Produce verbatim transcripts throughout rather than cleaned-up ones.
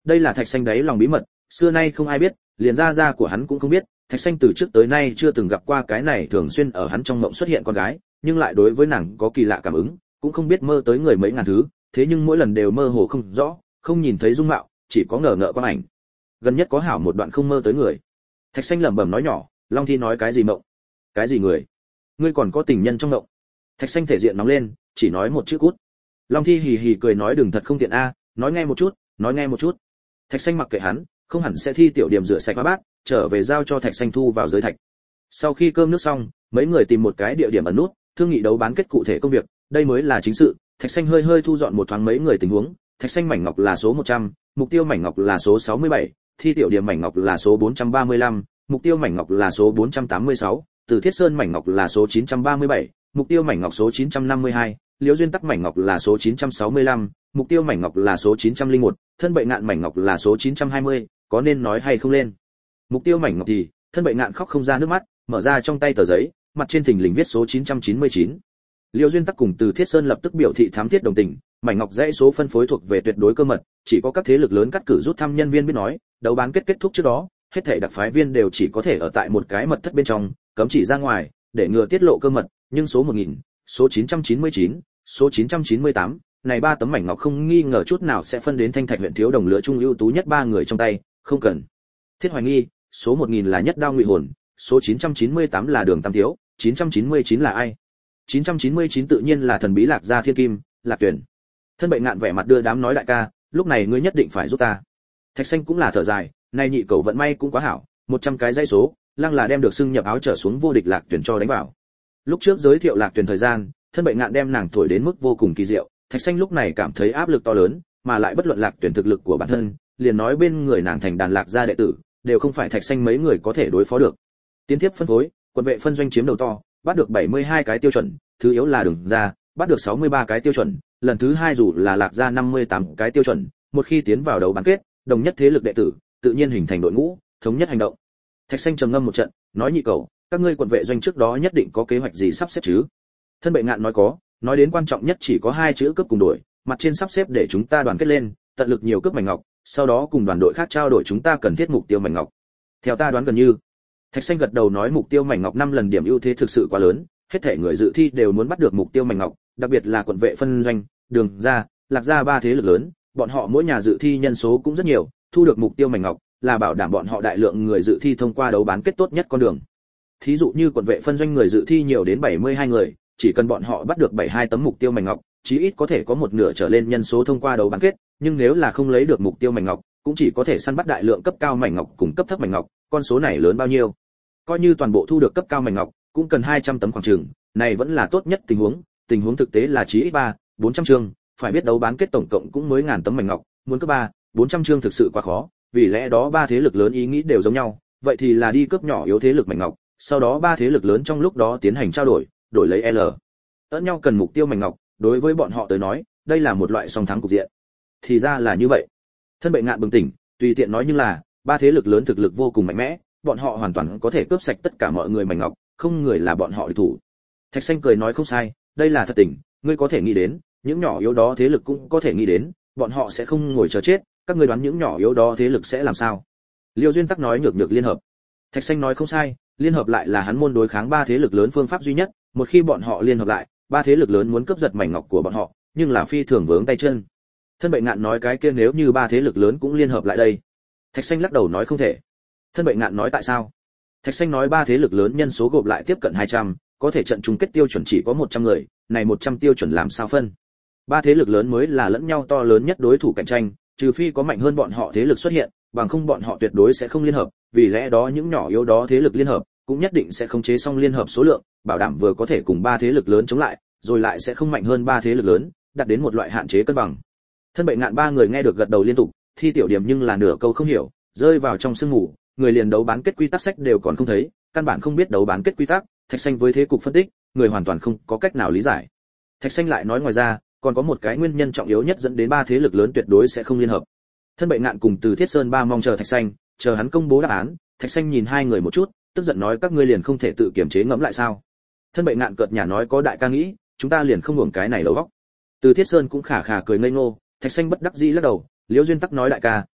đây là Thạch Xanh đấy lòng bí mật, xưa nay không ai biết, liền gia gia của hắn cũng không biết. Thạch Xanh từ trước tới nay chưa từng gặp qua cái này thường xuyên ở hắn trong mộng xuất hiện con gái, nhưng lại đối với nàng có kỳ lạ cảm ứng, cũng không biết mơ tới người mấy ngàn thứ, thế nhưng mỗi lần đều mơ hồ không rõ, không nhìn thấy dung mạo, chỉ có ngờ ngợ quang ảnh. Gần nhất có hảo một đoạn không mơ tới người. Thạch Xanh lẩm bẩm nói nhỏ, Long Thi nói cái gì mộng? Cái gì người? Ngươi còn có tình nhân trong mộng? Thạch Xanh thể diện nóng lên, chỉ nói một chữ cút. Long Thi hì hì cười nói đừng thật không tiện a, nói nghe một chút, nói nghe một chút. Thạch Xanh mặc kệ hắn, không hẳn sẽ thi tiểu điểm rửa sạch bát, trở về giao cho Thạch Xanh thu vào giới thạch. Sau khi cơm nước xong, mấy người tìm một cái địa điểm ẩn nút, thương nghị đấu bán kết cụ thể công việc, đây mới là chính sự. Thạch Xanh hơi hơi thu dọn một thoáng mấy người tình huống, Thạch Xanh mảnh ngọc là số một trăm, mục tiêu mảnh ngọc là số sáu mươi bảy, thi tiểu điểm mảnh ngọc là số bốn trăm ba mươi lăm, mục tiêu mảnh ngọc là số bốn trăm tám mươi sáu, Từ Thiết Sơn mảnh ngọc là số chín trăm ba mươi bảy, mục tiêu mảnh ngọc số chín trăm năm mươi hai, Liễu Duyên Tắc mảnh ngọc là số chín trăm sáu mươi lăm, mục tiêu mảnh ngọc là số chín trăm lẻ một, thân bệ ngạn mảnh ngọc là số chín trăm hai mươi, có nên nói hay không lên? Mục tiêu mảnh ngọc thì, thân bệ ngạn khóc không ra nước mắt, mở ra trong tay tờ giấy, mặt trên thình lình viết số chín trăm chín mươi chín. Liễu Duyên Tắc cùng Từ Thiết Sơn lập tức biểu thị thám thiết đồng tình, mảnh ngọc dãy số phân phối thuộc về tuyệt đối cơ mật, chỉ có các thế lực lớn cắt cử rút thăm nhân viên biết nói, đấu bán kết kết thúc trước đó, hết thảy đặc phái viên đều chỉ có thể ở tại một cái mật thất bên trong, cấm chỉ ra ngoài, để ngừa tiết lộ cơ mật, nhưng số một nghìn, số chín trăm chín mươi chín, số chín trăm chín mươi tám, này ba tấm mảnh ngọc không nghi ngờ chút nào sẽ phân đến Thanh Thạch huyện thiếu đồng lứa trung ưu tú nhất ba người trong tay, không cần thiết hoài nghi, số một nghìn là Nhất Đao Ngụy Hồn, số chín trăm chín mươi tám là Đường Tam Thiếu, chín trăm chín mươi chín là ai? chín trăm chín mươi chín tự nhiên là thần bí Lạc Gia Thiên Kim, Lạc Tuyển. Thân bệ ngạn vẻ mặt đưa đám nói đại ca, lúc này ngươi nhất định phải giúp ta. Thạch Xanh cũng là thở dài, nay nhị cầu vận may cũng quá hảo, một trăm cái dãy số, lăng là đem được xưng nhập áo trở xuống vô địch Lạc Tuyển cho đánh vào. Lúc trước giới thiệu Lạc Tuyển thời gian, thân bệ ngạn đem nàng thổi đến mức vô cùng kỳ diệu, Thạch Xanh lúc này cảm thấy áp lực to lớn, mà lại bất luận Lạc Tuyển thực lực của bản thân, liền nói bên người nàng thành đàn Lạc gia đệ tử, đều không phải Thạch Xanh mấy người có thể đối phó được. Tiến tiếp phân phối, quân vệ phân doanh chiếm đầu to, bắt được bảy mươi hai cái tiêu chuẩn, thứ yếu là Đường gia, bắt được sáu mươi ba cái tiêu chuẩn, lần thứ hai dù là Lạc gia năm mươi tám cái tiêu chuẩn, một khi tiến vào đấu bán kết, đồng nhất thế lực đệ tử, tự nhiên hình thành đội ngũ, thống nhất hành động. Thạch Xanh trầm ngâm một trận, nói nhị cầu, các ngươi quận vệ doanh trước đó nhất định có kế hoạch gì sắp xếp chứ? Thân bệ ngạn nói có, nói đến quan trọng nhất chỉ có hai chữ cướp cùng đổi, mặt trên sắp xếp để chúng ta đoàn kết lên, tận lực nhiều cướp mảnh ngọc, sau đó cùng đoàn đội khác trao đổi chúng ta cần thiết mục tiêu mảnh ngọc. Theo ta đoán gần như. Thạch Xanh gật đầu nói mục tiêu mảnh ngọc năm lần điểm ưu thế thực sự quá lớn, hết thảy người dự thi đều muốn bắt được mục tiêu mảnh ngọc, đặc biệt là quận vệ phân doanh, Đường gia, Lạc gia ba thế lực lớn, bọn họ mỗi nhà dự thi nhân số cũng rất nhiều, thu được mục tiêu mảnh ngọc là bảo đảm bọn họ đại lượng người dự thi thông qua đấu bán kết tốt nhất con đường. Thí dụ như quận vệ phân doanh người dự thi nhiều đến bảy mươi hai người, chỉ cần bọn họ bắt được bảy mươi hai tấm mục tiêu mảnh ngọc, chí ít có thể có một nửa trở lên nhân số thông qua đấu bán kết, nhưng nếu là không lấy được mục tiêu mảnh ngọc, cũng chỉ có thể săn bắt đại lượng cấp cao mảnh ngọc cùng cấp thấp mảnh ngọc, con số này lớn bao nhiêu? Coi như toàn bộ thu được cấp cao mảnh ngọc, cũng cần hai trăm tấm khoảng chừng, này vẫn là tốt nhất tình huống, tình huống thực tế là chí ít ba, bốn trăm chương, phải biết đấu bán kết tổng cộng cũng mới ngàn tấm mảnh ngọc, muốn cấp ba, bốn trăm chương thực sự quá khó, vì lẽ đó ba thế lực lớn ý nghĩ đều giống nhau, vậy thì là đi cướp nhỏ yếu thế lực mảnh ngọc, sau đó ba thế lực lớn trong lúc đó tiến hành trao đổi, đổi lấy L. Ấn nhau cần mục tiêu mảnh ngọc, đối với bọn họ tới nói, đây là một loại song thắng cục diện. Thì ra là như vậy. Thân bệ ngạn bừng tỉnh, tùy tiện nói như là, ba thế lực lớn thực lực vô cùng mạnh mẽ, bọn họ hoàn toàn có thể cướp sạch tất cả mọi người mảnh ngọc, không người là bọn họ địch thủ. Thạch Xanh cười nói không sai, đây là thật tình, ngươi có thể nghĩ đến, những nhỏ yếu đó thế lực cũng có thể nghĩ đến, bọn họ sẽ không ngồi chờ chết, các ngươi đoán những nhỏ yếu đó thế lực sẽ làm sao? Liêu Duyên Tắc nói nhược nhược liên hợp. Thạch Xanh nói không sai, liên hợp lại là hắn môn đối kháng ba thế lực lớn phương pháp duy nhất, một khi bọn họ liên hợp lại, ba thế lực lớn muốn cướp giật mảnh ngọc của bọn họ, nhưng là phi thường vướng tay chân. Thân bệ ngạn nói cái kia nếu như ba thế lực lớn cũng liên hợp lại đây. Thạch Xanh lắc đầu nói không thể. Thân bệ ngạn nói tại sao? Thạch Xanh nói ba thế lực lớn nhân số gộp lại tiếp cận hai trăm, có thể trận chung kết tiêu chuẩn chỉ có một trăm người, này một trăm tiêu chuẩn làm sao phân? Ba thế lực lớn mới là lẫn nhau to lớn nhất đối thủ cạnh tranh, trừ phi có mạnh hơn bọn họ thế lực xuất hiện, bằng không bọn họ tuyệt đối sẽ không liên hợp, vì lẽ đó những nhỏ yếu đó thế lực liên hợp, cũng nhất định sẽ khống chế xong liên hợp số lượng, bảo đảm vừa có thể cùng ba thế lực lớn chống lại, rồi lại sẽ không mạnh hơn ba thế lực lớn, đạt đến một loại hạn chế cân bằng. Thân bệ ngạn ba người nghe được gật đầu liên tục, thi tiểu điểm nhưng là nửa câu không hiểu, rơi vào trong sương ngủ, người liền đấu bán kết quy tắc sách đều còn không thấy, căn bản không biết đấu bán kết quy tắc, Thạch Xanh với thế cục phân tích, người hoàn toàn không có cách nào lý giải. Thạch Xanh lại nói ngoài ra, còn có một cái nguyên nhân trọng yếu nhất dẫn đến ba thế lực lớn tuyệt đối sẽ không liên hợp. Thân bệ ngạn cùng Từ Thiết Sơn ba mong chờ Thạch Xanh, chờ hắn công bố đáp án. Thạch Xanh nhìn hai người một chút, tức giận nói các ngươi liền không thể tự kiểm chế ngẫm lại sao? Thân bệ ngạn cợt nhả nói có đại ca nghĩ, chúng ta liền không hưởng cái này đầu óc. Từ Thiết Sơn cũng khả khả cười ngây ngô, Thạch Xanh bất đắc dĩ lắc đầu, Liễu Duyên Tắc nói đại ca,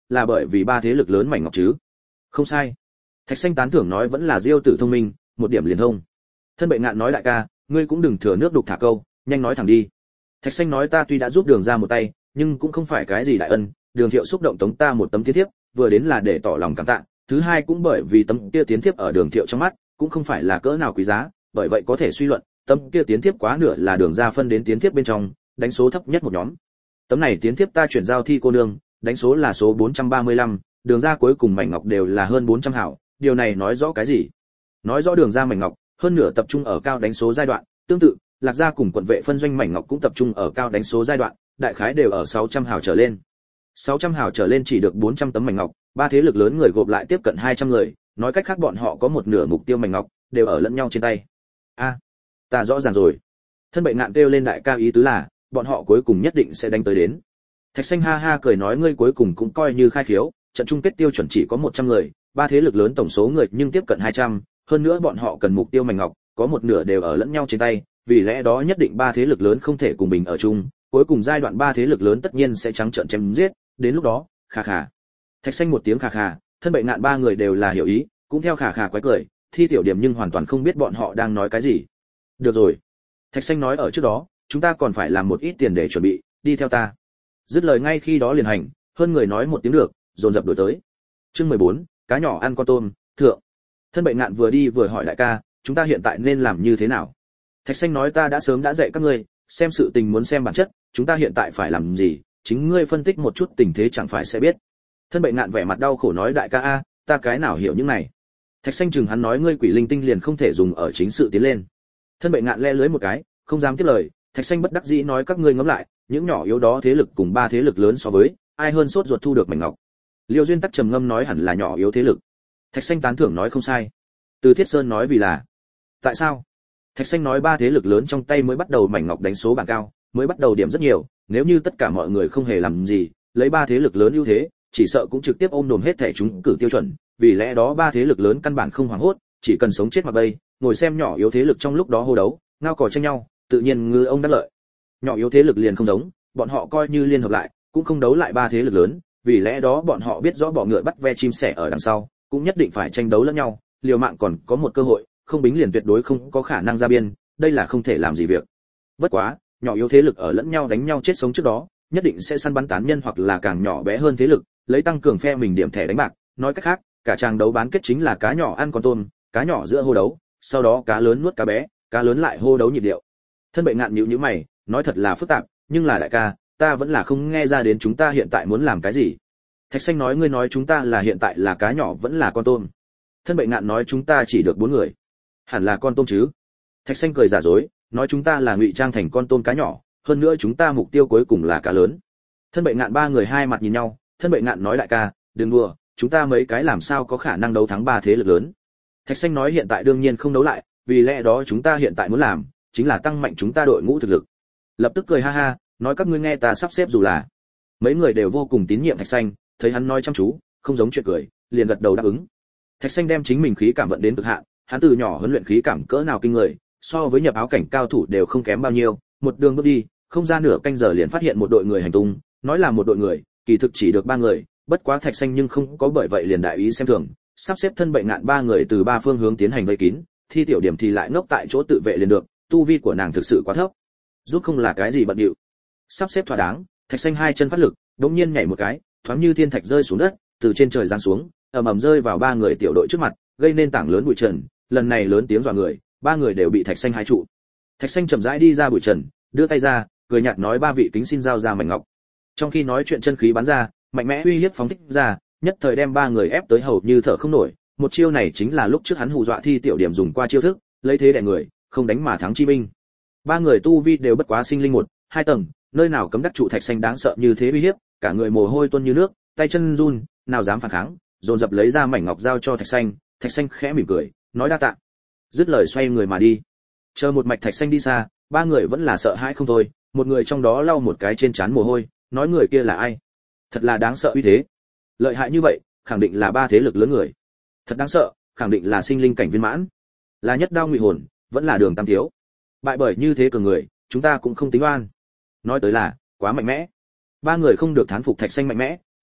là bởi vì ba thế lực lớn mảnh ngọc chứ? Không sai. Thạch Xanh tán thưởng nói vẫn là Diêu Tử thông minh, một điểm liền thông. Thân Bệ Ngạn nói đại ca, ngươi cũng đừng thừa nước đục thả câu, nhanh nói thẳng đi. Thạch Xanh nói ta tuy đã giúp Đường ra một tay, nhưng cũng không phải cái gì đại ân, Đường Thiệu xúc động tống ta một tấm tiến thiếp, vừa đến là để tỏ lòng cảm tạ, thứ hai cũng bởi vì tấm kia tiến thiếp ở Đường Thiệu trong mắt, cũng không phải là cỡ nào quý giá, bởi vậy có thể suy luận, tấm kia tiến thiếp quá nửa là Đường ra phân đến tiến thiếp bên trong, đánh số thấp nhất một nhóm. Tấm này tiến thiếp ta chuyển giao Thi cô nương, đánh số là số bốn trăm ba mươi lăm, Đường ra cuối cùng mảnh ngọc đều là hơn bốn trăm hảo, điều này nói rõ cái gì? Nói rõ Đường ra mảnh ngọc, hơn nửa tập trung ở cao đánh số giai đoạn, tương tự, Lạc gia cùng quận vệ phân doanh mảnh ngọc cũng tập trung ở cao đánh số giai đoạn, đại khái đều ở sáu trăm hào trở lên. sáu trăm hào trở lên chỉ được bốn trăm tấm mảnh ngọc, ba thế lực lớn người gộp lại tiếp cận hai trăm người, nói cách khác bọn họ có một nửa mục tiêu mảnh ngọc đều ở lẫn nhau trên tay. A, à, ta rõ ràng rồi. Thân Bệ Ngạn kêu lên đại ca ý tứ là, bọn họ cuối cùng nhất định sẽ đánh tới đến. Thạch Xanh ha ha cười nói ngươi cuối cùng cũng coi như khai khiếu, trận chung kết tiêu chuẩn chỉ có một trăm người, ba thế lực lớn tổng số người nhưng tiếp cận hai trăm, hơn nữa bọn họ cần mục tiêu mảnh ngọc, có một nửa đều ở lẫn nhau trên tay, vì lẽ đó nhất định ba thế lực lớn không thể cùng bình ở chung, cuối cùng giai đoạn ba thế lực lớn tất nhiên sẽ trắng trợn chém giết, đến lúc đó, khà khà. Thạch Xanh một tiếng khà khà, Thân Bệ Ngạn ba người đều là hiểu ý, cũng theo khà khà quái cười, Thi Tiểu Điểm nhưng hoàn toàn không biết bọn họ đang nói cái gì. Được rồi. Thạch Xanh nói ở trước đó, chúng ta còn phải làm một ít tiền để chuẩn bị, đi theo ta. Dứt lời ngay khi đó liền hành, hơn người nói một tiếng được, dồn dập đuổi tới. Chương mười bốn, cá nhỏ ăn con tôm, thượng. Thân Bệ Ngạn vừa đi vừa hỏi đại ca, chúng ta hiện tại nên làm như thế nào? Thạch Xanh nói ta đã sớm đã dạy các ngươi, xem sự tình muốn xem bản chất, chúng ta hiện tại phải làm gì, chính ngươi phân tích một chút tình thế chẳng phải sẽ biết. Thân Bệ Ngạn vẻ mặt đau khổ nói đại ca a, ta cái nào hiểu những này. Thạch Xanh chừng hắn nói ngươi quỷ linh tinh liền không thể dùng ở chính sự tiến lên. Thân Bệ Ngạn le lưới một cái, không dám tiếp lời, Thạch Xanh bất đắc dĩ nói các ngươi ngẫm lại, những nhỏ yếu đó thế lực cùng ba thế lực lớn so với, ai hơn sốt ruột thu được mảnh ngọc. Liêu Duyên Tắc trầm ngâm nói hẳn là nhỏ yếu thế lực. Thạch Xanh tán thưởng nói không sai. Từ Thiết Sơn nói vì là. Tại sao? Thạch Xanh nói ba thế lực lớn trong tay mới bắt đầu mảnh ngọc đánh số bảng cao, mới bắt đầu điểm rất nhiều, nếu như tất cả mọi người không hề làm gì, lấy ba thế lực lớn ưu thế, chỉ sợ cũng trực tiếp ôm đồm hết thẻ chúng cử tiêu chuẩn, vì lẽ đó ba thế lực lớn căn bản không hoảng hốt, chỉ cần sống chết mặc bay, ngồi xem nhỏ yếu thế lực trong lúc đó hô đấu, ngao cò tranh nhau, tự nhiên ngư ông đắc lợi. Nhỏ yếu thế lực liền không giống, bọn họ coi như liên hợp lại, cũng không đấu lại ba thế lực lớn, vì lẽ đó bọn họ biết rõ bọ ngựa bắt ve chim sẻ ở đằng sau, cũng nhất định phải tranh đấu lẫn nhau, liều mạng còn có một cơ hội, không bính liền tuyệt đối không có khả năng ra biên, đây là không thể làm gì việc. Bất quá, nhỏ yếu thế lực ở lẫn nhau đánh nhau chết sống trước đó, nhất định sẽ săn bắn tán nhân hoặc là càng nhỏ bé hơn thế lực, lấy tăng cường phe mình điểm thẻ đánh bạc, nói cách khác, cả trang đấu bán kết chính là cá nhỏ ăn con tôm, cá nhỏ giữa hô đấu, sau đó cá lớn nuốt cá bé, cá lớn lại hô đấu nhịp điệu. Thân Bệ Ngạn nhíu nhíu mày, nói thật là phức tạp, nhưng là đại ca, ta vẫn là không nghe ra đến chúng ta hiện tại muốn làm cái gì. Thạch Xanh nói ngươi nói chúng ta là hiện tại là cá nhỏ vẫn là con tôm. Thân Bệ Ngạn nói chúng ta chỉ được bốn người. Hẳn là con tôm chứ. Thạch Xanh cười giả dối, nói chúng ta là ngụy trang thành con tôm cá nhỏ, hơn nữa chúng ta mục tiêu cuối cùng là cá lớn. Thân Bệ Ngạn ba người hai mặt nhìn nhau, Thân Bệ Ngạn nói đại ca, đừng đùa, chúng ta mấy cái làm sao có khả năng đấu thắng ba thế lực lớn. Thạch Xanh nói hiện tại đương nhiên không đấu lại, vì lẽ đó chúng ta hiện tại muốn làm chính là tăng mạnh chúng ta đội ngũ thực lực. Lập tức cười ha ha, nói các ngươi nghe ta sắp xếp dù là. Mấy người đều vô cùng tín nhiệm Thạch Xanh, thấy hắn nói chăm chú, không giống chuyện cười, liền gật đầu đáp ứng. Thạch Xanh đem chính mình khí cảm vận đến cực hạn, hắn từ nhỏ huấn luyện khí cảm cỡ nào kinh người, so với nhập áo cảnh cao thủ đều không kém bao nhiêu, một đường bước đi, không ra nửa canh giờ liền phát hiện một đội người hành tung, nói là một đội người, kỳ thực chỉ được ba người, bất quá Thạch Xanh nhưng không có bởi vậy liền đại ý xem thường, sắp xếp Thân Bệ Ngạn ba người từ ba phương hướng tiến hành vây kín, Thi Tiểu Điểm thì lại ngốc tại chỗ tự vệ liền được, tu vi của nàng thực sự quá thấp, giúp không là cái gì bận điệu. Sắp xếp thỏa đáng, Thạch Xanh hai chân phát lực, đột nhiên nhảy một cái, thoáng như thiên thạch rơi xuống đất, từ trên trời giáng xuống, ầm ầm rơi vào ba người tiểu đội trước mặt, gây nên tảng lớn bụi trần, lần này lớn tiếng dọa người, ba người đều bị Thạch Xanh hai trụ. Thạch Xanh chậm rãi đi ra bụi trần, đưa tay ra, cười nhạt nói ba vị kính xin giao ra mảnh ngọc. Trong khi nói chuyện chân khí bắn ra, mạnh mẽ uy hiếp phóng thích ra, nhất thời đem ba người ép tới hầu như thở không nổi. Một chiêu này chính là lúc trước hắn hù dọa Thi Tiểu Điểm dùng qua chiêu thức, lấy thế đè người, không đánh mà thắng chi binh. Ba người tu vi đều bất quá sinh linh một, hai tầng, nơi nào cấm đắc trụ Thạch Xanh đáng sợ như thế uy hiếp, cả người mồ hôi tuôn như nước, tay chân run, nào dám phản kháng, dồn dập lấy ra mảnh ngọc giao cho Thạch Xanh. Thạch Xanh khẽ mỉm cười, nói đa tạ. Dứt lời xoay người mà đi. Chờ một mạch Thạch Xanh đi xa, ba người vẫn là sợ hãi không thôi, một người trong đó lau một cái trên trán mồ hôi, nói người kia là ai? Thật là đáng sợ uy thế. Lợi hại như vậy, khẳng định là ba thế lực lớn người. Thật đáng sợ, khẳng định là sinh linh cảnh viên mãn. Là nhất đao ngụy hồn, vẫn là Đường Tam thiếu. Bại bởi như thế cường người, chúng ta cũng không tính oan. Nói tới là, quá mạnh mẽ. Ba người không được thán phục Thạch Xanh mạnh mẽ,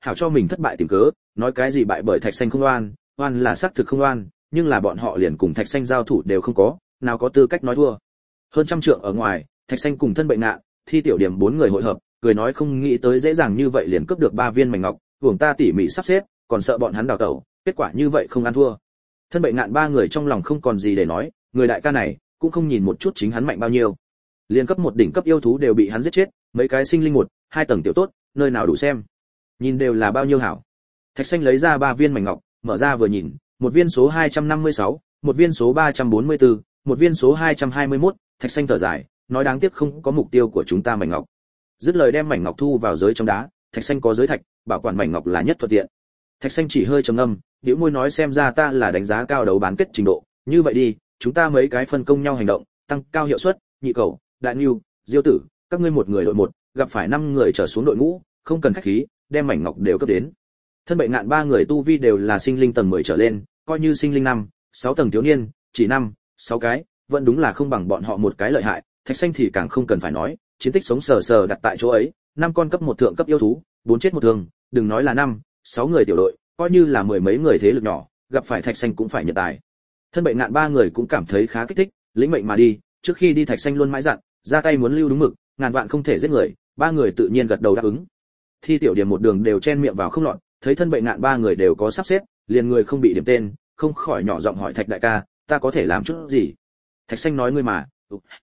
hảo cho mình thất bại tìm cớ, nói cái gì bại bởi Thạch Xanh không oan, oan là xác thực không oan, nhưng là bọn họ liền cùng Thạch Xanh giao thủ đều không có, nào có tư cách nói thua. Hơn trăm trượng ở ngoài, Thạch Xanh cùng thân bệnh nạn, Thi Tiểu Điểm bốn người hội hợp, cười nói không nghĩ tới dễ dàng như vậy liền cướp được ba viên mảnh ngọc, hưởng ta tỉ mỉ sắp xếp, còn sợ bọn hắn đào tẩu, kết quả như vậy không ăn thua. Thân bệnh nạn ba người trong lòng không còn gì để nói, người đại ca này cũng không nhìn một chút chính hắn mạnh bao nhiêu. Liên cấp một đỉnh cấp yêu thú đều bị hắn giết chết, mấy cái sinh linh một, hai tầng tiểu tốt, nơi nào đủ xem. Nhìn đều là bao nhiêu hảo. Thạch Xanh lấy ra ba viên mảnh ngọc, mở ra vừa nhìn, một viên số hai trăm năm mươi sáu, một viên số ba trăm bốn mươi tư, một viên số hai trăm hai mươi mốt, Thạch Xanh thở dài, nói đáng tiếc không có mục tiêu của chúng ta mảnh ngọc. Dứt lời đem mảnh ngọc thu vào giới trong đá, Thạch Xanh có giới thạch, bảo quản mảnh ngọc là nhất thuận tiện. Thạch Xanh chỉ hơi trầm ngâm, bĩu môi nói xem ra ta là đánh giá cao đấu bán kết trình độ, như vậy đi, chúng ta mấy cái phân công nhau hành động, tăng cao hiệu suất, Nhị Cầu, Đại Nưu, Diêu Tử, các ngươi một người đội một, gặp phải năm người trở xuống đội ngũ, không cần khách khí, đem mảnh ngọc đều cấp đến. Thân bệnh nạn ba người tu vi đều là sinh linh tầng mười trở lên, coi như sinh linh năm, sáu tầng thiếu niên, chỉ năm, sáu cái, vẫn đúng là không bằng bọn họ một cái lợi hại, Thạch Xanh thì càng không cần phải nói, chiến tích sống sờ sờ đặt tại chỗ ấy, năm con cấp một thượng cấp yêu thú, bốn chết một thương, đừng nói là năm, sáu người tiểu đội, coi như là mười mấy người thế lực nhỏ, gặp phải Thạch Xanh cũng phải nhận tài. Thân bệnh nạn ba người cũng cảm thấy khá kích thích, lĩnh mệnh mà đi, trước khi đi Thạch Xanh luôn mãi dặn, ra tay muốn lưu đúng mực, ngàn vạn không thể giết người, ba người tự nhiên gật đầu đáp ứng. Thi Tiểu Điểm một đường đều chen miệng vào không lọt, thấy thân bệnh nạn ba người đều có sắp xếp, liền người không bị điểm tên, không khỏi nhỏ giọng hỏi Thạch đại ca, ta có thể làm chút gì? Thạch Xanh nói ngươi mà,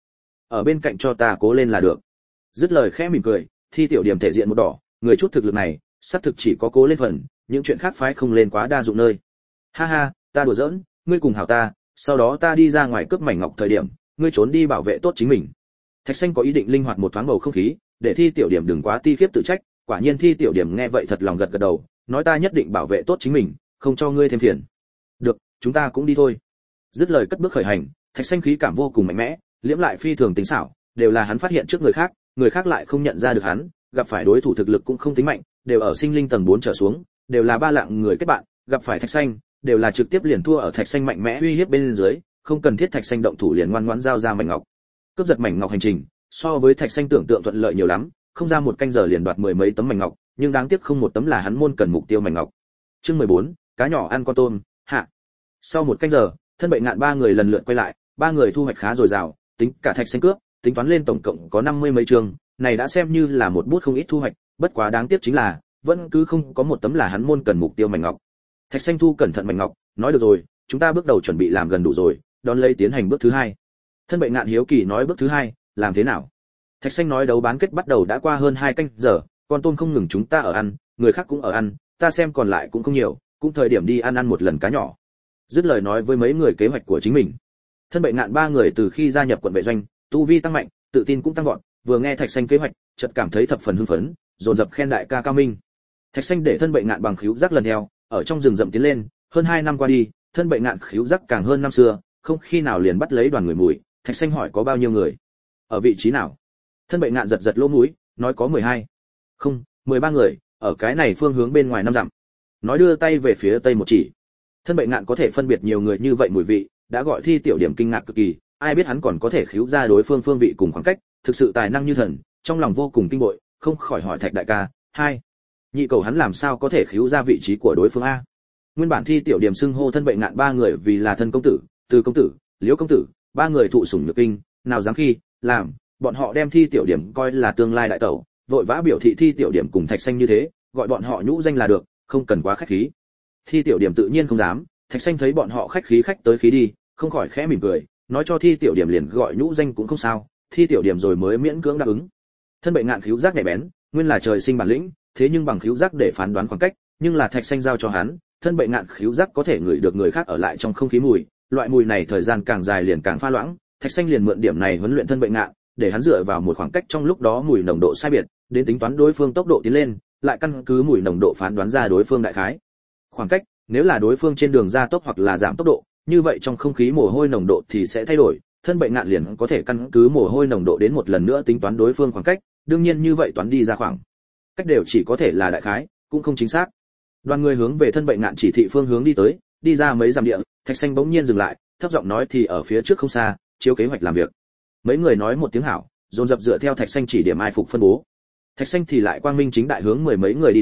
ở bên cạnh cho ta cố lên là được. Dứt lời khẽ mỉm cười, Thi Tiểu Điểm thể diện một đỏ, người chút thực lực này, sắp thực chỉ có cố lên phần, những chuyện khác phái không lên quá đa dụng nơi. Ha ha, ta đùa giỡn, ngươi cùng hảo ta, sau đó ta đi ra ngoài cướp mảnh ngọc thời điểm, ngươi trốn đi bảo vệ tốt chính mình. Thạch Xanh có ý định linh hoạt một thoáng bầu không khí, để Thi Tiểu Điểm đừng quá ti khiếp tự trách, quả nhiên Thi Tiểu Điểm nghe vậy thật lòng gật gật đầu, nói ta nhất định bảo vệ tốt chính mình, không cho ngươi thêm phiền. Được, chúng ta cũng đi thôi. Dứt lời cất bước khởi hành, Thạch Xanh khí cảm vô cùng mạnh mẽ, liễm lại phi thường tính xảo, đều là hắn phát hiện trước người khác, người khác lại không nhận ra được hắn, gặp phải đối thủ thực lực cũng không tính mạnh, đều ở sinh linh tầng bốn trở xuống, đều là ba lạng người kết bạn, gặp phải Thạch Xanh, đều là trực tiếp liền thua ở Thạch Xanh mạnh mẽ uy hiếp bên dưới, không cần thiết Thạch Xanh động thủ liền ngoan ngoãn giao ra mảnh ngọc. Cướp giật mảnh ngọc hành trình, so với Thạch Xanh tưởng tượng thuận lợi nhiều lắm, không ra một canh giờ liền đoạt mười mấy tấm mảnh ngọc, nhưng đáng tiếc không một tấm là hắn môn cần mục tiêu mảnh ngọc. Chương mười bốn, cá nhỏ ăn con tôm, hạ. Sau một canh giờ, thân bệnh nạn ba người lần lượt quay lại, ba người thu hoạch khá dồi dào, tính cả Thạch Xanh cướp, tính toán lên tổng cộng có năm mươi mấy chương, này đã xem như là một bút không ít thu hoạch, bất quá đáng tiếc chính là vẫn cứ không có một tấm là hắn môn cần mục tiêu mảnh ngọc. Thạch Xanh thu cẩn thận mảnh ngọc, nói được rồi, chúng ta bước đầu chuẩn bị làm gần đủ rồi, đón lấy tiến hành bước thứ hai. Thân bệnh nạn hiếu kỳ nói bước thứ hai, làm thế nào? Thạch Xanh nói đấu bán kết bắt đầu đã qua hơn hai canh giờ, con tôm không ngừng chúng ta ở ăn, người khác cũng ở ăn, ta xem còn lại cũng không nhiều, cũng thời điểm đi ăn ăn một lần cá nhỏ. Dứt lời nói với mấy người kế hoạch của chính mình. Thân bệnh nạn ba người từ khi gia nhập quận vệ doanh, tu vi tăng mạnh, tự tin cũng tăng vọt, vừa nghe Thạch Xanh kế hoạch, chợt cảm thấy thập phần hưng phấn, dồn dập khen đại ca cao minh. Thạch Xanh để thân bệnh nạn bằng khíu giác lần theo, ở trong rừng rậm tiến lên, hơn hai năm qua đi, thân bệnh nạn khíu giác càng hơn năm xưa, không khi nào liền bắt lấy đoàn người mùi. Thạch Xanh hỏi có bao nhiêu người, ở vị trí nào? Thân bệnh nạn giật giật lỗ mũi, nói có mười hai, không, mười ba người, ở cái này phương hướng bên ngoài năm dặm. Nói đưa tay về phía tây một chỉ. Thân bệnh nạn có thể phân biệt nhiều người như vậy mùi vị, đã gọi Thi Tiểu Điểm kinh ngạc cực kỳ, ai biết hắn còn có thể khíu ra đối phương phương vị cùng khoảng cách, thực sự tài năng như thần, trong lòng vô cùng kinh bội, không khỏi hỏi Thạch đại ca, hai, Nhị Cầu hắn làm sao có thể khíu ra vị trí của đối phương a? Nguyên bản Thi Tiểu Điểm xưng hô thân bệnh nạn ba người vì là thân công tử, Từ công tử, Liễu công tử, ba người thụ sủng nhược kinh, nào dám khi làm, bọn họ đem Thi Tiểu Điểm coi là tương lai đại tẩu, vội vã biểu thị Thi Tiểu Điểm cùng Thạch Xanh như thế, gọi bọn họ nhũ danh là được, không cần quá khách khí. Thi Tiểu Điểm tự nhiên không dám, Thạch Xanh thấy bọn họ khách khí khách tới khí đi, không khỏi khẽ mỉm cười, nói cho Thi Tiểu Điểm liền gọi nhũ danh cũng không sao, Thi Tiểu Điểm rồi mới miễn cưỡng đáp ứng. Thân bệnh ngạn khíu giác nhạy bén, nguyên là trời sinh bản lĩnh, thế nhưng bằng khíu giác để phán đoán khoảng cách, nhưng là Thạch Xanh giao cho hắn, thân bệnh ngạn khíu giác có thể ngửi được người khác ở lại trong không khí mùi, loại mùi này thời gian càng dài liền càng pha loãng, Thạch Xanh liền mượn điểm này huấn luyện thân bệnh ngạn, để hắn dựa vào một khoảng cách trong lúc đó mùi nồng độ sai biệt, đến tính toán đối phương tốc độ tiến lên, lại căn cứ mùi nồng độ phán đoán ra đối phương đại khái khoảng cách, nếu là đối phương trên đường gia tốc hoặc là giảm tốc độ, như vậy trong không khí mồ hôi nồng độ thì sẽ thay đổi, thân bệnh ngạn liền có thể căn cứ mồ hôi nồng độ đến một lần nữa tính toán đối phương khoảng cách, đương nhiên như vậy toán đi ra khoảng cách đều chỉ có thể là đại khái, cũng không chính xác. Đoàn người hướng về thân bệnh ngạn chỉ thị phương hướng đi tới, đi ra mấy dặm địa, Thạch Xanh bỗng nhiên dừng lại, thấp giọng nói thì ở phía trước không xa, chiếu kế hoạch làm việc. Mấy người nói một tiếng hảo, dồn dập dựa theo Thạch Xanh chỉ điểm ai phục phân bố. Thạch Xanh thì lại quang minh chính đại hướng mười mấy người đi đến,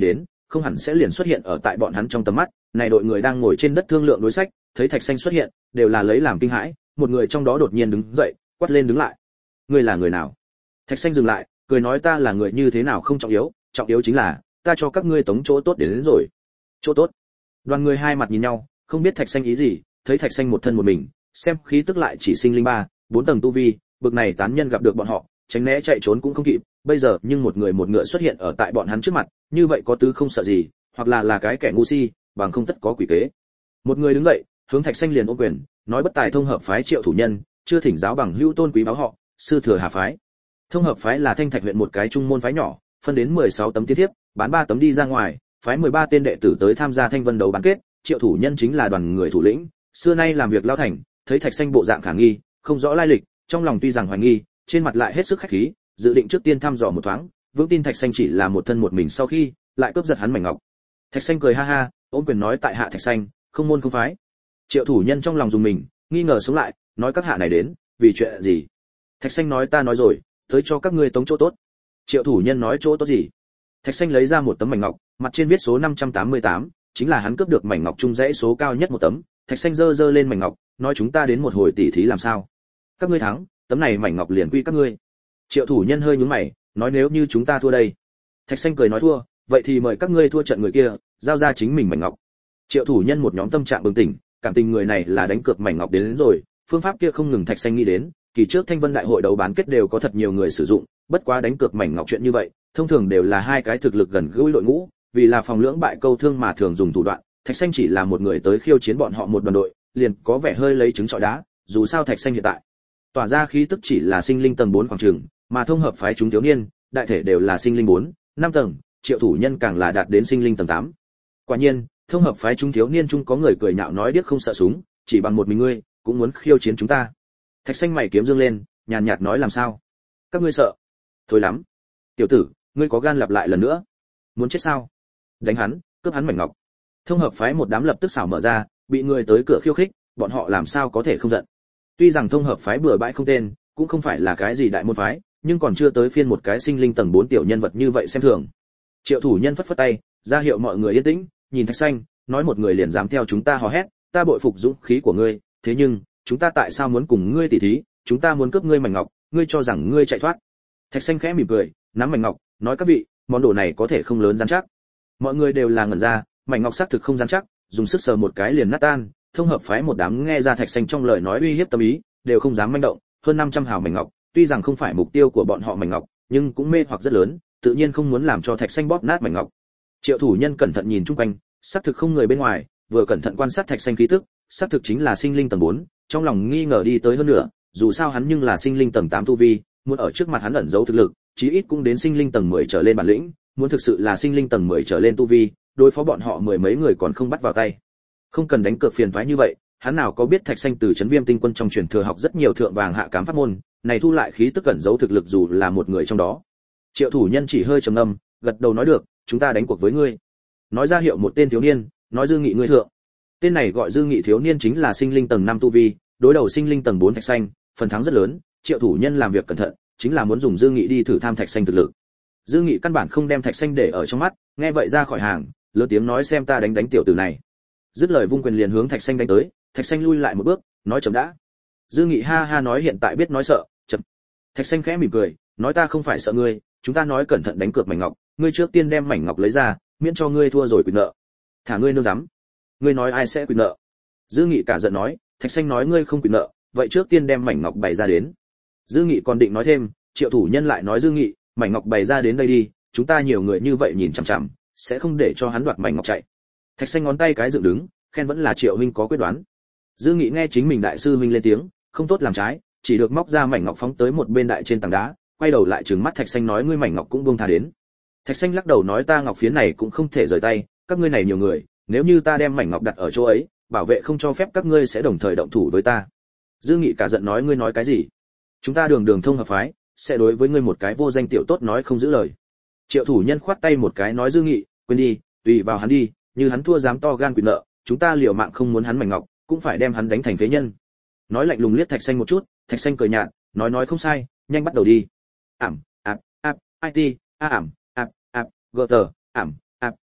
không hẳn sẽ liền xuất hiện ở tại bọn hắn trong tầm mắt. Này đội người đang ngồi trên đất thương lượng đối sách, thấy Thạch Xanh xuất hiện, đều là lấy làm kinh hãi, một người trong đó đột nhiên đứng dậy, quát lên đứng lại. Ngươi là người nào? Thạch Xanh dừng lại, cười nói ta là người như thế nào không trọng yếu, trọng yếu chính là ta cho các ngươi tống chỗ tốt đến, đến rồi. Chỗ tốt? Đoàn người hai mặt nhìn nhau, không biết Thạch Xanh ý gì, thấy Thạch Xanh một thân một mình, xem khí tức lại chỉ sinh linh ba, bốn tầng tu vi, bực này tán nhân gặp được bọn họ, tránh né chạy trốn cũng không kịp, bây giờ nhưng một người một ngựa xuất hiện ở tại bọn hắn trước mặt, như vậy có tứ không sợ gì, hoặc là là cái kẻ ngu si, bằng không tất có quỷ kế. Một người đứng dậy, hướng Thạch Xanh liền ôm quyền, nói bất tài thông hợp phái Triệu thủ nhân, chưa thỉnh giáo bằng hữu tôn quý báo họ, sư thừa Hà phái. Thông hợp phái là Thanh Thạch huyện một cái trung môn phái nhỏ, phân đến mười sáu tấm tiến thiếp, bán ba tấm đi ra ngoài, phái mười ba tên đệ tử tới tham gia Thanh Vân đấu bán kết, Triệu thủ nhân chính là đoàn người thủ lĩnh, xưa nay làm việc lao thành, thấy Thạch Xanh bộ dạng khả nghi, không rõ lai lịch, trong lòng tuy rằng hoài nghi, trên mặt lại hết sức khách khí, dự định trước tiên thăm dò một thoáng, vững tin Thạch Xanh chỉ là một thân một mình sau khi, lại cướp giật hắn mảnh ngọc. Thạch Xanh cười ha ha, ôm quyền nói tại hạ Thạch Xanh, không môn không phái. Triệu thủ nhân trong lòng dùng mình, nghi ngờ xuống lại, nói các hạ này đến, vì chuyện gì? Thạch Xanh nói ta nói rồi, tới cho các ngươi tống chỗ tốt. Triệu thủ nhân nói chỗ tốt gì? Thạch Xanh lấy ra một tấm mảnh ngọc, mặt trên viết số năm trăm tám mươi tám, chính là hắn cướp được mảnh ngọc trung dãy số cao nhất một tấm. Thạch Xanh giơ giơ lên mảnh ngọc, nói chúng ta đến một hồi tỉ thí làm sao? Các ngươi thắng, tấm này mảnh ngọc liền quy các ngươi. Triệu thủ nhân hơi nhướng mày, nói nếu như chúng ta thua đây. Thạch Xanh cười nói thua, vậy thì mời các ngươi thua trận người kia, giao ra chính mình mảnh ngọc. Triệu thủ nhân một nhóm tâm trạng bừng tỉnh, cảm tình người này là đánh cược mảnh ngọc đến, đến rồi, phương pháp kia không ngừng Thạch Xanh nghĩ đến, kỳ trước Thanh Vân đại hội đấu bán kết đều có thật nhiều người sử dụng, bất quá đánh cược mảnh ngọc chuyện như vậy, thông thường đều là hai cái thực lực gần gũi đội ngũ, vì là phòng lưỡng bại câu thương mà thường dùng thủ đoạn, Thạch Xanh chỉ là một người tới khiêu chiến bọn họ một đoàn đội, liền có vẻ hơi lấy trứng trọi đá, dù sao Thạch Xanh hiện tại tỏa ra khí tức chỉ là sinh linh tầng bốn khoảng chừng, mà thông hợp phái chúng thiếu niên, đại thể đều là sinh linh bốn, năm tầng, Triệu thủ nhân càng là đạt đến sinh linh tầng tám. Quả nhiên, thông hợp phái chúng thiếu niên chung có người cười nhạo nói điếc không sợ súng, chỉ bằng một mình ngươi, cũng muốn khiêu chiến chúng ta. Thạch Xanh mày kiếm dương lên, nhàn nhạt nói làm sao? Các ngươi sợ? Thôi lắm. Tiểu tử, ngươi có gan lặp lại lần nữa? Muốn chết sao? Đánh hắn, cướp hắn mảnh ngọc. Thông hợp phái một đám lập tức xảo mở ra, bị người tới cửa khiêu khích, bọn họ làm sao có thể không giận. Tuy rằng thông hợp phái bừa bãi không tên, cũng không phải là cái gì đại môn phái, nhưng còn chưa tới phiên một cái sinh linh tầng bốn tiểu nhân vật như vậy xem thường. Triệu thủ nhân phất phất tay, ra hiệu mọi người yên tĩnh, nhìn Thạch Xanh, nói một người liền dám theo chúng ta hò hét, ta bội phục dũng khí của ngươi, thế nhưng, chúng ta tại sao muốn cùng ngươi tỉ thí, chúng ta muốn cướp ngươi mảnh ngọc, ngươi cho rằng ngươi chạy thoát. Thạch Xanh khẽ mỉm cười, nắm mảnh ngọc, nói các vị, món đồ này có thể không lớn rắn chắc. Mọi người đều là ngẩn ra, mảnh ngọc xác thực không rắn chắc, dùng sức sờ một cái liền nát tan. Thông hợp phái một đám nghe ra Thạch Xanh trong lời nói uy hiếp tâm ý, đều không dám manh động, hơn năm trăm hào mảnh ngọc, tuy rằng không phải mục tiêu của bọn họ mảnh ngọc, nhưng cũng mê hoặc rất lớn, tự nhiên không muốn làm cho Thạch Xanh bóp nát mảnh ngọc. Triệu thủ nhân cẩn thận nhìn chung quanh, xác thực không người bên ngoài, vừa cẩn thận quan sát Thạch Xanh khí tức, xác thực chính là sinh linh tầng bốn, trong lòng nghi ngờ đi tới hơn nữa, dù sao hắn nhưng là sinh linh tầng tám tu vi, muốn ở trước mặt hắn ẩn giấu thực lực, chí ít cũng đến sinh linh tầng mười trở lên bản lĩnh, muốn thực sự là sinh linh tầng mười trở lên tu vi, đối phó bọn họ mười mấy người còn không bắt vào tay. Không cần đánh cược phiền toái như vậy, hắn nào có biết Thạch Xanh từ trấn Viêm Tinh quân trong truyền thừa học rất nhiều thượng vàng hạ cám pháp môn, này thu lại khí tức cẩn giấu thực lực dù là một người trong đó. Triệu thủ nhân chỉ hơi trầm ngâm, gật đầu nói được, chúng ta đánh cuộc với ngươi. Nói ra hiệu một tên thiếu niên, nói Dư Nghị ngươi thượng. Tên này gọi Dư Nghị thiếu niên chính là sinh linh tầng năm tu vi, đối đầu sinh linh tầng bốn Thạch Xanh, phần thắng rất lớn, Triệu thủ nhân làm việc cẩn thận, chính là muốn dùng Dư Nghị đi thử tham Thạch Xanh thực lực. Dư Nghị căn bản không đem Thạch Xanh để ở trong mắt, nghe vậy ra khỏi hàng, lớn tiếng nói xem ta đánh đánh tiểu tử này. Dứt lời vung quyền liền hướng Thạch Xanh đánh tới, Thạch Xanh lui lại một bước, nói chậm đã. Dư Nghị ha ha nói hiện tại biết nói sợ, chậm. Thạch Xanh khẽ mỉm cười, nói ta không phải sợ ngươi, chúng ta nói cẩn thận đánh cược mảnh ngọc, ngươi trước tiên đem mảnh ngọc lấy ra, miễn cho ngươi thua rồi quỵt nợ. Thả ngươi nương dám. Ngươi nói ai sẽ quỵt nợ? Dư Nghị cả giận nói, Thạch Xanh nói ngươi không quỵt nợ, vậy trước tiên đem mảnh ngọc bày ra đến. Dư Nghị còn định nói thêm, Triệu thủ nhân lại nói Dư Nghị, mảnh ngọc bày ra đến đây đi, chúng ta nhiều người như vậy nhìn chằm chằm, sẽ không để cho hắn đoạt mảnh ngọc chạy. Thạch Xanh ngón tay cái dựng đứng, khen vẫn là Triệu huynh có quyết đoán. Dư Nghị nghe chính mình đại sư huynh lên tiếng, không tốt làm trái, chỉ được móc ra mảnh ngọc phóng tới một bên đại trên tảng đá, quay đầu lại trừng mắt Thạch Xanh nói ngươi mảnh ngọc cũng buông tha đến. Thạch Xanh lắc đầu nói ta ngọc phiến này cũng không thể rời tay, các ngươi này nhiều người, nếu như ta đem mảnh ngọc đặt ở chỗ ấy, bảo vệ không cho phép các ngươi sẽ đồng thời động thủ với ta. Dư Nghị cả giận nói ngươi nói cái gì? Chúng ta đường đường thông hợp phái, sẽ đối với ngươi một cái vô danh tiểu tốt nói không giữ lời. Triệu thủ nhân khoát tay một cái nói Dư Nghị, quên đi, tùy vào hắn đi, như hắn thua dám to gan quỵt nợ, chúng ta liều mạng không muốn hắn mảnh ngọc, cũng phải đem hắn đánh thành phế nhân. Nói lạnh lùng liếc Thạch Xanh một chút, Thạch Xanh cười nhạt, nói nói không sai, nhanh bắt đầu đi. Ảm, ạp, ạp, it, a ảm, ạp, ạp, gờ tờ, ảm, ạp, ạp,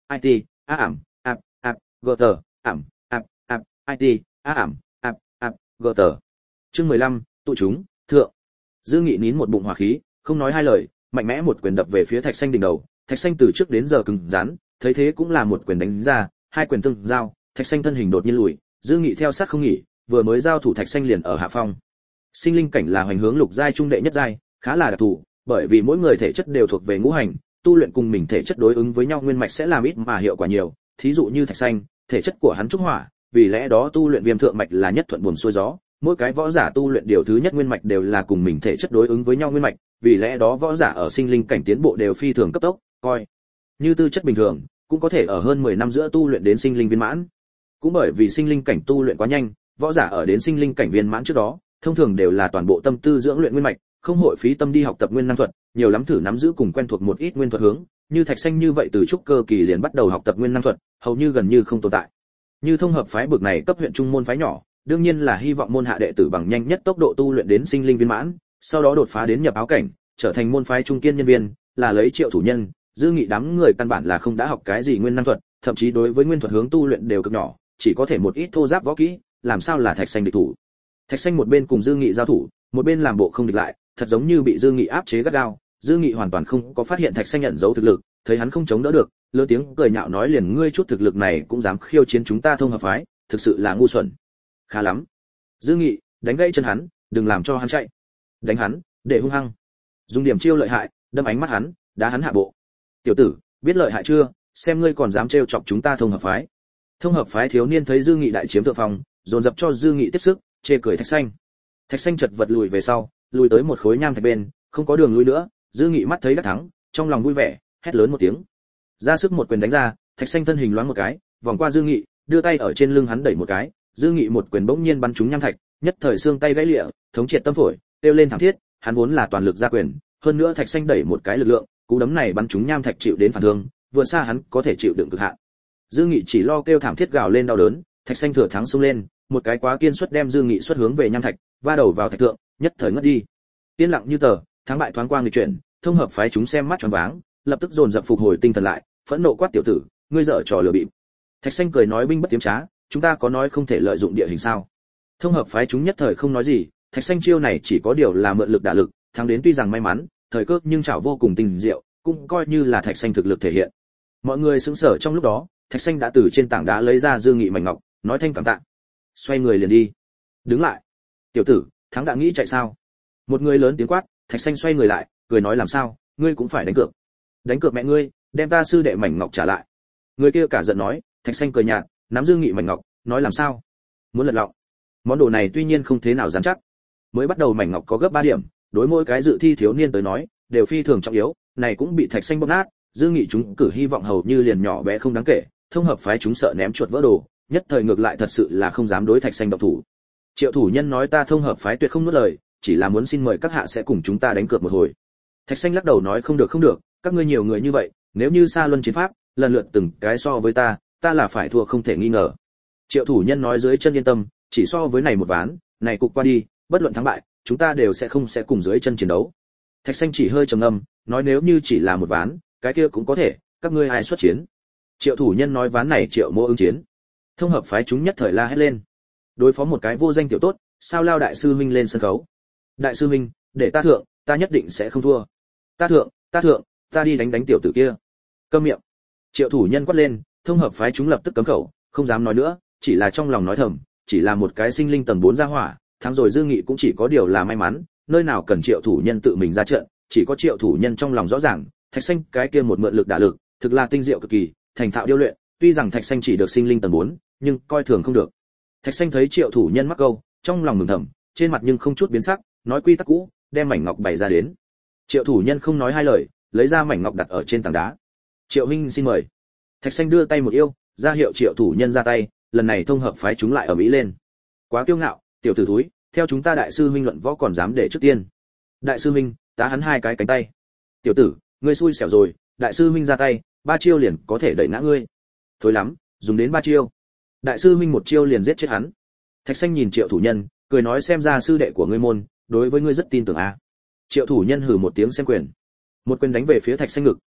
it a ảm ạp ạp gt ảm ạp ạp it a ảm ạp ạp gt. Chương mười lăm, tụ chúng, thượng. Dư Nghị nín một bụng hỏa khí, không nói hai lời, mạnh mẽ một quyền đập về phía Thạch Xanh đỉnh đầu. Thạch Xanh từ trước đến giờ cứng rắn, thấy thế cũng là một quyền đánh ra, hai quyền tương giao, Thạch Xanh thân hình đột nhiên lùi, Dư Nghị theo sát không nghỉ, vừa mới giao thủ Thạch Xanh liền ở hạ phong. Sinh linh cảnh là hoành hướng lục giai trung đệ nhất giai, khá là đặc thù, bởi vì mỗi người thể chất đều thuộc về ngũ hành, tu luyện cùng mình thể chất đối ứng với nhau nguyên mạch sẽ làm ít mà hiệu quả nhiều. Thí dụ như Thạch Xanh, thể chất của hắn trúc hỏa, vì lẽ đó tu luyện viêm thượng mạch là nhất thuận buồm xuôi gió. Mỗi cái võ giả tu luyện điều thứ nhất nguyên mạch đều là cùng mình thể chất đối ứng với nhau nguyên mạch, vì lẽ đó võ giả ở sinh linh cảnh tiến bộ đều phi thường cấp tốc, coi như tư chất bình thường, cũng có thể ở hơn mười năm giữa tu luyện đến sinh linh viên mãn. Cũng bởi vì sinh linh cảnh tu luyện quá nhanh, võ giả ở đến sinh linh cảnh viên mãn trước đó, thông thường đều là toàn bộ tâm tư dưỡng luyện nguyên mạch, không hội phí tâm đi học tập nguyên năng thuật, nhiều lắm thử nắm giữ cùng quen thuộc một ít nguyên thuật hướng, như Thạch Xanh như vậy từ trúc cơ kỳ liền bắt đầu học tập nguyên năng thuật, hầu như gần như không tồn tại. Như thông hợp phái bực này cấp huyện trung môn phái nhỏ, đương nhiên là hy vọng môn hạ đệ tử bằng nhanh nhất tốc độ tu luyện đến sinh linh viên mãn, sau đó đột phá đến nhập áo cảnh, trở thành môn phái trung kiên nhân viên, là lấy Triệu thủ nhân, Dư Nghị đám người căn bản là không đã học cái gì nguyên năng thuật, thậm chí đối với nguyên thuật hướng tu luyện đều cực nhỏ, chỉ có thể một ít thô giáp võ kỹ, làm sao là Thạch Xanh địch thủ. Thạch Xanh một bên cùng Dư Nghị giao thủ, một bên làm bộ không địch lại, thật giống như bị Dư Nghị áp chế gắt gao. Dư Nghị hoàn toàn không có phát hiện Thạch Xanh nhận giấu thực lực, thấy hắn không chống đỡ được, lớn tiếng cười nhạo nói liền ngươi chút thực lực này cũng dám khiêu chiến chúng ta thông hợp phái, thực sự là ngu xuẩn. Khá lắm. Dư Nghị, đánh gãy chân hắn, đừng làm cho hắn chạy. Đánh hắn, để hung hăng. Dùng điểm chiêu lợi hại, đâm ánh mắt hắn, đá hắn hạ bộ. Tiểu tử, biết lợi hại chưa, xem ngươi còn dám trêu chọc chúng ta thông hợp phái. Thông hợp phái thiếu niên thấy Dư Nghị đại chiếm thượng phong, dồn dập cho Dư Nghị tiếp sức, chê cười Thạch Xanh. Thạch Xanh chật vật lùi về sau, lùi tới một khối nham thạch bên, không có đường lui nữa. Dư Nghị mắt thấy đã thắng, trong lòng vui vẻ, hét lớn một tiếng, ra sức một quyền đánh ra. Thạch Xanh thân hình loáng một cái, vòng qua Dư Nghị, đưa tay ở trên lưng hắn đẩy một cái, Dư Nghị một quyền bỗng nhiên bắn trúng nham thạch, nhất thời xương tay gãy lịa, thống triệt tâm phổi, kêu lên thảm thiết. Hắn vốn là toàn lực ra quyền, hơn nữa Thạch Xanh đẩy một cái lực lượng, cú đấm này bắn trúng nham thạch chịu đến phản thương, vượt xa hắn có thể chịu đựng cực hạn. Dư Nghị chỉ lo kêu thảm thiết gào lên đau đớn, Thạch Xanh thừa thắng xông lên, một cái quá kiên suất đem Dư Nghị xuất hướng về nham thạch, va đầu vào thạch tượng, nhất thời ngất đi. Yên lặng như tờ, thắng bại thoáng qua nghịch chuyển, thông hợp phái chúng xem mắt tròn váng, lập tức dồn dập phục hồi tinh thần lại, phẫn nộ quát tiểu tử, ngươi dở trò lừa bịp. Thạch Xanh cười nói binh bất tiếm trá, chúng ta có nói không thể lợi dụng địa hình sao? Thông hợp phái chúng nhất thời không nói gì, Thạch Xanh chiêu này chỉ có điều là mượn lực đả lực, thắng đến tuy rằng may mắn, thời cơ nhưng chảo vô cùng tinh diệu, cũng coi như là Thạch Xanh thực lực thể hiện. Mọi người sững sờ trong lúc đó, Thạch Xanh đã từ trên tảng đá lấy ra Dương Nghị mảnh ngọc, nói thanh cảm tạ, xoay người liền đi. Đứng lại, tiểu tử, thắng đã nghĩ chạy sao? Một người lớn tiếng quát. Thạch Xanh xoay người lại, cười nói làm sao, ngươi cũng phải đánh cược. Đánh cược mẹ ngươi, đem ta sư đệ mảnh ngọc trả lại. Người kia cả giận nói. Thạch Xanh cười nhạt, nắm Dương Nghị mảnh ngọc, nói làm sao? Muốn lật lọng. Món đồ này tuy nhiên không thế nào rắn chắc, mới bắt đầu mảnh ngọc có gấp ba điểm, đối mỗi cái dự thi thiếu niên tới nói, đều phi thường trọng yếu, này cũng bị Thạch Xanh bóp nát. Dương Nghị chúng cử hy vọng hầu như liền nhỏ bé không đáng kể, thông hợp phái chúng sợ ném chuột vỡ đồ, nhất thời ngược lại thật sự là không dám đối Thạch Xanh động thủ. Triệu thủ nhân nói ta thông hợp phái tuyệt không nuốt lời, chỉ là muốn xin mời các hạ sẽ cùng chúng ta đánh cược một hồi. Thạch Xanh lắc đầu nói không được không được, các ngươi nhiều người như vậy, nếu như xa luân chiến pháp, lần lượt từng cái so với ta, ta là phải thua không thể nghi ngờ. Triệu thủ nhân nói dưới chân yên tâm, chỉ so với này một ván, này cục qua đi, bất luận thắng bại, chúng ta đều sẽ không sẽ cùng dưới chân chiến đấu. Thạch Xanh chỉ hơi trầm ngâm, nói nếu như chỉ là một ván, cái kia cũng có thể, các ngươi ai xuất chiến? Triệu thủ nhân nói ván này Triệu Mỗ ứng chiến. Thông hợp phái chúng nhất thời la hét lên. Đối phó một cái vô danh tiểu tốt, sao lao đại sư huynh lên sân khấu. Đại sư huynh, để ta thượng, ta nhất định sẽ không thua. Ta thượng, ta thượng, ta đi đánh đánh tiểu tử kia. Câm miệng. Triệu thủ nhân quát lên, thông hợp phái chúng lập tức cấm khẩu, không dám nói nữa, chỉ là trong lòng nói thầm, chỉ là một cái sinh linh tầng bốn gia hỏa, thắng rồi Dương Nghị cũng chỉ có điều là may mắn, nơi nào cần Triệu thủ nhân tự mình ra trận, chỉ có Triệu thủ nhân trong lòng rõ ràng, Thạch Xanh cái kia một mượn lực đả lực, thực là tinh diệu cực kỳ, thành thạo điêu luyện, tuy rằng Thạch Xanh chỉ được sinh linh tầng bốn, nhưng coi thường không được. Thạch Xanh thấy Triệu thủ nhân mắc câu, trong lòng mừng thầm, trên mặt nhưng không chút biến sắc, nói quy tắc cũ, đem mảnh ngọc bày ra đến. Triệu thủ nhân không nói hai lời, lấy ra mảnh ngọc đặt ở trên tảng đá. Triệu huynh xin mời. Thạch Xanh đưa tay một yêu, ra hiệu Triệu thủ nhân ra tay, lần này thông hợp phái chúng lại ở mỹ lên. Quá kiêu ngạo, tiểu tử thúi, theo chúng ta đại sư huynh luận võ còn dám để trước tiên. Đại sư huynh, tá hắn hai cái cánh tay. Tiểu tử, ngươi xui xẻo rồi, đại sư huynh ra tay, ba chiêu liền có thể đẩy ngã ngươi. Thôi lắm, dùng đến ba chiêu. Đại sư huynh một chiêu liền giết chết hắn. Thạch Xanh nhìn Triệu thủ nhân, cười nói xem ra sư đệ của ngươi môn, đối với ngươi rất tin tưởng a. À. Triệu thủ nhân hừ một tiếng xem quyền. Một quyền đánh về phía Thạch Xanh ngực,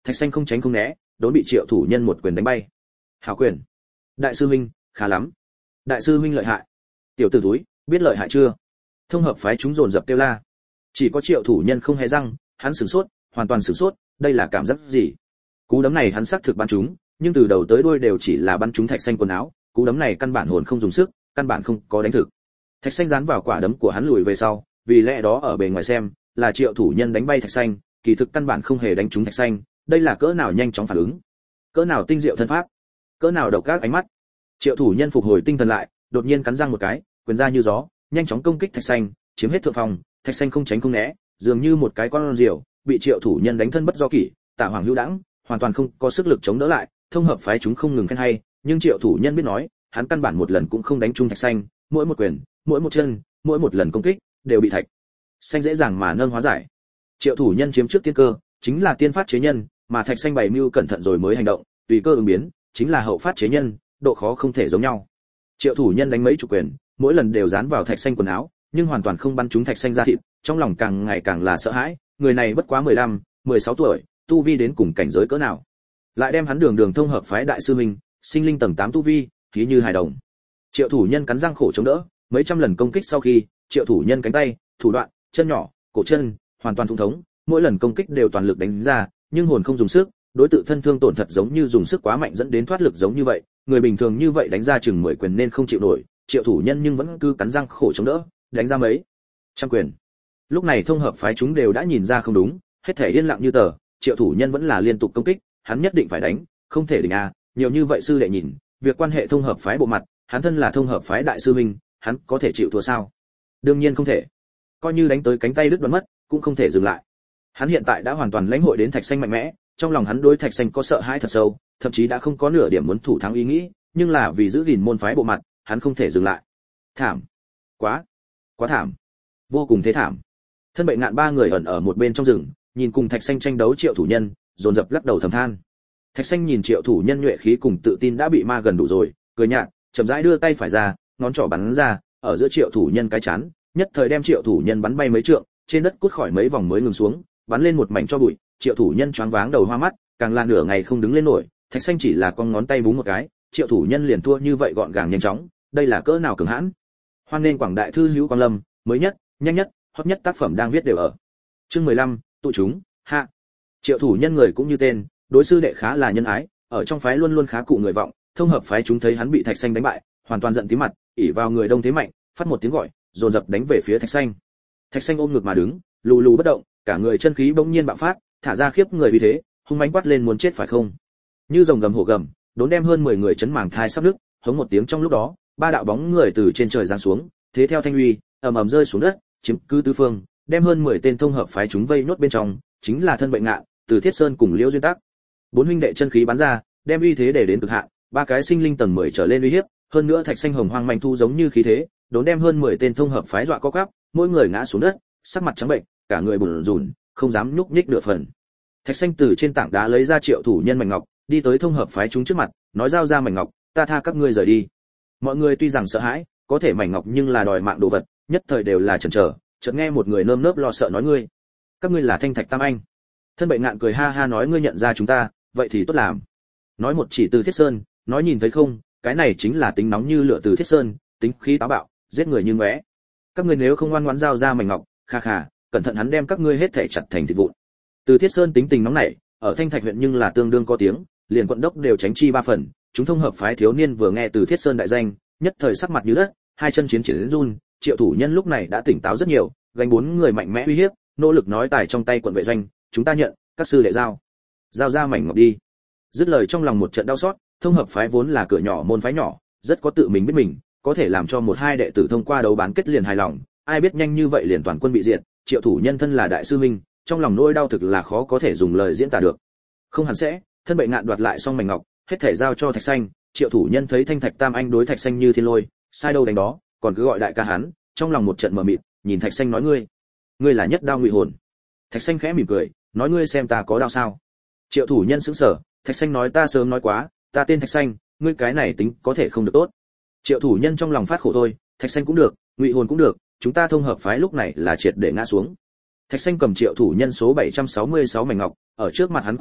thạch xanh không tránh không né, đốn bị Triệu thủ nhân một quyền đánh bay. Hảo quyền. Đại sư huynh, khá lắm. Đại sư huynh lợi hại. Tiểu tử túi, biết lợi hại chưa? Thông hợp phái chúng dồn dập kêu la. Chỉ có Triệu thủ nhân không hé răng, hắn sửng sốt, hoàn toàn sửng sốt, đây là cảm giác gì? Cú đấm này hắn xác thực bắn trúng, nhưng từ đầu tới đuôi đều chỉ là bắn trúng thạch xanh quần áo, cú đấm này căn bản hồn không dùng sức, căn bản không có đánh thực. Thạch xanh dán vào quả đấm của hắn lùi về sau, vì lẽ đó ở bề ngoài xem, là Triệu thủ nhân đánh bay thạch xanh, kỳ thực căn bản không hề đánh trúng thạch xanh, đây là cỡ nào nhanh chóng phản ứng, cỡ nào tinh diệu thân pháp, cỡ nào độc ác ánh mắt. Triệu thủ nhân phục hồi tinh thần lại, đột nhiên cắn răng một cái, quyền ra như gió, nhanh chóng công kích thạch xanh, chiếm hết thượng phòng, thạch xanh không tránh không né, dường như một cái con diều, bị Triệu thủ nhân đánh thân bất do kỷ, tả hoàng hữu đãng, hoàn toàn không có sức lực chống đỡ lại. Thông hợp phái chúng không ngừng khen hay, nhưng Triệu thủ nhân biết nói, hắn căn bản một lần cũng không đánh trúng thạch xanh, mỗi một quyền, mỗi một chân, mỗi một lần công kích đều bị thạch xanh dễ dàng mà nâng hóa giải. Triệu thủ nhân chiếm trước tiên cơ, chính là tiên phát chế nhân, mà thạch xanh bày mưu cẩn thận rồi mới hành động, tùy cơ ứng biến, chính là hậu phát chế nhân, độ khó không thể giống nhau. Triệu thủ nhân đánh mấy chục quyền, mỗi lần đều dán vào thạch xanh quần áo, nhưng hoàn toàn không bắn trúng thạch xanh da thịt, trong lòng càng ngày càng là sợ hãi, người này bất quá mười lăm, mười sáu tuổi, tu vi đến cùng cảnh giới cỡ nào. Lại đem hắn đường đường thông hợp phái đại sư minh, sinh linh tầng tám tu vi, khí như hài đồng. Triệu thủ nhân cắn răng khổ chống đỡ, mấy trăm lần công kích sau khi, Triệu thủ nhân cánh tay, thủ đoạn, chân nhỏ, cổ chân, hoàn toàn thung thống, mỗi lần công kích đều toàn lực đánh ra, nhưng hồn không dùng sức, đối tự thân thương tổn thật giống như dùng sức quá mạnh dẫn đến thoát lực giống như vậy, người bình thường như vậy đánh ra chừng mười quyền nên không chịu nổi, Triệu thủ nhân nhưng vẫn cứ cắn răng khổ chống đỡ, đánh ra mấy trăm quyền. Lúc này thông hợp phái chúng đều đã nhìn ra không đúng, hết thể yên lặng như tờ, Triệu thủ nhân vẫn là liên tục công kích, hắn nhất định phải đánh, không thể đỉnh a, nhiều như vậy sư đệ nhìn, việc quan hệ thông hợp phái bộ mặt, hắn thân là thông hợp phái đại sư huynh, hắn có thể chịu thua sao? Đương nhiên không thể. Coi như đánh tới cánh tay đứt đoạn mất, cũng không thể dừng lại. Hắn hiện tại đã hoàn toàn lãnh hội đến thạch xanh mạnh mẽ, trong lòng hắn đối thạch xanh có sợ hãi thật sâu, thậm chí đã không có nửa điểm muốn thủ thắng ý nghĩ, nhưng là vì giữ gìn môn phái bộ mặt, hắn không thể dừng lại. Thảm, quá, quá thảm, vô cùng thế thảm. Thân Bệnh Ngạn ba người ẩn ở một bên trong rừng, nhìn cùng thạch xanh tranh đấu Triệu thủ nhân, dồn dập lắc đầu thầm than. Thạch xanh nhìn Triệu thủ nhân nhuệ khí cùng tự tin đã bị ma gần đủ rồi, cười nhạt, chậm rãi đưa tay phải ra, ngón trỏ bắn ra, ở giữa Triệu thủ nhân cái chán, nhất thời đem Triệu thủ nhân bắn bay mấy trượng, trên đất cút khỏi mấy vòng mới ngừng xuống, bắn lên một mảnh cho bụi, Triệu thủ nhân choáng váng đầu hoa mắt, càng là nửa ngày không đứng lên nổi, thạch xanh chỉ là con ngón tay búng một cái, Triệu thủ nhân liền thua như vậy gọn gàng nhanh chóng, đây là cỡ nào cường hãn. Hoan nên Quảng Đại thư hữu Quang Lâm, mới nhất, nhanh nhất, hot nhất tác phẩm đang viết đều ở. Chương mười lăm, tụ chúng, hạ. Triệu thủ nhân người cũng như tên, đối sư đệ khá là nhân ái, ở trong phái luôn luôn khá cụ người vọng, thông hợp phái chúng thấy hắn bị thạch xanh đánh bại, hoàn toàn giận tím mặt, ỷ vào người đông thế mạnh, phát một tiếng gọi, dồn dập đánh về phía thạch xanh. Thạch xanh ôm ngực mà đứng, lù lù bất động, cả người chân khí bỗng nhiên bạo phát, thả ra khiếp người vì thế, hung mãnh quát lên muốn chết phải không? Như rồng gầm hổ gầm, đốn đem hơn mười người chấn màng thai sắp nứt, hống một tiếng trong lúc đó, ba đạo bóng người từ trên trời giáng xuống, thế theo thanh uy, ầm ầm rơi xuống đất, chiếm cứ tứ phương, đem hơn mười tên thông hợp phái chúng vây nốt bên trong, chính là Thân Bệnh Ngạn, Từ Thiết Sơn cùng Liễu Duyên Tắc. Bốn huynh đệ chân khí bắn ra, đem uy thế để đến cực hạn, ba cái sinh linh tầng mười trở lên uy hiếp, hơn nữa thạch xanh hồng hoang manh thu giống như khí thế, đốn đem hơn mười tên thông hợp phái dọa co quắp, mỗi người ngã xuống đất, sắc mặt trắng bệnh, cả người bủn rủn, không dám nhúc nhích nửa phần. Thạch xanh từ trên tảng đá lấy ra Triệu thủ nhân mảnh ngọc, đi tới thông hợp phái chúng trước mặt, nói giao ra mảnh ngọc, ta tha các ngươi rời đi. Mọi người tuy rằng sợ hãi, có thể mảnh ngọc nhưng là đòi mạng đồ vật, nhất thời đều là chần chờ, chợt nghe một người nơm nớp lo sợ nói ngươi, các ngươi là Thanh Thạch Tam Anh. Thân Bệnh Ngạn cười ha ha nói ngươi nhận ra chúng ta, vậy thì tốt làm. Nói một chỉ Từ Thiết Sơn, nói nhìn thấy không, cái này chính là tính nóng như lửa Từ Thiết Sơn, tính khí táo bạo, giết người như ngóe. Các ngươi nếu không ngoan ngoãn giao ra mảnh ngọc, kha kha, cẩn thận hắn đem các ngươi hết thảy chặt thành thịt vụn. Từ Thiết Sơn tính tình nóng nảy, ở Thanh Thạch huyện nhưng là tương đương có tiếng, liền quận đốc đều tránh chi ba phần. Chúng thông hợp phái thiếu niên vừa nghe Từ Thiết Sơn đại danh, nhất thời sắc mặt như đất, hai chân chiến chiến run. Triệu thủ nhân lúc này đã tỉnh táo rất nhiều, gánh bốn người mạnh mẽ uy hiếp, nỗ lực nói tài trong tay quận vệ doanh, chúng ta nhận, các sư đệ giao, giao ra mảnh ngọc đi. Dứt lời trong lòng một trận đau xót, thông hợp phái vốn là cửa nhỏ môn phái nhỏ, rất có tự mình biết mình, có thể làm cho một hai đệ tử thông qua đấu bán kết liền hài lòng, ai biết nhanh như vậy liền toàn quân bị diệt. Triệu thủ nhân thân là đại sư huynh, trong lòng nỗi đau thực là khó có thể dùng lời diễn tả được. Không hẳn sẽ, Thân Bệnh Ngạn đoạt lại xong mảnh ngọc, hết thể giao cho thạch xanh. Triệu thủ nhân thấy Thanh Thạch Tam Anh đối thạch xanh như thiên lôi, sai đâu đánh đó, còn cứ gọi đại ca hắn, trong lòng một trận mờ mịt, nhìn thạch xanh nói ngươi, ngươi là Nhất Đao Ngụy Hồn. Thạch xanh khẽ mỉm cười, nói ngươi xem ta có đao sao? Triệu thủ nhân sững sờ, thạch xanh nói ta sớm nói quá, ta tên thạch xanh, ngươi cái này tính có thể không được tốt. Triệu thủ nhân trong lòng phát khổ thôi, thạch xanh cũng được, Ngụy Hồn cũng được, chúng ta thông hợp phái lúc này là triệt để ngã xuống. Thạch xanh cầm Triệu thủ nhân số bảy trăm sáu mươi sáu mảnh ngọc, ở trước mặt hắn quơ quơ,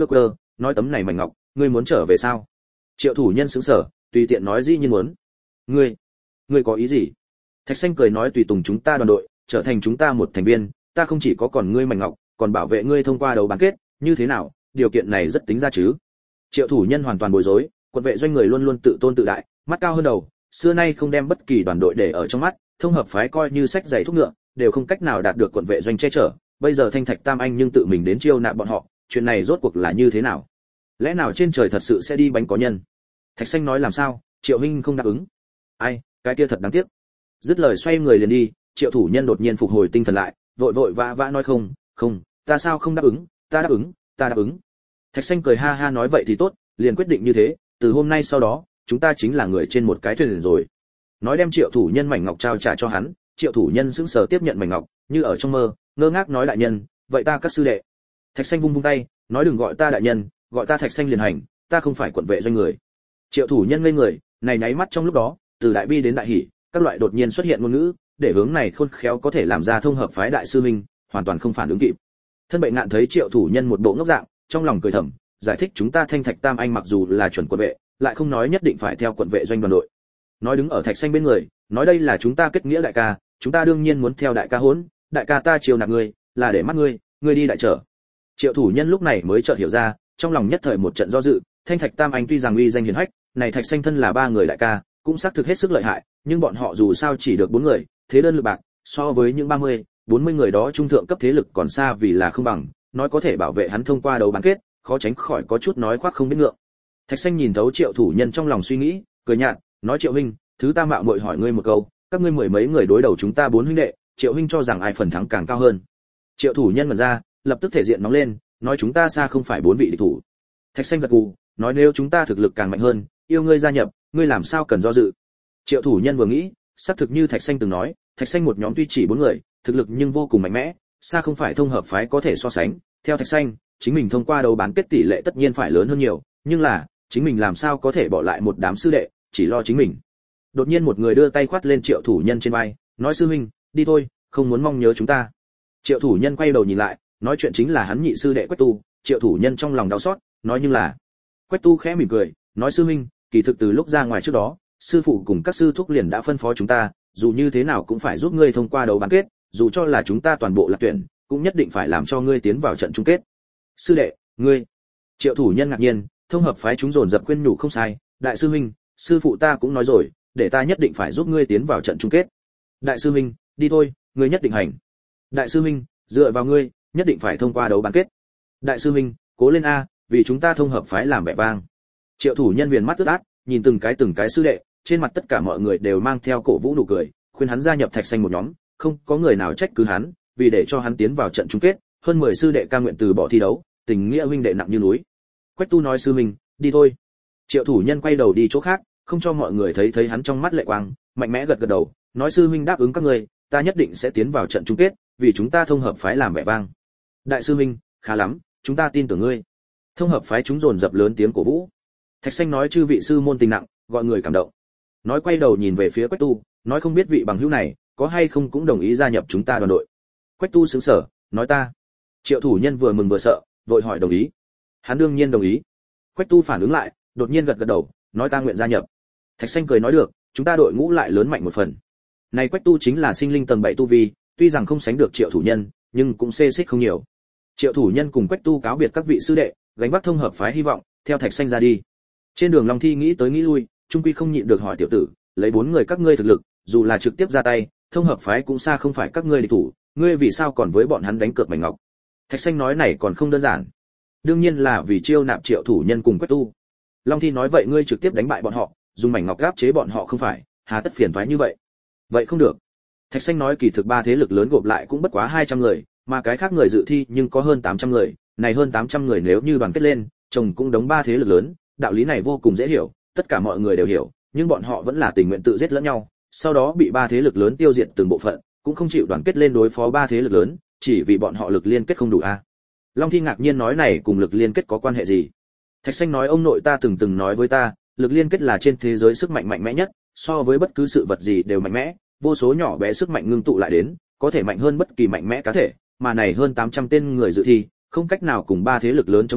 nói tấm này mảnh ngọc, ngươi muốn trở về sao? Triệu thủ nhân sững sờ, tùy tiện nói dĩ nhiên muốn. Ngươi, ngươi có ý gì? Thạch Xanh cười nói tùy tùng chúng ta đoàn đội, trở thành chúng ta một thành viên, ta không chỉ có còn ngươi mảnh ngọc, còn bảo vệ ngươi thông qua đấu bán kết, như thế nào? Điều kiện này rất tính ra chứ? Triệu thủ nhân hoàn toàn bối rối, quận vệ doanh người luôn luôn tự tôn tự đại, mắt cao hơn đầu, xưa nay không đem bất kỳ đoàn đội để ở trong mắt, thông hợp phái coi như sách giày thuốc ngựa, đều không cách nào đạt được quận vệ doanh che chở, bây giờ Thanh Thạch Tam Anh nhưng tự mình đến chiêu nạp bọn họ, chuyện này rốt cuộc là như thế nào? Lẽ nào trên trời thật sự sẽ đi bánh có nhân? Thạch Xanh nói làm sao? Triệu huynh không đáp ứng. Ai, cái kia thật đáng tiếc. Dứt lời xoay người liền đi, Triệu thủ nhân đột nhiên phục hồi tinh thần lại, vội vội vã vã nói không, không, ta sao không đáp ứng, ta đáp ứng, ta đáp ứng. Thạch Xanh cười ha ha nói vậy thì tốt, liền quyết định như thế, từ hôm nay sau đó, chúng ta chính là người trên một cái thuyền rồi. Nói đem Triệu thủ nhân mảnh ngọc trao trả cho hắn, Triệu thủ nhân sững sờ tiếp nhận mảnh ngọc, như ở trong mơ, ngơ ngác nói đại nhân, vậy ta các sư đệ. Thạch Xanh vung vung tay, nói đừng gọi ta đại nhân, gọi ta Thạch Xanh liền hành, ta không phải quận vệ doanh người. Triệu thủ nhân ngây người, này nháy mắt trong lúc đó, từ đại bi đến đại hỉ, các loại đột nhiên xuất hiện ngôn ngữ, để hướng này khôn khéo có thể làm ra thông hợp phái đại sư minh, hoàn toàn không phản ứng kịp. Thân Bệ Ngạn thấy Triệu thủ nhân một bộ ngốc dạng, trong lòng cười thầm, giải thích chúng ta Thanh Thạch Tam Anh mặc dù là chuẩn quận vệ, lại không nói nhất định phải theo quận vệ doanh đoàn đội. Nói đứng ở Thạch Xanh bên người, nói đây là chúng ta kết nghĩa đại ca, chúng ta đương nhiên muốn theo đại ca hỗn, đại ca ta chiều nạp ngươi, là để mắt ngươi, ngươi đi đại trở. Triệu thủ nhân lúc này mới chợt hiểu ra, trong lòng nhất thời một trận do dự, Thanh Thạch Tam Anh tuy rằng uy danh hiển hách, này Thạch Xanh thân là ba người đại ca, cũng xác thực hết sức lợi hại, nhưng bọn họ dù sao chỉ được bốn người, thế đơn lực bạc, so với những ba mươi, bốn mươi người đó trung thượng cấp thế lực còn xa vì là không bằng, nói có thể bảo vệ hắn thông qua đấu bán kết, khó tránh khỏi có chút nói khoác không biết ngượng. Thạch Xanh nhìn thấu Triệu thủ nhân trong lòng suy nghĩ, cười nhạt, nói Triệu huynh, thứ ta mạo muội hỏi ngươi một câu, các ngươi mười mấy người đối đầu chúng ta bốn huynh đệ, Triệu huynh cho rằng ai phần thắng càng cao hơn? Triệu thủ nhân mở ra, lập tức thể diện nóng lên, nói chúng ta xa không phải bốn vị địch thủ. Thạch Xanh gật gù, nói nếu chúng ta thực lực càng mạnh hơn, yêu ngươi gia nhập, ngươi làm sao cần do dự. Triệu thủ nhân vừa nghĩ, xác thực như Thạch Xanh từng nói, Thạch Xanh một nhóm tuy chỉ bốn người, thực lực nhưng vô cùng mạnh mẽ, xa không phải thông hợp phái có thể so sánh. Theo Thạch Xanh, chính mình thông qua đấu bán kết tỷ lệ tất nhiên phải lớn hơn nhiều, nhưng là, chính mình làm sao có thể bỏ lại một đám sư đệ, chỉ lo chính mình. Đột nhiên một người đưa tay khoát lên Triệu thủ nhân trên vai, nói sư huynh, đi thôi, không muốn mong nhớ chúng ta. Triệu thủ nhân quay đầu nhìn lại, nói chuyện chính là hắn nhị sư đệ Quách Tu. Triệu thủ nhân trong lòng đau xót, nói nhưng là. Quách Tu khẽ mỉm cười, nói sư huynh, kỳ thực từ lúc ra ngoài trước đó, sư phụ cùng các sư thúc liền đã phân phó chúng ta, dù như thế nào cũng phải giúp ngươi thông qua đấu bán kết, dù cho là chúng ta toàn bộ là tuyển, cũng nhất định phải làm cho ngươi tiến vào trận chung kết. Sư đệ, ngươi. Triệu thủ nhân ngạc nhiên, thông hợp phái chúng dồn dập khuyên nhủ không sai, đại sư huynh, sư phụ ta cũng nói rồi, để ta nhất định phải giúp ngươi tiến vào trận chung kết. Đại sư huynh, đi thôi, ngươi nhất định hành. Đại sư huynh, dựa vào ngươi, nhất định phải thông qua đấu bán kết. Đại sư huynh, cố lên a, vì chúng ta thông hợp phái làm vẻ vang. Triệu thủ nhân viền mắt ướt át, nhìn từng cái từng cái sư đệ, trên mặt tất cả mọi người đều mang theo cổ vũ nụ cười, khuyên hắn gia nhập Thạch Xanh một nhóm, không có người nào trách cứ hắn, vì để cho hắn tiến vào trận chung kết, hơn mười sư đệ ca nguyện từ bỏ thi đấu, tình nghĩa huynh đệ nặng như núi. Quách Tu nói sư huynh, đi thôi. Triệu thủ nhân quay đầu đi chỗ khác, không cho mọi người thấy thấy hắn trong mắt lệ quang, mạnh mẽ gật gật đầu, nói sư huynh đáp ứng các ngươi, ta nhất định sẽ tiến vào trận chung kết, vì chúng ta thông hợp phái làm vẻ vang. Đại sư huynh, khá lắm, chúng ta tin tưởng ngươi. Thông hợp phái chúng dồn dập lớn tiếng cổ vũ. Thạch Xanh nói chư vị sư môn tình nặng, gọi người cảm động. Nói quay đầu nhìn về phía Quách Tu, nói không biết vị bằng hữu này có hay không cũng đồng ý gia nhập chúng ta đoàn đội. Quách Tu sững sờ, nói ta. Triệu thủ nhân vừa mừng vừa sợ, vội hỏi đồng ý. Hắn đương nhiên đồng ý. Quách Tu phản ứng lại, đột nhiên gật gật đầu, nói ta nguyện gia nhập. Thạch Xanh cười nói được, chúng ta đội ngũ lại lớn mạnh một phần. Này Quách Tu chính là sinh linh tầng bảy tu vi, tuy rằng không sánh được Triệu thủ nhân, nhưng cũng xê xích không nhiều. Triệu thủ nhân cùng Quách Tu cáo biệt các vị sư đệ, gánh vác thông hợp phái hy vọng, theo Thạch Xanh ra đi. Trên đường Long Thi nghĩ tới nghĩ lui, trung quy không nhịn được hỏi tiểu tử, lấy bốn người các ngươi thực lực, dù là trực tiếp ra tay, thông hợp phái cũng xa không phải các ngươi địch thủ, ngươi vì sao còn với bọn hắn đánh cược mảnh ngọc? Thạch Xanh nói này còn không đơn giản. Đương nhiên là vì chiêu nạp Triệu thủ nhân cùng Quách Tu. Long Thi nói vậy ngươi trực tiếp đánh bại bọn họ, dùng mảnh ngọc áp chế bọn họ không phải, hà tất phiền toái như vậy? Vậy không được. Thạch Xanh nói kỳ thực ba thế lực lớn gộp lại cũng bất quá hai trăm người, mà cái khác người dự thi nhưng có hơn tám trăm người, này hơn tám trăm người nếu như đoàn kết lên, chồng cũng đóng ba thế lực lớn, đạo lý này vô cùng dễ hiểu, tất cả mọi người đều hiểu, nhưng bọn họ vẫn là tình nguyện tự giết lẫn nhau, sau đó bị ba thế lực lớn tiêu diệt từng bộ phận, cũng không chịu đoàn kết lên đối phó ba thế lực lớn, chỉ vì bọn họ lực liên kết không đủ a. À. Long Thi ngạc nhiên nói này cùng lực liên kết có quan hệ gì? Thạch Xanh nói ông nội ta từng từng nói với ta, lực liên kết là trên thế giới sức mạnh mạnh mẽ nhất, so với bất cứ sự vật gì đều mạnh mẽ, vô số nhỏ bé sức mạnh ngưng tụ lại đến, có thể mạnh hơn bất kỳ mạnh mẽ cá thể, mà này hơn tám trăm tên người dự thi, không cách nào cùng ba thế lực lớn chống lại,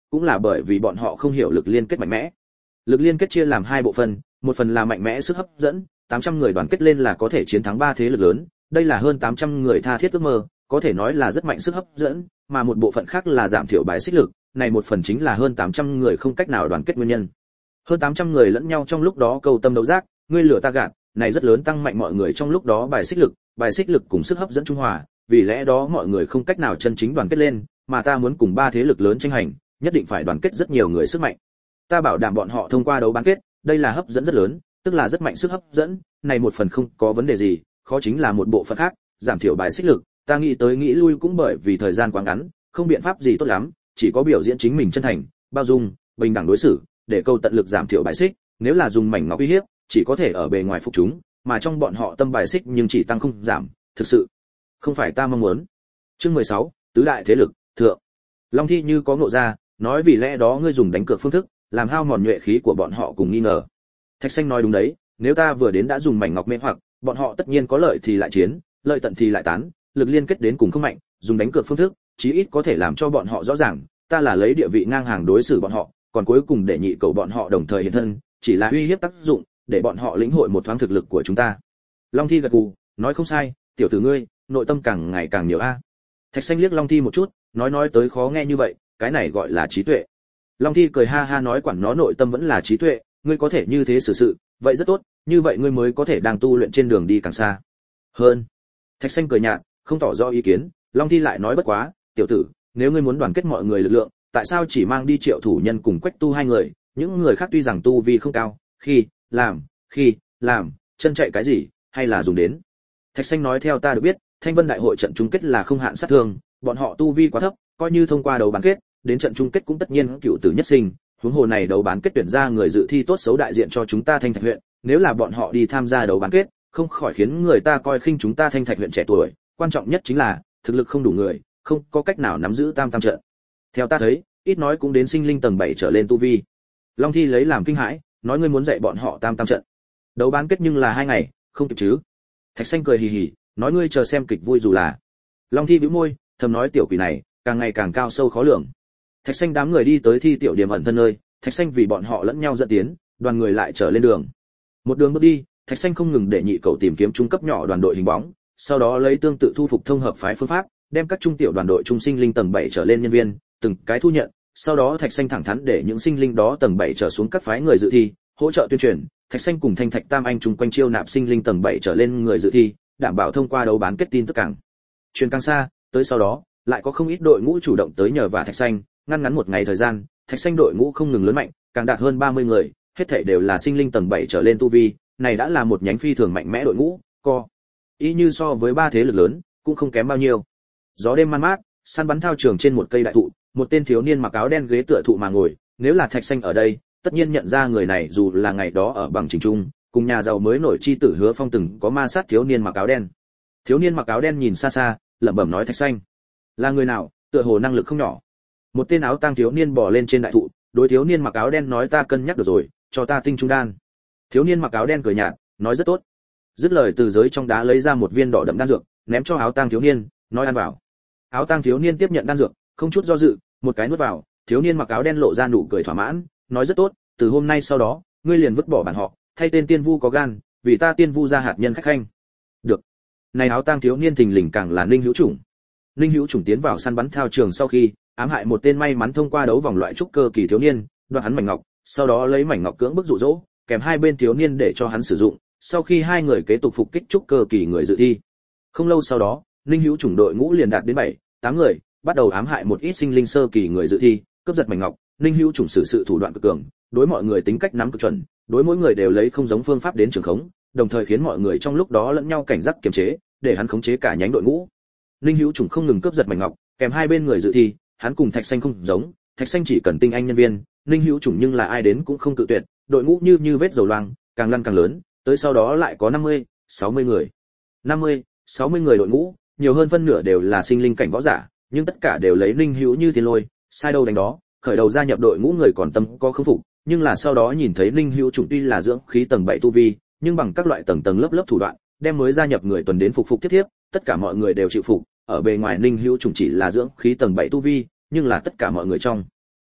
cũng là bởi vì bọn họ không hiểu lực liên kết mạnh mẽ. Lực liên kết chia làm hai bộ phận, một phần là mạnh mẽ sức hấp dẫn, tám trăm người đoàn kết lên là có thể chiến thắng ba thế lực lớn, đây là hơn tám trăm người tha thiết ước mơ, có thể nói là rất mạnh sức hấp dẫn, mà một bộ phận khác là giảm thiểu bài xích lực, này một phần chính là hơn tám trăm người không cách nào đoàn kết nguyên nhân. Hơn tám trăm người lẫn nhau trong lúc đó câu tâm đấu giác, ngươi lửa ta gạt, này rất lớn tăng mạnh mọi người trong lúc đó bài xích lực, bài xích lực cùng sức hấp dẫn trung hòa, vì lẽ đó mọi người không cách nào chân chính đoàn kết lên, mà ta muốn cùng ba thế lực lớn tranh hành, nhất định phải đoàn kết rất nhiều người sức mạnh. Ta bảo đảm bọn họ thông qua đấu bán kết, đây là hấp dẫn rất lớn, tức là rất mạnh sức hấp dẫn, này một phần không có vấn đề gì, khó chính là một bộ phận khác, giảm thiểu bài xích lực, ta nghĩ tới nghĩ lui cũng bởi vì thời gian quá ngắn, không biện pháp gì tốt lắm, chỉ có biểu diễn chính mình chân thành, bao dung, bình đẳng đối xử, để câu tận lực giảm thiểu bài xích, nếu là dùng mảnh ngọc uy hiếp, chỉ có thể ở bề ngoài phục chúng, mà trong bọn họ tâm bài xích nhưng chỉ tăng không giảm, thực sự không phải ta mong muốn. Chương mười sáu, tứ đại thế lực, thượng. Long Thi như có ngộ ra, nói vì lẽ đó ngươi dùng đánh cược phương thức, làm hao mòn nhuệ khí của bọn họ cùng nghi ngờ. Thạch Xanh nói đúng đấy, nếu ta vừa đến đã dùng mảnh ngọc mê hoặc, bọn họ tất nhiên có lợi thì lại chiến, lợi tận thì lại tán, lực liên kết đến cùng không mạnh, dùng đánh cược phương thức, chí ít có thể làm cho bọn họ rõ ràng, ta là lấy địa vị ngang hàng đối xử bọn họ, còn cuối cùng để nhị cầu bọn họ đồng thời hiện thân, chỉ là uy hiếp tác dụng, để bọn họ lĩnh hội một thoáng thực lực của chúng ta. Long Thi gật gù, nói không sai, tiểu tử ngươi, nội tâm càng ngày càng nhiều a. Thạch Xanh liếc Long Thi một chút, nói nói tới khó nghe như vậy, cái này gọi là trí tuệ. Long Thi cười ha ha nói quản nó nội tâm vẫn là trí tuệ, ngươi có thể như thế xử sự, vậy rất tốt, như vậy ngươi mới có thể đang tu luyện trên đường đi càng xa. Hơn. Thạch Xanh cười nhạt, không tỏ rõ ý kiến, Long Thi lại nói bất quá, tiểu tử, nếu ngươi muốn đoàn kết mọi người lực lượng, tại sao chỉ mang đi Triệu Thủ Nhân cùng Quách Tu hai người, những người khác tuy rằng tu vi không cao, khi làm, khi làm, chân chạy cái gì, hay là dùng đến. Thạch Xanh nói theo ta được biết, Thanh Vân đại hội trận chung kết là không hạn sát thương, bọn họ tu vi quá thấp, coi như thông qua đấu bán kết, đến trận chung kết cũng tất nhiên cựu tử nhất sinh, huống hồ này đấu bán kết tuyển ra người dự thi tốt xấu đại diện cho chúng ta Thanh Thạch huyện, nếu là bọn họ đi tham gia đấu bán kết, không khỏi khiến người ta coi khinh chúng ta Thanh Thạch huyện trẻ tuổi, quan trọng nhất chính là thực lực không đủ người, không có cách nào nắm giữ tam tam trận. Theo ta thấy, ít nói cũng đến sinh linh tầng bảy trở lên tu vi. Long Thi lấy làm kinh hãi, nói ngươi muốn dạy bọn họ tam tam trận. Đấu bán kết nhưng là hai ngày, không kịp chứ? Thạch Xanh cười hì hì, nói ngươi chờ xem kịch vui dù là. Long Thi bĩu môi, thầm nói tiểu quỷ này, càng ngày càng cao sâu khó lường. Thạch Xanh đám người đi tới thi tiểu điểm ẩn thân nơi, Thạch Xanh vì bọn họ lẫn nhau dẫn tiến, đoàn người lại trở lên đường. Một đường bước đi, Thạch Xanh không ngừng để nhị cậu tìm kiếm trung cấp nhỏ đoàn đội hình bóng, sau đó lấy tương tự thu phục thông hợp phái phương pháp, đem các trung tiểu đoàn đội trung sinh linh tầng bảy trở lên nhân viên, từng cái thu nhận, sau đó Thạch Xanh thẳng thắn để những sinh linh đó tầng bảy trở xuống các phái người dự thi, hỗ trợ tuyên truyền, Thạch Xanh cùng Thanh Thạch Tam Anh chung quanh chiêu nạp sinh linh tầng bảy trở lên người dự thi, đảm bảo thông qua đấu bán kết tin tức càng truyền càng xa, tới sau đó, lại có không ít đội ngũ chủ động tới nhờ vả Thạch Xanh, ngăn ngắn một ngày thời gian, Thạch Xanh đội ngũ không ngừng lớn mạnh, càng đạt hơn ba mươi người, hết thảy đều là sinh linh tầng bảy trở lên tu vi, này đã là một nhánh phi thường mạnh mẽ đội ngũ, co ý như so với ba thế lực lớn, cũng không kém bao nhiêu. Gió đêm man mát, săn bắn thao trường trên một cây đại thụ, một tên thiếu niên mặc áo đen ghế tựa thụ mà ngồi, nếu là Thạch Xanh ở đây, tất nhiên nhận ra người này dù là ngày đó ở bằng trình trung, cùng nhà giàu mới nổi chi tử Hứa Phong từng có ma sát thiếu niên mặc áo đen. Thiếu niên mặc áo đen nhìn xa xa, lẩm bẩm nói Thạch Xanh, là người nào, tựa hồ năng lực không nhỏ. Một tên áo tang thiếu niên bò lên trên đại thụ, đối thiếu niên mặc áo đen nói ta cân nhắc được rồi, cho ta tinh trung đan. Thiếu niên mặc áo đen cười nhạt, nói rất tốt. Dứt lời từ giới trong đá lấy ra một viên đỏ đậm đan dược, ném cho áo tang thiếu niên, nói ăn vào. Áo tang thiếu niên tiếp nhận đan dược, không chút do dự, một cái nuốt vào, thiếu niên mặc áo đen lộ ra nụ cười thỏa mãn, nói rất tốt, từ hôm nay sau đó, ngươi liền vứt bỏ bản họ, thay tên Tiên Vu có gan, vì ta Tiên Vu ra hạt nhân khách khanh. Được. Này áo tang thiếu niên thình lình càng là Ninh Hữu Chủng. Ninh Hữu Chủng tiến vào săn bắn thao trường sau khi ám hại một tên may mắn thông qua đấu vòng loại trúc cơ kỳ thiếu niên, đoạt hắn mảnh ngọc, sau đó lấy mảnh ngọc cưỡng bức dụ dỗ, kèm hai bên thiếu niên để cho hắn sử dụng, sau khi hai người kế tục phục kích trúc cơ kỳ người dự thi. Không lâu sau đó, Ninh Hữu Chủng đội ngũ liền đạt đến bảy, tám người, bắt đầu ám hại một ít sinh linh sơ kỳ người dự thi, cướp giật mảnh ngọc. Ninh Hữu Chủng sử sự thủ đoạn cực cường, đối mọi người tính cách nắm cực chuẩn, đối mỗi người đều lấy không giống phương pháp đến trường khống, đồng thời khiến mọi người trong lúc đó lẫn nhau cảnh giác kiềm chế, để hắn khống chế cả nhánh đội ngũ. Ninh Hữu Chủng không ngừng cướp giật mảnh ngọc, kèm hai bên người dự thi, hắn cùng Thạch Xanh không giống, Thạch Xanh chỉ cần tinh anh nhân viên, Ninh Hữu Chủng nhưng là ai đến cũng không cự tuyệt, đội ngũ như như vết dầu loang, càng lăn càng lớn, tới sau đó lại có năm mươi, sáu mươi người. năm mươi, sáu mươi người đội ngũ, nhiều hơn phân nửa đều là sinh linh cảnh võ giả, nhưng tất cả đều lấy Ninh Hữu như thiên lôi, sai đâu đánh đó, khởi đầu gia nhập đội ngũ người còn tâm có khâm phục, nhưng là sau đó nhìn thấy Ninh Hữu Chủng tuy là dưỡng khí tầng bảy tu vi, nhưng bằng các loại tầng tầng lớp lớp thủ đoạn, đem mới gia nhập người tuần đến phục phục tiếp tiếp, tất cả mọi người đều chịu phục, ở bề ngoài Ninh Hữu Chủng chỉ là dưỡng khí tầng bảy tu vi, nhưng là tất cả mọi người trong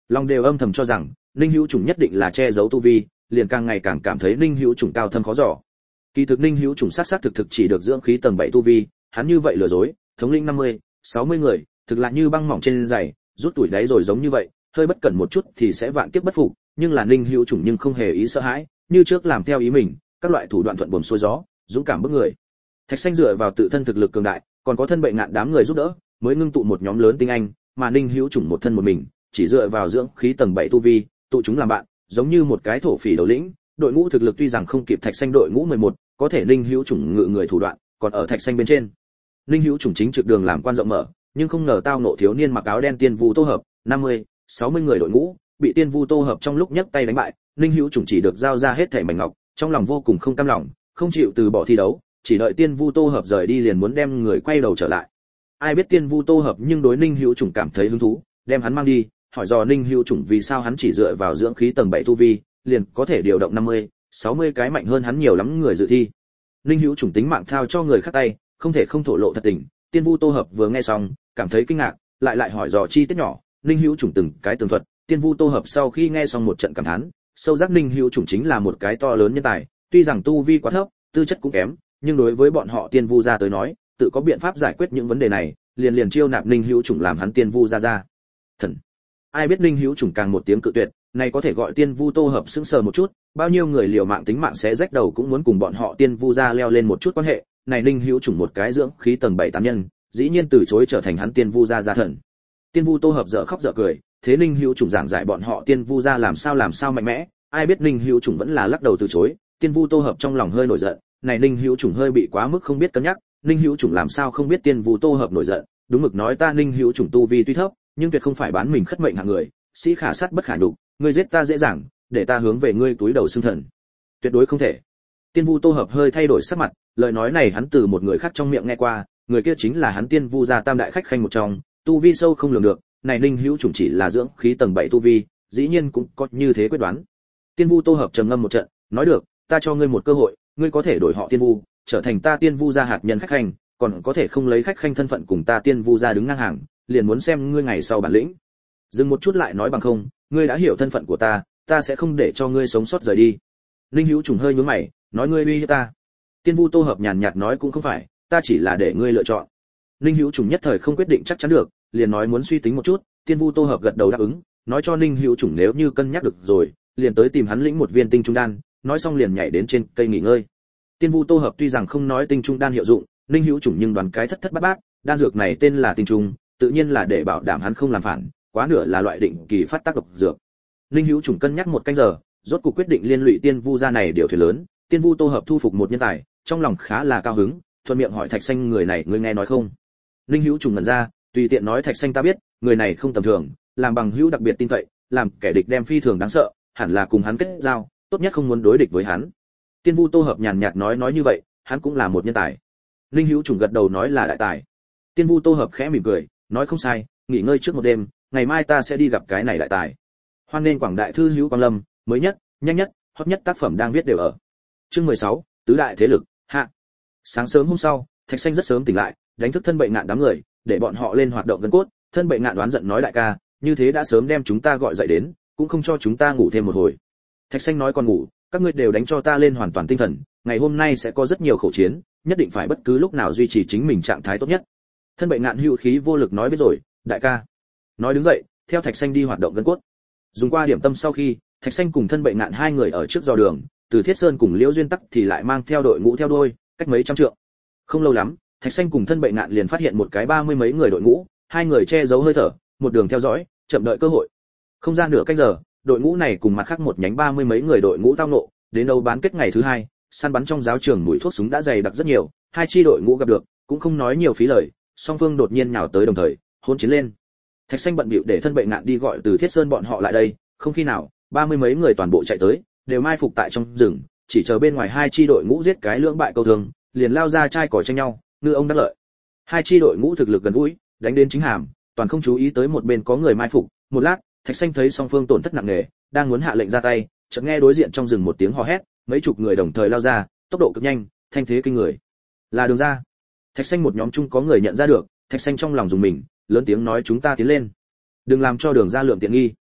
Long đều âm thầm cho rằng Ninh Hữu Trùng nhất định là che giấu tu vi, liền càng ngày càng cảm thấy Ninh Hữu Trùng cao thâm khó dò. Kỳ thực Ninh Hữu Trùng sát sát thực thực chỉ được dưỡng khí tầng bảy tu vi, hắn như vậy lừa dối, thống lĩnh năm mươi, sáu mươi người, thực là như băng mỏng trên giày, rút tuổi đáy rồi giống như vậy, hơi bất cẩn một chút thì sẽ vạn kiếp bất phục, nhưng là Ninh Hữu Trùng nhưng không hề ý sợ hãi, như trước làm theo ý mình, các loại thủ đoạn thuận buồm xuôi gió, dũng cảm bức người. Thạch Xanh dựa vào tự thân thực lực cường đại, còn có thân bệnh ngạn đám người giúp đỡ, mới ngưng tụ một nhóm lớn tinh anh, mà Ninh Hữu Trùng một thân một mình, chỉ dựa vào dưỡng khí tầng bảy tu vi, tụ chúng làm bạn, giống như một cái thổ phỉ đầu lĩnh. Đội ngũ thực lực tuy rằng không kịp Thạch Xanh đội ngũ mười một, có thể Ninh Hữu Trùng ngự người thủ đoạn, còn ở Thạch Xanh bên trên. Ninh Hữu Trùng chính trực đường làm quan rộng mở, nhưng không ngờ tao ngộ thiếu niên mặc áo đen Tiên Vu Tô Hợp, năm mươi, sáu mươi người đội ngũ, bị Tiên Vu Tô Hợp trong lúc nhấc tay đánh bại, Ninh Hữu Trùng chỉ được giao ra hết thảy mảnh ngọc, trong lòng vô cùng không cam lòng, không chịu từ bỏ thi đấu, chỉ đợi Tiên Vu Tô Hợp rời đi liền muốn đem người quay đầu trở lại. Ai biết Tiên Vu Tô Hợp nhưng đối Ninh Hữu Trùng cảm thấy hứng thú, đem hắn mang đi, hỏi dò Ninh Hữu Trùng vì sao hắn chỉ dựa vào dưỡng khí tầng bảy tu vi, liền có thể điều động năm mươi, sáu mươi cái mạnh hơn hắn nhiều lắm người dự thi. Ninh Hữu Trùng tính mạng thao cho người khác tay, không thể không thổ lộ thật tình. Tiên Vu Tô Hợp vừa nghe xong, cảm thấy kinh ngạc, lại lại hỏi dò chi tiết nhỏ, Ninh Hữu Trùng từng cái tường thuật. Tiên Vu Tô Hợp sau khi nghe xong một trận cảm thán, sâu giác Ninh Hữu Trùng chính là một cái to lớn nhân tài, tuy rằng tu vi quá thấp, tư chất cũng kém, nhưng đối với bọn họ Tiên Vu gia tới nói, tự có biện pháp giải quyết những vấn đề này, liền liền chiêu nạp Ninh Hữu Trùng làm hắn Tiên Vu gia gia. Thần. Ai biết Ninh Hữu Trùng càng một tiếng cự tuyệt, này có thể gọi Tiên Vu Tô Hợp sững sờ một chút, bao nhiêu người liều mạng tính mạng sẽ rách đầu cũng muốn cùng bọn họ Tiên Vu gia leo lên một chút quan hệ, này Ninh Hữu Trùng một cái dưỡng khí tầng bảy tám nhân, dĩ nhiên từ chối trở thành hắn Tiên Vu gia gia thần. Tiên Vu Tô Hợp dở khóc dở cười, thế Ninh Hữu Trùng giảng giải bọn họ Tiên Vu gia làm sao làm sao mạnh mẽ, ai biết Ninh Hữu Trùng vẫn là lắc đầu từ chối. Tiên Vu Tô Hợp trong lòng hơi nổi giận, này Ninh Hữu Trùng hơi bị quá mức không biết cân nhắc, Ninh Hữu Trùng làm sao không biết Tiên Vu Tô Hợp nổi giận, đúng mực nói ta Ninh Hữu Trùng tu vi tuy thấp, nhưng tuyệt không phải bán mình khất mệnh hạng người, sĩ khả sát bất khả nhục, ngươi giết ta dễ dàng, để ta hướng về ngươi túi đầu xương thần, tuyệt đối không thể. Tiên Vu Tô Hợp hơi thay đổi sắc mặt, lời nói này hắn từ một người khác trong miệng nghe qua, người kia chính là hắn Tiên Vu gia tam đại khách khanh một trong, tu vi sâu không lường được, này Ninh Hữu Trùng chỉ là dưỡng khí tầng bảy tu vi, dĩ nhiên cũng có như thế quyết đoán. Tiên Vu Tô Hợp trầm ngâm một trận, nói được, ta cho ngươi một cơ hội, ngươi có thể đổi họ Tiên Vu, trở thành ta Tiên Vu gia hạt nhân khách khanh, còn có thể không lấy khách khanh thân phận cùng ta Tiên Vu gia đứng ngang hàng, liền muốn xem ngươi ngày sau bản lĩnh. Dừng một chút lại nói bằng không, ngươi đã hiểu thân phận của ta, ta sẽ không để cho ngươi sống sót rời đi. Ninh Hữu Trùng hơi nhướng mày, nói ngươi uy hiếp ta. Tiên Vu Tô Hợp nhàn nhạt nói cũng không phải, ta chỉ là để ngươi lựa chọn. Ninh Hữu Trùng nhất thời không quyết định chắc chắn được, liền nói muốn suy tính một chút. Tiên Vu Tô Hợp gật đầu đáp ứng, nói cho Ninh Hữu Trùng nếu như cân nhắc được rồi, liền tới tìm hắn lĩnh một viên tinh trung đan, nói xong liền nhảy đến trên cây nghỉ ngơi. Tiên Vu Tô Hợp tuy rằng không nói tinh trung đan hiệu dụng, Ninh Hữu Trùng nhưng đoán cái thất thất bát bát, đan dược này tên là tinh trung, tự nhiên là để bảo đảm hắn không làm phản, quá nửa là loại định kỳ phát tác độc dược. Ninh Hữu Trùng cân nhắc một canh giờ, rốt cuộc quyết định liên lụy Tiên Vu gia này điều thuyền lớn. Tiên Vu Tô Hợp thu phục một nhân tài, trong lòng khá là cao hứng, thuận miệng hỏi Thạch Xanh người này ngươi nghe nói không? Ninh Hữu Trùng ngẩn ra, tùy tiện nói Thạch Xanh ta biết, người này không tầm thường, làm bằng hữu đặc biệt tin cậy, làm kẻ địch đem phi thường đáng sợ, hẳn là cùng hắn kết giao, tốt nhất không muốn đối địch với hắn. Tiên Vu Tô Hợp nhàn nhạt nói nói như vậy, hắn cũng là một nhân tài. Ninh Hữu Trùng gật đầu nói là đại tài. Tiên Vu Tô Hợp khẽ mỉm cười, nói không sai, nghỉ ngơi trước một đêm, ngày mai ta sẽ đi gặp cái này đại tài. Hoan nên quảng đại thư hữu Quang Lâm, mới nhất, nhanh nhất, hot nhất tác phẩm đang viết đều ở. Chương mười sáu, tứ đại thế lực, hạ. Sáng sớm hôm sau, Thạch Xanh rất sớm tỉnh lại, đánh thức thân bệnh ngạn đám người, để bọn họ lên hoạt động gân cốt. Thân bệnh ngạn đoán giận nói đại ca, như thế đã sớm đem chúng ta gọi dậy đến, cũng không cho chúng ta ngủ thêm một hồi. Thạch Xanh nói còn ngủ, các ngươi đều đánh cho ta lên hoàn toàn tinh thần, ngày hôm nay sẽ có rất nhiều khẩu chiến, nhất định phải bất cứ lúc nào duy trì chính mình trạng thái tốt nhất. Thân bệnh ngạn hữu khí vô lực nói biết rồi, đại ca. Nói đứng dậy, theo Thạch Xanh đi hoạt động gân cốt. Dùng qua điểm tâm sau khi, Thạch Xanh cùng thân bệnh ngạn hai người ở trước dò đường, từ Thiết Sơn cùng Liễu Duyên Tắc thì lại mang theo đội ngũ theo đuôi, cách mấy trăm trượng. Không lâu lắm, Thạch Xanh cùng thân bệnh ngạn liền phát hiện một cái ba mươi mấy người đội ngũ, hai người che giấu hơi thở, một đường theo dõi, chậm đợi cơ hội. Không ra nửa canh giờ, đội ngũ này cùng mặt khác một nhánh ba mươi mấy người đội ngũ tao ngộ, đến đâu bán kết ngày thứ hai, săn bắn trong giáo trường mùi thuốc súng đã dày đặc rất nhiều, hai chi đội ngũ gặp được, cũng không nói nhiều phí lời, song phương đột nhiên nhào tới đồng thời, hỗn chiến lên. Thạch Xanh bận bịu để thân bệnh ngạn đi gọi từ Thiết Sơn bọn họ lại đây, không khi nào, ba mươi mấy người toàn bộ chạy tới, đều mai phục tại trong rừng, chỉ chờ bên ngoài hai chi đội ngũ giết cái lưỡng bại câu thương, liền lao ra chai cỏ tranh nhau, ngư ông đắc lợi. Hai chi đội ngũ thực lực gần gũi, đánh đến chính hàm, toàn không chú ý tới một bên có người mai phục. Một lát, Thạch Xanh thấy song phương tổn thất nặng nề, đang muốn hạ lệnh ra tay, chợt nghe đối diện trong rừng một tiếng hò hét, mấy chục người đồng thời lao ra, tốc độ cực nhanh, thanh thế kinh người. Là Đường ra. Thạch Xanh một nhóm chung có người nhận ra được, Thạch Xanh trong lòng dùng mình, lớn tiếng nói chúng ta tiến lên, đừng làm cho Đường ra lượng tiện nghi.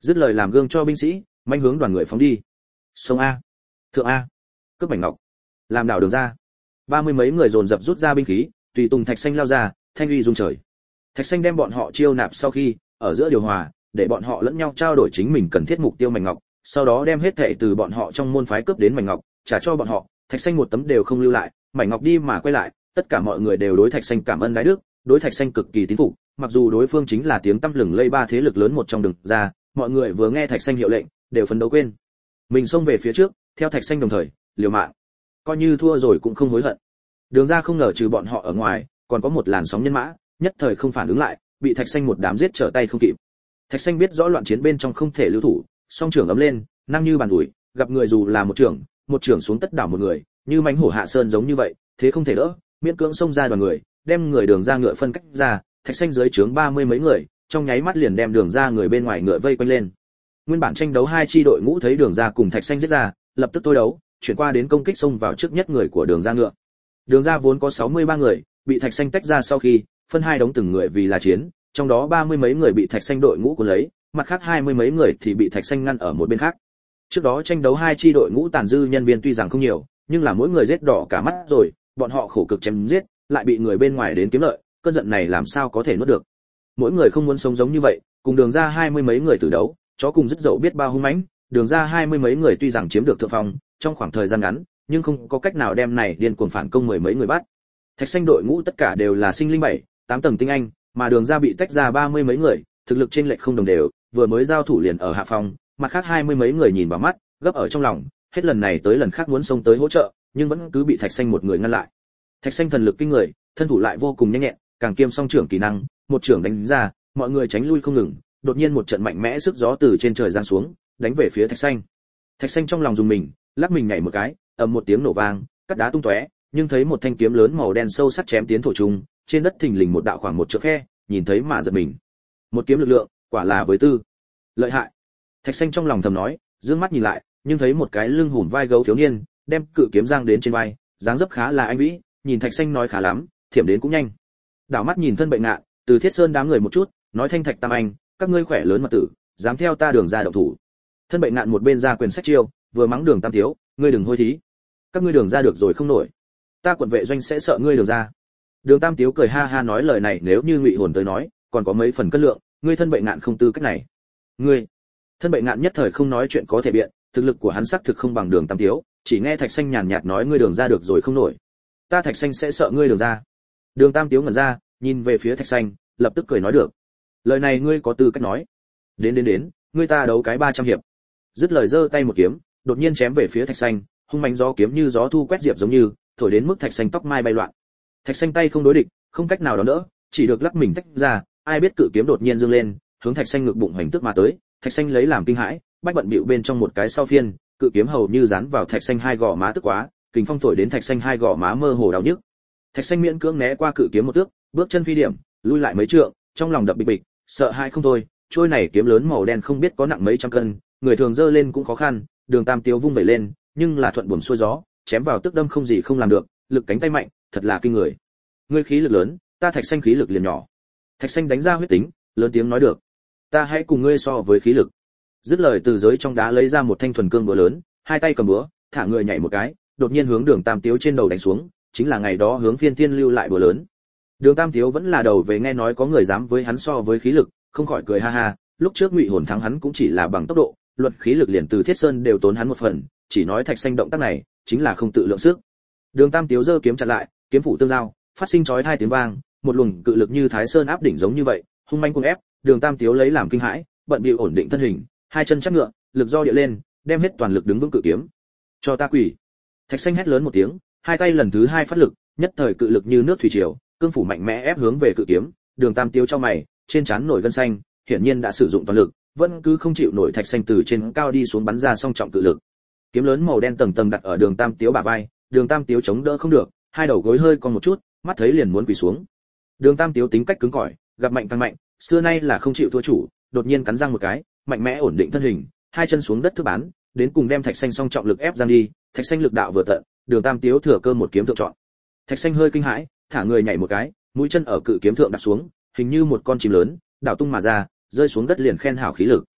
Dứt lời làm gương cho binh sĩ, manh hướng đoàn người phóng đi. Sông a, thượng a, cướp mảnh ngọc, làm đảo đường ra. Ba mươi mấy người dồn dập rút ra binh khí, tùy tùng Thạch Xanh lao ra, thanh uy rung trời. Thạch Xanh đem bọn họ chiêu nạp sau khi, ở giữa điều hòa, để bọn họ lẫn nhau trao đổi chính mình cần thiết mục tiêu mảnh ngọc, sau đó đem hết thảy từ bọn họ trong môn phái cướp đến mảnh ngọc, trả cho bọn họ. Thạch Xanh một tấm đều không lưu lại, mảnh ngọc đi mà quay lại, tất cả mọi người đều đối Thạch Xanh cảm ơn đái đức, đối Thạch Xanh cực kỳ tín phục, mặc dù đối phương chính là tiếng tăm lừng lây ba thế lực lớn một trong đường ra, mọi người vừa nghe Thạch Xanh hiệu lệnh, đều phấn đấu quên mình xông về phía trước, theo Thạch Xanh đồng thời, liều mạng. Coi như thua rồi cũng không hối hận. Đường ra không ngờ trừ bọn họ ở ngoài, còn có một làn sóng nhân mã, nhất thời không phản ứng lại, bị Thạch Xanh một đám giết trở tay không kịp. Thạch Xanh biết rõ loạn chiến bên trong không thể lưu thủ, song trưởng ấm lên, năng như bàn ủi, gặp người dù là một trưởng, một trưởng xuống tất đảo một người, như mãnh hổ hạ sơn giống như vậy, thế không thể đỡ, miễn cưỡng xông ra đoàn người, đem người đường ra ngựa phân cách ra, Thạch Xanh dưới trướng ba mươi mấy người, trong nháy mắt liền đem đường ra người bên ngoài ngựa vây quanh lên. Nguyên bản tranh đấu hai chi đội ngũ thấy đường ra cùng Thạch Xanh giết ra, lập tức tối đấu, chuyển qua đến công kích xông vào trước nhất người của đường ra ngựa. Đường ra vốn có sáu mươi ba người, bị Thạch Xanh tách ra sau khi, phân hai đống từng người vì là chiến, trong đó ba mươi mấy người bị Thạch Xanh đội ngũ cuốn lấy, mặt khác hai mươi mấy người thì bị Thạch Xanh ngăn ở một bên khác. Trước đó tranh đấu hai chi đội ngũ tàn dư nhân viên tuy rằng không nhiều, nhưng là mỗi người giết đỏ cả mắt rồi, bọn họ khổ cực chém giết, lại bị người bên ngoài đến kiếm lợi, cơn giận này làm sao có thể nuốt được. Mỗi người không muốn sống giống như vậy, cùng đường ra hai mươi mấy người tử đấu, chó cùng dứt dậu biết bao hung mãnh, đường ra hai mươi mấy người tuy rằng chiếm được thượng phong, trong khoảng thời gian ngắn, nhưng không có cách nào đem này điên cuồng phản công mười mấy người bắt. Thạch Xanh đội ngũ tất cả đều là sinh linh bảy, tám tầng tinh anh, mà đường ra bị tách ra ba mươi mấy người, thực lực trên lệch không đồng đều, vừa mới giao thủ liền ở hạ phong, mặt khác hai mươi mấy người nhìn vào mắt, gấp ở trong lòng, hết lần này tới lần khác muốn xông tới hỗ trợ, nhưng vẫn cứ bị Thạch Xanh một người ngăn lại. Thạch Xanh thần lực kinh người, thân thủ lại vô cùng nhanh nhẹn, càng kiêm song trưởng kỹ năng, một trưởng đánh ra, mọi người tránh lui không ngừng, đột nhiên một trận mạnh mẽ sức gió từ trên trời giáng xuống, đánh về phía Thạch Xanh. Thạch Xanh trong lòng dùng mình, lắc mình nhảy một cái, ầm một tiếng nổ vang, cắt đá tung tóe, nhưng thấy một thanh kiếm lớn màu đen sâu sắc chém tiến thổ trung, trên đất thình lình một đạo khoảng một trượng khe, nhìn thấy mà giật mình. Một kiếm lực lượng, quả là với tư. Lợi hại. Thạch Xanh trong lòng thầm nói, dương mắt nhìn lại, nhưng thấy một cái lưng hùm vai gấu thiếu niên, đem cự kiếm giang đến trên vai, dáng dấp khá là anh vĩ, nhìn Thạch Xanh nói khá lắm, thiểm đến cũng nhanh. Đảo mắt nhìn thân bệnh ngạn, từ Thiết Sơn đám người một chút, nói thanh Thạch Tam anh, các ngươi khỏe lớn mật tử, dám theo ta đường ra động thủ. Thân bệnh ngạn một bên ra quyền sách chiêu, vừa mắng Đường Tam thiếu, ngươi đừng hôi thí. Các ngươi đường ra được rồi không nổi. Ta quận vệ doanh sẽ sợ ngươi đường ra. Đường Tam thiếu cười ha ha nói lời này nếu như Ngụy Hồn tới nói, còn có mấy phần cân lượng, ngươi thân bệnh ngạn không tư cách này. Ngươi. Thân bệnh ngạn nhất thời không nói chuyện có thể biện, thực lực của hắn xác thực không bằng Đường Tam thiếu, chỉ nghe Thạch Xanh nhàn nhạt nói ngươi đường ra được rồi không nổi. Ta Thạch Xanh sẽ sợ ngươi đường ra. Đường Tam thiếu ngẩn ra, nhìn về phía Thạch Xanh, lập tức cười nói được. Lời này ngươi có tư cách nói. Đến đến đến, ngươi ta đấu cái ba trăm hiệp. Dứt lời giơ tay một kiếm, đột nhiên chém về phía Thạch Xanh, hung mãnh gió kiếm như gió thu quét diệp giống như, thổi đến mức Thạch Xanh tóc mai bay loạn. Thạch Xanh tay không đối địch, không cách nào đón đỡ, chỉ được lắc mình tách ra, ai biết cự kiếm đột nhiên dương lên, hướng Thạch Xanh ngực bụng hoành tức mà tới, Thạch Xanh lấy làm kinh hãi, bách bận bịu bên trong một cái sau phiên, cự kiếm hầu như dán vào Thạch Xanh hai gò má tức quá, kình phong thổi đến Thạch Xanh hai gò má mơ hồ đau nhức. Thạch Xanh miễn cưỡng né qua cự kiếm một thước, bước chân phi điểm, lui lại mấy trượng, trong lòng đập bịch bịch, sợ hãi không thôi, trôi này kiếm lớn màu đen không biết có nặng mấy trăm cân, người thường giơ lên cũng khó khăn, Đường Tam Tiếu vung vẩy lên, nhưng là thuận buồm xuôi gió, chém vào tức đâm không gì không làm được, lực cánh tay mạnh, thật là kinh người. Ngươi khí lực lớn, ta Thạch Xanh khí lực liền nhỏ. Thạch Xanh đánh ra huyết tính, lớn tiếng nói được. Ta hãy cùng ngươi so với khí lực. Dứt lời từ giới trong đá lấy ra một thanh thuần cương búa lớn, hai tay cầm búa, thả người nhảy một cái, đột nhiên hướng Đường Tam Tiếu trên đầu đánh xuống, chính là ngày đó hướng Phiên Thiên lưu lại búa lớn. Đường Tam Tiếu vẫn là đầu về nghe nói có người dám với hắn so với khí lực, không khỏi cười ha ha, lúc trước Ngụy Hồn thắng hắn cũng chỉ là bằng tốc độ, luật khí lực liền từ Thiết Sơn đều tốn hắn một phần, chỉ nói Thạch Xanh động tác này, chính là không tự lượng sức. Đường Tam Tiếu giơ kiếm chặn lại, kiếm phủ tương giao, phát sinh chói hai tiếng vang, một luồng cự lực như Thái Sơn áp đỉnh giống như vậy, hung manh cuồng ép, Đường Tam Tiếu lấy làm kinh hãi, bận bịu ổn định thân hình, hai chân chắc ngựa, lực do địa lên, đem hết toàn lực đứng vững cự kiếm. Cho ta quỳ. Thạch Xanh hét lớn một tiếng, hai tay lần thứ hai phát lực, nhất thời cự lực như nước thủy triều, cương phủ mạnh mẽ ép hướng về cự kiếm, Đường Tam Tiếu cho mày, trên trán nổi gân xanh, hiển nhiên đã sử dụng toàn lực, vẫn cứ không chịu nổi Thạch Xanh từ trên cao đi xuống bắn ra song trọng cự lực. Kiếm lớn màu đen tầng tầng đặt ở Đường Tam Tiếu bả vai, Đường Tam Tiếu chống đỡ không được, hai đầu gối hơi cong một chút, mắt thấy liền muốn quỳ xuống. Đường Tam Tiếu tính cách cứng cỏi, gặp mạnh càng mạnh, xưa nay là không chịu thua chủ, đột nhiên cắn răng một cái, mạnh mẽ ổn định thân hình, hai chân xuống đất thứ bán, đến cùng đem Thạch Xanh song trọng lực ép giang đi, Thạch Xanh lực đạo vừa tận, Đường Tam Tiếu thừa cơ một kiếm thượng chọn. Thạch Xanh hơi kinh hãi, thả người nhảy một cái, mũi chân ở cự kiếm thượng đặt xuống, hình như một con chim lớn, đảo tung mà ra, rơi xuống đất liền khen hảo khí lực.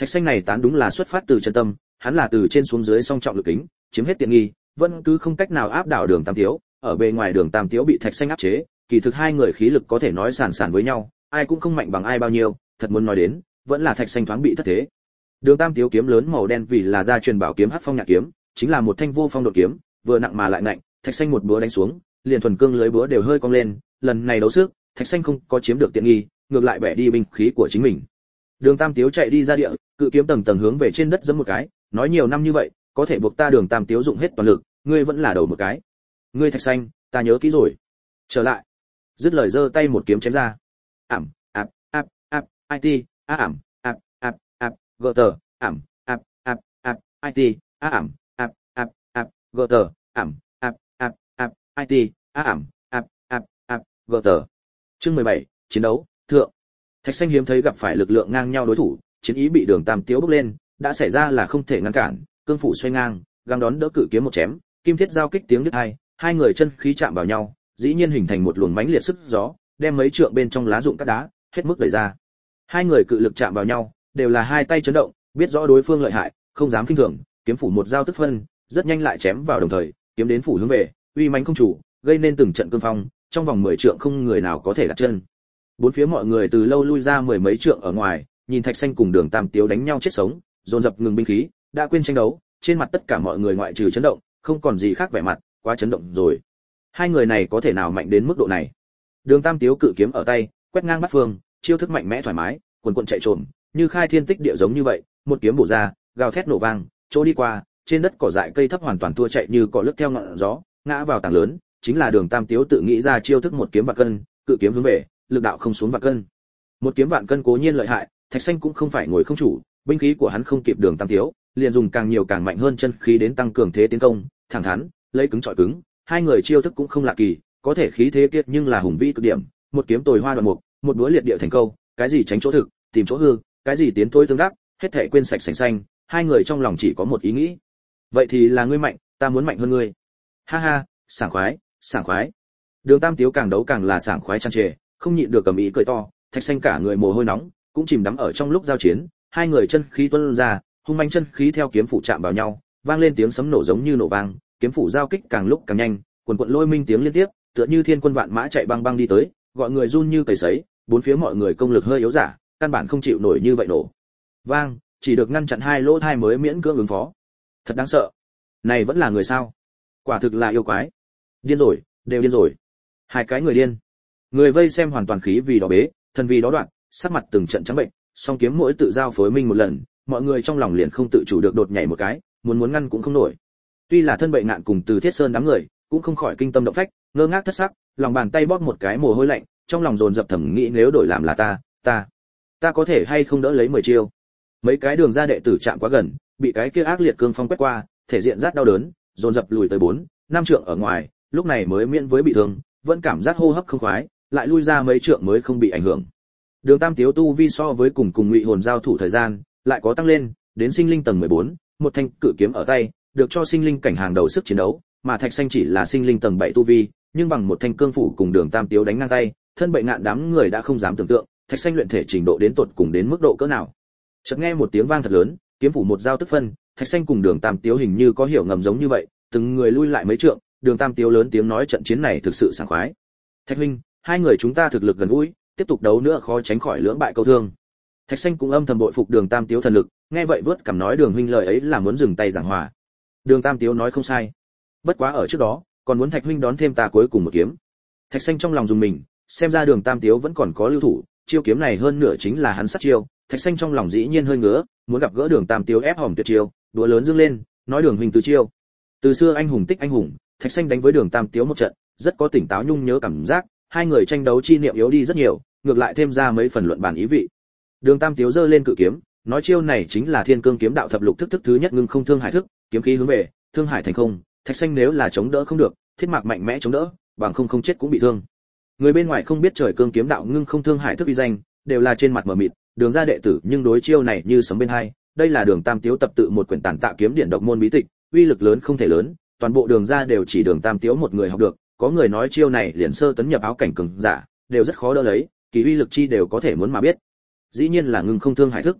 Thạch Xanh này tán đúng là xuất phát từ chân tâm, hắn là từ trên xuống dưới song trọng lực kính, chiếm hết tiện nghi, vẫn cứ không cách nào áp đảo Đường Tam Tiếu, ở bề ngoài Đường Tam Tiếu bị Thạch Xanh áp chế, kỳ thực hai người khí lực có thể nói sàn sàn với nhau, ai cũng không mạnh bằng ai bao nhiêu, thật muốn nói đến, vẫn là Thạch Xanh thoáng bị thất thế. Đường Tam Tiếu kiếm lớn màu đen vì là gia truyền bảo kiếm Hắc Phong Nhạc kiếm, chính là một thanh vô phong đột kiếm, vừa nặng mà lại nặng, Thạch Xanh một búa đánh xuống, liền thuần cương lưới búa đều hơi cong lên, lần này đấu sức, Thạch Xanh không có chiếm được tiện nghi, ngược lại bẻ đi binh khí của chính mình. Đường Tam Tiếu chạy đi ra địa, cự kiếm tầng tầng hướng về trên đất giẫm một cái, nói nhiều năm như vậy, có thể buộc ta Đường Tam Tiếu dụng hết toàn lực, ngươi vẫn là đầu một cái. Ngươi Thạch Xanh, ta nhớ kỹ rồi. Trở lại. Dứt lời giơ tay một kiếm chém ra. Ảm, ạp, ạp, ạp, it, a ảm, ạp, ạp, ạp, gờ tờ, ảm, ạp, ạp, ạp, it, a ảm, ạp, ạp, ạp, gờ tờ, ảm, ạp, ạp, ạp, it, a ảm, ạp, ạp, ạp, gờ tờ. Chương mười bảy, chiến đấu, thượng. Thạch Xanh hiếm thấy gặp phải lực lượng ngang nhau đối thủ, chiến ý bị Đường Tam Tiếu bốc lên, đã xảy ra là không thể ngăn cản, cương phủ xoay ngang, găng đón đỡ cự kiếm một chém, kim thiết giao kích tiếng đứt hai, hai người chân khí chạm vào nhau, dĩ nhiên hình thành một luồng mãnh liệt sức gió, đem mấy trượng bên trong lá rụng cát đá, hết mức đẩy ra. Hai người cự lực chạm vào nhau, đều là hai tay chấn động, biết rõ đối phương lợi hại, không dám khinh thường, kiếm phủ một dao tức phân, rất nhanh lại chém vào đồng thời, kiếm đến phủ hướng về, uy mãnh không chủ, gây nên từng trận cương phong, trong vòng mười trượng không người nào có thể đặt chân. Bốn phía mọi người từ lâu lui ra mười mấy trượng ở ngoài, nhìn Thạch Xanh cùng Đường Tam Tiếu đánh nhau chết sống, dồn dập ngừng binh khí, đã quên tranh đấu, trên mặt tất cả mọi người ngoại trừ chấn động, không còn gì khác vẻ mặt, quá chấn động rồi. Hai người này có thể nào mạnh đến mức độ này? Đường Tam Tiếu cự kiếm ở tay, quét ngang bát phương, chiêu thức mạnh mẽ thoải mái, quần quần chạy trồm, như khai thiên tích địa giống như vậy, một kiếm bổ ra, gào thét nổ vang, chỗ đi qua, trên đất cỏ dại cây thấp hoàn toàn thua chạy như cỏ lướt theo ngọn gió, ngã vào tảng lớn, chính là Đường Tam Tiếu tự nghĩ ra chiêu thức một kiếm vạn cân, cự kiếm hướng về, lực đạo không xuống vạn cân. Một kiếm vạn cân cố nhiên lợi hại, Thạch Xanh cũng không phải ngồi không chủ, binh khí của hắn không kịp Đường Tam Tiếu, liền dùng càng nhiều càng mạnh hơn chân khí đến tăng cường thế tiến công, thẳng thắn, lấy cứng chọi cứng, hai người chiêu thức cũng không lạ kỳ, có thể khí thế kiệt nhưng là hùng vĩ cực điểm, một kiếm tồi hoa đoạn mục, một đũa liệt địa thành câu, cái gì tránh chỗ thực, tìm chỗ hư, cái gì tiến thôi tương đắc, hết thảy quên sạch sành xanh, hai người trong lòng chỉ có một ý nghĩ. Vậy thì là ngươi mạnh, ta muốn mạnh hơn ngươi. Ha ha, sảng khoái, sảng khoái. Đường Tam Tiếu càng đấu càng là sảng khoái tràn trề, không nhịn được cầm ý cười to, Thạch Xanh cả người mồ hôi nóng, cũng chìm đắm ở trong lúc giao chiến, hai người chân khí tuôn ra, hung manh chân khí theo kiếm phủ chạm vào nhau, vang lên tiếng sấm nổ giống như nổ vang, kiếm phủ giao kích càng lúc càng nhanh, quần quần lôi minh tiếng liên tiếp, tựa như thiên quân vạn mã chạy băng băng đi tới, gọi người run như cầy sấy, bốn phía mọi người công lực hơi yếu giả, căn bản không chịu nổi như vậy nổ. Vang, chỉ được ngăn chặn hai lỗ thai mới miễn cưỡng ứng phó. Thật đáng sợ. Này vẫn là người sao? Quả thực là yêu quái. Điên rồi, đều điên rồi. Hai cái người điên. Người vây xem hoàn toàn khí vì đó bế, thần vì đó đoạn, sắc mặt từng trận trắng bệnh, song kiếm mỗi tự giao phối minh một lần, mọi người trong lòng liền không tự chủ được đột nhảy một cái, muốn muốn ngăn cũng không nổi. Tuy là thân bệ ngạn cùng Từ Thiết Sơn đám người, cũng không khỏi kinh tâm động phách, ngơ ngác thất sắc, lòng bàn tay bóp một cái mồ hôi lạnh, trong lòng dồn dập thầm nghĩ nếu đổi làm là ta, ta, ta có thể hay không đỡ lấy mười chiêu. Mấy cái đường ra đệ tử chạm quá gần, bị cái kia ác liệt cương phong quét qua, thể diện rát đau đớn, dồn dập lùi tới bốn, năm trượng ở ngoài, lúc này mới miễn với bị thương, vẫn cảm giác hô hấp không khoái, lại lui ra mấy trượng mới không bị ảnh hưởng. Đường Tam Tiếu tu vi so với cùng cùng Ngụy Hồn giao thủ thời gian, lại có tăng lên, đến sinh linh tầng mười bốn, một thanh cự kiếm ở tay, được cho sinh linh cảnh hàng đầu sức chiến đấu, mà Thạch Xanh chỉ là sinh linh tầng bảy tu vi, nhưng bằng một thanh cương phủ cùng Đường Tam Tiếu đánh ngang tay, thân bệ ngạn đám người đã không dám tưởng tượng, Thạch Xanh luyện thể trình độ đến tột cùng đến mức độ cỡ nào. Chợt nghe một tiếng vang thật lớn, kiếm phủ một dao tức phân, Thạch Xanh cùng Đường Tam Tiếu hình như có hiểu ngầm giống như vậy, từng người lui lại mấy trượng, Đường Tam Tiếu lớn tiếng nói trận chiến này thực sự sảng khoái. Thạch huynh, hai người chúng ta thực lực gần gũi, tiếp tục đấu nữa khó tránh khỏi lưỡng bại câu thương. Thạch Xanh cũng âm thầm bội phục Đường Tam Tiếu thần lực, nghe vậy vớt cằm nói Đường huynh lời ấy là muốn dừng tay giảng hòa. Đường Tam Tiếu nói không sai, bất quá ở trước đó, còn muốn Thạch huynh đón thêm ta cuối cùng một kiếm. Thạch Xanh trong lòng dùng mình, xem ra Đường Tam Tiếu vẫn còn có lưu thủ, chiêu kiếm này hơn nửa chính là hắn sát chiêu. Thạch Xanh trong lòng dĩ nhiên hơi ngứa, muốn gặp gỡ Đường Tam Tiếu ép hỏng tuyệt chiêu, đũa lớn dương lên, nói Đường huynh tứ chiêu. Từ xưa anh hùng tích anh hùng, Thạch Xanh đánh với Đường Tam Tiếu một trận, rất có tỉnh táo nhung nhớ cảm giác, hai người tranh đấu chi niệm yếu đi rất nhiều, ngược lại thêm ra mấy phần luận bàn ý vị. Đường Tam Tiếu giơ lên cự kiếm, nói chiêu này chính là Thiên Cương kiếm đạo thập lục thức thức thứ nhất ngưng không thương hải thức, kiếm khí hướng về, thương hải thành không. Thạch Xanh nếu là chống đỡ không được, thiết mạc mạnh mẽ chống đỡ, bằng không không chết cũng bị thương. Người bên ngoài không biết trời cương kiếm đạo ngưng không thương hải thức uy danh, đều là trên mặt mờ mịt, Đường gia đệ tử nhưng đối chiêu này như sấm bên hai. Đây là Đường Tam Tiếu tập tự một quyển tản tạ kiếm điển độc môn bí tịch, uy lực lớn không thể lớn, toàn bộ Đường gia đều chỉ Đường Tam Tiếu một người học được, có người nói chiêu này liền sơ tấn nhập áo cảnh cường giả, đều rất khó đỡ lấy, kỳ uy lực chi đều có thể muốn mà biết. Dĩ nhiên là ngưng không thương hải thức.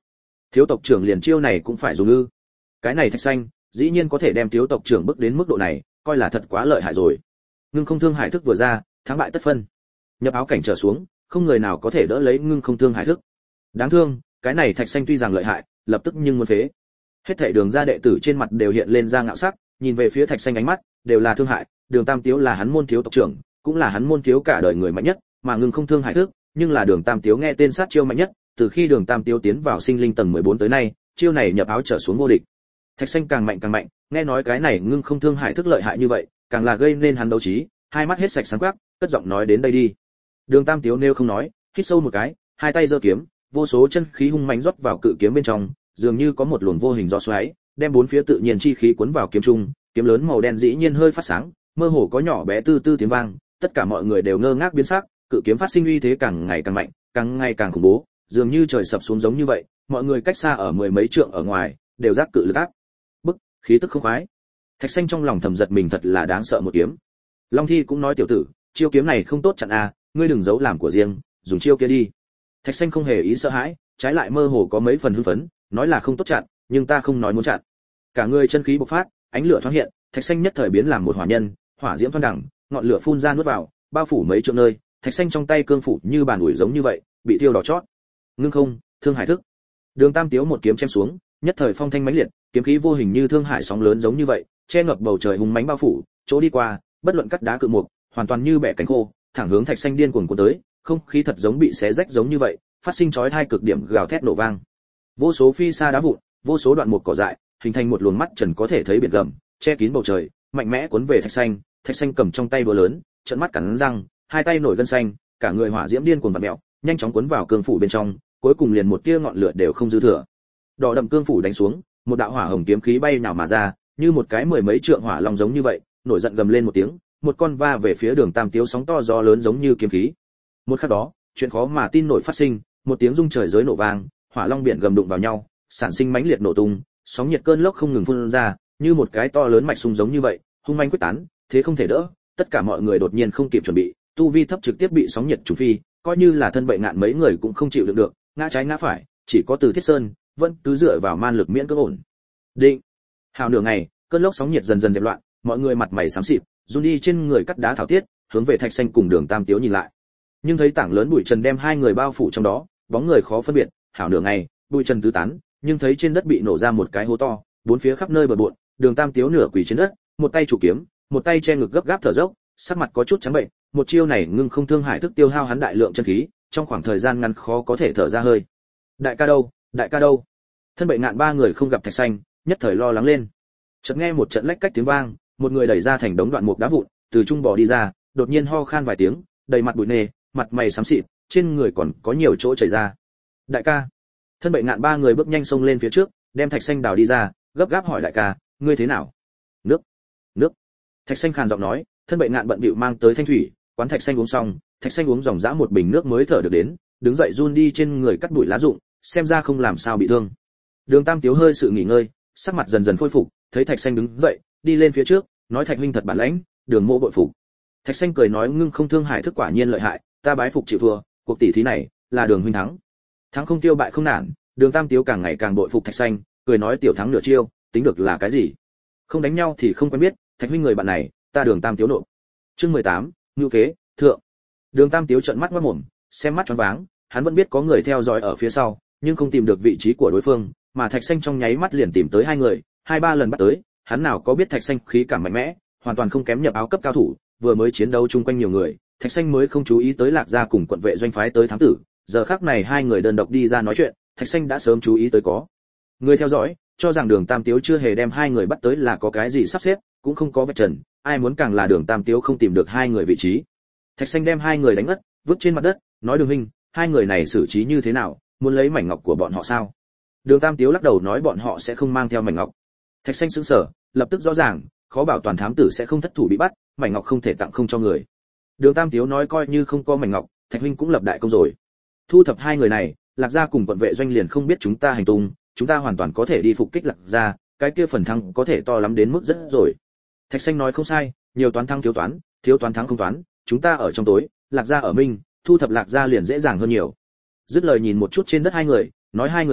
Thiếu tộc trưởng liền chiêu này cũng phải dùng ư? Cái này Thạch Xanh, dĩ nhiên có thể đem thiếu tộc trưởng bước đến mức độ này, coi là thật quá lợi hại rồi. Ngưng không thương hải thức vừa ra, thắng bại tất phân. Nhập áo cảnh trở xuống, không người nào có thể đỡ lấy ngưng không thương hải thức. Đáng thương, cái này Thạch Xanh tuy rằng lợi hại, lập tức nhưng muốn phế. Hết thảy Đường gia đệ tử trên mặt đều hiện lên ra ngạo sắc, nhìn về phía Thạch Xanh ánh mắt đều là thương hại. Đường Tam Tiếu là hắn môn thiếu tộc trưởng, cũng là hắn môn thiếu cả đời người mạnh nhất, mà ngưng không thương hải thức, nhưng là Đường Tam Tiếu nghe tên sát chiêu mạnh nhất, từ khi Đường Tam Tiếu tiến vào sinh linh tầng mười bốn tới nay, chiêu này nhập áo trở xuống vô địch. Thạch Xanh càng mạnh càng mạnh, nghe nói cái này ngưng không thương hải thức lợi hại như vậy, càng là gây nên hắn đấu trí, hai mắt hết sạch sáng quắc, cất giọng nói đến đây đi. Đường Tam Tiếu nêu không nói, hít sâu một cái, hai tay giơ kiếm, vô số chân khí hung mãnh rót vào cự kiếm bên trong, dường như có một luồng vô hình gió xoáy, đem bốn phía tự nhiên chi khí cuốn vào kiếm trung, kiếm lớn màu đen dĩ nhiên hơi phát sáng, mơ hồ có nhỏ bé tư tư tiếng vang, tất cả mọi người đều ngơ ngác biến sắc, cự kiếm phát sinh uy thế càng ngày càng mạnh, càng ngày càng khủng bố, dường như trời sập xuống giống như vậy, mọi người cách xa ở mười mấy trượng ở ngoài, đều giác cự lực áp bức, khí tức không khoái. Thạch Xanh trong lòng thầm giật mình, thật là đáng sợ một kiếm. Long Thi cũng nói tiểu tử, chiêu kiếm này không tốt chặn a, ngươi đừng giấu làm của riêng, dùng chiêu kia đi. Thạch Xanh không hề ý sợ hãi, trái lại mơ hồ có mấy phần hưng phấn, nói là không tốt chặn, nhưng ta không nói muốn chặn. Cả người chân khí bộc phát, ánh lửa thoáng hiện, Thạch Xanh nhất thời biến làm một hỏa nhân, hỏa diễm thoăn đẳng, ngọn lửa phun ra nuốt vào, bao phủ mấy trượng nơi, Thạch Xanh trong tay cương phủ như bàn ủi giống như vậy, bị tiêu đỏ chót. Ngưng không, thương hải thức. Đường Tam Tiếu một kiếm chém xuống, nhất thời phong thanh mãnh liệt, kiếm khí vô hình như thương hải sóng lớn giống như vậy, che ngập bầu trời hùng mãnh bao phủ, chỗ đi qua, bất luận cắt đá cự mục, hoàn toàn như bẻ cánh khô, thẳng hướng Thạch Xanh điên cuồng cuốn tới, không khí thật giống bị xé rách giống như vậy, phát sinh chói tai cực điểm gào thét nổ vang. Vô số phi sa đá vụn, vô số đoạn mục cỏ dại, hình thành một luồng mắt trần có thể thấy biển gầm, che kín bầu trời, mạnh mẽ cuốn về Thạch Xanh. Thạch Xanh cầm trong tay búa lớn, trợn mắt cắn răng, hai tay nổi gân xanh, cả người hỏa diễm điên cuồng vặn mèo, nhanh chóng cuốn vào cương phủ bên trong, cuối cùng liền một tia ngọn lửa đều không dư thừa. Đỏ đậm cương phủ đánh xuống, một đạo hỏa hồng kiếm khí bay nhào mà ra, như một cái mười mấy trượng hỏa long giống như vậy, nổi giận gầm lên một tiếng, một con va về phía Đường Tam Tiếu sóng to gió lớn giống như kiếm khí. Một khắc đó, chuyện khó mà tin nổi phát sinh, một tiếng rung trời giới nổ vang, hỏa long biển gầm đụng vào nhau, sản sinh mãnh liệt nổ tung, sóng nhiệt cơn lốc không ngừng phun ra, như một cái to lớn mạch sung giống như vậy, hung manh quyết tán, thế không thể đỡ, tất cả mọi người đột nhiên không kịp chuẩn bị, tu vi thấp trực tiếp bị sóng nhiệt trùng phi, coi như là thân bệnh ngạn mấy người cũng không chịu đựng được, ngã trái ngã phải, chỉ có Từ Thiết Sơn vẫn cứ dựa vào man lực miễn cưỡng ổn định. Hào nửa ngày, cơn lốc sóng nhiệt dần dần dẹp loạn, mọi người mặt mày xám xịt, run đi trên người cắt đá thảo tiết, hướng về Thạch Xanh cùng Đường Tam Tiếu nhìn lại. Nhưng thấy tảng lớn bụi trần đem hai người bao phủ trong đó, bóng người khó phân biệt, hảo nửa ngày, bụi trần tứ tán, nhưng thấy trên đất bị nổ ra một cái hố to, bốn phía khắp nơi bờ bộn, Đường Tam Tiếu nửa quỳ trên đất, một tay chủ kiếm, một tay che ngực gấp gáp thở dốc, sắc mặt có chút trắng bệnh, một chiêu này ngưng không thương hải thức tiêu hao hắn đại lượng chân khí, trong khoảng thời gian ngắn khó có thể thở ra hơi. Đại ca đâu, đại ca đâu? Thân bệnh ngạn ba người không gặp Thạch Xanh, nhất thời lo lắng lên. Chợt nghe một trận lách cách tiếng vang, một người đẩy ra thành đống đoạn mục đá vụn, từ trung bò đi ra, đột nhiên ho khan vài tiếng, đầy mặt bụi nề, mặt mày xám xịt, trên người còn có nhiều chỗ chảy ra. Đại ca. Thân bệnh ngạn ba người bước nhanh xông lên phía trước, đem Thạch Xanh đào đi ra, gấp gáp hỏi đại ca, ngươi thế nào? Nước, nước. Thạch Xanh khàn giọng nói, thân bệnh ngạn bận bịu mang tới thanh thủy, quán Thạch Xanh uống xong, Thạch Xanh uống dòng dã một bình nước mới thở được đến, đứng dậy run đi trên người cắt bụi lá rụng, xem ra không làm sao bị thương. Đường Tam Tiếu hơi sự nghỉ ngơi, sắc mặt dần dần khôi phục, thấy Thạch Xanh đứng dậy, đi lên phía trước, nói Thạch huynh thật bản lãnh, Đường mộ bội phục. Thạch Xanh cười nói ngưng không thương hải thức quả nhiên lợi hại, ta bái phục chịu thua, cuộc tỷ thí này là Đường huynh thắng. Thắng không tiêu bại không nản, Đường Tam Tiếu càng ngày càng bội phục Thạch Xanh, cười nói tiểu thắng nửa chiêu, tính được là cái gì? Không đánh nhau thì không quen biết, Thạch huynh người bạn này, ta Đường Tam Tiếu nộp. Chương mười tám, ngưu kế, thượng. Đường Tam Tiếu trợn mắt ngất mồm, xem mắt choáng váng, hắn vẫn biết có người theo dõi ở phía sau, nhưng không tìm được vị trí của đối phương, mà Thạch Xanh trong nháy mắt liền tìm tới hai người, hai ba lần bắt tới, hắn nào có biết Thạch Xanh khí cảm mạnh mẽ, hoàn toàn không kém nhập áo cấp cao thủ, vừa mới chiến đấu chung quanh nhiều người, Thạch Xanh mới không chú ý tới Lạc Gia cùng quận vệ doanh phái tới thám tử, giờ khắc này hai người đơn độc đi ra nói chuyện, Thạch Xanh đã sớm chú ý tới có người theo dõi, cho rằng Đường Tam Tiếu chưa hề đem hai người bắt tới là có cái gì sắp xếp, cũng không có vạch trần, ai muốn càng là Đường Tam Tiếu không tìm được hai người vị trí. Thạch Xanh đem hai người đánh ngất, vứt trên mặt đất, nói Đường huynh, hai người này xử trí như thế nào, muốn lấy mảnh ngọc của bọn họ sao? Đường Tam Tiếu lắc đầu nói bọn họ sẽ không mang theo mảnh ngọc. Thạch Xanh sững sờ, lập tức rõ ràng, khó bảo toàn thám tử sẽ không thất thủ bị bắt, mảnh ngọc không thể tặng không cho người. Đường Tam Tiếu nói coi như không có mảnh ngọc, Thạch huynh cũng lập đại công rồi. Thu thập hai người này, Lạc Gia cùng quận vệ doanh liền không biết chúng ta hành tung, chúng ta hoàn toàn có thể đi phục kích Lạc Gia, cái kia phần thắng có thể to lắm đến mức rất rồi. Thạch Xanh nói không sai, nhiều toán thắng thiếu toán, thiếu toán thắng không toán, chúng ta ở trong tối, Lạc Gia ở minh, thu thập Lạc Gia liền dễ dàng hơn nhiều. Dứt lời nhìn một chút trên đất hai người, nói hai người này,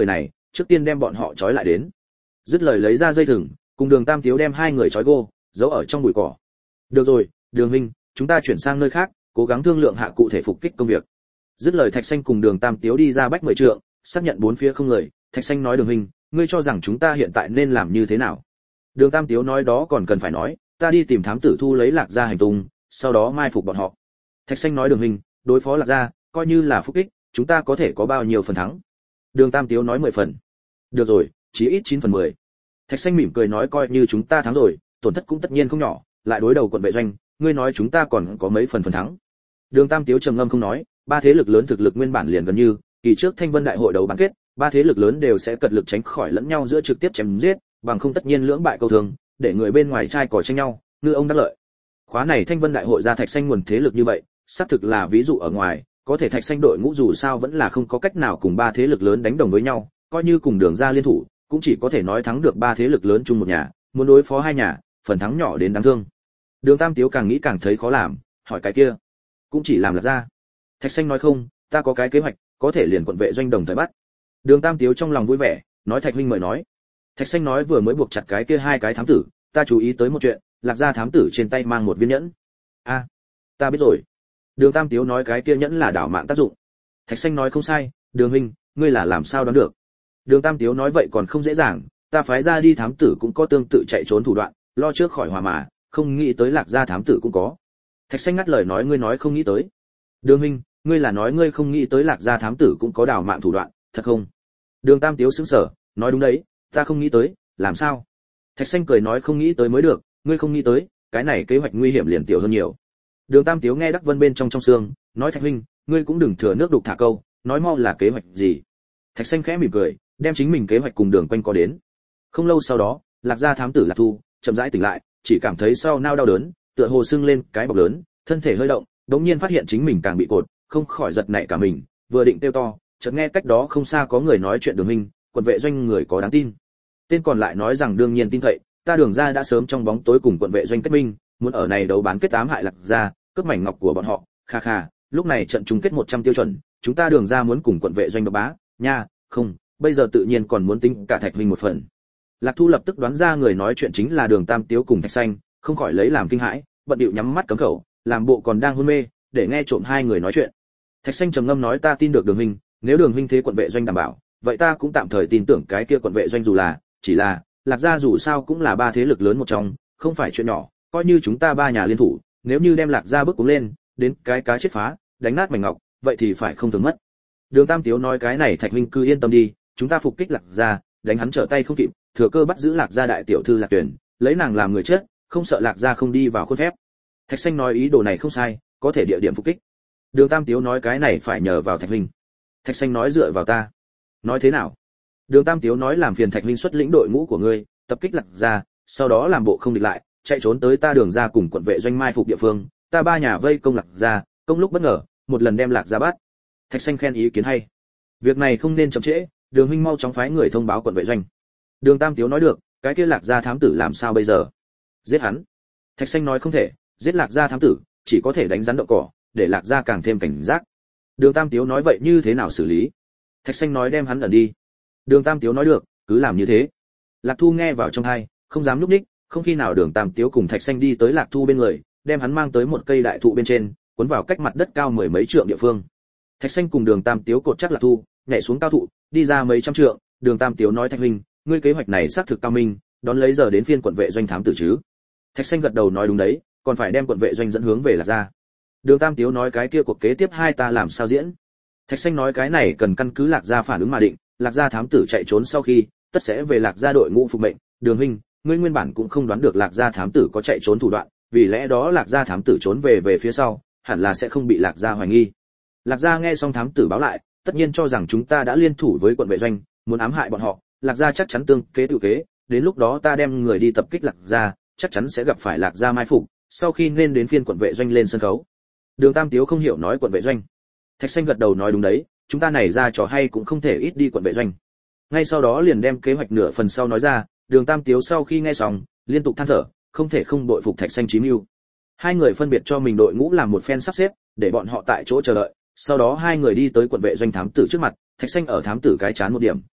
trước tiên đem bọn họ trói lại đến. Dứt lời lấy ra dây thừng, cùng Đường Tam Tiếu đem hai người trói gô, giấu ở trong bụi cỏ. Được rồi, Đường huynh, chúng ta chuyển sang nơi khác, cố gắng thương lượng hạ cụ thể phục kích công việc. Dứt lời Thạch Xanh cùng Đường Tam Tiếu đi ra bách mười trượng, xác nhận bốn phía không người. Thạch Xanh nói Đường huynh, ngươi cho rằng chúng ta hiện tại nên làm như thế nào? Đường Tam Tiếu nói đó còn cần phải nói, ta đi tìm thám tử thu lấy Lạc Gia hành tung, sau đó mai phục bọn họ. Thạch Xanh nói Đường huynh, đối phó Lạc Gia, coi như là phục kích, chúng ta có thể có bao nhiêu phần thắng? Đường Tam Tiếu nói mười phần. Được rồi, chí ít chín phần mười. Thạch Xanh mỉm cười nói coi như chúng ta thắng rồi, tổn thất cũng tất nhiên không nhỏ, lại đối đầu quận vệ doanh, ngươi nói chúng ta còn có mấy phần phần thắng? Đường Tam Tiếu trầm ngâm không nói, ba thế lực lớn thực lực nguyên bản liền gần như, kỳ trước Thanh Vân đại hội đấu bán kết, ba thế lực lớn đều sẽ cật lực tránh khỏi lẫn nhau giữa trực tiếp chém giết, bằng không tất nhiên lưỡng bại câu thường, để người bên ngoài trai cỏ tranh nhau, ngư ông đắc lợi. Khóa này Thanh Vân đại hội ra Thạch Xanh nguồn thế lực như vậy, xác thực là ví dụ ở ngoài, có thể Thạch Xanh đội ngũ dù sao vẫn là không có cách nào cùng ba thế lực lớn đánh đồng với nhau, coi như cùng Đường gia liên thủ, cũng chỉ có thể nói thắng được ba thế lực lớn chung một nhà, muốn đối phó hai nhà, phần thắng nhỏ đến đáng thương. Đường Tam Tiếu càng nghĩ càng thấy khó làm, hỏi cái kia, cũng chỉ làm Lạc Gia. Thạch Xanh nói không, ta có cái kế hoạch, có thể liền quận vệ doanh đồng thời bắt. Đường Tam Tiếu trong lòng vui vẻ, nói Thạch huynh mời nói. Thạch Xanh nói vừa mới buộc chặt cái kia hai cái thám tử, ta chú ý tới một chuyện, Lạc Gia thám tử trên tay mang một viên nhẫn. A, à, ta biết rồi. Đường Tam Tiếu nói cái kia nhẫn là đảo mạng tác dụng. Thạch Xanh nói không sai, Đường huynh, ngươi là làm sao đoán được? Đường Tam Tiếu nói vậy còn không dễ dàng, ta phái ra đi thám tử cũng có tương tự chạy trốn thủ đoạn, lo trước khỏi hòa mà, không nghĩ tới Lạc Gia thám tử cũng có. Thạch Xanh ngắt lời nói ngươi nói không nghĩ tới. Đường huynh, ngươi là nói ngươi không nghĩ tới Lạc Gia thám tử cũng có đảo mạng thủ đoạn, thật không? Đường Tam Tiếu sững sờ, nói đúng đấy, ta không nghĩ tới, làm sao? Thạch Xanh cười nói không nghĩ tới mới được, ngươi không nghĩ tới, cái này kế hoạch nguy hiểm liền tiểu hơn nhiều. Đường Tam Tiếu nghe Đắc Vân bên trong trong xương, nói Thạch huynh, ngươi cũng đừng thừa nước đục thả câu, nói mau là kế hoạch gì? Thạch Xanh khẽ mỉm cười, đem chính mình kế hoạch cùng Đường quanh có đến. Không lâu sau đó, Lạc Gia thám tử Lạc Thu chậm rãi tỉnh lại, chỉ cảm thấy sau nao đau đớn, tựa hồ sưng lên cái bọc lớn, thân thể hơi động, đống nhiên phát hiện chính mình càng bị cột, không khỏi giật nảy cả mình, vừa định kêu to, chợt nghe cách đó không xa có người nói chuyện Đường huynh, quận vệ doanh người có đáng tin. Tên còn lại nói rằng đương nhiên tin cậy, ta Đường gia đã sớm trong bóng tối cùng quận vệ doanh kết minh, muốn ở này đấu bán kết ám hại Lạc Gia, cướp mảnh ngọc của bọn họ, kha kha, lúc này trận chung kết một trăm tiêu chuẩn, chúng ta Đường gia muốn cùng quận vệ doanh độc bá, nha, không, bây giờ tự nhiên còn muốn tính cả Thạch huynh một phần. Lạc Thu lập tức đoán ra người nói chuyện chính là Đường Tam Tiếu cùng Thạch Xanh, không khỏi lấy làm kinh hãi, bận điệu nhắm mắt cấm khẩu, làm bộ còn đang hôn mê, để nghe trộm hai người nói chuyện. Thạch Xanh trầm ngâm nói ta tin được Đường huynh, nếu Đường huynh thế quận vệ doanh đảm bảo, vậy ta cũng tạm thời tin tưởng cái kia quận vệ doanh dù là, chỉ là, Lạc Gia dù sao cũng là ba thế lực lớn một trong, không phải chuyện nhỏ, coi như chúng ta ba nhà liên thủ, nếu như đem Lạc Gia bước cuống lên, đến cái cá chết phá, đánh nát mảnh ngọc, vậy thì phải không thường mất. Đường Tam Tiếu nói cái này Thạch huynh cứ yên tâm đi, chúng ta phục kích Lạc Gia, đánh hắn trở tay không kịp, thừa cơ bắt giữ Lạc Gia đại tiểu thư Lạc Tuyển, lấy nàng làm người chết, không sợ Lạc Gia không đi vào khuôn phép. Thạch Xanh nói ý đồ này không sai, có thể địa điểm phục kích. Đường Tam Tiếu nói cái này phải nhờ vào Thạch huynh. Thạch Xanh nói dựa vào ta. Nói thế nào? Đường Tam Tiếu nói làm phiền Thạch huynh xuất lĩnh đội ngũ của ngươi, tập kích Lạc Gia, sau đó làm bộ không địch lại, chạy trốn tới ta Đường gia cùng quận vệ doanh mai phục địa phương, ta ba nhà vây công Lạc Gia, công lúc bất ngờ, một lần đem Lạc Gia bắt. Thạch Xanh khen ý kiến hay. Việc này không nên chậm trễ, Đường huynh mau chóng phái người thông báo quận vệ doanh. Đường Tam Tiếu nói được, cái kia Lạc Gia thám tử làm sao bây giờ? Giết hắn. Thạch Xanh nói không thể, giết Lạc Gia thám tử, chỉ có thể đánh rắn động cỏ, để Lạc Gia càng thêm cảnh giác. Đường Tam Tiếu nói vậy như thế nào xử lý? Thạch Xanh nói đem hắn ẩn đi. Đường Tam Tiếu nói được, cứ làm như thế. Lạc Thu nghe vào trong tai, không dám nhúc nhích, không khi nào Đường Tam Tiếu cùng Thạch Xanh đi tới Lạc Thu bên người, đem hắn mang tới một cây đại thụ bên trên, cuốn vào cách mặt đất cao mười mấy trượng địa phương. Thạch Xanh cùng Đường Tam Tiếu cột chắc Lạc Thu, nhảy xuống cao thụ, đi ra mấy trăm trượng, Đường Tam Tiếu nói Thạch huynh, ngươi kế hoạch này xác thực cao minh, đón lấy giờ đến phiên quận vệ doanh thám tử chứ? Thạch Xanh gật đầu nói đúng đấy, còn phải đem quận vệ doanh dẫn hướng về Lạc Gia. Đường Tam Tiếu nói cái kia cuộc kế tiếp hai ta làm sao diễn? Thạch Xanh nói cái này cần căn cứ Lạc Gia phản ứng mà định, Lạc Gia thám tử chạy trốn sau khi, tất sẽ về Lạc Gia đội ngũ phục mệnh. Đường huynh, ngươi nguyên bản cũng không đoán được Lạc Gia thám tử có chạy trốn thủ đoạn, vì lẽ đó Lạc Gia thám tử trốn về về phía sau, hẳn là sẽ không bị Lạc Gia hoài nghi. Lạc Gia nghe xong thám tử báo lại, tất nhiên cho rằng chúng ta đã liên thủ với quận vệ doanh, muốn ám hại bọn họ, Lạc Gia chắc chắn tương kế tự kế, đến lúc đó ta đem người đi tập kích Lạc Gia, chắc chắn sẽ gặp phải Lạc Gia mai phục, sau khi nên đến phiên quận vệ doanh lên sân khấu. Đường Tam Tiếu không hiểu nói quận vệ doanh. Thạch Xanh gật đầu nói đúng đấy, chúng ta này ra trò hay cũng không thể ít đi quận vệ doanh. Ngay sau đó liền đem kế hoạch nửa phần sau nói ra, Đường Tam Tiếu sau khi nghe xong, liên tục than thở, không thể không bội phục Thạch Xanh chí mưu. Hai người phân biệt cho mình đội ngũ làm một phen sắp xếp, để bọn họ tại chỗ chờ đợi, sau đó hai người đi tới quận vệ doanh thám tử trước mặt, Thạch Xanh ở thám tử cái chán một điểm,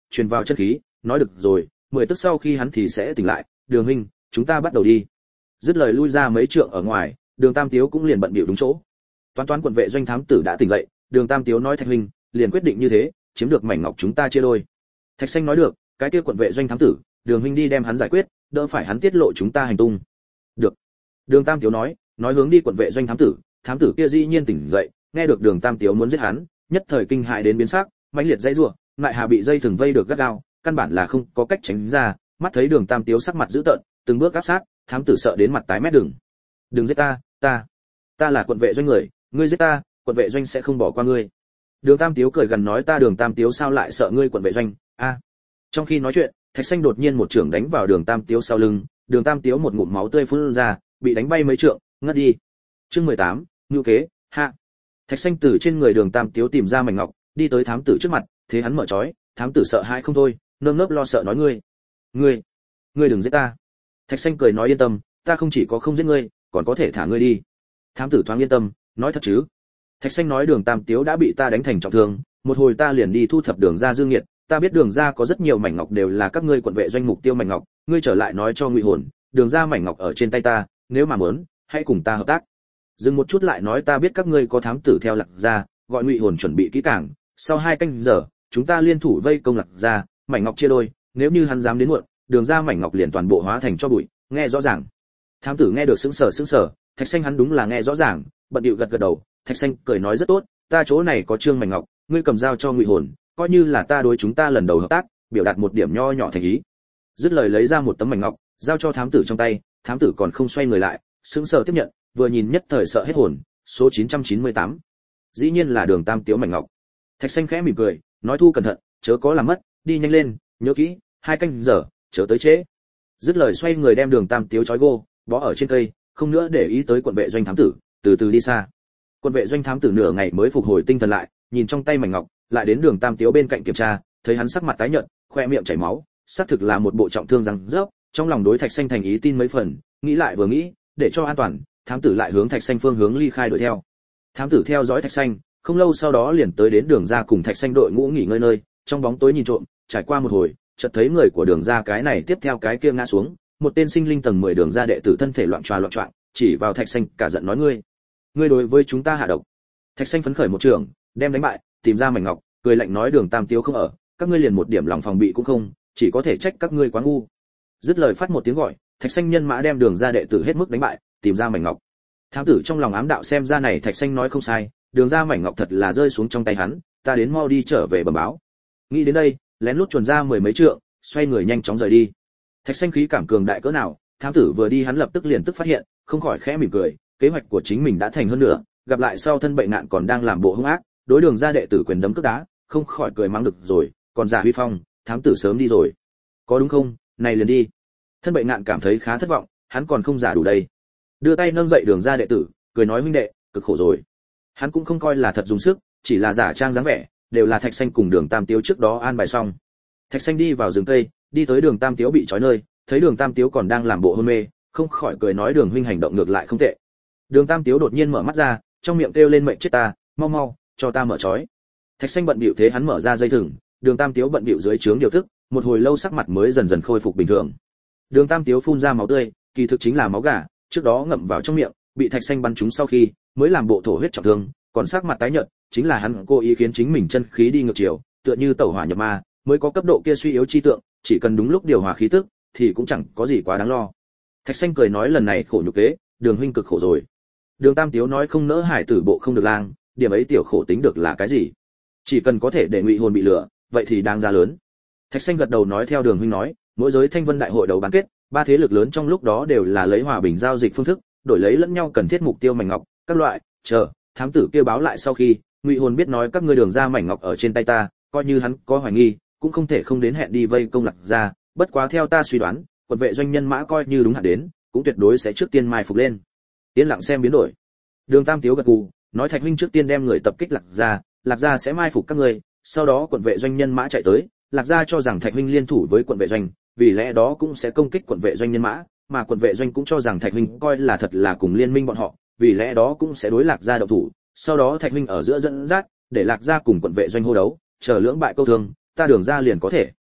truyền vào chân khí, nói được rồi, mười tức sau khi hắn thì sẽ tỉnh lại, Đường huynh, chúng ta bắt đầu đi. Dứt lời lui ra mấy trượng ở ngoài, Đường Tam Tiếu cũng liền bận bịu đúng chỗ. Toán toán quận vệ doanh thám tử đã tỉnh dậy, Đường Tam Tiếu nói Thạch huynh, liền quyết định như thế, chiếm được mảnh ngọc chúng ta chia đôi. Thạch Xanh nói được, cái kia quận vệ doanh thám tử, Đường huynh đi đem hắn giải quyết, đỡ phải hắn tiết lộ chúng ta hành tung. Được. Đường Tam Tiếu nói, nói hướng đi quận vệ doanh thám tử, thám tử kia dĩ nhiên tỉnh dậy, nghe được Đường Tam Tiếu muốn giết hắn, nhất thời kinh hại đến biến sắc, mãnh liệt dãy rủa, lại hà bị dây thừng vây được gắt gao, căn bản là không có cách tránh ra, mắt thấy Đường Tam Tiếu sắc mặt dữ tợn, từng bước áp sát, thám tử sợ đến mặt tái mét đừng. Đừng giết ta, ta, ta là quận vệ doanh người, ngươi giết ta, quận vệ doanh sẽ không bỏ qua ngươi. Đường Tam Tiếu cười gần nói ta Đường Tam Tiếu sao lại sợ ngươi quận vệ doanh? A. Trong khi nói chuyện, Thạch Xanh đột nhiên một chưởng đánh vào Đường Tam Tiếu sau lưng, Đường Tam Tiếu một ngụm máu tươi phun ra, bị đánh bay mấy trượng, ngất đi. Chương mười tám, ngưu kế, hạ. Thạch Xanh từ trên người Đường Tam Tiếu tìm ra mảnh ngọc, đi tới thám tử trước mặt, thế hắn mở trói, thám tử sợ hãi không thôi, nơm nớp lo sợ nói ngươi, ngươi, ngươi đừng giết ta. Thạch Xanh cười nói yên tâm, ta không chỉ có không giết ngươi, còn có thể thả ngươi đi. Thám tử thoáng yên tâm, nói thật chứ? Thạch Xanh nói Đường Tam Tiếu đã bị ta đánh thành trọng thương, một hồi ta liền đi thu thập Đường gia dương nghiệt, ta biết Đường gia có rất nhiều mảnh ngọc đều là các ngươi quận vệ doanh mục tiêu mảnh ngọc, ngươi trở lại nói cho Ngụy Hồn, Đường gia mảnh ngọc ở trên tay ta, nếu mà muốn, hãy cùng ta hợp tác. Dừng một chút lại nói ta biết các ngươi có thám tử theo Lạc gia, gọi Ngụy Hồn chuẩn bị kỹ càng, sau hai canh giờ, chúng ta liên thủ vây công Lạc gia, mảnh ngọc chia đôi, nếu như hắn dám đến muộn, Đường gia mảnh ngọc liền toàn bộ hóa thành cho bụi, nghe rõ ràng. Thám tử nghe được sững sờ sững sờ, Thạch Xanh hắn đúng là nghe rõ ràng, bận điệu gật gật đầu, Thạch Xanh cười nói rất tốt, ta chỗ này có trương mảnh ngọc, ngươi cầm dao cho Ngụy Hồn, coi như là ta đối chúng ta lần đầu hợp tác, biểu đạt một điểm nho nhỏ thành ý. Dứt lời lấy ra một tấm mảnh ngọc, giao cho thám tử trong tay, thám tử còn không xoay người lại, sững sờ tiếp nhận, vừa nhìn nhất thời sợ hết hồn, số chín trăm chín mươi tám. Dĩ nhiên là Đường Tam Tiếu mảnh ngọc. Thạch Xanh khẽ mỉm cười, nói thu cẩn thận, chớ có làm mất, đi nhanh lên, nhớ kỹ, hai canh giờ, chớ tới trễ. Dứt lời xoay người đem Đường Tam Tiếu trói gô, bó ở trên cây, không nữa để ý tới quận vệ doanh thám tử, từ từ đi xa. Quận vệ doanh thám tử nửa ngày mới phục hồi tinh thần lại, nhìn trong tay mảnh ngọc, lại đến Đường Tam Tiếu bên cạnh kiểm tra, thấy hắn sắc mặt tái nhợt, khoe miệng chảy máu, xác thực là một bộ trọng thương răng rớp, trong lòng đối Thạch Xanh thành ý tin mấy phần, nghĩ lại vừa nghĩ, để cho an toàn, thám tử lại hướng Thạch Xanh phương hướng ly khai đuổi theo. Thám tử theo dõi Thạch Xanh, không lâu sau đó liền tới đến Đường gia cùng Thạch Xanh đội ngũ nghỉ ngơi nơi, trong bóng tối nhìn trộm, trải qua một hồi, chợt thấy người của Đường gia cái này tiếp theo cái kia ngã xuống, một tên sinh linh tầng mười Đường gia đệ tử thân thể loạn tròa loạn choạng, chỉ vào Thạch Xanh cả giận nói ngươi, ngươi đối với chúng ta hạ độc. Thạch Xanh phấn khởi một trường, đem đánh bại, tìm ra mảnh ngọc, cười lạnh nói Đường Tam Tiếu không ở, các ngươi liền một điểm lòng phòng bị cũng không, chỉ có thể trách các ngươi quá ngu. Dứt lời phát một tiếng gọi, Thạch Xanh nhân mã đem Đường gia đệ tử hết mức đánh bại, tìm ra mảnh ngọc. Thám tử trong lòng ám đạo xem ra này Thạch Xanh nói không sai, Đường gia mảnh ngọc thật là rơi xuống trong tay hắn, ta đến mau đi trở về bẩm báo. Nghĩ đến đây, lén lút chuồn ra mười mấy trượng, xoay người nhanh chóng rời đi. Thạch Xanh khí cảm cường đại cỡ nào, thám tử vừa đi hắn lập tức liền tức phát hiện, không khỏi khẽ mỉm cười, kế hoạch của chính mình đã thành hơn nữa, gặp lại sau thân bệnh nạn còn đang làm bộ hung ác, đối Đường gia đệ tử quyền đấm cước đá, không khỏi cười mắng được rồi, còn giả huy phong, thám tử sớm đi rồi. Có đúng không, này liền đi. Thân bệnh nạn cảm thấy khá thất vọng, hắn còn không giả đủ đây. Đưa tay nâng dậy Đường gia đệ tử, cười nói huynh đệ, cực khổ rồi. Hắn cũng không coi là thật dùng sức, chỉ là giả trang dáng vẻ, đều là Thạch Xanh cùng Đường Tam Tiếu trước đó an bài xong. Thạch Xanh đi vào rừng cây, đi tới Đường Tam Tiếu bị trói nơi, thấy Đường Tam Tiếu còn đang làm bộ hôn mê, không khỏi cười nói Đường huynh hành động ngược lại không tệ. Đường Tam Tiếu đột nhiên mở mắt ra, trong miệng kêu lên mệnh chết ta, mau mau, cho ta mở trói. Thạch Xanh bận bịu thế hắn mở ra dây thừng, Đường Tam Tiếu bận bịu dưới trướng điều thức, một hồi lâu sắc mặt mới dần dần khôi phục bình thường. Đường Tam Tiếu phun ra máu tươi, kỳ thực chính là máu gà, trước đó ngậm vào trong miệng, bị Thạch Xanh bắn trúng sau khi, mới làm bộ thổ huyết trọng thương, còn sắc mặt tái nhợt, chính là hắn cố ý khiến chính mình chân khí đi ngược chiều, tựa như tẩu hỏa nhập ma, mới có cấp độ kia suy yếu chi tượng, chỉ cần đúng lúc điều hòa khí tức, thì cũng chẳng có gì quá đáng lo. Thạch Xanh cười nói lần này khổ nhục kế, Đường huynh cực khổ rồi. Đường Tam Tiếu nói không nỡ hải tử bộ không được lang, điểm ấy tiểu khổ tính được là cái gì? Chỉ cần có thể để Ngụy Hồn bị lừa, vậy thì đáng giá lớn. Thạch Xanh gật đầu nói theo Đường huynh nói, mỗi giới Thanh Vân đại hội đấu bán kết, ba thế lực lớn trong lúc đó đều là lấy hòa bình giao dịch phương thức, đổi lấy lẫn nhau cần thiết mục tiêu mảnh ngọc, các loại, chờ, thám tử kia báo lại sau khi, Ngụy Hồn biết nói các ngươi Đường ra mảnh ngọc ở trên tay ta, coi như hắn có hoài nghi, cũng không thể không đến hẹn đi vây công Lạc gia, bất quá theo ta suy đoán, quận vệ doanh nhân mã coi như đúng hạn đến, cũng tuyệt đối sẽ trước tiên mai phục lên. Yên lặng xem biến đổi. Đường Tam Tiếu gật gù, nói Thạch huynh trước tiên đem người tập kích Lạc gia, Lạc gia sẽ mai phục các ngươi, sau đó quận vệ doanh nhân mã chạy tới, Lạc gia cho rằng Thạch huynh liên thủ với quận vệ doanh, vì lẽ đó cũng sẽ công kích quận vệ doanh nhân mã, mà quận vệ doanh cũng cho rằng Thạch huynh coi là thật là cùng liên minh bọn họ, vì lẽ đó cũng sẽ đối Lạc gia động thủ, sau đó Thạch huynh ở giữa dẫn dắt, để Lạc gia cùng quận vệ doanh hô đấu, chờ lưỡng bại câu thương, ta Đường gia liền có thể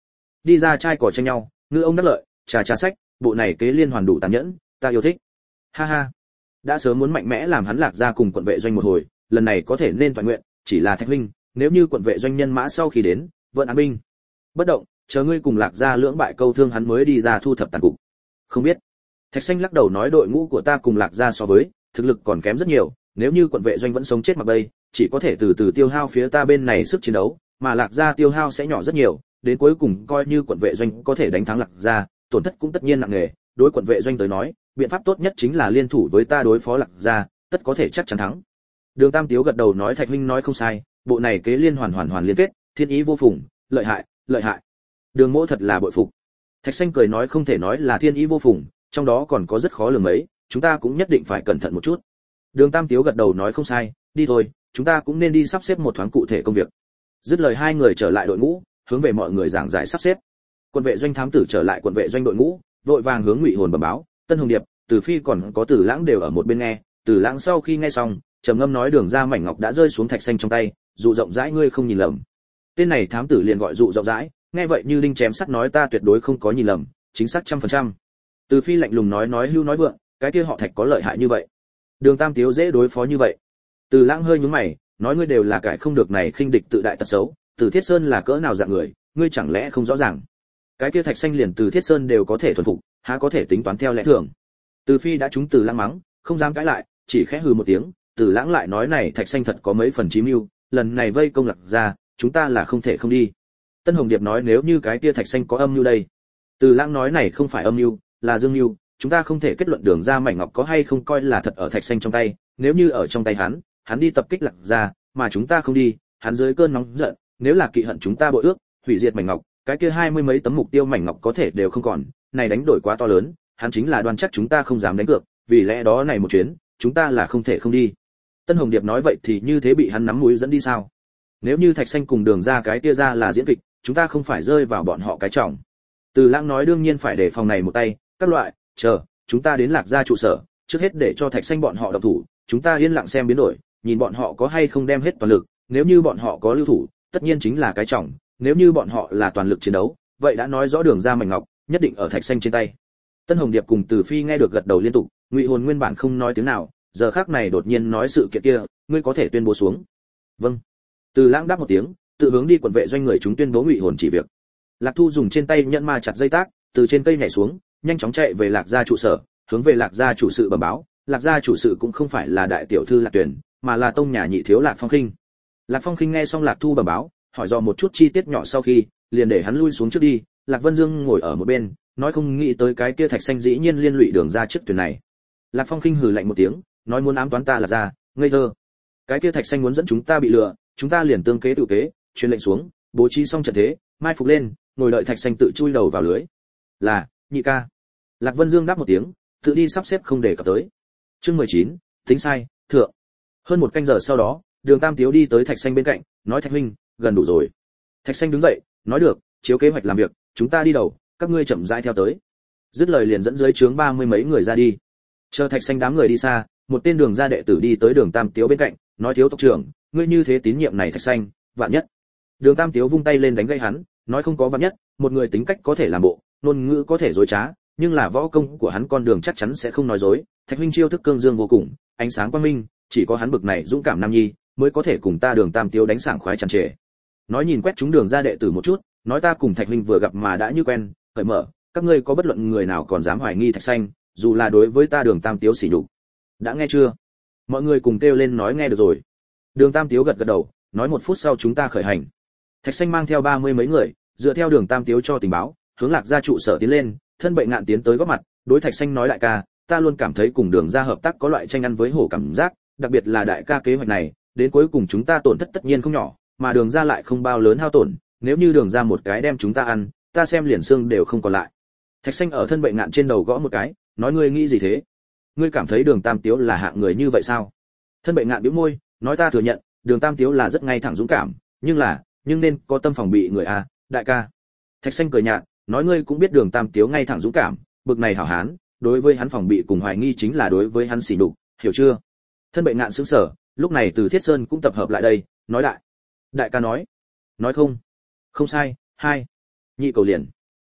đi ra trai cỏ tranh nhau, ngư ông đắc lợi, trà trà sách, bộ này kế liên hoàn đủ tàn nhẫn, ta yêu thích. Ha ha. Đã sớm muốn mạnh mẽ làm hắn Lạc Gia cùng quận vệ doanh một hồi, lần này có thể nên toàn nguyện, chỉ là Thạch huynh, nếu như quận vệ doanh nhân mã sau khi đến, vẫn an binh. Bất động, chờ ngươi cùng Lạc Gia lưỡng bại câu thương hắn mới đi ra thu thập tàn cục. Không biết. Thạch Xanh lắc đầu nói đội ngũ của ta cùng Lạc Gia so với, thực lực còn kém rất nhiều, nếu như quận vệ doanh vẫn sống chết mặc bay, chỉ có thể từ từ tiêu hao phía ta bên này sức chiến đấu, mà Lạc Gia tiêu hao sẽ nhỏ rất nhiều, đến cuối cùng coi như quận vệ doanh có thể đánh thắng Lạc Gia, tổn thất cũng tất nhiên nặng nề, đối quận vệ doanh tới nói, biện pháp tốt nhất chính là liên thủ với ta đối phó Lạc Gia, tất có thể chắc chắn thắng. Đường Tam Tiếu gật đầu nói Thạch huynh nói không sai, bộ này kế liên hoàn hoàn hoàn liên kết, thiên ý vô phùng, lợi hại, lợi hại. Đường Mỗ thật là bội phục. Thạch Xanh cười nói không thể nói là thiên ý vô phùng, trong đó còn có rất khó lường mấy, chúng ta cũng nhất định phải cẩn thận một chút. Đường Tam Tiếu gật đầu nói không sai, đi thôi, chúng ta cũng nên đi sắp xếp một thoáng cụ thể công việc. Dứt lời hai người trở lại đội ngũ, hướng về mọi người giảng giải sắp xếp. Quân vệ doanh thám tử trở lại quận vệ doanh đội ngũ, vội vàng hướng Ngụy Hồn bẩm báo, Tân Hồng Điệp, Từ Phi còn có Từ Lãng đều ở một bên nghe, Từ Lãng sau khi nghe xong, trầm ngâm nói Đường ra mảnh ngọc đã rơi xuống Thạch Xanh trong tay, dụ rộng rãi ngươi không nhìn lầm. Tên này thám tử liền gọi dụ rộng rãi, nghe vậy như đinh chém sắt nói ta tuyệt đối không có nhìn lầm, chính xác trăm phần trăm. Từ Phi lạnh lùng nói nói hưu nói vượng, cái kia họ Thạch có lợi hại như vậy. Đường Tam Tiếu dễ đối phó như vậy. Từ Lãng hơi nhướng mày, nói ngươi đều là cải không được này khinh địch tự đại tật xấu, Từ Thiết Sơn là cỡ nào dạng người, ngươi chẳng lẽ không rõ ràng? Cái kia Thạch Xanh liền Từ Thiết Sơn đều có thể thuần phục, há có thể tính toán theo lẽ thường. Từ Phi đã trúng Từ Lãng mắng, không dám cãi lại, chỉ khẽ hừ một tiếng, Từ Lãng lại nói này Thạch Xanh thật có mấy phần chí mưu, lần này vây công Lạc Gia, chúng ta là không thể không đi. Tân Hồng Điệp nói nếu như cái kia Thạch Xanh có âm mưu đây. Từ Lãng nói này không phải âm mưu, là dương mưu, chúng ta không thể kết luận Đường ra mảnh ngọc có hay không coi là thật ở Thạch Xanh trong tay, nếu như ở trong tay hắn, hắn đi tập kích Lạc Gia, mà chúng ta không đi, hắn dưới cơn nóng giận, nếu là kỵ hận chúng ta bội ước, hủy diệt mảnh ngọc, cái kia hai mươi mấy tấm mục tiêu mảnh ngọc có thể đều không còn, này đánh đổi quá to lớn, hắn chính là đoan chắc chúng ta không dám đánh cược, vì lẽ đó này một chuyến, chúng ta là không thể không đi. Tân Hồng Điệp nói vậy thì như thế bị hắn nắm mũi dẫn đi sao? Nếu như Thạch Xanh cùng Đường ra cái kia ra là diễn kịch, chúng ta không phải rơi vào bọn họ cái trọng. Từ Lãng nói đương nhiên phải để phòng này một tay, các loại, chờ, chúng ta đến Lạc Gia trụ sở, trước hết để cho Thạch Xanh bọn họ động thủ, chúng ta yên lặng xem biến đổi, nhìn bọn họ có hay không đem hết toàn lực, nếu như bọn họ có lưu thủ, tất nhiên chính là cái trọng, nếu như bọn họ là toàn lực chiến đấu, vậy đã nói rõ Đường ra mảnh ngọc, nhất định ở Thạch Xanh trên tay. Tân Hồng Điệp cùng Từ Phi nghe được gật đầu liên tục, Ngụy Hồn nguyên bản không nói tiếng nào, giờ khắc này đột nhiên nói sự kiện kia, ngươi có thể tuyên bố xuống. Vâng. Từ Lãng đáp một tiếng, tự hướng đi quận vệ doanh người chúng tuyên bố Ngụy Hồn chỉ việc. Lạc Thu dùng trên tay nhẫn ma chặt dây tác, từ trên cây nhảy xuống, nhanh chóng chạy về Lạc Gia trụ sở, hướng về Lạc Gia chủ sự bẩm báo, Lạc Gia chủ sự cũng không phải là đại tiểu thư Lạc Tuyển, mà là tông nhà nhị thiếu Lạc Phong Khinh. Lạc Phong Khinh nghe xong Lạc Thu bẩm báo, hỏi dò một chút chi tiết nhỏ sau khi, liền để hắn lui xuống trước đi, Lạc Vân Dương ngồi ở một bên, nói không nghĩ tới cái kia Thạch Xanh dĩ nhiên liên lụy Đường ra trước tuyển này. Lạc Phong Khinh hừ lạnh một tiếng, nói muốn ám toán ta Lạc Gia, ngây thơ. Cái kia Thạch Xanh muốn dẫn chúng ta bị lừa, chúng ta liền tương kế tự kế, truyền lệnh xuống, bố trí xong trận thế, mai phục lên, ngồi đợi Thạch Xanh tự chui đầu vào lưới. Là, nhị ca. Lạc Vân Dương đáp một tiếng, tự đi sắp xếp không để cập tới. Chương mười chín, tính sai, thượng. Hơn một canh giờ sau đó, Đường Tam Tiếu đi tới Thạch Xanh bên cạnh, nói Thạch huynh, gần đủ rồi. Thạch Xanh đứng dậy, nói được, chiếu kế hoạch làm việc, chúng ta đi đầu, các ngươi chậm rãi theo tới. Dứt lời liền dẫn dưới trướng ba mươi mấy người ra đi. Chờ Thạch Xanh đám người đi xa, một tên Đường gia đệ tử đi tới Đường Tam Tiếu bên cạnh, nói thiếu tộc trưởng, ngươi như thế tín nhiệm này Thạch Xanh, vạn nhất. Đường Tam Tiếu vung tay lên đánh gãy hắn, nói không có vạn nhất, một người tính cách có thể làm bộ, ngôn ngữ có thể dối trá, nhưng là võ công của hắn con đường chắc chắn sẽ không nói dối. Thạch huynh chiêu thức cương dương vô cùng, ánh sáng quang minh, chỉ có hắn bực này dũng cảm nam nhi mới có thể cùng ta Đường Tam Tiếu đánh sảng khoái tràn trề. Nói nhìn quét chúng Đường gia đệ tử một chút, nói ta cùng Thạch huynh vừa gặp mà đã như quen, cởi mở, các ngươi có bất luận người nào còn dám hoài nghi Thạch Xanh, dù là đối với ta Đường Tam Tiếu sỉ nhục. Đã nghe chưa? Mọi người cùng kêu lên nói nghe được rồi. Đường Tam Tiếu gật gật đầu, nói một phút sau chúng ta khởi hành. Thạch Xanh mang theo ba mươi mấy người, dựa theo Đường Tam Tiếu cho tình báo, hướng Lạc Gia trụ sở tiến lên. Thân Bệnh Ngạn tiến tới góp mặt, đối Thạch Xanh nói đại ca, ta luôn cảm thấy cùng Đường gia hợp tác có loại tranh ăn với hổ cảm giác, đặc biệt là đại ca kế hoạch này, đến cuối cùng chúng ta tổn thất tất nhiên không nhỏ, mà Đường gia lại không bao lớn hao tổn, nếu như Đường gia một cái đem chúng ta ăn, ta xem liền xương đều không còn lại. Thạch Xanh ở Thân Bệnh Ngạn trên đầu gõ một cái, nói ngươi nghĩ gì thế? Ngươi cảm thấy Đường Tam Tiếu là hạng người như vậy sao? Thân Bệnh Ngạn bĩu môi, nói ta thừa nhận, Đường Tam Tiếu là rất ngay thẳng dũng cảm, nhưng là, nhưng nên có tâm phòng bị người a, đại ca. Thạch Xanh cười nhạt, nói ngươi cũng biết Đường Tam Tiếu ngay thẳng dũng cảm, bực này hảo hán, đối với hắn phòng bị cùng hoài nghi chính là đối với hắn sỉ nhục, hiểu chưa? Thân Bệnh Ngạn sững sờ, lúc này Từ Thiết Sơn cũng tập hợp lại đây, nói đại. Đại ca nói, nói không, không sai, hai, nhị cầu liền.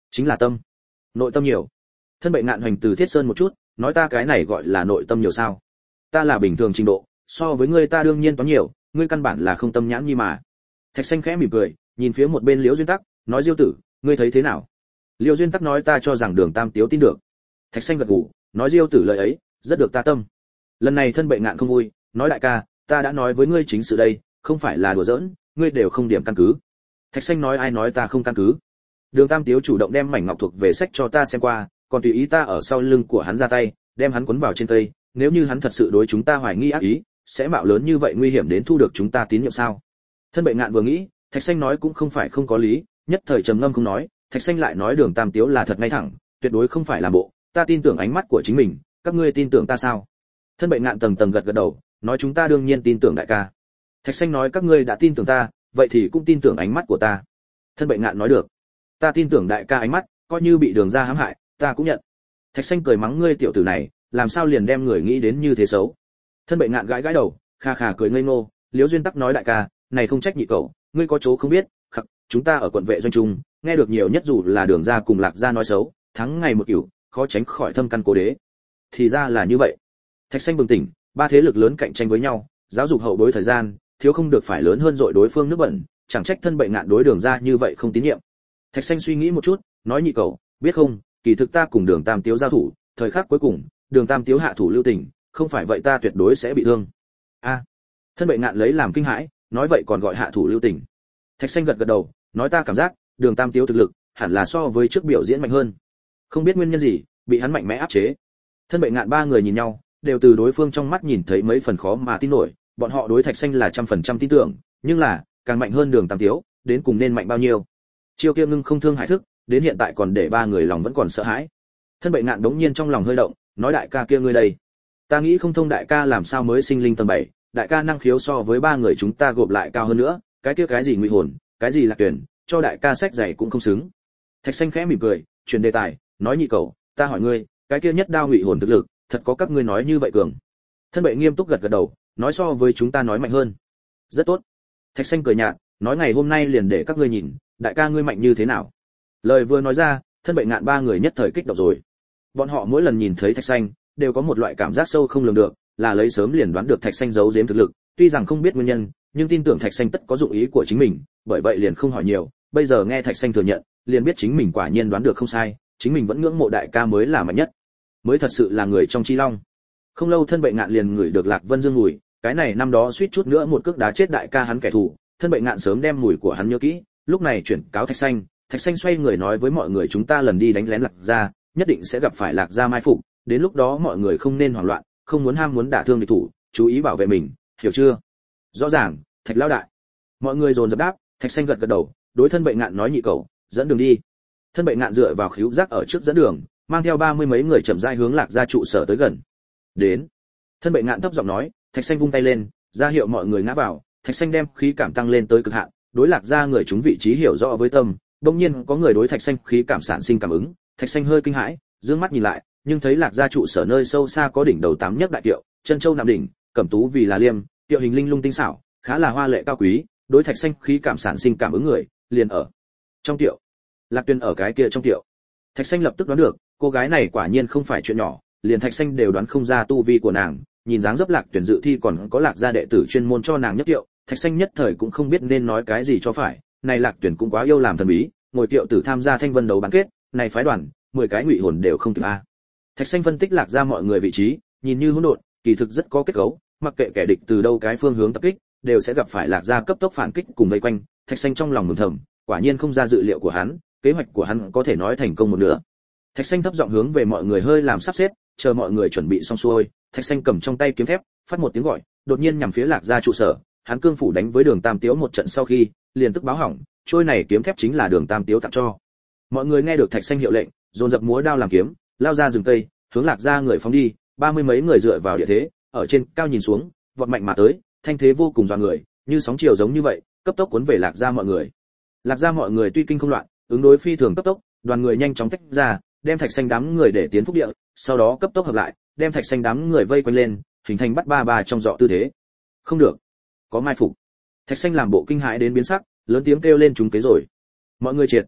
chính là tâm. Nội tâm nhiều. Thân Bệ Ngạn hoành từ Thiết Sơn một chút, nói ta cái này gọi là nội tâm nhiều sao? Ta là bình thường trình độ, so với ngươi ta đương nhiên toán nhiều, ngươi căn bản là không tâm nhãn nhi mà. Thạch Xanh khẽ mỉm cười, nhìn phía một bên Liễu Duyên Tắc, nói Diêu tử, ngươi thấy thế nào? Liễu Duyên Tắc nói ta cho rằng Đường Tam Tiếu tin được. Thạch Xanh gật gù, nói Diêu tử lời ấy, rất được ta tâm. Lần này Thân Bệ Ngạn không vui, nói đại ca, ta đã nói với ngươi chính sự đây, không phải là đùa giỡn, ngươi đều không điểm căn cứ. Thạch Xanh nói ai nói ta không căn cứ? Đường Tam Tiếu chủ động đem mảnh ngọc thuộc về sách cho ta xem qua, còn tùy ý ta ở sau lưng của hắn ra tay, đem hắn cuốn vào trên cây, nếu như hắn thật sự đối chúng ta hoài nghi ác ý, sẽ mạo lớn như vậy nguy hiểm đến thu được chúng ta tín nhiệm sao? Thân Bệ Ngạn vừa nghĩ, Thạch Xanh nói cũng không phải không có lý, nhất thời trầm ngâm không nói, Thạch Xanh lại nói Đường Tam Tiếu là thật ngay thẳng, tuyệt đối không phải làm bộ, ta tin tưởng ánh mắt của chính mình, các ngươi tin tưởng ta sao? Thân Bệ Ngạn tầng tầng gật gật đầu, nói chúng ta đương nhiên tin tưởng đại ca. Thạch Xanh nói các ngươi đã tin tưởng ta, vậy thì cũng tin tưởng ánh mắt của ta. Thân Bệ Ngạn nói được, ta tin tưởng đại ca ánh mắt, coi như bị Đường gia hãm hại, ta cũng nhận. Thạch Xanh cười mắng ngươi tiểu tử này, làm sao liền đem người nghĩ đến như thế xấu. Thân Bệ Ngạn gãi gãi đầu, kha khà cười ngây ngô, Liễu Duyên Tắc nói đại ca, này không trách nhị cậu, ngươi có chỗ không biết, khắc, chúng ta ở quận vệ doanh trung, nghe được nhiều nhất dù là Đường gia cùng Lạc gia nói xấu, thắng ngày một kiểu, khó tránh khỏi thâm căn cố đế. Thì ra là như vậy. Thạch Xanh bừng tỉnh, ba thế lực lớn cạnh tranh với nhau, giáo dục hậu bối thời gian, thiếu không được phải lớn hơn dội đối phương nước bẩn, chẳng trách Thân Bệ Ngạn đối Đường gia như vậy không tín nhiệm. Thạch Xanh suy nghĩ một chút, nói nhị cậu, biết không, kỳ thực ta cùng Đường Tam Tiếu giao thủ, thời khắc cuối cùng, Đường Tam Tiếu hạ thủ lưu tình, không phải vậy ta tuyệt đối sẽ bị thương. A. Thân Bệ Ngạn lấy làm kinh hãi, nói vậy còn gọi hạ thủ lưu tình. Thạch Xanh gật gật đầu, nói ta cảm giác, Đường Tam Tiếu thực lực hẳn là so với trước biểu diễn mạnh hơn. Không biết nguyên nhân gì, bị hắn mạnh mẽ áp chế. Thân Bệ Ngạn ba người nhìn nhau, đều từ đối phương trong mắt nhìn thấy mấy phần khó mà tin nổi, bọn họ đối Thạch Xanh là trăm phần trăm tin tưởng, nhưng là, càng mạnh hơn Đường Tam Tiếu, đến cùng nên mạnh bao nhiêu? Chiêu kia ngưng không thương hại thức, đến hiện tại còn để ba người lòng vẫn còn sợ hãi. Thân Bệ Ngạn đống nhiên trong lòng hơi động, nói đại ca kia ngươi đây, ta nghĩ không thông đại ca làm sao mới sinh linh tầng bảy, đại ca năng khiếu so với ba người chúng ta gộp lại cao hơn nữa, cái kia cái gì nguy hồn, cái gì lạc tuyển, cho đại ca sách giày cũng không xứng. Thạch Xanh khẽ mỉm cười, chuyển đề tài, nói nhị cầu, ta hỏi ngươi, cái kia nhất đao ngụy hồn thực lực, thật có các ngươi nói như vậy cường? Thân Bệ nghiêm túc gật gật đầu, nói so với chúng ta nói mạnh hơn. Rất tốt. Thạch Xanh cười nhạt, nói ngày hôm nay liền để các ngươi nhìn, đại ca ngươi mạnh như thế nào. Lời vừa nói ra, Thân Bệ Ngạn ba người nhất thời kích động rồi. Bọn họ mỗi lần nhìn thấy Thạch Xanh, đều có một loại cảm giác sâu không lường được, là lấy sớm liền đoán được Thạch Xanh giấu giếm thực lực, tuy rằng không biết nguyên nhân, nhưng tin tưởng Thạch Xanh tất có dụng ý của chính mình, bởi vậy liền không hỏi nhiều, bây giờ nghe Thạch Xanh thừa nhận, liền biết chính mình quả nhiên đoán được không sai, chính mình vẫn ngưỡng mộ đại ca mới là mạnh nhất, mới thật sự là người trong chi long. Không lâu Thân Bệ Ngạn liền ngửi được Lạc Vân Dương mùi, cái này năm đó suýt chút nữa một cước đá chết đại ca hắn kẻ thù, Thân Bệ Ngạn sớm đem mùi của hắn nhớ kỹ, lúc này chuyển cáo Thạch Xanh, Thạch Xanh xoay người nói với mọi người chúng ta lần đi đánh lén Lạc gia, nhất định sẽ gặp phải Lạc gia mai phục, đến lúc đó mọi người không nên hoảng loạn, không muốn ham muốn đả thương địch thủ, chú ý bảo vệ mình, hiểu chưa? Rõ ràng, Thạch lão đại. Mọi người dồn dập đáp, Thạch Xanh gật gật đầu, đối Thân Bệ Ngạn nói nhị cầu, dẫn đường đi. Thân Bệ Ngạn dựa vào khíu giác ở trước dẫn đường, mang theo ba mươi mấy người chậm rãi hướng Lạc gia trụ sở tới gần. Đến. Thân Bệ Ngạn thấp giọng nói, Thạch Xanh vung tay lên, ra hiệu mọi người ngã vào, Thạch Xanh đem khí cảm tăng lên tới cực hạn, đối Lạc gia người chúng vị trí hiểu rõ với tâm, đương nhiên có người đối Thạch Xanh khí cảm sản sinh cảm ứng, Thạch Xanh hơi kinh hãi, dương mắt nhìn lại, nhưng thấy Lạc gia trụ sở nơi sâu xa có đỉnh đầu tám nhấc đại kiệu, chân châu nạm đỉnh, cẩm tú vì là liêm, kiệu hình linh lung tinh xảo, khá là hoa lệ cao quý, đối Thạch Xanh khí cảm sản sinh cảm ứng người, liền ở trong tiệu. Lạc Tuyên ở cái kia trong tiệu. Thạch Xanh lập tức đoán được, cô gái này quả nhiên không phải chuyện nhỏ, liền Thạch Xanh đều đoán không ra tu vi của nàng, nhìn dáng dấp Lạc Tuyển dự thi còn có Lạc gia đệ tử chuyên môn cho nàng nhất tiệu, Thạch Xanh nhất thời cũng không biết nên nói cái gì cho phải, này Lạc Tuyển cũng quá yêu làm thần bí, ngồi tiệu tử tham gia thanh vân đấu bán kết, này phái đoàn, mười cái ngụy hồn đều không kịp a. Thạch Xanh phân tích Lạc gia mọi người vị trí, nhìn như hỗn độn, kỳ thực rất có kết cấu, mặc kệ kẻ địch từ đâu cái phương hướng tập kích, đều sẽ gặp phải Lạc gia cấp tốc phản kích cùng vây quanh, Thạch Xanh trong lòng mừng thầm, quả nhiên không ra dự liệu của hắn, kế hoạch của hắn có thể nói thành công một nửa. Thạch Xanh thấp giọng hướng về mọi người hơi làm sắp xếp, chờ mọi người chuẩn bị xong xuôi, Thạch Xanh cầm trong tay kiếm thép, phát một tiếng gọi, đột nhiên nhằm phía Lạc gia trụ sở, hắn cương phủ đánh với Đường Tam Tiếu một trận sau khi, liền tức báo hỏng, trôi này kiếm thép chính là Đường Tam Tiếu tặng cho. Mọi người nghe được Thạch Xanh hiệu lệnh, dồn dập múa đao làm kiếm, lao ra rừng cây, hướng Lạc gia người phóng đi, ba mươi mấy người dựa vào địa thế, ở trên cao nhìn xuống, vọt mạnh mà tới, thanh thế vô cùng dọa người, như sóng chiều giống như vậy, cấp tốc cuốn về Lạc gia mọi người. Lạc gia mọi người tuy kinh không loạn, ứng đối phi thường cấp tốc, đoàn người nhanh chóng tách ra, đem Thạch Xanh đám người để tiến phúc địa, sau đó cấp tốc hợp lại, đem Thạch Xanh đám người vây quanh lên, hình thành bắt ba ba trong dọ tư thế. Không được, có mai phục. Thạch Xanh làm bộ kinh hãi đến biến sắc, lớn tiếng kêu lên chúng kế rồi. Mọi người triệt.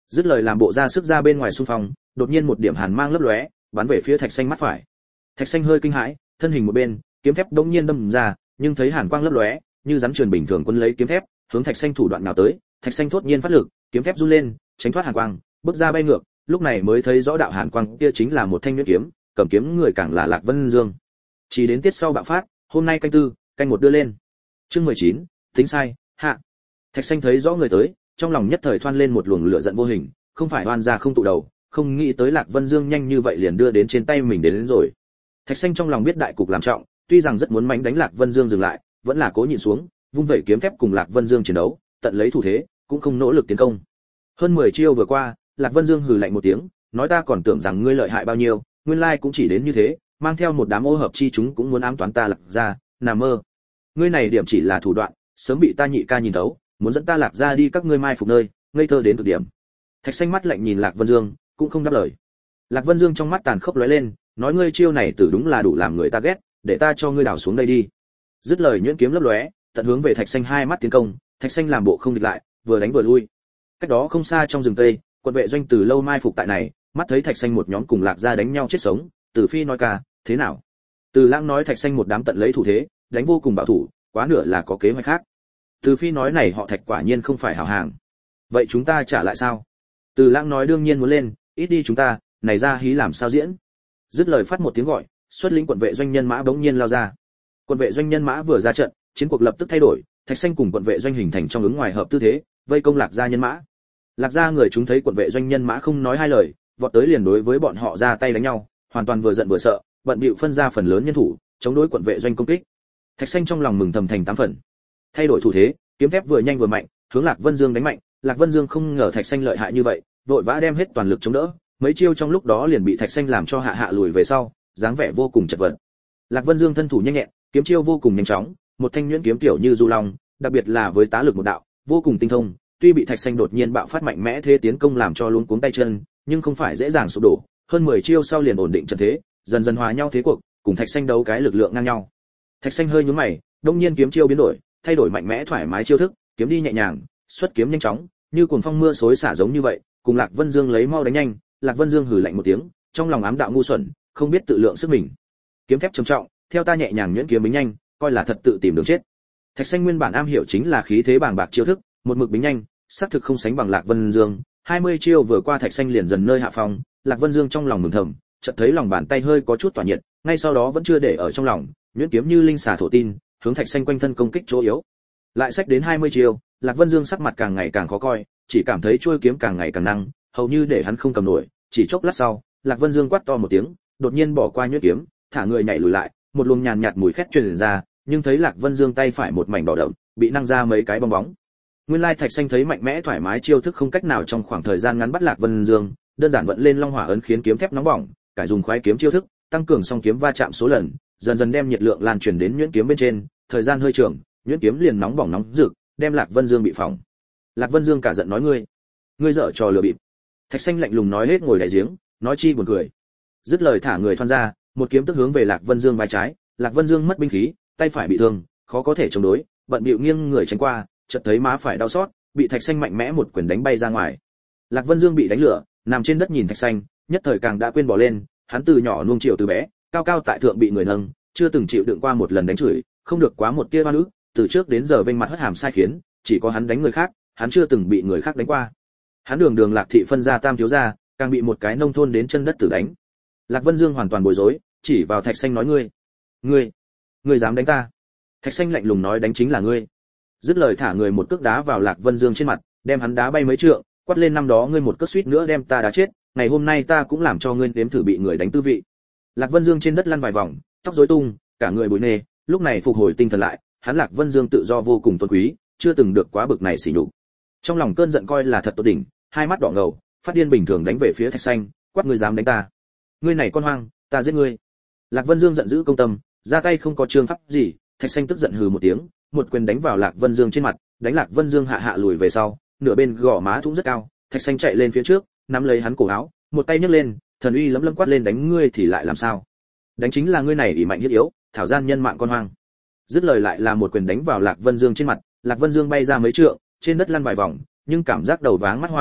Dứt lời làm bộ ra sức ra bên ngoài xung phong, đột nhiên một điểm hàn mang lấp lóe, bắn về phía Thạch Xanh mắt phải. Thạch Xanh hơi kinh hãi, thân hình một bên, kiếm thép đống nhiên đâm ra, nhưng thấy hàn quang lấp lóe, như rắn truyền bình thường quân lấy kiếm thép, hướng Thạch Xanh thủ đoạn nào tới, Thạch Xanh thốt nhiên phát lực, kiếm thép run lên, tránh thoát hàn quang, bước ra bay ngược, lúc này mới thấy rõ đạo hàn quang kia chính là một thanh nhuyễn kiếm, cầm kiếm người càng là Lạc Vân Dương. Chỉ đến tiết sau bạo phát, hôm nay canh tư, canh một đưa lên. Chương mười chín, tính sai, hạ. Thạch Xanh thấy rõ người tới, trong lòng nhất thời thoăn lên một luồng lửa giận vô hình, không phải oan gia không tụ đầu, không nghĩ tới Lạc Vân Dương nhanh như vậy liền đưa đến trên tay mình đến, đến rồi. Thạch Xanh trong lòng biết đại cục làm trọng, tuy rằng rất muốn mánh đánh Lạc Vân Dương dừng lại, vẫn là cố nhịn xuống, vung vẩy kiếm thép cùng Lạc Vân Dương chiến đấu, tận lấy thủ thế, cũng không nỗ lực tiến công. Hơn mười chiêu vừa qua, Lạc Vân Dương hừ lạnh một tiếng, nói ta còn tưởng rằng ngươi lợi hại bao nhiêu, nguyên lai cũng chỉ đến như thế, mang theo một đám ô hợp chi chúng cũng muốn ám toán ta Lạc gia, nằm mơ. Ngươi này điểm chỉ là thủ đoạn, sớm bị ta nhị ca nhìn thấu, muốn dẫn ta Lạc gia đi các ngươi mai phục nơi, ngây thơ đến cực điểm. Thạch Xanh mắt lạnh nhìn Lạc Vân Dương, cũng không đáp lời. Lạc Vân Dương trong mắt tàn khốc lóe lên, nói ngươi chiêu này tử đúng là đủ làm người ta ghét, để ta cho ngươi đảo xuống đây đi. Dứt lời nhuyễn kiếm lấp lóe, tận hướng về Thạch Xanh hai mắt tiến công, Thạch Xanh làm bộ không địch lại, vừa đánh vừa lui. Cách đó không xa trong rừng tây, quân vệ doanh từ lâu mai phục tại này, mắt thấy Thạch Xanh một nhóm cùng Lạc gia đánh nhau chết sống, Từ Phi nói ca, thế nào? Từ Lãng nói Thạch Xanh một đám tận lấy thủ thế, đánh vô cùng bảo thủ, quá nửa là có kế hoạch khác. Từ Phi nói này họ Thạch quả nhiên không phải hảo hàng. Vậy chúng ta trả lại sao? Từ Lãng nói đương nhiên muốn lên, ít đi chúng ta, này ra hí làm sao diễn? Dứt lời phát một tiếng gọi, xuất lĩnh quận vệ doanh nhân mã bỗng nhiên lao ra. Quận vệ doanh nhân mã vừa ra trận, chiến cuộc lập tức thay đổi, Thạch Xanh cùng quận vệ doanh hình thành trong ứng ngoài hợp tư thế, vây công Lạc gia nhân mã. Lạc gia người chúng thấy quận vệ doanh nhân mã không nói hai lời, vọt tới liền đối với bọn họ ra tay đánh nhau, hoàn toàn vừa giận vừa sợ, bận bịu phân ra phần lớn nhân thủ, chống đối quận vệ doanh công kích. Thạch Xanh trong lòng mừng thầm thành tám phần. Thay đổi thủ thế, kiếm thép vừa nhanh vừa mạnh, hướng Lạc Vân Dương đánh mạnh, Lạc Vân Dương không ngờ Thạch Xanh lợi hại như vậy, vội vã đem hết toàn lực chống đỡ, mấy chiêu trong lúc đó liền bị Thạch Xanh làm cho hạ hạ lùi về sau, dáng vẻ vô cùng chật vật. Lạc Vân Dương thân thủ nhanh nhẹn, kiếm chiêu vô cùng nhanh chóng, một thanh nhuyễn kiếm tiểu như du long, đặc biệt là với tá lực một đạo, vô cùng tinh thông, tuy bị Thạch Xanh đột nhiên bạo phát mạnh mẽ thế tiến công làm cho luống cuống tay chân, nhưng không phải dễ dàng sụp đổ, hơn mười chiêu sau liền ổn định trận thế, dần dần hòa nhau thế cuộc, cùng Thạch Xanh đấu cái lực lượng ngang nhau. Thạch Xanh hơi nhướng mày, đột nhiên kiếm chiêu biến đổi, thay đổi mạnh mẽ thoải mái chiêu thức, kiếm đi nhẹ nhàng, xuất kiếm nhanh chóng, như cuồng phong mưa xối xả giống như vậy, cùng Lạc Vân Dương lấy mau đánh nhanh. Lạc Vân Dương hừ lạnh một tiếng, trong lòng ám đạo ngu xuẩn, không biết tự lượng sức mình. Kiếm thép trầm trọng, theo ta nhẹ nhàng nhuyễn kiếm bính nhanh, coi là thật tự tìm đường chết. Thạch Xanh nguyên bản am hiểu chính là khí thế bàng bạc chiêu thức, một mực bính nhanh, xác thực không sánh bằng Lạc Vân Dương. hai mươi chiêu vừa qua Thạch Xanh liền dần nơi hạ phong, Lạc Vân Dương trong lòng mừng thầm, chợt thấy lòng bàn tay hơi có chút tỏa nhiệt, ngay sau đó vẫn chưa để ở trong lòng, nhuyễn kiếm như linh xà thổ tin, hướng Thạch Xanh quanh thân công kích chỗ yếu. Lại sách đến hai mươi chiêu, Lạc Vân Dương sắc mặt càng ngày càng khó coi, chỉ cảm thấy chuôi kiếm càng ngày càng năng, hầu như để hắn không cầm nổi. Chỉ chốc lát sau, Lạc Vân Dương quát to một tiếng, đột nhiên bỏ qua nhuyễn kiếm, thả người nhảy lùi lại, một luồng nhàn nhạt mùi khét truyền ra, nhưng thấy Lạc Vân Dương tay phải một mảnh đỏ đậm, bị năng ra mấy cái bong bóng. Nguyên lai Thạch Xanh thấy mạnh mẽ thoải mái chiêu thức không cách nào trong khoảng thời gian ngắn bắt Lạc Vân Dương, đơn giản vận lên Long Hỏa ấn khiến kiếm thép nóng bỏng, cải dùng khoái kiếm chiêu thức, tăng cường song kiếm va chạm số lần, dần dần đem nhiệt lượng lan truyền đến nhuyễn kiếm bên trên, thời gian hơi trường, nhuyễn kiếm liền nóng bỏng nóng rực, đem Lạc Vân Dương bị phỏng. Lạc Vân Dương cả giận nói ngươi, ngươi dở trò lừa bịp. Thạch Xanh lạnh lùng nói hết ngồi đại giếng, nói chi buồn cười. Dứt lời thả người thoăn ra, một kiếm tức hướng về Lạc Vân Dương vai trái, Lạc Vân Dương mất binh khí, tay phải bị thương, khó có thể chống đối, bận bịu nghiêng người tránh qua, chợt thấy má phải đau xót, bị Thạch Xanh mạnh mẽ một quyền đánh bay ra ngoài. Lạc Vân Dương bị đánh lửa, nằm trên đất nhìn Thạch Xanh, nhất thời càng đã quên bỏ lên, hắn từ nhỏ nuông chiều từ bé, cao cao tại thượng bị người nâng, chưa từng chịu đựng qua một lần đánh chửi, không được quá một tia oan ức, từ trước đến giờ vênh mặt hất hàm sai khiến, chỉ có hắn đánh người khác, hắn chưa từng bị người khác đánh qua. Hắn đường đường Lạc thị phân gia tam thiếu gia, càng bị một cái nông thôn đến chân đất tử đánh. Lạc Vân Dương hoàn toàn bối rối, chỉ vào Thạch Xanh nói ngươi, ngươi, ngươi dám đánh ta? Thạch Xanh lạnh lùng nói đánh chính là ngươi. Dứt lời thả người một cước đá vào Lạc Vân Dương trên mặt, đem hắn đá bay mấy trượng, quát lên năm đó ngươi một cước suýt nữa đem ta đá chết, ngày hôm nay ta cũng làm cho ngươi nếm thử bị người đánh tư vị. Lạc Vân Dương trên đất lăn vài vòng, tóc rối tung, cả người bối nề, lúc này phục hồi tinh thần lại, hắn Lạc Vân Dương tự do vô cùng tôn quý, chưa từng được quá bực này sỉ nhục. Trong lòng cơn giận coi là thật tốt đỉnh, hai mắt đỏ ngầu, phát điên bình thường đánh về phía Thạch Xanh, quát ngươi dám đánh ta? Ngươi này con hoang, ta giết ngươi. Lạc Vân Dương giận dữ công tâm, ra tay không có chương pháp gì, Thạch Xanh tức giận hừ một tiếng, một quyền đánh vào Lạc Vân Dương trên mặt, đánh Lạc Vân Dương hạ hạ lùi về sau, nửa bên gò má thủng rất cao, Thạch Xanh chạy lên phía trước, nắm lấy hắn cổ áo, một tay nhấc lên, thần uy lấm lấm quát lên đánh ngươi thì lại làm sao? Đánh chính là ngươi này ỷ mạnh hiếp yếu, thảo gian nhân mạng con hoang. Dứt lời lại là một quyền đánh vào Lạc Vân Dương trên mặt, Lạc Vân Dương bay ra mấy trượng, trên đất lăn vài vòng, nhưng cảm giác đầu váng mắt hoa,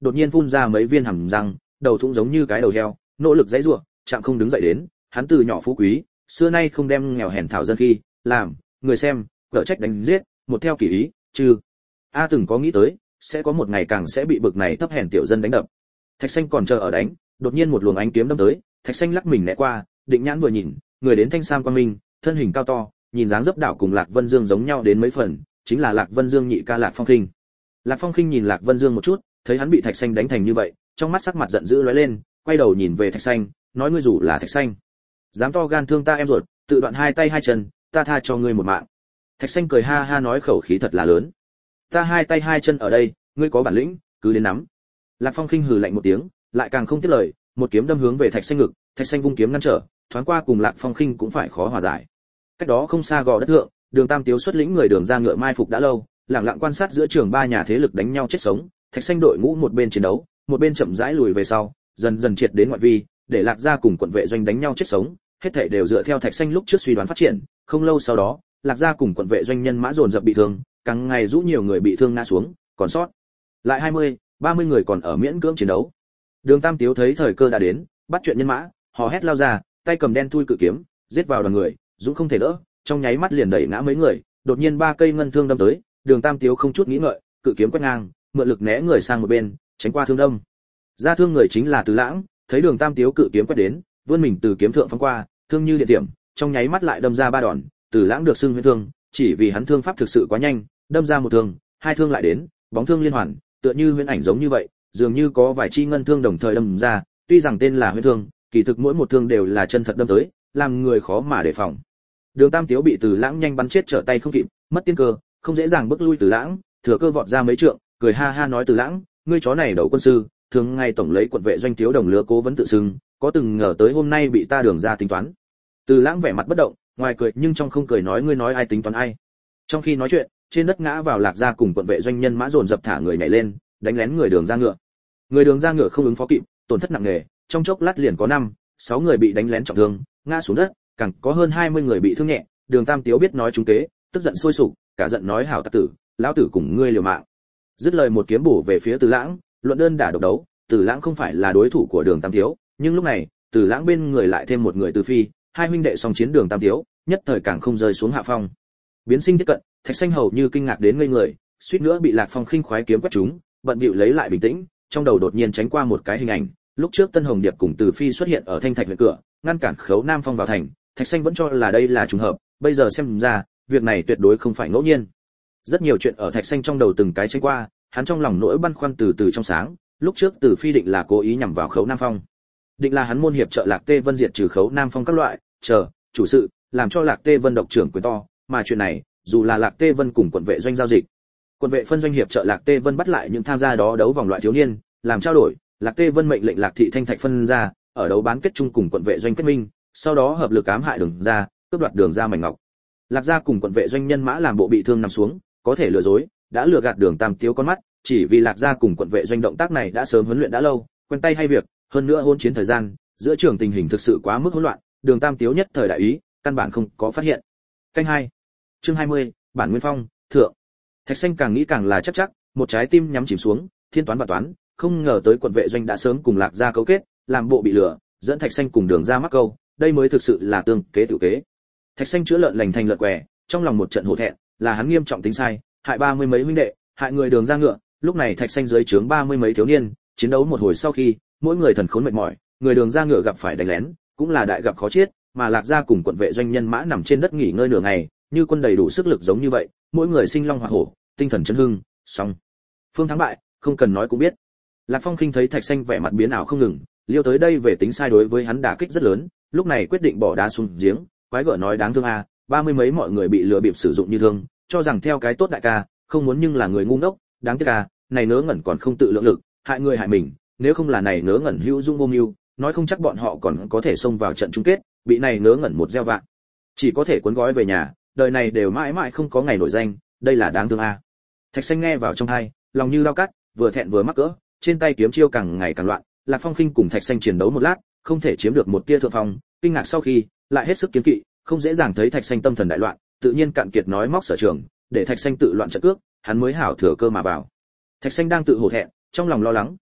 đột nhiên phun ra mấy viên hàm răng, đầu thủng giống như cái đầu heo, nỗ lực giãy giụa, chạm không đứng dậy đến, hắn từ nhỏ phú quý, xưa nay không đem nghèo hèn thảo dân khi, làm, người xem, cỡ trách đánh giết, một theo kỷ ý, chứ. A từng có nghĩ tới, sẽ có một ngày càng sẽ bị bực này thấp hèn tiểu dân đánh đập. Thạch Xanh còn chờ ở đánh, đột nhiên một luồng ánh kiếm đâm tới, Thạch Xanh lắc mình né qua, định nhãn vừa nhìn, người đến thanh sam quang minh, thân hình cao to, nhìn dáng dấp đảo cùng Lạc Vân Dương giống nhau đến mấy phần, chính là Lạc Vân Dương nhị ca Lạc Phong Khinh. Lạc Phong Khinh nhìn Lạc Vân Dương một chút, thấy hắn bị Thạch Xanh đánh thành như vậy, trong mắt sắc mặt giận dữ lóe lên, quay đầu nhìn về Thạch Xanh, nói ngươi rủ là Thạch Xanh, dám to gan thương ta em ruột, tự đoạn hai tay hai chân, ta tha cho ngươi một mạng. Thạch Xanh cười ha ha nói khẩu khí thật là lớn. Ta hai tay hai chân ở đây, ngươi có bản lĩnh, cứ đến nắm. Lạc Phong Khinh hừ lạnh một tiếng, lại càng không tiếp lời, một kiếm đâm hướng về Thạch Xanh ngực, Thạch Xanh vung kiếm ngăn trở, thoáng qua cùng Lạc Phong Khinh cũng phải khó hòa giải. Cách đó không xa gò đất thượng, Đường Tam Tiếu xuất lĩnh người Đường ra ngựa mai phục đã lâu, lặng lặng quan sát giữa trường ba nhà thế lực đánh nhau chết sống, Thạch Xanh đội ngũ một bên chiến đấu, một bên chậm rãi lùi về sau, dần dần triệt đến ngoại vi, để Lạc gia cùng quận vệ doanh đánh nhau chết sống, hết thảy đều dựa theo Thạch Xanh lúc trước suy đoán phát triển, không lâu sau đó, Lạc gia cùng quận vệ doanh nhân mã dồn dập bị thương, càng ngày rũ nhiều người bị thương ngã xuống, còn sót lại hai mươi, ba mươi người còn ở miễn cưỡng chiến đấu. Đường Tam Tiếu thấy thời cơ đã đến, bắt chuyện nhân mã, họ hét lao ra, tay cầm đen thui cự kiếm, giết vào đoàn người, dũng không thể đỡ, trong nháy mắt liền đẩy ngã mấy người, đột nhiên ba cây ngân thương đâm tới, Đường Tam Tiếu không chút nghĩ ngợi, cự kiếm quét ngang, mượn lực né người sang một bên, tránh qua thương đâm. Ra thương người chính là Từ Lãng, thấy Đường Tam Tiếu cự kiếm quét đến, vươn mình từ kiếm thượng phóng qua, thương như điện tiệm, trong nháy mắt lại đâm ra ba đòn, Từ Lãng được xưng huyễn thương, chỉ vì hắn thương pháp thực sự quá nhanh, đâm ra một thương, hai thương lại đến, bóng thương liên hoàn, tựa như huyễn ảnh giống như vậy, dường như có vài chi ngân thương đồng thời đâm ra, tuy rằng tên là huyễn thương, kỳ thực mỗi một thương đều là chân thật đâm tới, làm người khó mà đề phòng. Đường Tam Tiếu bị Từ Lãng nhanh bắn chết trở tay không kịp, mất tiên cơ, không dễ dàng bước lui Từ Lãng, thừa cơ vọt ra mấy trượng, cười ha ha nói Từ Lãng, ngươi chó này đầu quân sư, thường ngày tổng lấy quận vệ doanh thiếu đồng lứa cố vấn tự xưng, có từng ngờ tới hôm nay bị ta Đường ra tính toán. Từ Lãng vẻ mặt bất động, ngoài cười nhưng trong không cười nói ngươi nói ai tính toán ai. Trong khi nói chuyện, trên đất ngã vào Lạc gia cùng quận vệ doanh nhân mã dồn dập thả người nhảy lên, đánh lén người Đường ra ngựa. Người Đường ra ngựa không ứng phó kịp, tổn thất nặng nề, trong chốc lát liền có năm, sáu người bị đánh lén trọng thương, ngã xuống đất, càng có hơn hai mươi người bị thương nhẹ. Đường Tam Tiếu biết nói trúng kế, tức giận sôi sục, cả giận nói hảo tặc tử, lão tử cùng ngươi liều mạng. Dứt lời một kiếm bổ về phía Từ Lãng, luận đơn đả độc đấu, Từ Lãng không phải là đối thủ của Đường Tam Tiếu, nhưng lúc này, Từ Lãng bên người lại thêm một người Từ Phi, hai huynh đệ song chiến Đường Tam Tiếu, nhất thời càng không rơi xuống hạ phong. Biến sinh tiếp cận, Thạch Xanh hầu như kinh ngạc đến ngây người, suýt nữa bị Lạc Phong khinh khoái kiếm quét trúng, bận bịu lấy lại bình tĩnh, trong đầu đột nhiên tránh qua một cái hình ảnh, lúc trước Tân Hồng Điệp cùng Từ Phi xuất hiện ở Thanh Thạch huyện cửa, ngăn cản Khấu Nam Phong vào thành, Thạch Xanh vẫn cho là đây là trùng hợp, bây giờ xem ra, việc này tuyệt đối không phải ngẫu nhiên. Rất nhiều chuyện ở Thạch Xanh trong đầu từng cái tránh qua, hắn trong lòng nỗi băn khoăn từ từ trong sáng, lúc trước Từ Phi định là cố ý nhằm vào Khấu Nam Phong, định là hắn môn hiệp trợ Lạc Tê Vân diệt trừ Khấu Nam Phong các loại, chờ, chủ sự, làm cho Lạc Tê Vân độc trưởng quyền to, mà chuyện này, dù là Lạc Tê Vân cùng quận vệ doanh giao dịch, quận vệ phân doanh hiệp trợ Lạc Tê Vân bắt lại những tham gia đó đấu vòng loại thiếu niên, làm trao đổi, Lạc Tê Vân mệnh lệnh Lạc thị Thanh Thạch phân ra, ở đấu bán kết chung cùng quận vệ doanh kết minh, sau đó hợp lực ám hại Đường ra, cướp đoạt Đường ra mảnh ngọc. Lạc gia cùng quận vệ doanh nhân mã làm bộ bị thương nằm xuống, có thể lừa dối, đã lừa gạt Đường Tam Tiếu con mắt, chỉ vì Lạc gia cùng quận vệ doanh động tác này đã sớm huấn luyện đã lâu, quen tay hay việc, hơn nữa hôn chiến thời gian, giữa trường tình hình thực sự quá mức hỗn loạn, Đường Tam Tiếu nhất thời đại ý, căn bản không có phát hiện. Canh hai, chương hai mươi, bản nguyên phong, thượng. Thạch Xanh càng nghĩ càng là chắc chắc, một trái tim nhắm chìm xuống, thiên toán và toán, không ngờ tới quận vệ doanh đã sớm cùng Lạc gia cấu kết, làm bộ bị lừa, dẫn Thạch Xanh cùng Đường ra mắc câu, đây mới thực sự là tương kế tự kế. Thạch Xanh chữa lợn lành thành lợn què, trong lòng một trận hổ thẹn, là hắn nghiêm trọng tính sai, hại ba mươi mấy huynh đệ, hại người Đường ra ngựa, lúc này Thạch Xanh dưới trướng ba mươi mấy thiếu niên, chiến đấu một hồi sau khi, mỗi người thần khốn mệt mỏi, người Đường ra ngựa gặp phải đánh lén, cũng là đại gặp khó chết, mà Lạc gia cùng quận vệ doanh nhân mã nằm trên đất nghỉ ngơi nửa ngày, như quân đầy đủ sức lực giống như vậy, mỗi người sinh long hỏa hổ, tinh thần chấn hưng, xong. Phương thắng bại, không cần nói cũng biết. Lạc Phong khinh thấy Thạch Xanh vẻ mặt biến ảo không ngừng, liêu tới đây về tính sai đối với hắn đả kích rất lớn, lúc này quyết định bỏ đá xuống giếng, quái gở nói đáng thương à, ba mươi mấy mọi người bị lừa bịp sử dụng như thương, cho rằng theo cái tốt đại ca, không muốn nhưng là người ngu ngốc, đáng tiếc à, này nớ ngẩn còn không tự lượng lực, hại người hại mình, nếu không là này nớ ngẩn hữu dung vô mưu, nói không chắc bọn họ còn có thể xông vào trận chung kết, bị này nớ ngẩn một gieo vạ, chỉ có thể cuốn gói về nhà, đời này đều mãi mãi không có ngày nổi danh, đây là đáng thương à. Thạch Xanh nghe vào trong tai, lòng như dao cắt, vừa thẹn vừa mắc cỡ, trên tay kiếm chiêu càng ngày càng loạn, Lạc Phong khinh cùng Thạch Xanh chiến đấu một lát, không thể chiếm được một tia thượng phong, kinh ngạc sau khi, lại hết sức kiêng kỵ, không dễ dàng thấy Thạch Xanh tâm thần đại loạn, tự nhiên cạn kiệt nói móc sở trường, để Thạch Xanh tự loạn trận cước, hắn mới hảo thừa cơ mà vào. Thạch Xanh đang tự hổ thẹn, trong lòng lo lắng,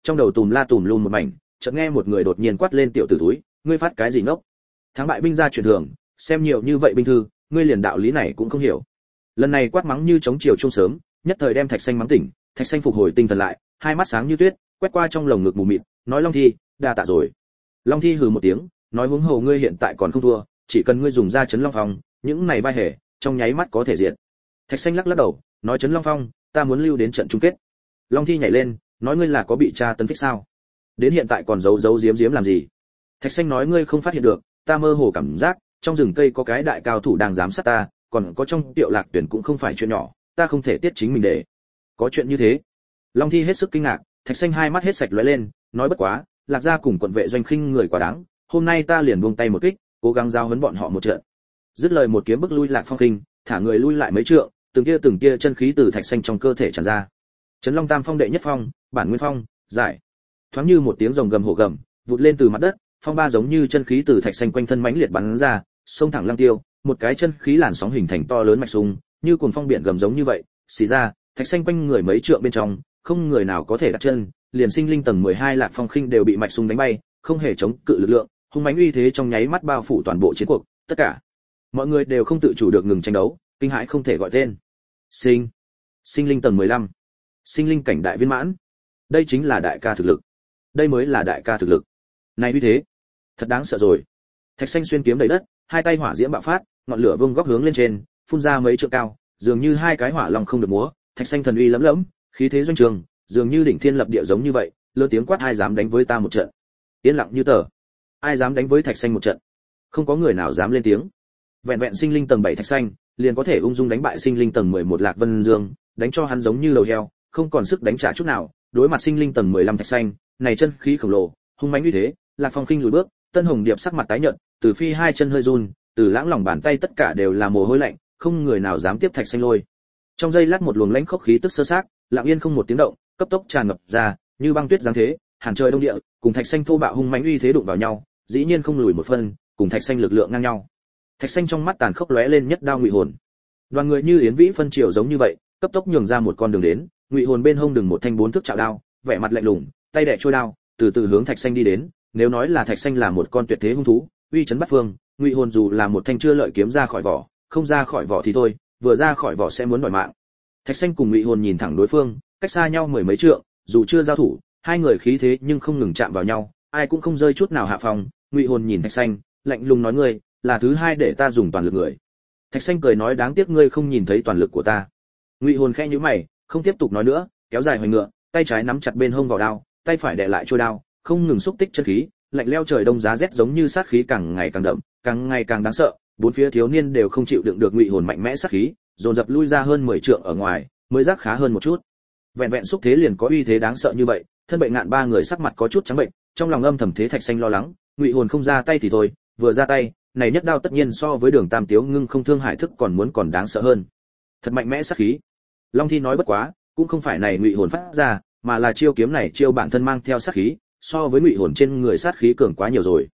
trong đầu tùm la tùm lum một mảnh, chợt nghe một người đột nhiên quát lên tiểu tử túi, ngươi phát cái gì ngốc? Thắng bại binh ra chuyển thường, xem nhiều như vậy binh thư, ngươi liền đạo lý này cũng không hiểu. Lần này quát mắng như chống chiều trung sớm, nhất thời đem Thạch Xanh mắng tỉnh, Thạch Xanh phục hồi tinh thần lại, hai mắt sáng như tuyết, quét qua trong lồng ngực mù mịt, nói Long Thi, đa tạ rồi. Long Thi hừ một tiếng, nói huống hồ ngươi hiện tại còn không thua, chỉ cần ngươi dùng ra chấn Long Phong, những này vai hề, trong nháy mắt có thể diệt. Thạch Xanh lắc lắc đầu, nói chấn Long Phong, ta muốn lưu đến trận chung kết. Long Thi nhảy lên, nói ngươi là có bị tra tấn phích sao? Đến hiện tại còn giấu giấu giếm giếm làm gì? Thạch Xanh nói ngươi không phát hiện được, ta mơ hồ cảm giác, trong rừng cây có cái đại cao thủ đang giám sát ta, còn có trong Tiệu Lạc Tuyển cũng không phải chuyện nhỏ, ta không thể tiết chính mình để. Có chuyện như thế? Long Thi hết sức kinh ngạc, Thạch Xanh hai mắt hết sạch lóe lên, nói bất quá, Lạc gia cùng quận vệ doanh khinh người quá đáng, hôm nay ta liền buông tay một kích, cố gắng giao huấn bọn họ một trận. Dứt lời một kiếm bức lui Lạc Phong khinh, thả người lui lại mấy trượng, từng kia từng kia chân khí từ Thạch Xanh trong cơ thể tràn ra. Trấn Long Tam Phong đệ nhất phong, bản nguyên phong, giải. Thoáng như một tiếng rồng gầm hổ gầm, vụt lên từ mặt đất, phong ba giống như chân khí từ Thạch Xanh quanh thân mãnh liệt bắn ra, xông thẳng Lăng Tiêu, một cái chân khí làn sóng hình thành to lớn mạch sung, như cuồng phong biển gầm giống như vậy, xì ra, Thạch Xanh quanh người mấy trượng bên trong, không người nào có thể đặt chân, liền sinh linh tầng mười hai Lạc Phong khinh đều bị mạch sung đánh bay, không hề chống cự lực lượng, hung mãnh uy thế trong nháy mắt bao phủ toàn bộ chiến cuộc, tất cả mọi người đều không tự chủ được ngừng tranh đấu, kinh hãi không thể gọi tên. Sinh, sinh linh tầng mười lăm, sinh linh cảnh đại viên mãn, đây chính là đại ca thực lực, đây mới là đại ca thực lực. Này uy thế, thật đáng sợ rồi. Thạch Xanh xuyên kiếm đầy đất, hai tay hỏa diễm bạo phát, ngọn lửa vung góc hướng lên trên, phun ra mấy trượng cao, dường như hai cái hỏa long không được múa, Thạch Xanh thần uy lẫm lẫm, khí thế doanh trường, dường như đỉnh thiên lập địa giống như vậy, lớn tiếng quát ai dám đánh với ta một trận. Yên lặng như tờ. Ai dám đánh với Thạch Xanh một trận? Không có người nào dám lên tiếng. Vẹn vẹn sinh linh tầng bảy Thạch Xanh, liền có thể ung dung đánh bại sinh linh tầng mười một Lạc Vân Dương, đánh cho hắn giống như đầu heo, không còn sức đánh trả chút nào. Đối mặt sinh linh tầng mười lăm Thạch Xanh, này chân khí khổng lồ, hung mãnh uy thế, Lạc Phong khinh lùi bước, Tân Hồng Điệp sắc mặt tái nhợt, Từ Phi hai chân hơi run, Từ Lãng lòng bàn tay tất cả đều là mồ hôi lạnh, không người nào dám tiếp Thạch Xanh lôi. Trong giây lát một luồng lãnh khốc khí tức sơ xác, lặng yên không một tiếng động, cấp tốc tràn ngập ra, như băng tuyết giáng thế, hàn trời đông địa, cùng Thạch Xanh thô bạo hung mãnh uy thế đụng vào nhau, dĩ nhiên không lùi một phân, cùng Thạch Xanh lực lượng ngang nhau. Thạch Xanh trong mắt tàn khốc lóe lên nhất đao ngụy hồn. Đoàn người như yến vĩ phân triều giống như vậy, cấp tốc nhường ra một con đường đến, ngụy hồn bên hông đừng một thanh bốn thước trạo đao, vẻ mặt lạnh lùng, tay đè trôi đao, từ từ hướng Thạch Xanh đi đến. Nếu nói là Thạch Xanh là một con tuyệt thế hung thú, uy chấn bát phương, ngụy hồn dù là một thanh chưa lợi kiếm ra khỏi vỏ, không ra khỏi vỏ thì thôi, vừa ra khỏi vỏ sẽ muốn đòi mạng. Thạch Xanh cùng ngụy hồn nhìn thẳng đối phương, cách xa nhau mười mấy trượng, dù chưa giao thủ, hai người khí thế nhưng không ngừng chạm vào nhau, ai cũng không rơi chút nào hạ phòng. Ngụy hồn nhìn Thạch Xanh, lạnh lùng nói ngươi là thứ hai để ta dùng toàn lực người. Thạch Xanh cười nói đáng tiếc ngươi không nhìn thấy toàn lực của ta. Ngụy hồn khẽ nhíu mày, không tiếp tục nói nữa, kéo dài hoành ngựa, tay trái nắm chặt bên hông vỏ đao, tay phải đè lại trôi đao, không ngừng xúc tích chân khí, lạnh lẽo trời đông giá rét giống như sát khí càng ngày càng đậm, càng ngày càng đáng sợ. Bốn phía thiếu niên đều không chịu đựng được ngụy hồn mạnh mẽ sát khí, dồn dập lui ra hơn mười trượng ở ngoài, mới giác khá hơn một chút. Vẹn vẹn xúc thế liền có uy thế đáng sợ như vậy, thân bệnh ngạn ba người sắc mặt có chút trắng bệnh, trong lòng âm thầm thế Thạch Xanh lo lắng, ngụy hồn không ra tay thì thôi, vừa ra tay, này nhất đao tất nhiên so với Đường Tam Tiếu ngưng không thương hải thức còn muốn còn đáng sợ hơn. Thật mạnh mẽ sát khí. Long Thi nói bất quá, cũng không phải này ngụy hồn phát ra, mà là chiêu kiếm này chiêu bản thân mang theo sát khí, so với ngụy hồn trên người sát khí cường quá nhiều rồi.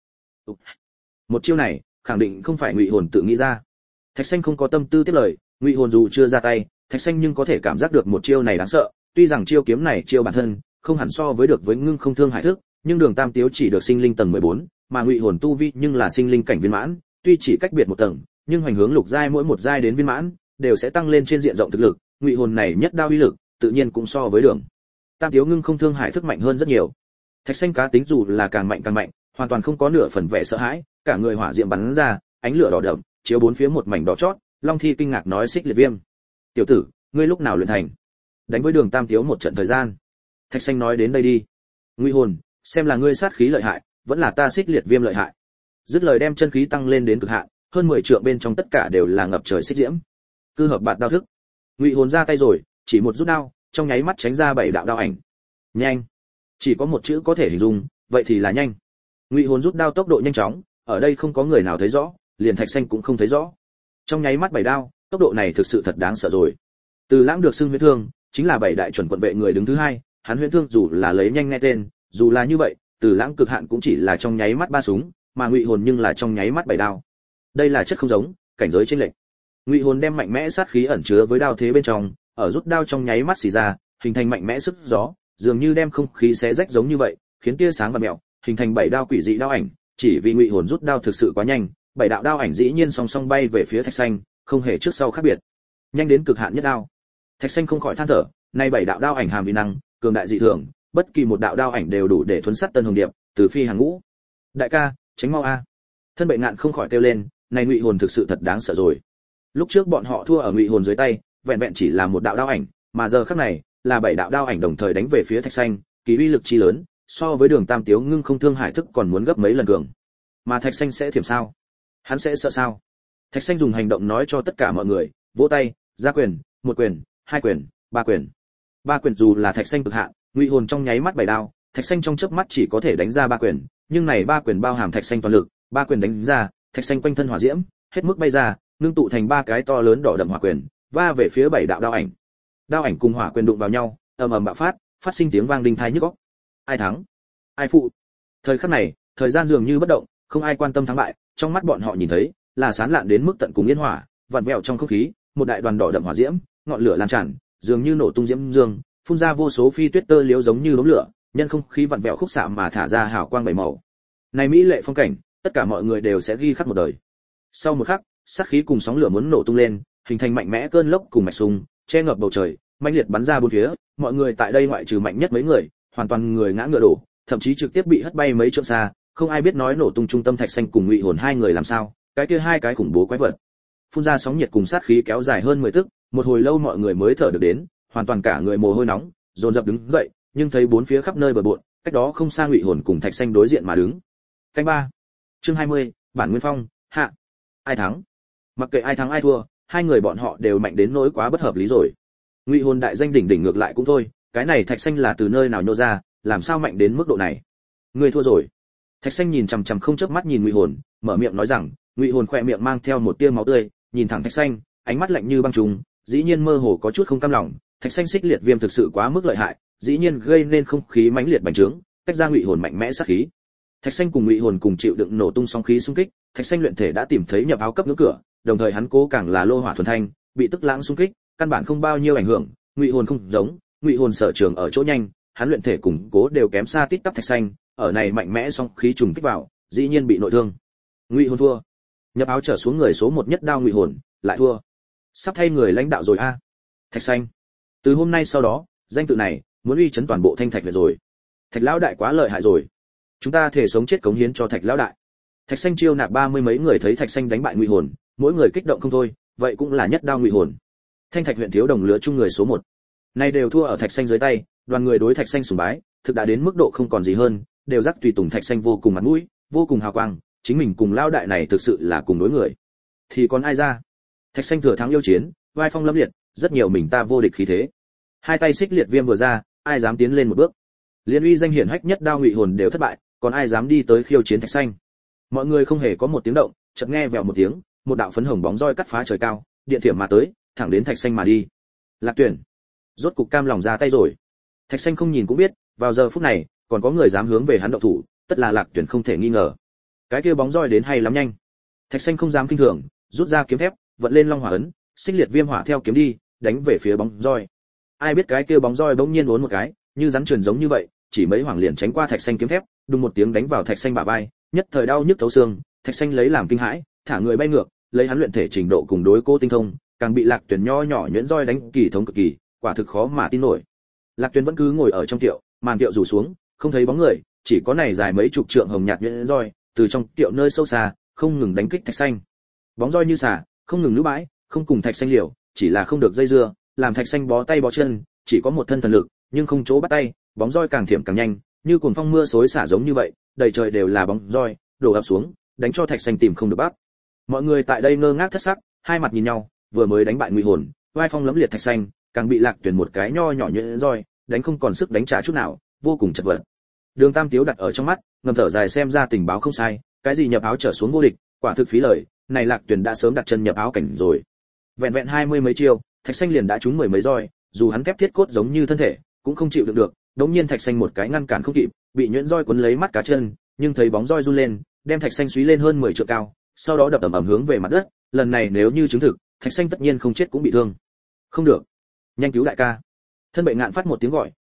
Một chiêu này, khẳng định không phải ngụy hồn tự nghĩ ra. Thạch Xanh không có tâm tư tiếp lời, ngụy hồn dù chưa ra tay, Thạch Xanh nhưng có thể cảm giác được một chiêu này đáng sợ, tuy rằng chiêu kiếm này chiêu bản thân không hẳn so với được với ngưng không thương hải thức, nhưng Đường Tam Tiếu chỉ được sinh linh tầng mười bốn, mà ngụy hồn tu vi nhưng là sinh linh cảnh viên mãn, tuy chỉ cách biệt một tầng, nhưng hoành hướng lục giai mỗi một giai đến viên mãn, đều sẽ tăng lên trên diện rộng thực lực, ngụy hồn này nhất đao uy lực, tự nhiên cũng so với Đường Tam Tiếu ngưng không thương hải thức mạnh hơn rất nhiều. Thạch Xanh cá tính dù là càng mạnh càng mạnh, hoàn toàn không có nửa phần vẻ sợ hãi, cả người hỏa diệm bắn ra, ánh lửa đỏ đậm, chiếu bốn phía một mảnh đỏ chót. Long Thi kinh ngạc nói Xích Liệt Viêm, tiểu tử, ngươi lúc nào luyện thành? Đánh với Đường Tam Tiếu một trận thời gian. Thạch Xanh nói đến đây đi. Ngụy hồn, xem là ngươi sát khí lợi hại, vẫn là ta Xích Liệt Viêm lợi hại. Dứt lời đem chân khí tăng lên đến cực hạn, hơn mười trượng bên trong tất cả đều là ngập trời xích diễm. Cư hợp bạt đao thức. Ngụy hồn ra tay rồi, chỉ một rút đao, trong nháy mắt tránh ra bảy đạo đao ảnh. Nhanh. Chỉ có một chữ có thể hình dung, vậy thì là nhanh. Ngụy hồn rút đao tốc độ nhanh chóng, ở đây không có người nào thấy rõ, liền Thạch Xanh cũng không thấy rõ. Trong nháy mắt bảy đao, tốc độ này thực sự thật đáng sợ rồi. Từ Lãng được xưng huyễn thương, chính là bảy đại chuẩn quận vệ người đứng thứ hai, hắn huyễn thương dù là lấy nhanh nghe tên, dù là như vậy, Từ Lãng cực hạn cũng chỉ là trong nháy mắt ba súng, mà Ngụy hồn nhưng là trong nháy mắt bảy đao. Đây là chất không giống, cảnh giới chênh lệch. Ngụy hồn đem mạnh mẽ sát khí ẩn chứa với đao thế bên trong, ở rút đao trong nháy mắt xì ra, hình thành mạnh mẽ sức gió, dường như đem không khí xé rách giống như vậy, khiến tia sáng và mèo hình thành bảy đao quỷ dị đao ảnh, chỉ vì Ngụy Hồn rút đao thực sự quá nhanh, bảy đạo đao ảnh dĩ nhiên song song bay về phía Thạch Xanh, không hề trước sau khác biệt. Nhanh đến cực hạn nhất đao. Thạch Xanh không khỏi than thở, nay bảy đạo đao ảnh hàm vi năng, cường đại dị thường, bất kỳ một đạo đao ảnh đều đủ để thuấn sát Tân Hồng Điệp, từ phi hàng ngũ. Đại ca, tránh mau a. Thân Bệ Ngạn không khỏi kêu lên, này Ngụy Hồn thực sự thật đáng sợ rồi. Lúc trước bọn họ thua ở Ngụy Hồn dưới tay, vẹn vẹn chỉ là một đạo đao ảnh, mà giờ khắc này, là bảy đạo đao ảnh đồng thời đánh về phía Thạch Xanh, kỳ uy lực chi lớn, so với Đường Tam Tiếu ngưng không thương hải thức còn muốn gấp mấy lần cường. Mà Thạch Xanh sẽ thiểm sao? Hắn sẽ sợ sao? Thạch Xanh dùng hành động nói cho tất cả mọi người, vỗ tay, ra quyền, một quyền, hai quyền, ba quyền. Ba quyền dù là Thạch Xanh cực hạn, Ngụy Hồn trong nháy mắt bảy đao, Thạch Xanh trong chớp mắt chỉ có thể đánh ra ba quyền, nhưng này ba quyền bao hàm Thạch Xanh toàn lực, ba quyền đánh ra, Thạch Xanh quanh thân hỏa diễm, hết mức bay ra, ngưng tụ thành ba cái to lớn đỏ đậm hỏa quyền, va về phía bảy đạo đao ảnh. Đao ảnh cùng hỏa quyền đụng vào nhau, ầm ầm bạo phát, phát sinh tiếng vang đinh tai nhức óc. Ai thắng? Ai phụ? Thời khắc này, thời gian dường như bất động, không ai quan tâm thắng bại, trong mắt bọn họ nhìn thấy là sán lạn đến mức tận cùng yên hỏa, vặn vẹo trong không khí, một đại đoàn đỏ đậm hỏa diễm, ngọn lửa lan tràn, dường như nổ tung diễm dương, phun ra vô số phi tuyết tơ liếu giống như đốm lửa, nhân không khí vặn vẹo khúc xạ mà thả ra hào quang bảy màu. Này mỹ lệ phong cảnh, tất cả mọi người đều sẽ ghi khắc một đời. Sau một khắc, sát khí cùng sóng lửa muốn nổ tung lên, hình thành mạnh mẽ cơn lốc cùng mạch sung, che ngập bầu trời, mãnh liệt bắn ra bốn phía, mọi người tại đây ngoại trừ mạnh nhất mấy người, hoàn toàn người ngã ngựa đổ, thậm chí trực tiếp bị hất bay mấy trượng xa, không ai biết nói nổ tung trung tâm Thạch Xanh cùng Ngụy Hồn hai người làm sao, cái kia hai cái khủng bố quái vật. Phun ra sóng nhiệt cùng sát khí kéo dài hơn mười tức, một hồi lâu mọi người mới thở được đến, hoàn toàn cả người mồ hôi nóng, dồn dập đứng dậy, nhưng thấy bốn phía khắp nơi bờ bộn, cách đó không xa Ngụy Hồn cùng Thạch Xanh đối diện mà đứng. Canh ba. Chương hai mươi, bản nguyên phong, hạ. Ai thắng? Mặc kệ ai thắng ai thua, hai người bọn họ đều mạnh đến nỗi quá bất hợp lý rồi. Ngụy Hồn đại danh đỉnh đỉnh ngược lại cũng thôi, cái này Thạch Xanh là từ nơi nào nhô ra, làm sao mạnh đến mức độ này? Ngươi thua rồi. Thạch Xanh nhìn chằm chằm không chớp mắt nhìn Ngụy Hồn, mở miệng nói rằng, Ngụy Hồn khỏe miệng mang theo một tia máu tươi, nhìn thẳng Thạch Xanh, ánh mắt lạnh như băng trùng, dĩ nhiên mơ hồ có chút không cam lòng, Thạch Xanh xích liệt viêm thực sự quá mức lợi hại, dĩ nhiên gây nên không khí mãnh liệt bành trướng, tách ra Ngụy Hồn mạnh mẽ sát khí. Thạch Xanh cùng Ngụy Hồn cùng chịu đựng nổ tung sóng khí xung kích, Thạch Xanh luyện thể đã tìm thấy nhập áo cấp ngưỡng cửa, đồng thời hắn cố càng là lô hỏa thuần thanh, bị tức lãng xung kích, căn bản không bao nhiêu ảnh hưởng, Ngụy Hồn không giống, Ngụy Hồn sở trường ở chỗ nhanh, hắn luyện thể củng cố đều kém xa tít tắp Thạch Xanh, ở này mạnh mẽ song khí trùng kích vào, dĩ nhiên bị nội thương. Ngụy Hồn thua. Nhập áo trở xuống người số một nhất đao Ngụy Hồn, lại thua. Sắp thay người lãnh đạo rồi a. À. Thạch Xanh. Từ hôm nay sau đó, danh tự này muốn uy chấn toàn bộ Thanh Thạch Việt rồi. Thạch lão đại quá lợi hại rồi. Chúng ta thể sống chết cống hiến cho Thạch lão đại. Thạch Xanh chiêu nạp ba mươi mấy người thấy Thạch Xanh đánh bại Ngụy Hồn, mỗi người kích động không thôi, vậy cũng là nhất đao Ngụy Hồn. Thanh Thạch huyện thiếu đồng lứa chung người số một. Nay đều thua ở Thạch Xanh dưới tay, đoàn người đối Thạch Xanh sùng bái, thực đã đến mức độ không còn gì hơn, đều dắt tùy tùng Thạch Xanh vô cùng mặt mũi, vô cùng hào quang, chính mình cùng lão đại này thực sự là cùng đối người. Thì còn ai ra? Thạch Xanh thừa thắng yêu chiến, vai phong lâm liệt, rất nhiều mình ta vô địch khí thế. Hai tay xích liệt viêm vừa ra, ai dám tiến lên một bước? Liên uy danh hiển hách nhất đao Ngụy Hồn đều thất bại, còn ai dám đi tới khiêu chiến Thạch Xanh? Mọi người không hề có một tiếng động, chợt nghe vèo một tiếng, một đạo phấn hồng bóng roi cắt phá trời cao, điện thiểm mà tới, thẳng đến Thạch Xanh mà đi. Lạc Tuyển, rốt cục cam lòng ra tay rồi. Thạch Xanh không nhìn cũng biết, vào giờ phút này, còn có người dám hướng về hắn động thủ, tất là Lạc Tuyển không thể nghi ngờ. Cái kia bóng roi đến hay lắm nhanh. Thạch Xanh không dám kinh thường, rút ra kiếm thép, vận lên long hỏa ấn, xích liệt viêm hỏa theo kiếm đi, đánh về phía bóng roi. Ai biết cái kia bóng roi bỗng nhiên uốn một cái, như rắn trườn giống như vậy, chỉ mấy hoàng liền tránh qua Thạch Xanh kiếm thép, đùng một tiếng đánh vào Thạch Xanh bả vai, nhất thời đau nhức thấu xương. Thạch Xanh lấy làm kinh hãi, thả người bay ngược, lấy hắn luyện thể trình độ cùng đối cô tinh thông, càng bị Lạc Tuyển nho nhỏ nhuyễn roi đánh kỳ thống cực kỳ, quả thực khó mà tin nổi. Lạc Tuyển vẫn cứ ngồi ở trong tiệu, màn tiệu rủ xuống, không thấy bóng người, chỉ có này dài mấy chục trượng hồng nhạt nhuyễn roi, từ trong tiệu nơi sâu xa, không ngừng đánh kích Thạch Xanh. Bóng roi như xả, không ngừng lũ bãi, không cùng Thạch Xanh liều, chỉ là không được dây dưa, làm Thạch Xanh bó tay bó chân, chỉ có một thân thần lực, nhưng không chỗ bắt tay, bóng roi càng thiểm càng nhanh, như cuồng phong mưa xối xả giống như vậy, đầy trời đều là bóng roi, đổ ập xuống, đánh cho Thạch Xanh tìm không được bắt. Mọi người tại đây ngơ ngác thất sắc, hai mặt nhìn nhau, vừa mới đánh bại Ngụy Hồn, vai phong lẫm liệt Thạch Xanh, càng bị Lạc Tuyển một cái nho nhỏ nhuyễn roi, đánh không còn sức đánh trả chút nào, vô cùng chật vật. Đường Tam Tiếu đặt ở trong mắt, ngầm thở dài xem ra tình báo không sai, cái gì nhập áo trở xuống vô địch, quả thực phí lời, này Lạc Tuyển đã sớm đặt chân nhập áo cảnh rồi. Vẹn vẹn hai mươi mấy chiêu, Thạch Xanh liền đã trúng mười mấy roi, dù hắn thép thiết cốt giống như thân thể, cũng không chịu đựng được, đống nhiên Thạch Xanh một cái ngăn cản không kịp, bị nhuyễn roi cuốn lấy mắt cá chân, nhưng thấy bóng roi run lên, đem Thạch Xanh suý lên hơn mười trượng cao, sau đó đập ầm ầm hướng về mặt đất, lần này nếu như chứng thực, Thạch Xanh tất nhiên không chết cũng bị thương. Không được, nhanh cứu đại ca. Thân Bệ Ngạn phát một tiếng gọi,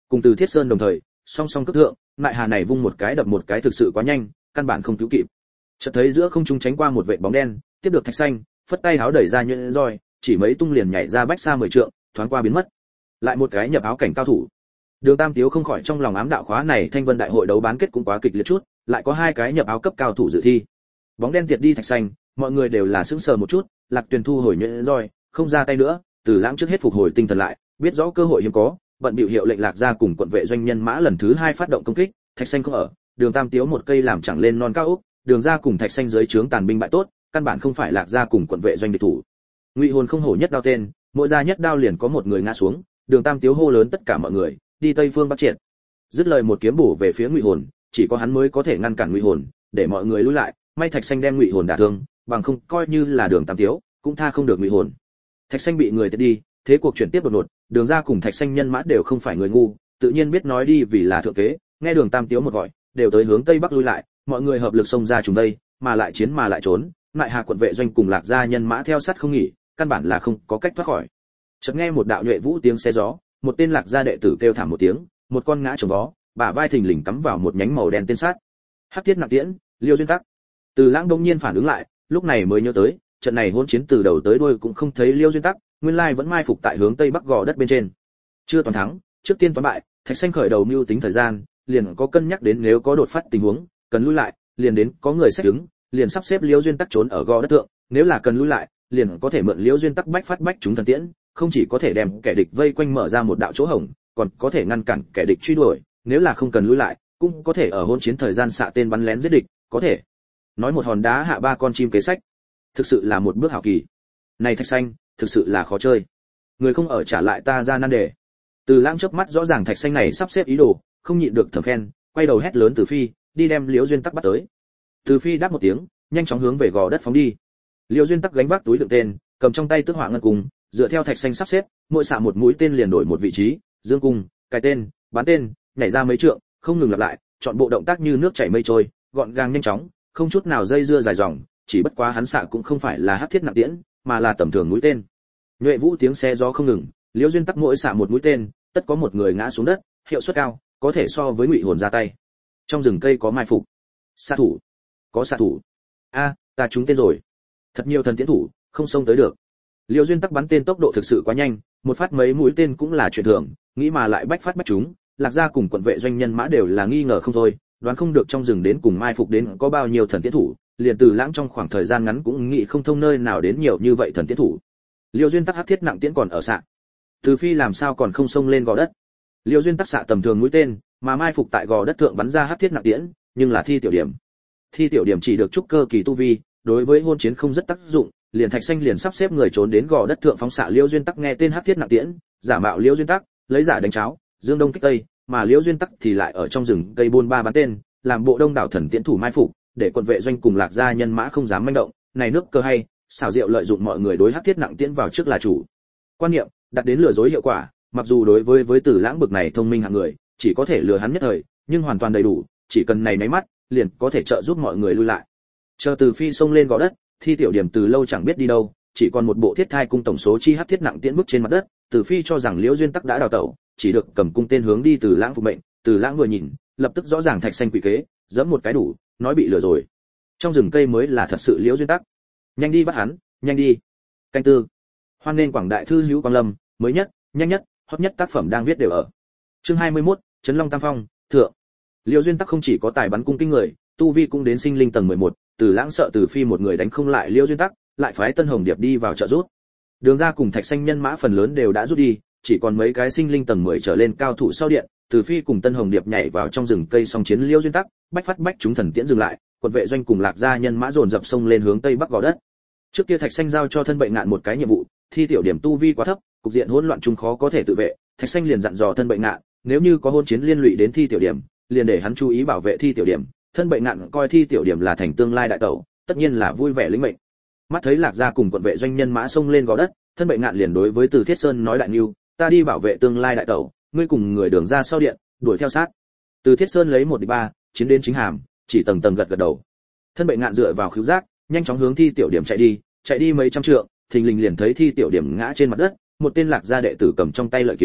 cùng Từ Thiết Sơn đồng thời, song song cấp thượng, lại hà này vung một cái đập một cái thực sự quá nhanh, căn bản không cứu kịp. Chợt thấy giữa không trung tránh qua một vệt bóng đen, tiếp được Thạch Xanh, phất tay háo đẩy ra nhuyễn roi, chỉ mấy tung liền nhảy ra bách xa mười trượng, thoáng qua biến mất. Lại một cái nhập áo cảnh cao thủ. Đường Tam Tiếu không khỏi trong lòng ám đạo khóa này Thanh Vân đại hội đấu bán kết cũng quá kịch liệt chút, lại có hai cái nhập áo cấp cao thủ dự thi. Bóng đen tiệt đi Thạch Xanh, mọi người đều là sững sờ một chút, Lạc Tuyền thu hồi nhuyễn roi, không ra tay nữa, Từ Lãng trước hết phục hồi tinh thần lại, biết rõ cơ hội hiếm có, bận bịu hiệu lệnh Lạc gia cùng quận vệ doanh nhân mã lần thứ hai phát động công kích, Thạch Xanh không ở, Đường Tam Tiếu một cây làm chẳng lên non cao ốc, Đường gia cùng Thạch Xanh dưới trướng tàn binh bại tốt, căn bản không phải Lạc gia cùng quận vệ doanh địch thủ. Ngụy Hồn không hổ nhất đao tên, mỗi ra nhất đao liền có một người ngã xuống, Đường Tam Tiếu hô lớn tất cả mọi người, đi Tây phương bắt triệt. Dứt lời một kiếm bổ về phía Ngụy Hồn, chỉ có hắn mới có thể ngăn cản Ngụy Hồn, để mọi người lùi lại, may Thạch Xanh đem Ngụy Hồn đả thương, bằng không coi như là Đường Tam Tiếu, cũng tha không được Ngụy Hồn. Thạch Xanh bị người tiệt đi, thế cuộc chuyển tiếp đột ngột, Đường gia cùng Thạch Xanh nhân mã đều không phải người ngu, tự nhiên biết nói đi vì là thượng kế, nghe Đường Tam Tiếu một gọi, đều tới hướng tây bắc lui lại, mọi người hợp lực xông ra trùng đây, mà lại chiến mà lại trốn, lại Hà quận vệ doanh cùng Lạc gia nhân mã theo sát không nghỉ, căn bản là không có cách thoát khỏi. Chợt nghe một đạo nhuệ vũ tiếng xe gió, một tên Lạc gia đệ tử kêu thảm một tiếng, một con ngã chồng vó, bả vai thình lình cắm vào một nhánh màu đen tên sát. Hắc Thiết Nặng Tiễn, Liêu Duyên Tắc. Từ Lãng đông nhiên phản ứng lại, lúc này mới nhớ tới, trận này hỗn chiến từ đầu tới đuôi cũng không thấy Liêu Duyên Tắc, nguyên lai vẫn mai phục tại hướng tây bắc gò đất bên trên. Chưa toàn thắng, trước tiên toán bại, Thạch Xanh khởi đầu mưu tính thời gian, liền có cân nhắc đến nếu có đột phát tình huống, cần lui lại, liền đến có người xét đứng, liền sắp xếp Liêu Duyên Tắc trốn ở gò đất thượng, nếu là cần lui lại, liền có thể mượn Liêu Duyên Tắc bách phát bách chúng thần tiễn, không chỉ có thể đem kẻ địch vây quanh mở ra một đạo chỗ hổng, còn có thể ngăn cản kẻ địch truy đuổi, nếu là không cần lui lại, cũng có thể ở hỗn chiến thời gian xạ tên bắn lén giết địch, có thể nói một hòn đá hạ ba con chim kế sách, thực sự là một bước hảo kỳ. Này Thạch Xanh, thực sự là khó chơi. Người không ở trả lại ta ra nan đề. Từ Lãng chớp mắt rõ ràng Thạch Xanh này sắp xếp ý đồ, không nhịn được thầm khen, quay đầu hét lớn Từ Phi, đi đem Liễu Duyên Tắc bắt tới. Từ Phi đáp một tiếng, nhanh chóng hướng về gò đất phóng đi. Liễu Duyên Tắc gánh vác túi đựng tên, cầm trong tay tước hỏa ngân cung, dựa theo Thạch Xanh sắp xếp, mỗi xạ một mũi tên liền đổi một vị trí, dương cung, cài tên, bắn tên, nhảy ra mấy trượng, không ngừng lặp lại, chọn bộ động tác như nước chảy mây trôi, gọn gàng nhanh chóng, không chút nào dây dưa dài dòng, chỉ bất quá hắn xạ cũng không phải là hắc thiết nặng tiễn, mà là tầm thường mũi tên. Nhuệ vũ tiếng xe gió không ngừng, Liễu Duyên Tắc mỗi xạ một mũi tên, tất có một người ngã xuống đất, hiệu suất cao, có thể so với Ngụy Hồn ra tay. Trong rừng cây có mai phục, xạ thủ, có xạ thủ. A, ta trúng tên rồi. Thật nhiều thần tiễn thủ, không xông tới được. Liễu Duyên Tắc bắn tên tốc độ thực sự quá nhanh, một phát mấy mũi tên cũng là chuyện thường, nghĩ mà lại bách phát bách trúng, Lạc gia cùng quận vệ doanh nhân mã đều là nghi ngờ không thôi, đoán không được trong rừng đến cùng mai phục đến có bao nhiêu thần tiễn thủ, liền Từ Lãng trong khoảng thời gian ngắn cũng nghĩ không thông nơi nào đến nhiều như vậy thần tiễn thủ. Liêu Duyên Tắc hắc thiết nặng tiễn còn ở xạ. Từ Phi làm sao còn không xông lên gò đất? Liêu Duyên Tắc xạ tầm thường mũi tên, mà mai phục tại gò đất thượng bắn ra hắc thiết nặng tiễn, nhưng là thi tiểu điểm. Thi tiểu điểm chỉ được trúc cơ kỳ tu vi, đối với hôn chiến không rất tác dụng, liền Thạch Xanh liền sắp xếp người trốn đến gò đất thượng phóng xạ Liêu Duyên Tắc nghe tên hắc thiết nặng tiễn, giả mạo Liêu Duyên Tắc, lấy giả đánh cháo, dương đông kích tây, mà Liêu Duyên Tắc thì lại ở trong rừng cây buôn ba bắn tên, làm bộ đông đảo thần tiễn thủ mai phục, để quận vệ doanh cùng Lạc gia nhân mã không dám manh động, này nước cơ hay, xảo diệu lợi dụng mọi người đối hắc thiết nặng tiễn vào trước là chủ. Quan niệm, đặt đến lừa dối hiệu quả, mặc dù đối với với Từ Lãng bực này thông minh hạng người, chỉ có thể lừa hắn nhất thời, nhưng hoàn toàn đầy đủ, chỉ cần này nháy mắt, liền có thể trợ giúp mọi người lui lại. Chờ Từ Phi xông lên gò đất, thi tiểu điểm từ lâu chẳng biết đi đâu, chỉ còn một bộ thiết thai cung tổng số chi hắc thiết nặng tiễn bước trên mặt đất, Từ Phi cho rằng Liễu Duyên Tắc đã đào tẩu, chỉ được cầm cung tên hướng đi Từ Lãng phục mệnh, Từ Lãng vừa nhìn, lập tức rõ ràng Thạch Xanh quỷ kế, giẫm một cái đủ, nói bị lừa rồi. Trong rừng cây mới là thật sự Liễu Duyên Tắc. Nhanh đi bắt hắn, nhanh đi. Canh tư. Hoan nên quảng đại thư hữu Quang Lâm, mới nhất, nhanh nhất, hot nhất tác phẩm đang viết đều ở. Chương hai mươi mốt, Trấn Long Tam Phong, thượng. Liễu Duyên Tắc không chỉ có tài bắn cung kinh người, tu vi cũng đến sinh linh tầng mười một, Từ Lãng sợ Từ Phi một người đánh không lại Liễu Duyên Tắc, lại phái Tân Hồng Điệp đi vào trợ giúp. Đường ra cùng Thạch Xanh nhân mã phần lớn đều đã rút đi, chỉ còn mấy cái sinh linh tầng mười trở lên cao thủ sau điện, Từ Phi cùng Tân Hồng Điệp nhảy vào trong rừng cây song chiến Liễu Duyên Tắc, bách phát bách chúng thần tiễn dừng lại, quận vệ doanh cùng Lạc gia nhân mã dồn dập sông lên hướng tây bắc gò đất. Trước kia Thạch Xanh giao cho thân bệnh ngạn một cái nhiệm vụ, thi tiểu điểm tu vi quá thấp, cục diện hỗn loạn chung khó có thể tự vệ, Thạch Xanh liền dặn dò thân bệnh ngạn, nếu như có hôn chiến liên lụy đến thi tiểu điểm, liền để hắn chú ý bảo vệ thi tiểu điểm. Thân bệnh ngạn coi thi tiểu điểm là thành tương lai đại tẩu, tất nhiên là vui vẻ lĩnh mệnh. Mắt thấy Lạc gia cùng quận vệ doanh nhân mã sông lên gò đất, thân bệnh ngạn liền đối với Từ Thiết Sơn nói đại nưu, ta đi bảo vệ tương lai đại tẩu, ngươi cùng người đường ra sau điện, đuổi theo sát. Từ Thiết Sơn lấy một địch ba, chiến đến chính hàm, chỉ tầng tầng gật gật đầu. Thân bệnh ngạn dựa vào khứu giác, nhanh chóng hướng thi tiểu điểm chạy đi, chạy đi mấy trăm trượng, thình lình liền thấy thi tiểu điểm ngã trên mặt đất, một tên Lạc gia đệ tử cầm trong tay lợi kiếm,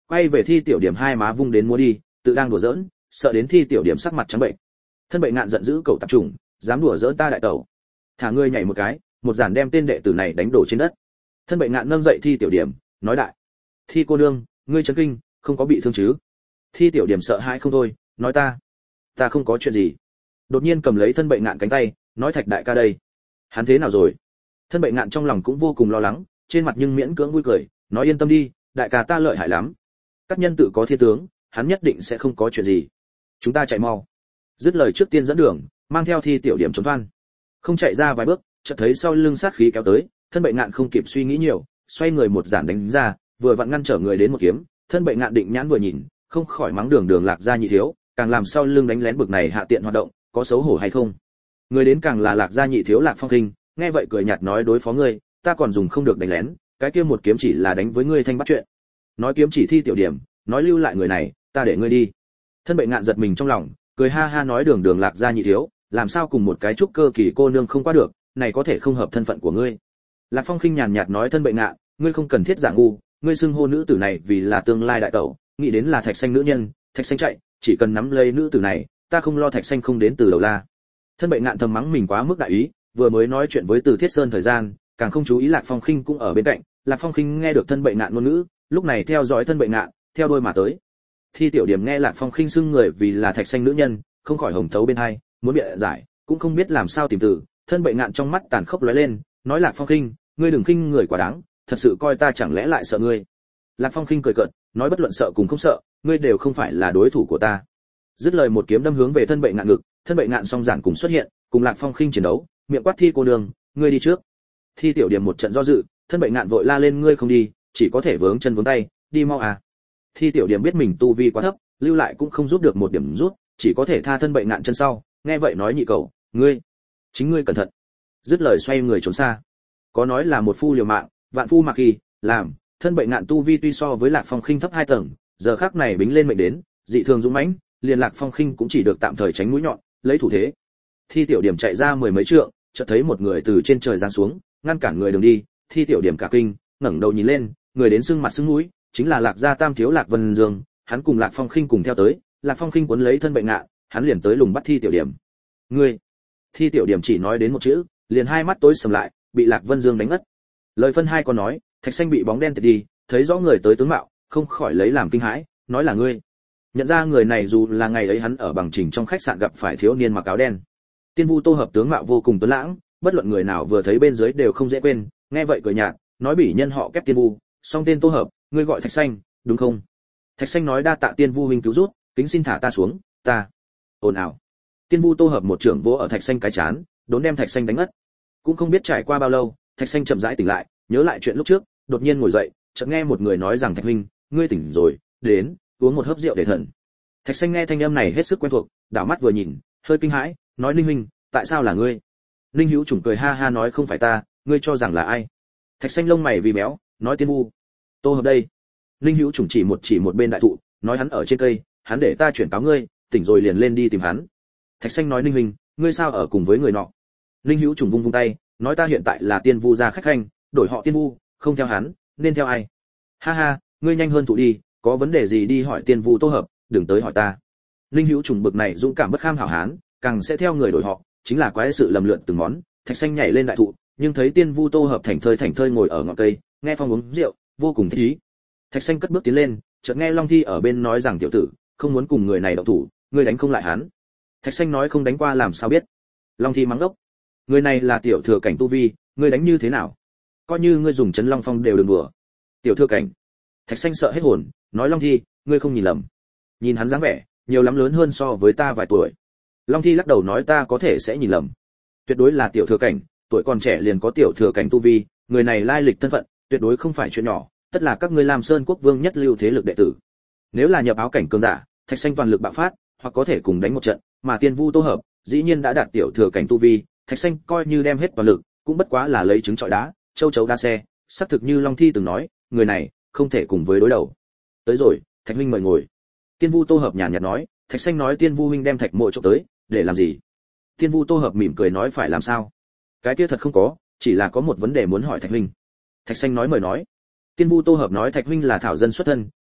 quay về Thi Tiểu Điểm hai má vung đến múa đi, tự đang đùa giỡn, sợ đến Thi Tiểu Điểm sắc mặt trắng bệnh. Thân Bệ Ngạn giận dữ cậu tạp chủng, dám đùa giỡn ta đại tẩu. Thả ngươi nhảy một cái, một giản đem tên đệ tử này đánh đổ trên đất. Thân Bệ Ngạn nâng dậy Thi Tiểu Điểm, nói đại: "Thi cô nương, ngươi chấn kinh, không có bị thương chứ?" Thi Tiểu Điểm sợ hãi không thôi, nói ta, ta không có chuyện gì. Đột nhiên cầm lấy Thân Bệ Ngạn cánh tay, nói Thạch đại ca đây, hắn thế nào rồi? Thân Bệ Ngạn trong lòng cũng vô cùng lo lắng, trên mặt nhưng miễn cưỡng vui cười, nói yên tâm đi, đại ca ta lợi hại lắm. Các nhân tự có thiên tướng, hắn nhất định sẽ không có chuyện gì. Chúng ta chạy mau. Dứt lời trước tiên dẫn đường, mang theo Thi Tiểu Điểm trốn thoăn. Không chạy ra vài bước, chợt thấy sau lưng sát khí kéo tới, Thân Bệ Ngạn không kịp suy nghĩ nhiều, xoay người một giản đánh ra, vừa vặn ngăn trở người đến một kiếm. Thân Bệ Ngạn định nhãn vừa nhìn, không khỏi mắng đường đường Lạc gia nhị thiếu, càng làm sau lưng đánh lén bực này hạ tiện hoạt động, có xấu hổ hay không? Người đến càng là Lạc gia nhị thiếu Lạc Phong Khinh, nghe vậy cười nhạt nói đối phó ngươi, ta còn dùng không được đánh lén, cái kia một kiếm chỉ là đánh với ngươi thanh bắt chuyện. Nói kiếm chỉ Thi Tiểu Điểm, nói lưu lại người này, ta để ngươi đi. Thân Bệ Ngạn giật mình trong lòng, cười ha ha nói đường đường Lạc gia nhị thiếu, làm sao cùng một cái trúc cơ kỳ cô nương không qua được, này có thể không hợp thân phận của ngươi. Lạc Phong Khinh nhàn nhạt nói Thân Bệ Ngạn, ngươi không cần thiết giả ngu, ngươi xưng hô nữ tử này vì là tương lai đại tẩu, nghĩ đến là Thạch Xanh nữ nhân, Thạch Xanh chạy, chỉ cần nắm lấy nữ tử này, ta không lo Thạch Xanh không đến từ đầu la. Thân Bệ Ngạn thầm mắng mình quá mức đại ý, vừa mới nói chuyện với Từ Thiết Sơn thời gian, càng không chú ý Lạc Phong Khinh cũng ở bên cạnh. Lạc Phong Khinh nghe được Thân Bệ Ngạn ngôn ngữ, lúc này theo dõi Thân Bệ Ngạn, theo đôi mà tới. Thi Tiểu Điểm nghe Lạc Phong Khinh xưng người vì là Thạch Xanh nữ nhân, không khỏi hồng thấu bên hai, muốn bịa giải, cũng không biết làm sao tìm từ. Thân Bệ Ngạn trong mắt tàn khốc lóe lên, nói Lạc Phong Khinh, ngươi đừng khinh người quá đáng, thật sự coi ta chẳng lẽ lại sợ ngươi? Lạc Phong Khinh cười cợt, nói bất luận sợ cùng không sợ, ngươi đều không phải là đối thủ của ta. Dứt lời một kiếm đâm hướng về Thân Bệ Ngạn ngực, Thân Bệ Ngạn song giản cùng xuất hiện, cùng Lạc Phong Khinh chiến đấu, miệng quát Thi cô nương, ngươi đi trước. Thi Tiểu Điểm một trận do dự, Thân Bệ Ngạn vội la lên ngươi không đi, chỉ có thể vướng chân vướng tay, đi mau à. Thi Tiểu Điểm biết mình tu vi quá thấp, lưu lại cũng không giúp được một điểm rút, chỉ có thể tha Thân Bệ Ngạn chân sau, nghe vậy nói nhị cậu, ngươi, chính ngươi cẩn thận. Dứt lời xoay người trốn xa. Có nói là một phu liều mạng, vạn phu mặc khi, làm, Thân Bệ Ngạn tu vi tuy so với Lạc Phong Khinh thấp hai tầng, giờ khắc này bính lên mệnh đến, dị thường dũng mãnh, liền Lạc Phong Khinh cũng chỉ được tạm thời tránh mũi nhọn, lấy thủ thế. Thi Tiểu Điểm chạy ra mười mấy trượng, chợt thấy một người từ trên trời giáng xuống, ngăn cản người đường đi. Thi Tiểu Điểm cả kinh, ngẩng đầu nhìn lên, người đến sưng mặt sưng mũi, chính là Lạc gia tam thiếu Lạc Vân Dương, hắn cùng Lạc Phong Khinh cùng theo tới. Lạc Phong Khinh cuốn lấy Thân Bệ Ngạn, hắn liền tới lùng bắt Thi Tiểu Điểm. Ngươi! Thi Tiểu Điểm chỉ nói đến một chữ, liền hai mắt tối sầm lại, bị Lạc Vân Dương đánh ngất. Lời phân hai còn nói, Thạch Xanh bị bóng đen tẹt đi, thấy rõ người tới tướng mạo, không khỏi lấy làm kinh hãi, nói là ngươi. Nhận ra người này dù là ngày ấy hắn ở bằng trình trong khách sạn gặp phải thiếu niên mặc áo đen. Tiên Vu Tô Hợp tướng mạo vô cùng tuấn lãng, bất luận người nào vừa thấy bên dưới đều không dễ quên, nghe vậy cười nhạt, nói bỉ nhân họ kép Tiên Vu, song tên Tô Hợp, ngươi gọi Thạch Xanh, đúng không? Thạch Xanh nói đa tạ Tiên Vu huynh cứu giúp, kính xin thả ta xuống, ta. Ồn ào. Tiên Vu Tô Hợp một trưởng vỗ ở Thạch Xanh cái chán, đốn đem Thạch Xanh đánh ngất. Cũng không biết trải qua bao lâu, Thạch Xanh chậm rãi tỉnh lại, nhớ lại chuyện lúc trước, đột nhiên ngồi dậy, chợt nghe một người nói rằng Thạch huynh, ngươi tỉnh rồi, đến, uống một hớp rượu để thần. Thạch Xanh nghe thanh âm này hết sức quen thuộc, đảo mắt vừa nhìn, hơi kinh hãi, nói Ninh huynh, tại sao là ngươi? Ninh Hữu Trùng cười ha ha nói không phải ta, ngươi cho rằng là ai? Thạch Xanh lông mày vì béo, nói Tiên Vu. Tô Hợp đây. Ninh Hữu Trùng chỉ một chỉ một bên đại thụ, nói hắn ở trên cây, hắn để ta chuyển cáo ngươi, tỉnh rồi liền lên đi tìm hắn. Thạch Xanh nói Ninh huynh, ngươi sao ở cùng với người nọ? Ninh Hữu Trùng vung vung tay, nói ta hiện tại là Tiên Vu gia khách khanh, đổi họ Tiên Vu, không theo hắn, nên theo ai? Ha ha, ngươi nhanh hơn thụ đi, có vấn đề gì đi hỏi Tiên Vu Tô Hợp, đừng tới hỏi ta. Ninh Hữu Trùng bực này dũng cảm bất kham hảo hán, càng sẽ theo người đổi họ, chính là quái sự lầm lượn từng món. Thạch Xanh nhảy lên đại thụ, nhưng thấy Tiên Vu Tô Hợp thành thơi thành thơi ngồi ở ngọn cây, nghe phong uống rượu, vô cùng thích ý. Thạch Xanh cất bước tiến lên, chợt nghe Long Thi ở bên nói rằng tiểu tử, không muốn cùng người này động thủ, ngươi đánh không lại hắn. Thạch Xanh nói không đánh qua làm sao biết. Long Thi mắng đốc, người này là tiểu thừa cảnh tu vi, ngươi đánh như thế nào? Coi như ngươi dùng chấn long phong đều đừng đùa. Tiểu thừa cảnh. Thạch Xanh sợ hết hồn, nói Long Thi, ngươi không nhìn lầm. Nhìn hắn dáng vẻ, nhiều lắm lớn hơn so với ta vài tuổi. Long Thi lắc đầu nói ta có thể sẽ nhìn lầm. Tuyệt đối là tiểu thừa cảnh, tuổi còn trẻ liền có tiểu thừa cảnh tu vi, người này lai lịch thân phận, tuyệt đối không phải chuyện nhỏ, tất là các ngươi Lam Sơn quốc vương nhất lưu thế lực đệ tử. Nếu là nhập áo cảnh cường giả, Thạch Xanh toàn lực bạo phát, hoặc có thể cùng đánh một trận, mà Tiên Vu Tô Hợp, dĩ nhiên đã đạt tiểu thừa cảnh tu vi, Thạch Xanh coi như đem hết toàn lực, cũng bất quá là lấy trứng trọi đá, châu chấu đa xe, xác thực như Long Thi từng nói, người này không thể cùng với đối đầu. Tới rồi, Thạch huynh mời ngồi. Tiên Vu Tô Hợp nhàn nhạt nói, Thạch Xanh nói Tiên Vu huynh đem Thạch Mộ trộm tới, để làm gì? Tiên Vu Tô Hợp mỉm cười nói phải làm sao? Cái kia thật không có, chỉ là có một vấn đề muốn hỏi Thạch huynh. Thạch Xanh nói mời nói. Tiên Vu Tô Hợp nói Thạch huynh là thảo dân xuất thân,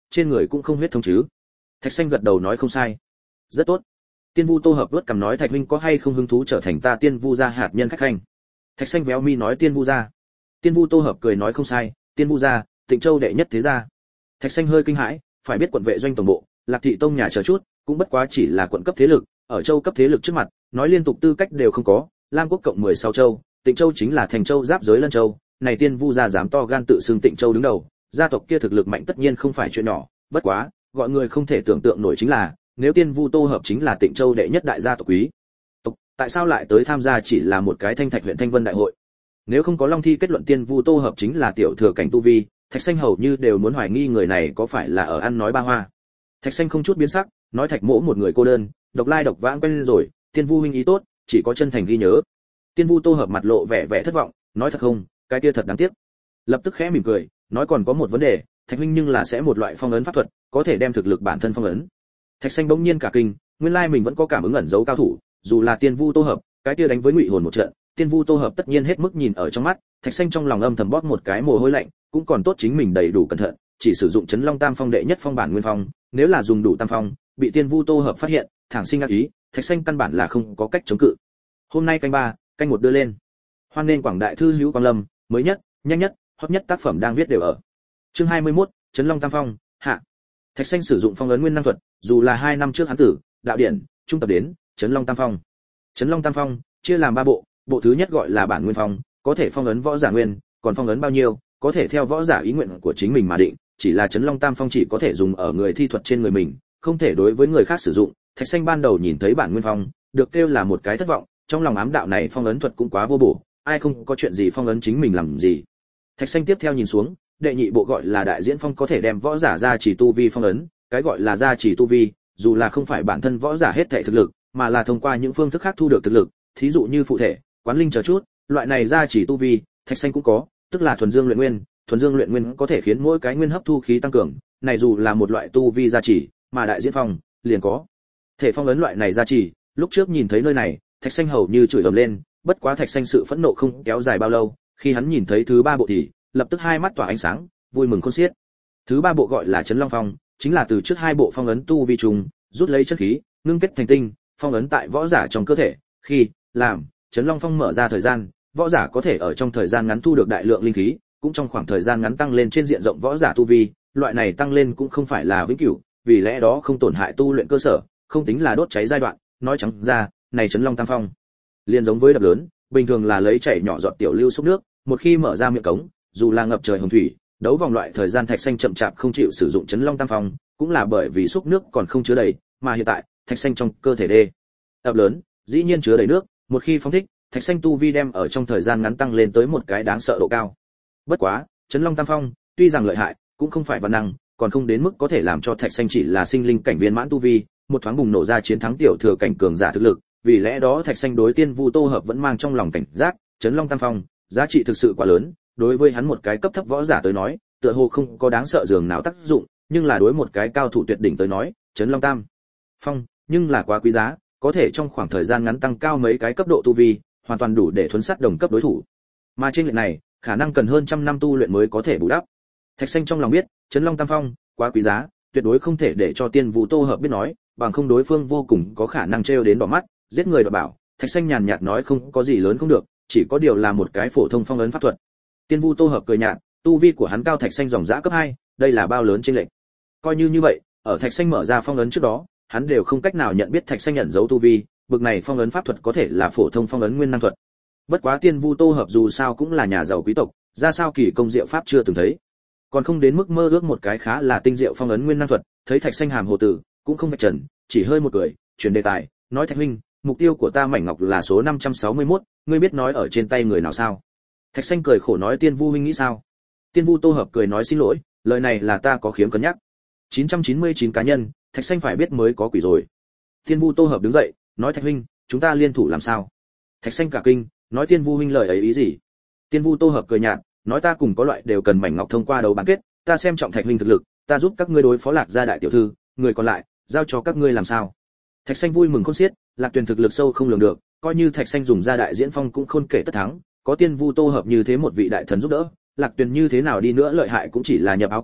trên người cũng không huyết thống chứ? Thạch Xanh gật đầu nói không sai. Rất tốt. Tiên Vu Tô Hợp vớt cằm nói Thạch huynh có hay không hứng thú trở thành ta Tiên Vu gia hạt nhân khách khanh? Thạch Xanh véo mi nói Tiên Vu gia. Tiên Vu Tô Hợp cười nói không sai, Tiên Vu gia, Tịnh Châu đệ nhất thế gia. Thạch Xanh hơi kinh hãi, phải biết quận vệ doanh tổng bộ, Lạc thị tông nhà chờ chút, cũng bất quá chỉ là quận cấp thế lực, ở châu cấp thế lực trước mặt, nói liên tục tư cách đều không có, Lam quốc cộng mười sáu châu, Tịnh Châu chính là thành châu giáp giới Lân Châu, này Tiên Vu gia dám to gan tự xưng Tịnh Châu đứng đầu, gia tộc kia thực lực mạnh tất nhiên không phải chuyện nhỏ, bất quá, gọi người không thể tưởng tượng nổi chính là, nếu Tiên Vu Tô Hợp chính là Tịnh Châu đệ nhất đại gia tộc quý tộc, tại sao lại tới tham gia chỉ là một cái Thanh Thạch huyện Thanh Vân đại hội? Nếu không có Long Thi kết luận Tiên Vu Tô Hợp chính là tiểu thừa cảnh tu vi, Thạch Xanh hầu như đều muốn hoài nghi người này có phải là ở ăn nói ba hoa. Thạch Xanh không chút biến sắc, nói Thạch Mỗ một người cô đơn, độc lai độc vãng quen rồi, Tiên Vu huynh ý tốt, chỉ có chân thành ghi nhớ. Tiên Vu Tô Hợp mặt lộ vẻ vẻ thất vọng, nói thật không, cái kia thật đáng tiếc. Lập tức khẽ mỉm cười, nói còn có một vấn đề, Thạch huynh nhưng là sẽ một loại phong ấn pháp thuật, có thể đem thực lực bản thân phong ấn. Thạch Xanh bỗng nhiên cả kinh, nguyên lai mình vẫn có cảm ứng ẩn giấu cao thủ, dù là Tiên Vu Tô Hợp, cái kia đánh với Ngụy Hồn một trận, Tiên Vu Tô Hợp tất nhiên hết mức nhìn ở trong mắt, Thạch Xanh trong lòng âm thầm bóp một cái mồ hôi lạnh, cũng còn tốt chính mình đầy đủ cẩn thận, chỉ sử dụng Chấn Long Tam Phong đệ nhất phong bản nguyên phong, nếu là dùng đủ tam phong, bị Tiên Vu Tô Hợp phát hiện, thẳng sinh ác ý, Thạch Xanh căn bản là không có cách chống cự. Hôm nay canh ba, canh một đưa lên. Hoan nên quảng đại thư hữu quang lâm, mới nhất, nhanh nhất, hot nhất tác phẩm đang viết đều ở. Chương hai mươi mốt, Chấn Long Tam Phong, hạ. Thạch Xanh sử dụng phong ấn nguyên năng thuật, dù là hai năm trước hắn tử, đạo điển, trung tập đến, Chấn Long Tam Phong. Chấn Long Tam Phong chia làm ba bộ, bộ thứ nhất gọi là bản nguyên phong, có thể phong ấn võ giả nguyên, còn phong ấn bao nhiêu, có thể theo võ giả ý nguyện của chính mình mà định, chỉ là Chấn Long Tam Phong chỉ có thể dùng ở người thi thuật trên người mình, không thể đối với người khác sử dụng. Thạch Xanh ban đầu nhìn thấy bản nguyên phong, được kêu là một cái thất vọng, trong lòng ám đạo này phong ấn thuật cũng quá vô bổ, ai không có chuyện gì phong ấn chính mình làm gì. Thạch Xanh tiếp theo nhìn xuống, đệ nhị bộ gọi là đại diễn phong có thể đem võ giả gia trì tu vi phong ấn, cái gọi là gia trì tu vi, dù là không phải bản thân võ giả hết thảy thực lực, mà là thông qua những phương thức khác thu được thực lực, thí dụ như phụ thể, quán linh chờ chút, loại này gia trì tu vi, Thạch Xanh cũng có, tức là thuần dương luyện nguyên, thuần dương luyện nguyên có thể khiến mỗi cái nguyên hấp thu khí tăng cường, này dù là một loại tu vi gia trì, mà đại diễn phong liền có thể phong ấn loại này gia trì. Lúc trước nhìn thấy nơi này, Thạch Xanh hầu như chửi ầm lên, bất quá Thạch Xanh sự phẫn nộ không kéo dài bao lâu, khi hắn nhìn thấy thứ ba bộ thì lập tức hai mắt tỏa ánh sáng, vui mừng khôn xiết. Thứ ba bộ gọi là Chấn Long Phong, chính là từ trước hai bộ phong ấn tu vi trùng, rút lấy chân khí, ngưng kết thành tinh, phong ấn tại võ giả trong cơ thể. Khi làm Chấn Long Phong mở ra thời gian, võ giả có thể ở trong thời gian ngắn thu được đại lượng linh khí, cũng trong khoảng thời gian ngắn tăng lên trên diện rộng võ giả tu vi, loại này tăng lên cũng không phải là vĩnh cửu, vì lẽ đó không tổn hại tu luyện cơ sở, không tính là đốt cháy giai đoạn. Nói trắng ra, này Chấn Long Tam Phong liền giống với đập lớn, bình thường là lấy chảy nhỏ giọt tiểu lưu xúc nước, một khi mở ra miệng cống, dù là ngập trời hồng thủy, đấu vòng loại thời gian Thạch Xanh chậm chạp không chịu sử dụng Chấn Long Tam Phong, cũng là bởi vì xúc nước còn không chứa đầy, mà hiện tại, Thạch Xanh trong cơ thể đê ập lớn, dĩ nhiên chứa đầy nước, một khi phóng thích, Thạch Xanh tu vi đem ở trong thời gian ngắn tăng lên tới một cái đáng sợ độ cao. Bất quá, Chấn Long Tam Phong, tuy rằng lợi hại, cũng không phải văn năng, còn không đến mức có thể làm cho Thạch Xanh chỉ là sinh linh cảnh viên mãn tu vi, một thoáng bùng nổ ra chiến thắng tiểu thừa cảnh cường giả thực lực, vì lẽ đó Thạch Xanh đối Tiên Vu Tô Hợp vẫn mang trong lòng cảnh giác, Chấn Long Tam Phong, giá trị thực sự quá lớn, đối với hắn một cái cấp thấp võ giả tới nói, tựa hồ không có đáng sợ dường nào tác dụng, nhưng là đối một cái cao thủ tuyệt đỉnh tới nói, Chấn Long Tam Phong, nhưng là quá quý giá, có thể trong khoảng thời gian ngắn tăng cao mấy cái cấp độ tu vi, hoàn toàn đủ để thuấn sát đồng cấp đối thủ. Mà trên lệch này, khả năng cần hơn trăm năm tu luyện mới có thể bù đắp. Thạch Xanh trong lòng biết, Chấn Long Tam Phong quá quý giá, tuyệt đối không thể để cho Tiên Vu Tô Hợp biết nói, bằng không đối phương vô cùng có khả năng trêu đến bỏ mắt, giết người đoạt bảo. Thạch Xanh nhàn nhạt nói không có gì lớn không được, chỉ có điều là một cái phổ thông phong ấn pháp thuật. Tiên Vu Tô Hợp cười nhạt, tu vi của hắn cao Thạch Xanh dòng dã cấp hai, đây là bao lớn chênh lệch. Coi như như vậy, ở Thạch Xanh mở ra phong ấn trước đó, hắn đều không cách nào nhận biết Thạch Xanh nhận dấu tu vi, bực này phong ấn pháp thuật có thể là phổ thông phong ấn nguyên năng thuật. Bất quá Tiên Vu Tô Hợp dù sao cũng là nhà giàu quý tộc, ra sao kỳ công diệu pháp chưa từng thấy, còn không đến mức mơ ước một cái khá là tinh diệu phong ấn nguyên năng thuật. Thấy Thạch Xanh hàm hồ tử, cũng không vạch trần, chỉ hơi một cười, chuyển đề tài, nói Thạch huynh, mục tiêu của ta mảnh ngọc là số năm trăm sáu mươi mốt, ngươi biết nói ở trên tay người nào sao? Thạch Xanh cười khổ nói Tiên Vu huynh nghĩ sao? Tiên Vu Tô Hợp cười nói xin lỗi, lời này là ta có khiếm cân nhắc. chín trăm chín mươi chín cá nhân, Thạch Xanh phải biết mới có quỷ rồi. Tiên Vu Tô Hợp đứng dậy, nói Thạch huynh, chúng ta liên thủ làm sao? Thạch Xanh cả kinh, nói Tiên Vu huynh lời ấy ý gì? Tiên Vu Tô Hợp cười nhạt, nói ta cùng có loại đều cần mảnh ngọc thông qua đấu bán kết, ta xem trọng Thạch huynh thực lực, ta giúp các ngươi đối phó Lạc gia đại tiểu thư, người còn lại giao cho các ngươi làm sao? Thạch Xanh vui mừng khôn xiết, Lạc Tuyền thực lực sâu không lường được, coi như Thạch Xanh dùng ra đại diễn phong cũng khôn kể tất thắng, có Tiên Vu Tô Hợp như thế một vị đại thần giúp đỡ, Lạc Tuyền như thế nào đi nữa lợi hại cũng chỉ là nhập áo cảnh,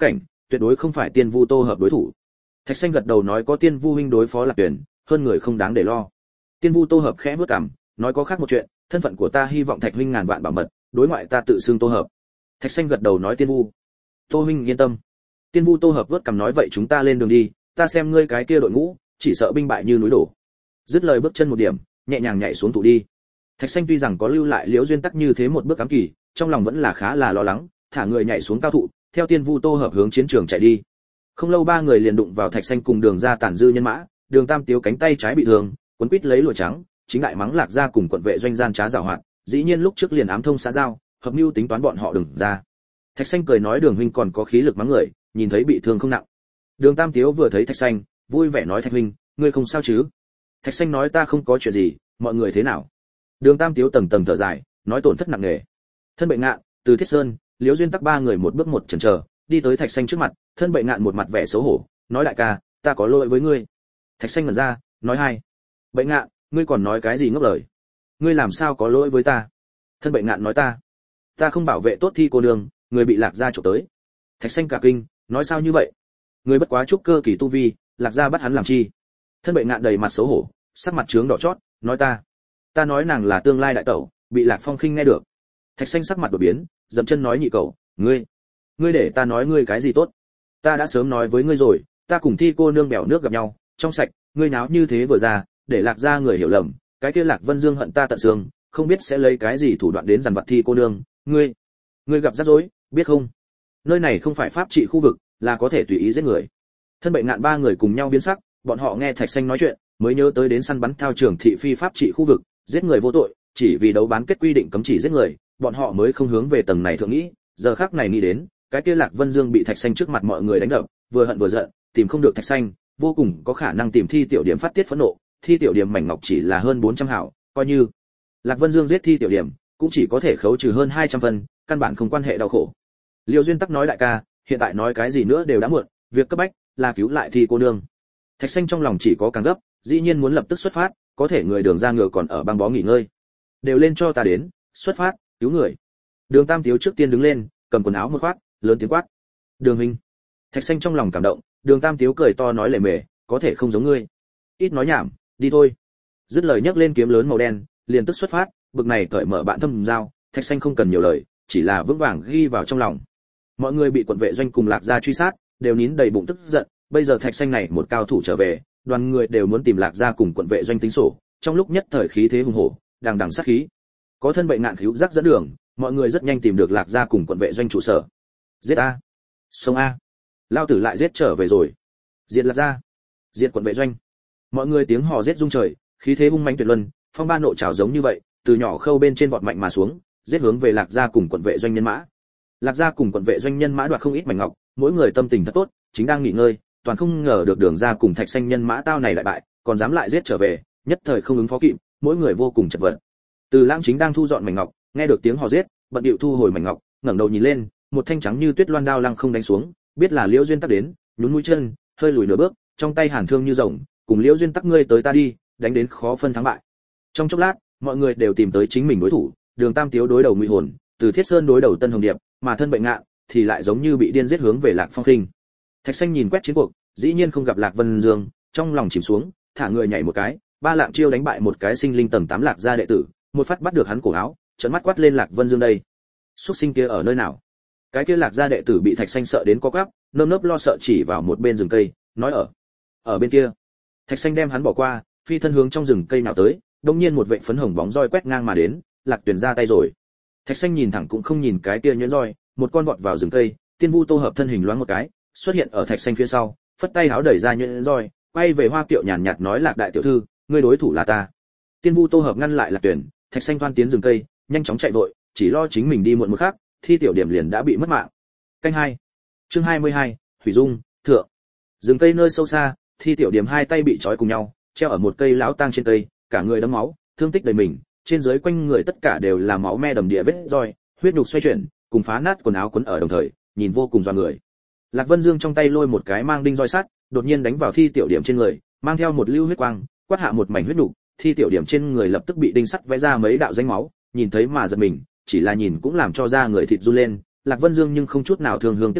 tuyệt đối không phải Tiên Vu Tô Hợp đối thủ. Thạch Xanh gật đầu nói có Tiên Vu huynh đối phó Lạc Tuyển, hơn người không đáng để lo. Tiên Vu Tô Hợp khẽ vuốt cằm, nói có khác một chuyện, thân phận của ta hy vọng Thạch huynh ngàn vạn bảo mật, đối ngoại ta tự xưng Tô Hợp. Thạch Xanh gật đầu nói Tiên Vu. Tô huynh yên tâm. Tiên Vu Tô Hợp vuốt cằm nói vậy chúng ta lên đường đi, ta xem ngươi cái kia đội ngũ, chỉ sợ binh bại như núi đổ. Dứt lời bước chân một điểm, nhẹ nhàng nhảy xuống thụ đi. Thạch Xanh tuy rằng có lưu lại Liễu Duyên Tắc như thế một bước ám kỳ, trong lòng vẫn là khá là lo lắng, thả người nhảy xuống cao thụ, theo Tiên Vu Tô Hợp hướng chiến trường chạy đi. Không lâu ba người liền đụng vào Thạch Xanh cùng Đường Gia tàn dư nhân mã, Đường Tam Tiếu cánh tay trái bị thương, quấn quít lấy lụa trắng, chính đại mắng Lạc Gia cùng quận vệ doanh gian trá giảo hoạt, dĩ nhiên lúc trước liền ám thông xã giao, hợp mưu tính toán bọn họ Đường Gia. Thạch Xanh cười nói Đường huynh còn có khí lực mắng người, nhìn thấy bị thương không nặng. Đường Tam Tiếu vừa thấy Thạch Xanh, vui vẻ nói Thạch huynh, ngươi không sao chứ? Thạch Xanh nói ta không có chuyện gì, mọi người thế nào? Đường Tam Tiếu tầng tầng thở dài, nói tổn thất nặng nề. Thân Bệnh Ngạn, Từ Thiết Sơn, Liễu Duyên Tắc ba người một bước một chần chờ, đi tới Thạch Xanh trước mặt, Thân Bệnh Ngạn một mặt vẻ xấu hổ, nói đại ca, ta có lỗi với ngươi. Thạch Xanh ngẩn ra, nói hai. Bệnh Ngạn, ngươi còn nói cái gì ngốc lời? Ngươi làm sao có lỗi với ta? Thân Bệnh Ngạn nói ta, ta không bảo vệ tốt Thi cô nương, người bị Lạc Gia chụp tới. Thạch Xanh cả kinh, nói sao như vậy? Người bất quá trúc cơ kỳ tu vi, Lạc Gia bắt hắn làm chi? Thân Bệnh Ngạn đầy mặt xấu hổ, sắc mặt trướng đỏ chót, nói ta, ta nói nàng là tương lai đại tẩu, bị Lạc Phong khinh nghe được. Thạch Xanh sắc mặt đổi biến, dậm chân nói nhị cậu, ngươi, ngươi để ta nói ngươi cái gì tốt? Ta đã sớm nói với ngươi rồi, ta cùng Thi cô nương bèo nước gặp nhau, trong sạch, ngươi náo như thế vừa ra, để Lạc Gia người hiểu lầm, cái kia Lạc Vân Dương hận ta tận xương, không biết sẽ lấy cái gì thủ đoạn đến dằn vặt Thi cô nương, ngươi, ngươi gặp rắc rối, biết không? Nơi này không phải pháp trị khu vực, là có thể tùy ý giết người. Thân Bệnh Ngạn ba người cùng nhau biến sắc, bọn họ nghe Thạch Xanh nói chuyện, mới nhớ tới đến săn bắn thao trường thị phi pháp trị khu vực, giết người vô tội, chỉ vì đấu bán kết quy định cấm chỉ giết người, bọn họ mới không hướng về tầng này thượng nghĩ, giờ khắc này nghĩ đến, cái kia Lạc Vân Dương bị Thạch Xanh trước mặt mọi người đánh đập, vừa hận vừa giận, tìm không được Thạch Xanh, vô cùng có khả năng tìm Thi Tiểu Điểm phát tiết phẫn nộ, Thi Tiểu Điểm mảnh ngọc chỉ là hơn bốn trăm hảo, coi như Lạc Vân Dương giết Thi Tiểu Điểm, cũng chỉ có thể khấu trừ hơn hai trăm phần, căn bản không quan hệ đau khổ. Liêu Duyên Tắc nói đại ca, hiện tại nói cái gì nữa đều đã muộn, việc cấp bách là cứu lại Thi cô nương. Thạch Xanh trong lòng chỉ có càng gấp, dĩ nhiên muốn lập tức xuất phát, có thể người Đường Gia ngựa còn ở băng bó nghỉ ngơi. Đều lên cho ta đến, xuất phát, cứu người. Đường Tam Tiếu trước tiên đứng lên, cầm quần áo một khoác, lớn tiếng quát. Đường huynh. Thạch Xanh trong lòng cảm động, Đường Tam Tiếu cười to nói lề mề, có thể không giống ngươi. Ít nói nhảm, đi thôi. Dứt lời nhấc lên kiếm lớn màu đen, liền tức xuất phát, bực này cởi mở bạn thâm giao, Thạch Xanh không cần nhiều lời, chỉ là vững vàng ghi vào trong lòng. Mọi người bị quận vệ doanh cùng Lạc Gia truy sát, đều nín đầy bụng tức giận, bây giờ Thạch Xanh này một cao thủ trở về, đoàn người đều muốn tìm Lạc Gia cùng quận vệ doanh tính sổ, trong lúc nhất thời khí thế hùng hổ, đằng đằng sát khí. Có Thân Bệnh Ngạn cứu giác dẫn đường, mọi người rất nhanh tìm được Lạc Gia cùng quận vệ doanh trụ sở. Giết a, sông a, lao tử lại giết trở về rồi. Diệt Lạc Gia, diệt quận vệ doanh. Mọi người tiếng hò giết rung trời, khí thế hung mãnh tuyệt luân, phong ba nộ trảo giống như vậy, từ nhỏ khâu bên trên vọt mạnh mà xuống, giết hướng về Lạc Gia cùng quận vệ doanh nhân mã. Lạc Gia cùng quận vệ doanh nhân mã đoạt không ít mảnh ngọc, mỗi người tâm tình thật tốt, chính đang nghỉ ngơi, toàn không ngờ được Đường Gia cùng Thạch Xanh nhân mã tao này lại bại, còn dám lại giết trở về, nhất thời không ứng phó kịp, mỗi người vô cùng chật vật. Từ Lãng chính đang thu dọn mảnh ngọc, nghe được tiếng hò giết, bận điệu thu hồi mảnh ngọc, ngẩng đầu nhìn lên, một thanh trắng như tuyết loan đao lăng không đánh xuống, biết là Liễu Duyên Tắc đến, nhún mũi chân, hơi lùi nửa bước, trong tay hàn thương như rồng, cùng Liễu Duyên Tắc ngươi tới ta đi, đánh đến khó phân thắng bại. Trong chốc lát, mọi người đều tìm tới chính mình đối thủ, Đường Tam Tiếu đối đầu Ngụy Hồn, Từ Thiết Sơn đối đầu Tân Hồng Điệp, mà Thân Bệnh Ngạn thì lại giống như bị điên giết hướng về Lạc Phong khinh. Thạch Xanh nhìn quét chiến cuộc, dĩ nhiên không gặp Lạc Vân Dương, trong lòng chìm xuống, thả người nhảy một cái, ba lạng chiêu đánh bại một cái sinh linh tầng tám Lạc Gia đệ tử, một phát bắt được hắn cổ áo, trợn mắt quát lên Lạc Vân Dương đây. Súc sinh kia ở nơi nào? Cái kia Lạc Gia đệ tử bị Thạch Xanh sợ đến co quắp, nơm nớp lo sợ chỉ vào một bên rừng cây, nói ở ở bên kia. Thạch Xanh đem hắn bỏ qua, phi thân hướng trong rừng cây nào tới, đột nhiên một vệt phấn hồng bóng roi quét ngang mà đến, Lạc Tuyển ra tay rồi. Thạch Xanh nhìn thẳng cũng không nhìn cái kia nhuyễn roi, một con vọt vào rừng cây, Tiên Vu Tô Hợp thân hình loáng một cái, xuất hiện ở Thạch Xanh phía sau, phất tay háo đẩy ra nhuyễn roi, quay về Hoa Kiệu nhàn nhạt nói Lạc đại tiểu thư, ngươi đối thủ là ta. Tiên Vu Tô Hợp ngăn lại Lạc Tuyển, Thạch Xanh thoăn tiến rừng cây, nhanh chóng chạy vội, chỉ lo chính mình đi muộn một khắc, Thi Tiểu Điểm liền đã bị mất mạng. Canh hai, chương hai mươi hai, Thủy Dung, thượng. Rừng cây nơi sâu xa, Thi Tiểu Điểm hai tay bị trói cùng nhau, treo ở một cây lão tang trên cây, cả người đẫm máu, thương tích đầy mình, trên dưới quanh người tất cả đều là máu me đầm địa vết roi, huyết nhục xoay chuyển, cùng phá nát quần áo quấn ở đồng thời, nhìn vô cùng doa người. Lạc Vân Dương trong tay lôi một cái mang đinh roi sắt, đột nhiên đánh vào Thi Tiểu Điểm trên người, mang theo một lưu huyết quang, quát hạ một mảnh huyết nhục, Thi Tiểu Điểm trên người lập tức bị đinh sắt vẽ ra mấy đạo rãnh máu, nhìn thấy mà giật mình, chỉ là nhìn cũng làm cho da người thịt run lên. Lạc Vân Dương nhưng không chút nào thương hương tiếc ngọc,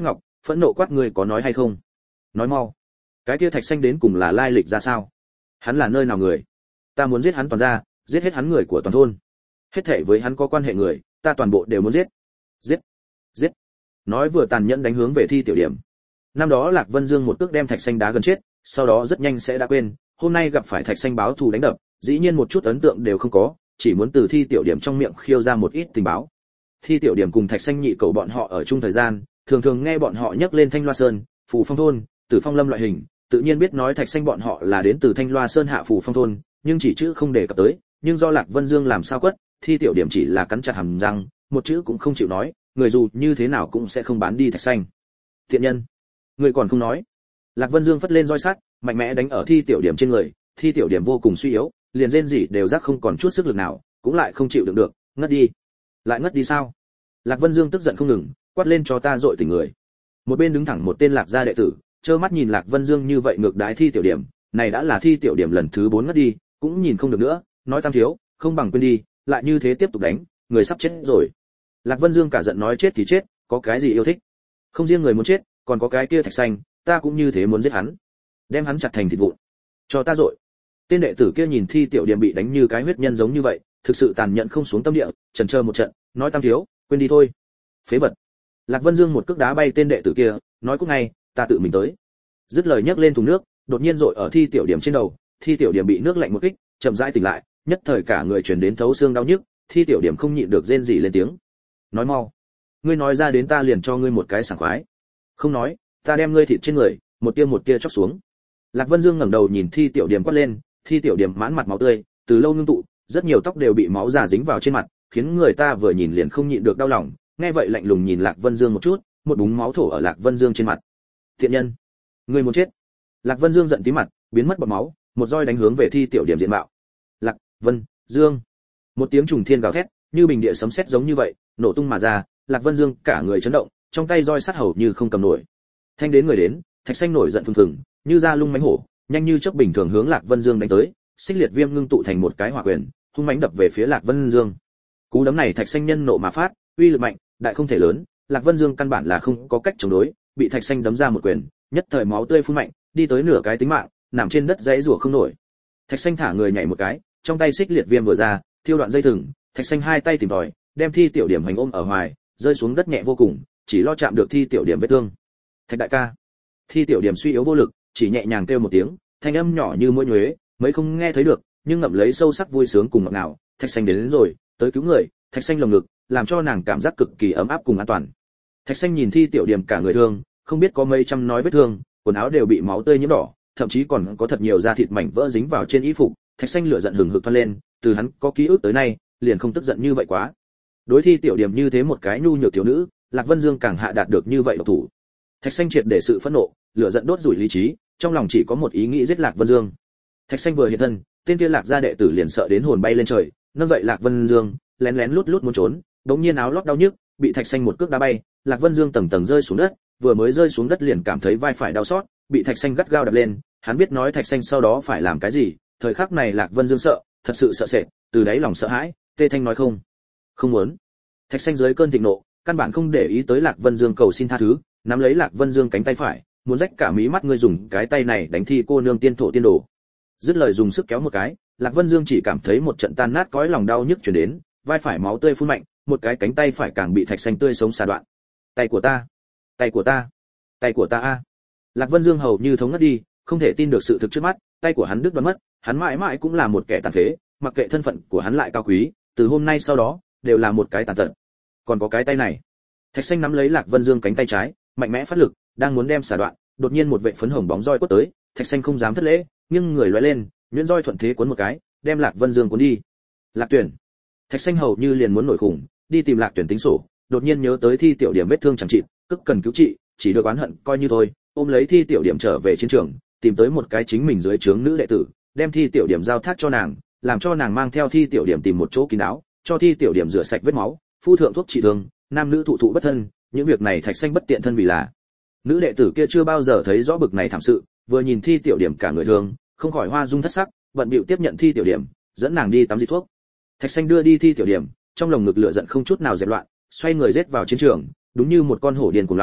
phẫn nộ quát người có nói hay không? Nói mau. Cái kia Thạch Xanh đến cùng là lai lịch ra sao? Hắn là nơi nào người? Ta muốn giết hắn toàn ra, giết hết hắn người của toàn thôn. Hết thảy với hắn có quan hệ người, ta toàn bộ đều muốn giết. Giết. Giết. Nói vừa tàn nhẫn đánh hướng về Thi Tiểu Điểm. Năm đó Lạc Vân Dương một cước đem Thạch Xanh đá gần chết, sau đó rất nhanh sẽ đã quên, hôm nay gặp phải Thạch Xanh báo thù đánh đập, dĩ nhiên một chút ấn tượng đều không có, chỉ muốn từ Thi Tiểu Điểm trong miệng khiêu ra một ít tình báo. Thi Tiểu Điểm cùng Thạch Xanh nhị cầu bọn họ ở chung thời gian, thường thường nghe bọn họ nhắc lên Thanh Loa Sơn, Phù Phong thôn, Tử Phong Lâm loại hình, tự nhiên biết nói Thạch Xanh bọn họ là đến từ Thanh Loa Sơn hạ Phù Phong thôn, nhưng chỉ chữ không đề cập tới, nhưng do Lạc Vân Dương làm sao quất, Thi Tiểu Điểm chỉ là cắn chặt hàm răng, một chữ cũng không chịu nói, người dù như thế nào cũng sẽ không bán đi Thạch Xanh. Thiện nhân, người còn không nói. Lạc Vân Dương phất lên roi sắt, mạnh mẽ đánh ở Thi Tiểu Điểm trên người, Thi Tiểu Điểm vô cùng suy yếu, liền rên rỉ đều giác không còn chút sức lực nào, cũng lại không chịu đựng được, ngất đi. Lại ngất đi sao? Lạc Vân Dương tức giận không ngừng, quát lên cho ta dội tỉnh người. Một bên đứng thẳng một tên Lạc gia đệ tử, trơ mắt nhìn Lạc Vân Dương như vậy ngược đái Thi Tiểu Điểm, này đã là Thi Tiểu Điểm lần thứ bốn ngất đi, cũng nhìn không được nữa, nói tam thiếu, không bằng quên đi, lại như thế tiếp tục đánh, người sắp chết rồi. Lạc Vân Dương cả giận nói chết thì chết, có cái gì yêu thích? Không riêng người muốn chết, còn có cái kia Thạch Xanh, ta cũng như thế muốn giết hắn, đem hắn chặt thành thịt vụn, cho ta dội. Tên đệ tử kia nhìn Thi Tiểu Điểm bị đánh như cái huyết nhân giống như vậy, thực sự tàn nhẫn không xuống tâm địa, chần chờ một trận, nói tam thiếu, quên đi thôi. Phế vật. Lạc Vân Dương một cước đá bay tên đệ tử kia, nói cút ngay, ta tự mình tới. Dứt lời nhấc lên thùng nước, đột nhiên dội ở Thi Tiểu Điểm trên đầu, Thi Tiểu Điểm bị nước lạnh một kích, chậm rãi tỉnh lại, nhất thời cả người truyền đến thấu xương đau nhức, Thi Tiểu Điểm không nhịn được rên rỉ lên tiếng. Nói mau, ngươi nói ra đến ta liền cho ngươi một cái sảng khoái. Không nói, ta đem ngươi thịt trên người, một tia một tia chóc xuống. Lạc Vân Dương ngẩng đầu nhìn Thi Tiểu Điểm quát lên, Thi Tiểu Điểm mãn mặt máu tươi, từ lâu ngưng tụ, rất nhiều tóc đều bị máu già dính vào trên mặt, khiến người ta vừa nhìn liền không nhịn được đau lòng. Nghe vậy lạnh lùng nhìn Lạc Vân Dương một chút, một búng máu thổ ở Lạc Vân Dương trên mặt. Thiện nhân, ngươi muốn chết. Lạc Vân Dương giận tí mặt, biến mất bọt máu, một roi đánh hướng về Thi Tiểu Điểm diện mạo. Lạc Vân Dương, một tiếng trùng thiên gào thét, như bình địa sấm sét giống như vậy, nổ tung mà ra. Lạc Vân Dương cả người chấn động, trong tay roi sắt hầu như không cầm nổi. Thanh đến người đến, Thạch Xanh nổi giận phừng phừng, như ra lung mãnh hổ, nhanh như chớp bình thường hướng Lạc Vân Dương đánh tới, xích liệt viêm ngưng tụ thành một cái hỏa quyền, hung mãnh đập về phía Lạc Vân Dương. Cú đấm này Thạch Xanh nhân nộ mà phát, uy lực mạnh, đại không thể lớn, Lạc Vân Dương căn bản là không có cách chống đối, bị Thạch Xanh đấm ra một quyền, nhất thời máu tươi phun mạnh, đi tới nửa cái tính mạng, nằm trên đất giãy giụa không nổi. Thạch Xanh thả người nhảy một cái, trong tay xích liệt viêm vừa ra, thiêu đoạn dây thừng, Thạch Xanh hai tay tìm tòi, đem Thi Tiểu Điểm hành ôm ở hoài, rơi xuống đất nhẹ vô cùng, chỉ lo chạm được Thi Tiểu Điểm vết thương. Thạch đại ca. Thi Tiểu Điểm suy yếu vô lực, chỉ nhẹ nhàng kêu một tiếng, thanh âm nhỏ như muỗi nhuế, mấy không nghe thấy được, nhưng ngậm lấy sâu sắc vui sướng cùng ngọt ngào. Thạch Xanh đến, đến rồi, tới cứu người. Thạch Xanh lồng ngực, làm cho nàng cảm giác cực kỳ ấm áp cùng an toàn. Thạch Xanh nhìn Thi Tiểu Điểm cả người thương, không biết có mấy trăm nói vết thương, quần áo đều bị máu tươi nhiễm đỏ, thậm chí còn có thật nhiều da thịt mảnh vỡ dính vào trên y phục. Thạch Xanh lửa giận hừng hực thoăn lên, từ hắn có ký ức tới nay, liền không tức giận như vậy quá. Đối Thi Tiểu Điểm như thế một cái nhu nhược thiếu nữ, Lạc Vân Dương càng hạ đạt được như vậy độc thủ. Thạch Xanh triệt để sự phẫn nộ, lửa giận đốt rủi lý trí, trong lòng chỉ có một ý nghĩ giết Lạc Vân Dương. Thạch Xanh vừa hiện thân, tên kia Lạc gia đệ tử liền sợ đến hồn bay lên trời, nâng dậy Lạc Vân Dương, lén lén lút lút muốn trốn, đống nhiên áo lót đau nhức, bị Thạch Xanh một cước đá bay, Lạc Vân Dương tầng tầng rơi xuống đất, vừa mới rơi xuống đất liền cảm thấy vai phải đau xót, bị Thạch Xanh gắt gao đập lên, hắn biết nói Thạch Xanh sau đó phải làm cái gì, thời khắc này Lạc Vân Dương sợ, thật sự sợ sệt, từ đáy lòng sợ hãi, tê thanh nói không, không muốn. Thạch Xanh dưới cơn thịnh nộ, căn bản không để ý tới Lạc Vân Dương cầu xin tha thứ, nắm lấy Lạc Vân Dương cánh tay phải, muốn rách cả mí mắt ngươi dùng cái tay này đánh Thi cô nương tiên thổ tiên đồ. Dứt lời dùng sức kéo một cái, Lạc Vân Dương chỉ cảm thấy một trận tan nát cõi lòng đau nhức truyền đến, vai phải máu tươi phun mạnh, một cái cánh tay phải càng bị Thạch Xanh tươi sống xà đoạn. Tay của ta, tay của ta, tay của ta a. Lạc Vân Dương hầu như thống ngất đi, không thể tin được sự thực trước mắt, tay của hắn đứt đoạn mất, hắn mãi mãi cũng là một kẻ tàn phế, mặc kệ thân phận của hắn lại cao quý, từ hôm nay sau đó đều là một cái tàn tật. Còn có cái tay này. Thạch Xanh nắm lấy Lạc Vân Dương cánh tay trái, mạnh mẽ phát lực, đang muốn đem xả đoạn, đột nhiên một vệt phấn hồng bóng roi quất tới, Thạch Xanh không dám thất lễ, nhưng người lóe lên, nhuyễn roi thuận thế cuốn một cái, đem Lạc Vân Dương cuốn đi. Lạc Tuyển. Thạch Xanh hầu như liền muốn nổi khủng, đi tìm Lạc Tuyển tính sổ, đột nhiên nhớ tới Thi Tiểu Điểm vết thương chẳng trị, tức cần cứu trị, chỉ được oán hận coi như thôi, ôm lấy Thi Tiểu Điểm trở về chiến trường, tìm tới một cái chính mình dưới trướng nữ đệ tử, đem Thi Tiểu Điểm giao thác cho nàng, làm cho nàng mang theo Thi Tiểu Điểm tìm một chỗ kín đáo, cho Thi Tiểu Điểm rửa sạch vết máu, phu thượng thuốc trị thương, nam nữ thụ thụ bất thân, những việc này Thạch Xanh bất tiện thân vì là. Nữ đệ tử kia chưa bao giờ thấy rõ bực này thảm sự, vừa nhìn Thi Tiểu Điểm cả người thương, không khỏi hoa dung thất sắc, bận bịu tiếp nhận Thi Tiểu Điểm, dẫn nàng đi tắm dịch thuốc. Thạch Xanh đưa đi Thi Tiểu Điểm, trong lồng ngực lửa giận không chút nào dẹp loạn, xoay người giết vào chiến trường, đúng như một con hổ điên cuồng long,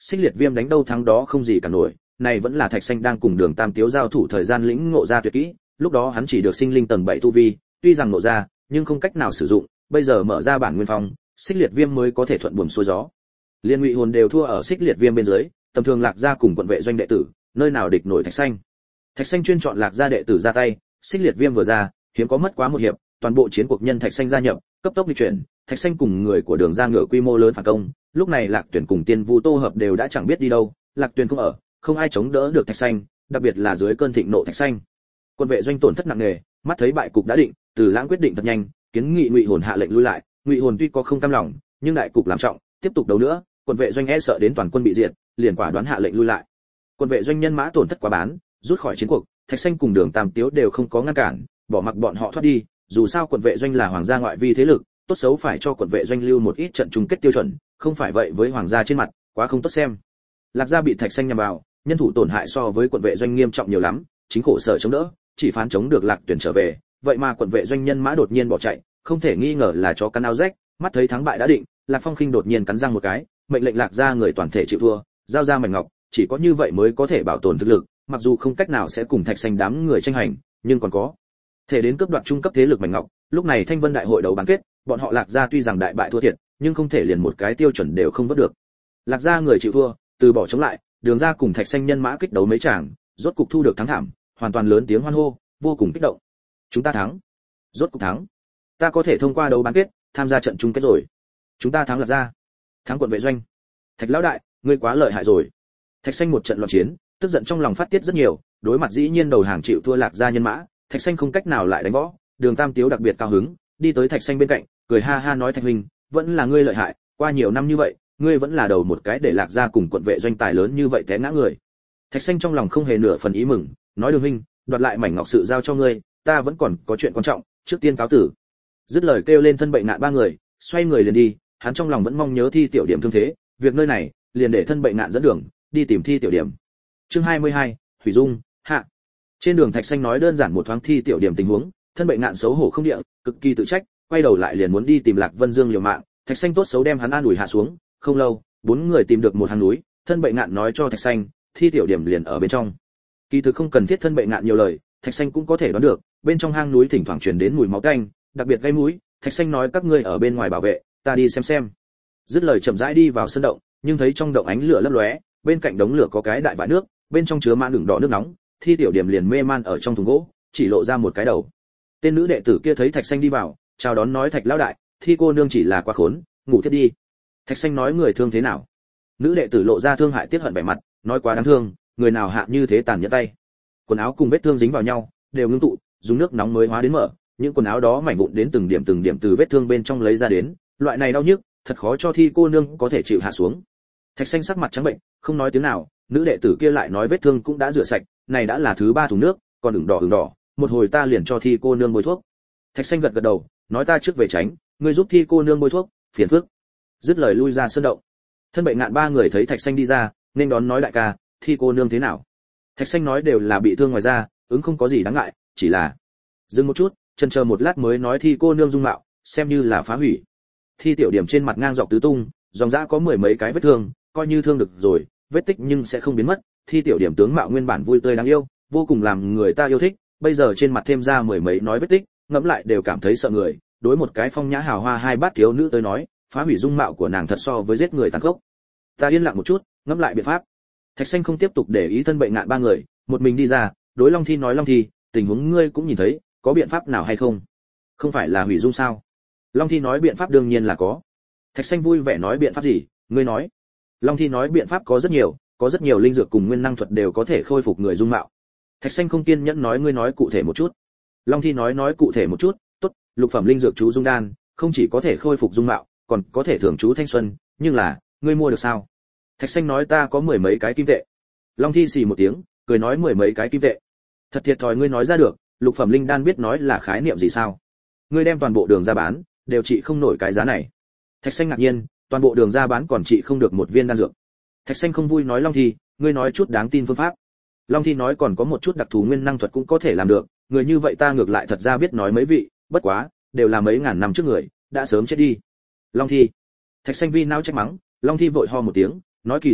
Xích Liệt Viêm đánh đâu thắng đó không gì cả nổi, này vẫn là Thạch Xanh đang cùng Đường Tam Tiếu giao thủ thời gian lĩnh ngộ ra tuyệt kỹ, lúc đó hắn chỉ được sinh linh tầng bảy tu vi, tuy rằng ngộ ra, nhưng không cách nào sử dụng, bây giờ mở ra bản nguyên phong, Xích Liệt Viêm mới có thể thuận buồm xuôi gió. Liên Ngụy Hồn đều thua ở Xích Liệt Viêm bên dưới, tầm thường Lạc gia cùng quận vệ doanh đệ tử, nơi nào địch nổi Thạch Xanh. Thạch Xanh chuyên chọn Lạc gia đệ tử ra tay, Xích Liệt Viêm vừa ra, hiếm có mất quá một hiệp, toàn bộ chiến cuộc nhân Thạch Xanh gia nhập, cấp tốc di chuyển, Thạch Xanh cùng người của Đường gia ngựa quy mô lớn phản công, lúc này Lạc Tuyển cùng Tiên Vu Tô hợp đều đã chẳng biết đi đâu, Lạc Tuyển không ở, không ai chống đỡ được Thạch Xanh, đặc biệt là dưới cơn thịnh nộ Thạch Xanh. Quân vệ doanh tổn thất nặng nề, mắt thấy bại cục đã định, Từ Lãng quyết định thật nhanh, kiến nghị Ngụy Hồn hạ lệnh lui lại, Ngụy Hồn tuy có không cam lòng, nhưng đại cục làm trọng, tiếp tục đấu nữa, quân vệ doanh e sợ đến toàn quân bị diệt, liền quả đoán hạ lệnh lui lại. Quân vệ doanh nhân mã tổn thất quá bán, rút khỏi chiến cuộc, Thạch Xanh cùng Đường Tam Tiếu đều không có ngăn cản, bỏ mặc bọn họ thoát đi, dù sao quận vệ doanh là hoàng gia ngoại vi thế lực, tốt xấu phải cho quận vệ doanh lưu một ít trận chung kết tiêu chuẩn, không phải vậy với hoàng gia trên mặt, quá không tốt xem. Lạc gia bị Thạch Xanh nhằm vào, nhân thủ tổn hại so với quận vệ doanh nghiêm trọng nhiều lắm, chính khổ sở chống đỡ, chỉ phán chống được Lạc Tuyển trở về, vậy mà quận vệ doanh nhân mã đột nhiên bỏ chạy, không thể nghi ngờ là chó cắn áo rách, mắt thấy thắng bại đã định, Lạc Phong Khinh đột nhiên cắn răng một cái, mệnh lệnh Lạc gia người toàn thể chịu thua, giao ra mảnh ngọc, chỉ có như vậy mới có thể bảo tồn thực lực, mặc dù không cách nào sẽ cùng Thạch Xanh đám người tranh hành, nhưng còn có thể đến cướp đoạt trung cấp thế lực mảnh ngọc. Lúc này Thanh Vân đại hội đấu bán kết, bọn họ Lạc gia tuy rằng đại bại thua thiệt, nhưng không thể liền một cái tiêu chuẩn đều không vớt được. Lạc gia người chịu thua, từ bỏ chống lại, Đường gia cùng Thạch Xanh nhân mã kích đấu mấy tràng, rốt cục thu được thắng thảm, hoàn toàn lớn tiếng hoan hô, vô cùng kích động. Chúng ta thắng, rốt cục thắng, ta có thể thông qua đấu bán kết, tham gia trận chung kết rồi. Chúng ta thắng Lạc gia, thắng quận vệ doanh. Thạch lão đại, ngươi quá lợi hại rồi. Thạch Xanh một trận loạn chiến, tức giận trong lòng phát tiết rất nhiều, đối mặt dĩ nhiên đầu hàng chịu thua Lạc gia nhân mã, Thạch Xanh không cách nào lại đánh võ. Đường Tam Tiếu đặc biệt cao hứng, đi tới Thạch Xanh bên cạnh, cười ha ha nói: Thạch huynh, vẫn là ngươi lợi hại, qua nhiều năm như vậy, ngươi vẫn là đầu một cái để Lạc gia cùng quận vệ doanh tài lớn như vậy té ngã người. Thạch Xanh trong lòng không hề nửa phần ý mừng, nói: Đường huynh, đoạt lại mảnh ngọc sự giao cho ngươi, ta vẫn còn có chuyện quan trọng, trước tiên cáo tử. Dứt lời kêu lên thân bệnh nạn ba người, xoay người liền đi, hắn trong lòng vẫn mong nhớ Thi Tiểu Điểm thương thế, việc nơi này, liền để thân bệnh nạn dẫn đường, đi tìm Thi Tiểu Điểm. Chương hai mươi hai, Hủy Dung, hạ. Trên đường Thạch Xanh nói đơn giản một thoáng Thi Tiểu Điểm tình huống, thân bệnh nạn xấu hổ không địa, cực kỳ tự trách, quay đầu lại liền muốn đi tìm Lạc Vân Dương liều mạng, Thạch Xanh tốt xấu đem hắn an ủi hạ xuống, không lâu, bốn người tìm được một hang núi, thân bệnh nạn nói cho Thạch Xanh, Thi Tiểu Điểm liền ở bên trong. Kỳ thực không cần thiết thân bệnh nạn nhiều lời, Thạch Xanh cũng có thể đoán được, bên trong hang núi thỉnh thoảng truyền đến mùi máu tanh, đặc biệt gây mũi, Thạch Xanh nói các ngươi ở bên ngoài bảo vệ, ta đi xem xem. Dứt lời chậm rãi đi vào sân động, nhưng thấy trong động ánh lửa lấp lóe, bên cạnh đống lửa có cái đại vại nước, bên trong chứa mãn đường đỏ nước nóng, Thi Tiểu Điểm liền mê man ở trong thùng gỗ, chỉ lộ ra một cái đầu. Tên nữ đệ tử kia thấy Thạch Xanh đi vào, chào đón nói: Thạch lão đại, Thi cô nương chỉ là quá khốn, ngủ thiếp đi. Thạch Xanh nói: người thương thế nào? Nữ đệ tử lộ ra thương hại tiếc hận vẻ mặt, nói: quá đáng thương, người nào hạ như thế tàn nhẫn tay. Quần áo cùng vết thương dính vào nhau, đều ngưng tụ, dùng nước nóng mới hóa đến mở, những quần áo đó mảnh vụn đến từng điểm từng điểm từ vết thương bên trong lấy ra đến, loại này đau nhức, thật khó cho Thi cô nương có thể chịu hạ xuống. Thạch Xanh sắc mặt trắng bệnh, không nói tiếng nào, nữ đệ tử kia lại nói: vết thương cũng đã rửa sạch, này đã là thứ ba thùng nước, còn ửng đỏ ửng đỏ, một hồi ta liền cho Thi cô nương bôi thuốc. Thạch Xanh gật gật đầu, nói: ta trước về tránh, ngươi giúp Thi cô nương bôi thuốc, phiền phức. Dứt lời lui ra sân động. Thân bệnh ngạn ba người thấy Thạch Xanh đi ra, nên đón nói: đại ca, Thi cô nương thế nào? Thạch Xanh nói: đều là bị thương ngoài da, ứng không có gì đáng ngại, chỉ là dừng một chút, chần chờ một lát mới nói: Thi cô nương dung mạo, xem như là phá hủy. Thi Tiểu Điểm trên mặt ngang dọc tứ tung, dòng dã có mười mấy cái vết thương, coi như thương được rồi, vết tích nhưng sẽ không biến mất. Thi Tiểu Điểm tướng mạo nguyên bản vui tươi đáng yêu, vô cùng làm người ta yêu thích, bây giờ trên mặt thêm ra mười mấy nói vết tích, ngẫm lại đều cảm thấy sợ người. Đối một cái phong nhã hào hoa hai bát thiếu nữ tới nói, phá hủy dung mạo của nàng thật so với giết người tàn khốc. Ta yên lặng một chút, ngẫm lại biện pháp. Thạch Xanh không tiếp tục để ý thân bệnh nạn ba người, một mình đi ra, đối Long Thi nói: Long Thi, tình huống ngươi cũng nhìn thấy, có biện pháp nào hay không? Không phải là hủy dung sao? Long Thi nói: biện pháp đương nhiên là có. Thạch Xanh vui vẻ nói: biện pháp gì? Ngươi nói. Long Thi nói: biện pháp có rất nhiều, có rất nhiều linh dược cùng nguyên năng thuật đều có thể khôi phục người dung mạo. Thạch Xanh không kiên nhẫn nói: ngươi nói cụ thể một chút. Long Thi nói: nói cụ thể một chút, tốt, lục phẩm linh dược chú dung đan, không chỉ có thể khôi phục dung mạo, còn có thể thưởng chú thanh xuân, nhưng là, ngươi mua được sao? Thạch Xanh nói: ta có mười mấy cái kim tệ. Long Thi xì một tiếng, cười nói: mười mấy cái kim tệ, thật thiệt thòi ngươi nói ra được, lục phẩm linh đan biết nói là khái niệm gì sao? Ngươi đem toàn bộ đường ra bán, đều trị không nổi cái giá này. Thạch Xanh ngạc nhiên, toàn bộ đường ra bán còn trị không được một viên đan dược. Thạch Xanh không vui nói: Long Thi, ngươi nói chút đáng tin phương pháp. Long Thi nói: còn có một chút đặc thù nguyên năng thuật cũng có thể làm được, người như vậy ta ngược lại thật ra biết nói mấy vị, bất quá, đều là mấy ngàn năm trước người, đã sớm chết đi. Long Thi. Thạch Xanh vi nao trách mắng, Long Thi vội ho một tiếng, nói: kỳ thực đi,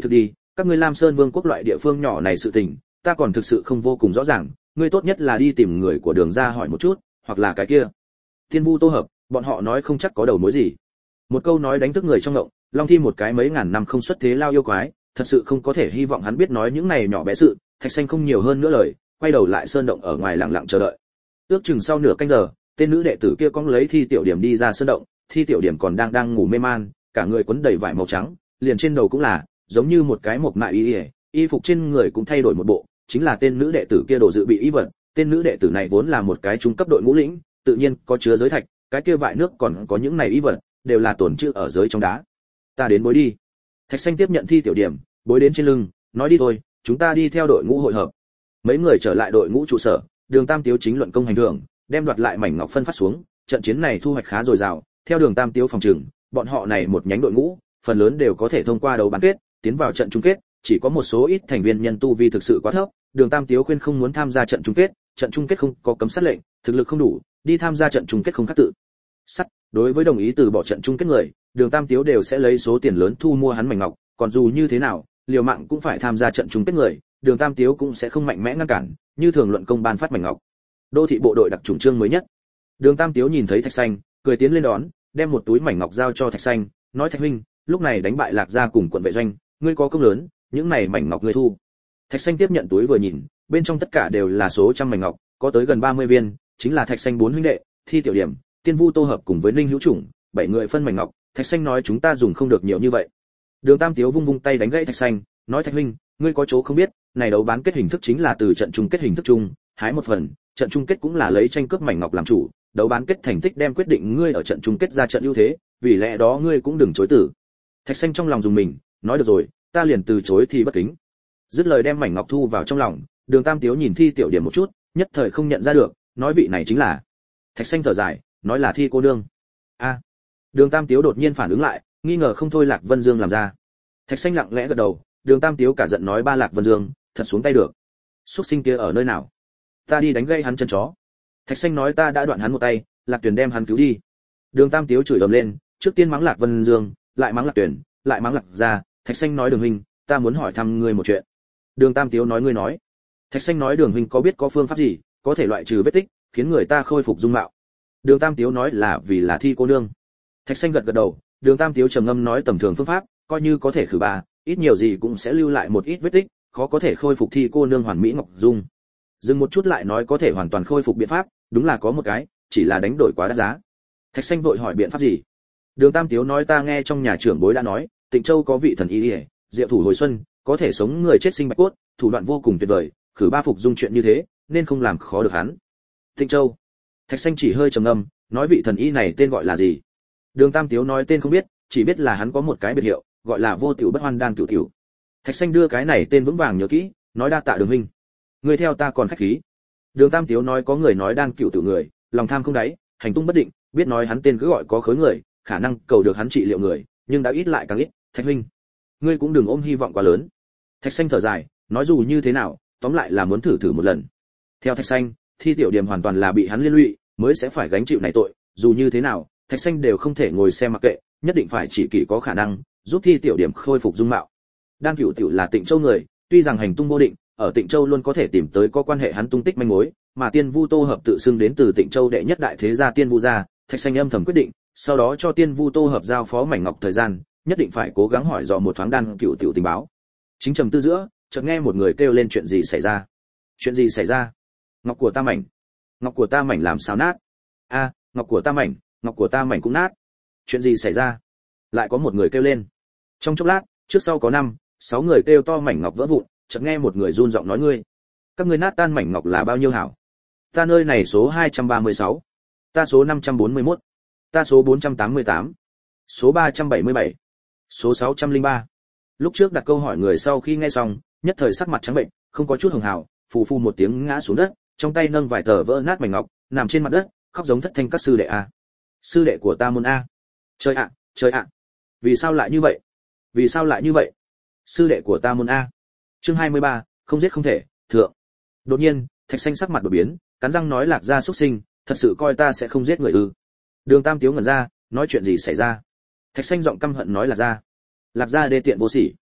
các ngươi Lam Sơn Vương quốc loại địa phương nhỏ này sự tình, ta còn thực sự không vô cùng rõ ràng, ngươi tốt nhất là đi tìm người của Đường gia hỏi một chút, hoặc là cái kia. Tiên Vu Tô Hợp, bọn họ nói không chắc có đầu mối gì. Một câu nói đánh thức người trong ngộng, Long Thi một cái mấy ngàn năm không xuất thế lao yêu quái, thật sự không có thể hy vọng hắn biết nói những này nhỏ bé sự. Thạch Xanh không nhiều hơn nữa lời, quay đầu lại sơn động ở ngoài lặng lặng chờ đợi. Ước chừng sau nửa canh giờ, tên nữ đệ tử kia cong lấy Thi Tiểu Điểm đi ra sơn động, Thi Tiểu Điểm còn đang đang ngủ mê man, cả người quấn đầy vải màu trắng, liền trên đầu cũng là giống như một cái mộc mại y, y phục trên người cũng thay đổi một bộ, chính là tên nữ đệ tử kia đồ dự bị y vật. Tên nữ đệ tử này vốn là một cái trung cấp đội ngũ lĩnh, tự nhiên có chứa giới thạch, cái kia vại nước còn có những này y vật, đều là tổn trữ ở giới trong đá. Ta đến bối đi. Thạch Xanh tiếp nhận Thi Tiểu Điểm, bối đến trên lưng, nói đi thôi, chúng ta đi theo đội ngũ hội hợp. Mấy người trở lại đội ngũ trụ sở, Đường Tam Tiếu chính luận công hành thưởng, đem đoạt lại mảnh ngọc phân phát xuống, trận chiến này thu hoạch khá dồi dào, theo Đường Tam Tiếu phòng trừng, bọn họ này một nhánh đội ngũ, phần lớn đều có thể thông qua đấu bán kết, tiến vào trận chung kết, chỉ có một số ít thành viên nhân tu vi thực sự quá thấp, Đường Tam Tiếu khuyên không muốn tham gia trận chung kết, trận chung kết không có cấm sát lệnh, thực lực không đủ, đi tham gia trận chung kết không khác tự sắt. Đối với đồng ý từ bỏ trận chung kết người, Đường Tam Tiếu đều sẽ lấy số tiền lớn thu mua hắn mảnh ngọc, còn dù như thế nào, liều mạng cũng phải tham gia trận chung kết người, Đường Tam Tiếu cũng sẽ không mạnh mẽ ngăn cản, như thường luận công ban phát mảnh ngọc. Đô thị bộ đội đặc chủng chương mới nhất. Đường Tam Tiếu nhìn thấy Thạch Xanh, cười tiến lên đón, đem một túi mảnh ngọc giao cho Thạch Xanh, nói: "Thạch huynh, lúc này đánh bại Lạc gia cùng quận vệ doanh, ngươi có công lớn, những này mảnh ngọc ngươi thu." Thạch Xanh tiếp nhận túi vừa nhìn, bên trong tất cả đều là số trăm mảnh ngọc, có tới gần ba mươi viên, chính là Thạch Xanh bốn huynh đệ, Thi Tiểu Điểm, Tiên Vu Tô Hợp cùng với Ninh Hữu Chủng, bảy người phân mảnh ngọc. Thạch Xanh nói: "Chúng ta dùng không được nhiều như vậy." Đường Tam Tiếu vung vung tay đánh gãy Thạch Xanh, nói: "Thạch huynh, ngươi có chỗ không biết, này đấu bán kết hình thức chính là từ trận chung kết hình thức chung, hái một phần, trận chung kết cũng là lấy tranh cướp mảnh ngọc làm chủ, đấu bán kết thành tích đem quyết định ngươi ở trận chung kết ra trận ưu thế, vì lẽ đó ngươi cũng đừng chối từ." Thạch Xanh trong lòng dùng mình, nói: "Được rồi, ta liền từ chối thì bất kính." Dứt lời đem mảnh ngọc thu vào trong lòng, Đường Tam Tiếu nhìn Thi Tiểu Điểm một chút, nhất thời không nhận ra được, nói vị này chính là. Thạch Xanh thở dài, nói là Thi cô nương. A. Đường Tam Tiếu đột nhiên phản ứng lại, nghi ngờ không thôi Lạc Vân Dương làm ra. Thạch Xanh lặng lẽ gật đầu, Đường Tam Tiếu cả giận nói: "Ba Lạc Vân Dương, thật xuống tay được. Súc sinh kia ở nơi nào? Ta đi đánh gây hắn chân chó." Thạch Xanh nói: "Ta đã đoạn hắn một tay, Lạc Tuyền đem hắn cứu đi." Đường Tam Tiếu chửi ầm lên, trước tiên mắng Lạc Vân Dương, lại mắng Lạc Tuyền, lại mắng Lạc gia. Thạch Xanh nói: "Đường huynh, ta muốn hỏi thăm ngươi một chuyện." Đường Tam Tiếu nói: "Ngươi nói." Thạch Xanh nói: "Đường huynh có biết có phương pháp gì có thể loại trừ vết tích, khiến người ta khôi phục dung mạo?" Đường Tam Tiếu nói: "Là vì là Thi cô nương." Thạch Xanh gật gật đầu, Đường Tam Tiếu trầm ngâm nói: "Tầm thường phương pháp, coi như có thể khử bà, ít nhiều gì cũng sẽ lưu lại một ít vết tích, khó có thể khôi phục Thi cô nương hoàn mỹ ngọc dung." Dừng một chút lại nói: "Có thể hoàn toàn khôi phục biện pháp, đúng là có một cái, chỉ là đánh đổi quá đắt giá." Thạch Xanh vội hỏi: "Biện pháp gì?" Đường Tam Tiếu nói: "Ta nghe trong nhà trưởng bối đã nói, Tịnh Châu có vị thần y, diệu thủ hồi xuân, có thể sống người chết sinh bạch cốt, thủ đoạn vô cùng tuyệt vời, khử ba phục dung chuyện như thế, nên không làm khó được hắn." Tịnh Châu. Thạch Xanh chỉ hơi trầm ngâm, nói: "Vị thần y này tên gọi là gì?" Đường Tam Tiếu nói: "Tên không biết, chỉ biết là hắn có một cái biệt hiệu, gọi là Vô Tiểu Bất Hoan Đan Cửu Tiểu." Thạch Xanh đưa cái này tên vững vàng nhớ kỹ, nói: "Đa tạ Đường huynh. Người theo ta còn khách khí." Đường Tam Tiếu nói: "Có người nói Đan Cửu Tiểu người, lòng tham không đáy, hành tung bất định, biết nói hắn tên cứ gọi có khối người, khả năng cầu được hắn trị liệu người, nhưng đã ít lại càng ít. Thạch huynh, ngươi cũng đừng ôm hy vọng quá lớn." Thạch Xanh thở dài, nói: "Dù như thế nào, tóm lại là muốn thử thử một lần." Theo Thạch Xanh, Thi Tiểu Điểm hoàn toàn là bị hắn liên lụy, mới sẽ phải gánh chịu này tội, dù như thế nào, Thạch Xanh đều không thể ngồi xem mặc kệ, nhất định phải chỉ kỷ có khả năng giúp Thi Tiểu Điểm khôi phục dung mạo. Đan Cửu Tiểu là Tịnh Châu người, tuy rằng hành tung vô định, ở Tịnh Châu luôn có thể tìm tới có quan hệ hắn tung tích manh mối, mà Tiên Vu Tô Hợp tự xưng đến từ Tịnh Châu đệ nhất đại thế gia Tiên Vu gia, Thạch Xanh âm thầm quyết định, sau đó cho Tiên Vu Tô Hợp giao phó mảnh ngọc thời gian, nhất định phải cố gắng hỏi dò một thoáng Đan Cửu Tiểu tình báo. Chính trầm tư giữa, chợt nghe một người kêu lên: "Chuyện gì xảy ra? Chuyện gì xảy ra? Ngọc của ta mảnh, ngọc của ta mảnh làm sao nát? A, ngọc của ta mảnh, ngọc của ta mảnh cũng nát. Chuyện gì xảy ra?" Lại có một người kêu lên. Trong chốc lát, trước sau có năm, sáu người kêu to mảnh ngọc vỡ vụn, chợt nghe một người run giọng nói: "Ngươi, các ngươi nát tan mảnh ngọc là bao nhiêu hảo? Ta nơi này số hai trăm ba mươi sáu, ta số năm trăm bốn mươi mốt, ta số bốn trăm tám mươi tám, số ba trăm bảy mươi bảy, số sáu trăm lẻ ba." Lúc trước đặt câu hỏi người sau khi nghe xong, nhất thời sắc mặt trắng bệnh, không có chút hường hào, phù phù một tiếng ngã xuống đất, trong tay nâng vài tờ vỡ nát mảnh ngọc, nằm trên mặt đất, khóc giống thất thanh: "Các sư đệ a, sư đệ của ta môn a, trời ạ, trời ạ, vì sao lại như vậy, vì sao lại như vậy, sư đệ của ta môn a." Chương hai mươi ba, không giết không thể, thượng. Đột nhiên, Thạch Xanh sắc mặt đổi biến, cắn răng nói: "Lạc gia xuất sinh, thật sự coi ta sẽ không giết người ư?" Đường Tam Tiếu ngẩn ra, nói: "Chuyện gì xảy ra?" Thạch Xanh giọng căm hận nói: "Lạc gia, Lạc gia đê tiện vô sỉ."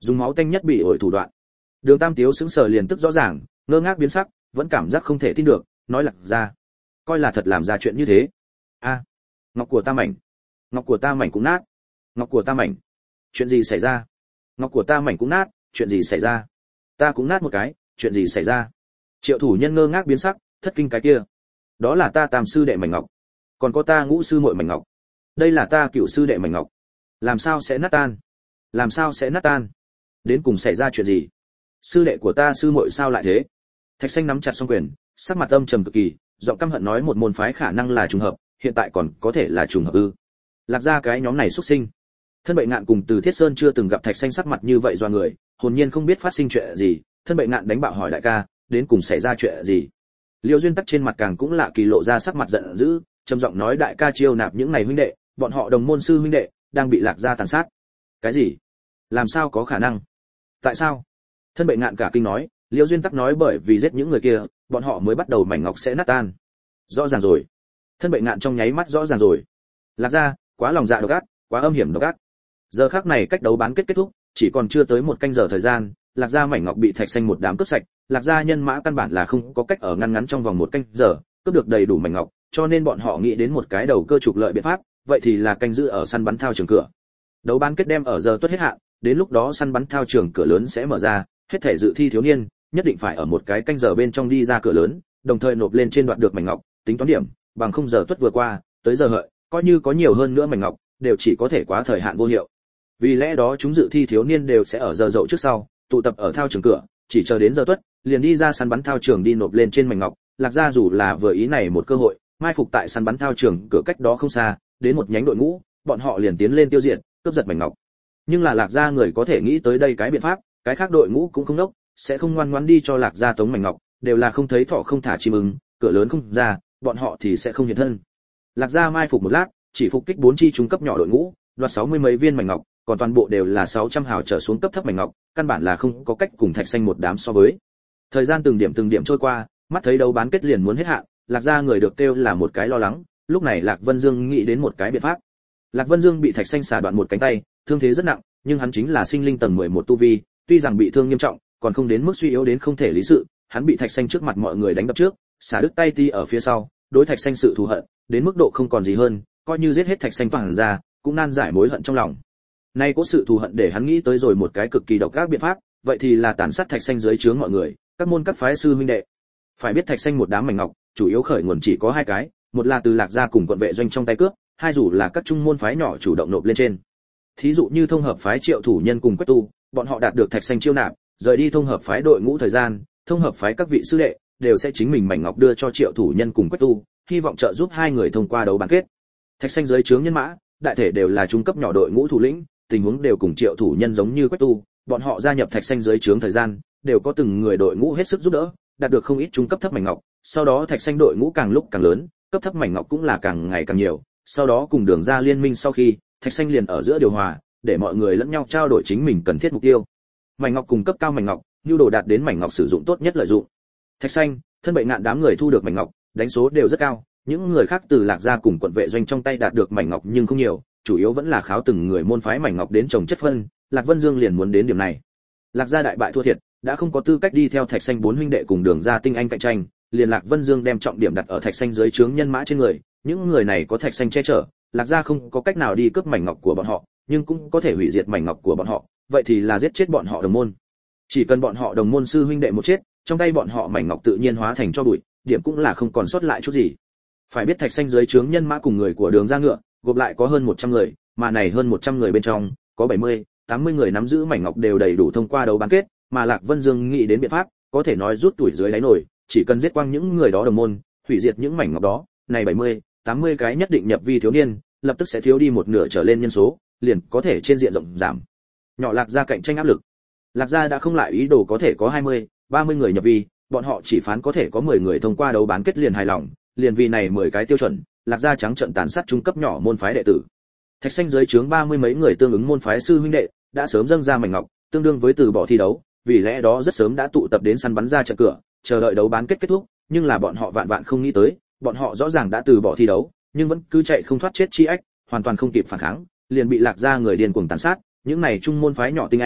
dùng máu tanh nhất bị ổi thủ đoạn. Đường Tam Tiếu sững sờ liền tức rõ ràng, ngơ ngác biến sắc, vẫn cảm giác không thể tin được, nói Lạc Gia, coi là thật làm ra chuyện như thế. A, ngọc của ta mảnh, ngọc của ta mảnh cũng nát, ngọc của ta mảnh, chuyện gì xảy ra? Ngọc của ta mảnh cũng nát, chuyện gì xảy ra? Ta cũng nát một cái, chuyện gì xảy ra? Triệu thủ nhân ngơ ngác biến sắc, thất kinh cái kia, đó là ta tam sư đệ mảnh ngọc, còn có ta ngũ sư muội mảnh ngọc, đây là ta cửu sư đệ mảnh ngọc, làm sao sẽ nát tan? Làm sao sẽ nát tan? Đến cùng xảy ra chuyện gì? Sư đệ của ta sư muội sao lại thế? Thạch Xanh nắm chặt song quyền, sắc mặt âm trầm cực kỳ, giọng căm hận nói một môn phái khả năng là trùng hợp, hiện tại còn có thể là trùng hợp ư? Lạc Gia cái nhóm này xuất sinh. Thân Bệ Ngạn cùng Từ Thiết Sơn chưa từng gặp Thạch Xanh sắc mặt như vậy doa người, hồn nhiên không biết phát sinh chuyện gì. Thân Bệ Ngạn đánh bạo hỏi đại ca, đến cùng xảy ra chuyện gì? Liêu Duyên Tắc trên mặt càng cũng lạ kỳ lộ ra sắc mặt giận dữ, trầm giọng nói đại ca chiêu nạp những này huynh đệ, bọn họ đồng môn sư huynh đệ đang bị Lạc Gia tàn sát. Cái gì? Làm sao có khả năng? Tại sao? Thân Bệ Ngạn cả kinh nói, Liêu Duyên Tắc nói bởi vì giết những người kia, bọn họ mới bắt đầu mảnh ngọc sẽ nát tan. Rõ ràng rồi. Thân Bệ Ngạn trong nháy mắt rõ ràng rồi. Lạc Gia, quá lòng dạ độc ác, quá âm hiểm độc ác. Giờ khắc này cách đấu bán kết kết thúc, chỉ còn chưa tới một canh giờ thời gian, Lạc Gia mảnh ngọc bị Thạch Xanh một đám cướp sạch, Lạc Gia nhân mã căn bản là không có cách ở ngăn ngắn trong vòng một canh giờ cướp được đầy đủ mảnh ngọc, cho nên bọn họ nghĩ đến một cái đầu cơ trục lợi biện pháp, vậy thì là canh giữ ở săn bắn thao trường cửa. Đấu bán kết đem ở giờ tuất hết hạn, đến lúc đó săn bắn thao trường cửa lớn sẽ mở ra, hết thể dự thi thiếu niên nhất định phải ở một cái canh giờ bên trong đi ra cửa lớn, đồng thời nộp lên trên đoạt được mảnh ngọc, tính toán điểm, bằng không giờ tuất vừa qua, tới giờ hợi, coi như có nhiều hơn nữa mảnh ngọc, đều chỉ có thể quá thời hạn vô hiệu. Vì lẽ đó chúng dự thi thiếu niên đều sẽ ở giờ dậu trước sau, tụ tập ở thao trường cửa, chỉ chờ đến giờ tuất, liền đi ra săn bắn thao trường đi nộp lên trên mảnh ngọc. Lạc Gia dù là vừa ý này một cơ hội, mai phục tại săn bắn thao trường cửa cách đó không xa, đến một nhánh đội ngũ, bọn họ liền tiến lên tiêu diệt, cướp giật mảnh ngọc. Nhưng là Lạc Gia người có thể nghĩ tới đây cái biện pháp, cái khác đội ngũ cũng không đốc, sẽ không ngoan ngoãn đi cho Lạc Gia tống mảnh ngọc, đều là không thấy thọ không thả chim ưng, cửa lớn không ra, bọn họ thì sẽ không hiện thân. Lạc Gia mai phục một lát, chỉ phục kích bốn chi trung cấp nhỏ đội ngũ, đoạt sáu mươi mấy viên mảnh ngọc, còn toàn bộ đều là sáu trăm hào trở xuống cấp thấp mảnh ngọc, căn bản là không có cách cùng Thạch Xanh một đám so với. Thời gian từng điểm từng điểm trôi qua, mắt thấy đấu bán kết liền muốn hết hạn, Lạc Gia người được kêu là một cái lo lắng, lúc này Lạc Vân Dương nghĩ đến một cái biện pháp. Lạc Vân Dương bị Thạch Xanh xả đoạn một cánh tay, thương thế rất nặng, nhưng hắn chính là sinh linh tầng mười một tu vi, tuy rằng bị thương nghiêm trọng, còn không đến mức suy yếu đến không thể lý sự, hắn bị Thạch Xanh trước mặt mọi người đánh đập trước, xả đứt tay ti ở phía sau, đối Thạch Xanh sự thù hận, đến mức độ không còn gì hơn, coi như giết hết Thạch Xanh toàn ra, cũng nan giải mối hận trong lòng. Nay có sự thù hận để hắn nghĩ tới rồi một cái cực kỳ độc ác biện pháp, vậy thì là tàn sát Thạch Xanh dưới trướng mọi người, các môn các phái sư huynh đệ. Phải biết Thạch Xanh một đám mảnh ngọc, chủ yếu khởi nguồn chỉ có hai cái, một là từ Lạc Gia cùng quận vệ doanh trong tay cướp, hai dù là các trung môn phái nhỏ chủ động nộp lên trên. Thí dụ như thông hợp phái Triệu thủ nhân cùng Quách tu, bọn họ đạt được Thạch Xanh chiêu nạp, rời đi thông hợp phái đội ngũ thời gian, thông hợp phái các vị sư đệ đều sẽ chính mình mảnh ngọc đưa cho Triệu thủ nhân cùng Quách tu, hy vọng trợ giúp hai người thông qua đấu bán kết. Thạch Xanh dưới trướng nhân mã, đại thể đều là trung cấp nhỏ đội ngũ thủ lĩnh, tình huống đều cùng Triệu thủ nhân giống như Quách tu, bọn họ gia nhập Thạch Xanh dưới trướng thời gian, đều có từng người đội ngũ hết sức giúp đỡ, đạt được không ít trung cấp thấp mảnh ngọc, sau đó Thạch Xanh đội ngũ càng lúc càng lớn, cấp thấp mảnh ngọc cũng là càng ngày càng nhiều, sau đó cùng Đường Ra liên minh sau khi, Thạch Xanh liền ở giữa điều hòa, để mọi người lẫn nhau trao đổi chính mình cần thiết mục tiêu. Mảnh ngọc cùng cấp cao mảnh ngọc, nhu đồ đạt đến mảnh ngọc sử dụng tốt nhất lợi dụng. Thạch Xanh, Thân Bệ Ngạn đám người thu được mảnh ngọc, đánh số đều rất cao, những người khác từ Lạc Gia cùng quận vệ doanh trong tay đạt được mảnh ngọc nhưng không nhiều, chủ yếu vẫn là kháo từng người môn phái mảnh ngọc đến trồng chất phân, Lạc Vân Dương liền muốn đến điểm này. Lạc Gia đại bại thua thiệt, đã không có tư cách đi theo Thạch Xanh bốn huynh đệ cùng Đường Ra tinh anh cạnh tranh, liền Lạc Vân Dương đem trọng điểm đặt ở Thạch Xanh dưới trướng nhân mã trên người, những người này có Thạch Xanh che chở, Lạc Gia không có cách nào đi cướp mảnh ngọc của bọn họ, nhưng cũng có thể hủy diệt mảnh ngọc của bọn họ, vậy thì là giết chết bọn họ đồng môn. Chỉ cần bọn họ đồng môn sư huynh đệ một chết, trong tay bọn họ mảnh ngọc tự nhiên hóa thành cho bụi, điểm cũng là không còn sót lại chút gì. Phải biết Thạch Xanh dưới trướng nhân mã cùng người của Đường Ra ngựa, gộp lại có hơn một trăm người, mà này hơn một trăm người bên trong, có bảy mươi, tám mươi người nắm giữ mảnh ngọc đều đầy đủ thông qua đấu bán kết, mà Lạc Vân Dương nghĩ đến biện pháp, có thể nói rút tuổi dưới đáy nổi, chỉ cần giết quang những người đó đồng môn, hủy diệt những mảnh ngọc đó, này bảy mươi, tám mươi cái nhất định nhập vi thiếu niên, lập tức sẽ thiếu đi một nửa trở lên nhân số, liền có thể trên diện rộng giảm. Nhỏ Lạc Gia cạnh tranh áp lực. Lạc Gia đã không lại ý đồ có thể có hai mươi, ba mươi người nhập vi, bọn họ chỉ phán có thể có mười người thông qua đấu bán kết liền hài lòng, liền vì này mười cái tiêu chuẩn, Lạc Gia trắng trợn tàn sát trung cấp nhỏ môn phái đệ tử. Thạch Xanh dưới trướng ba mươi mấy người tương ứng môn phái sư huynh đệ, đã sớm dâng ra mảnh ngọc, tương đương với từ bỏ thi đấu, vì lẽ đó rất sớm đã tụ tập đến săn bắn ra trận cửa, chờ đợi đấu bán kết kết thúc, nhưng là bọn họ vạn vạn không nghĩ tới, bọn họ rõ ràng đã từ bỏ thi đấu, nhưng vẫn cứ chạy không thoát chết chi ách, hoàn toàn không kịp phản kháng, liền bị Lạc Gia người điên cuồng tàn sát, những này trung môn phái nhỏ tinh anh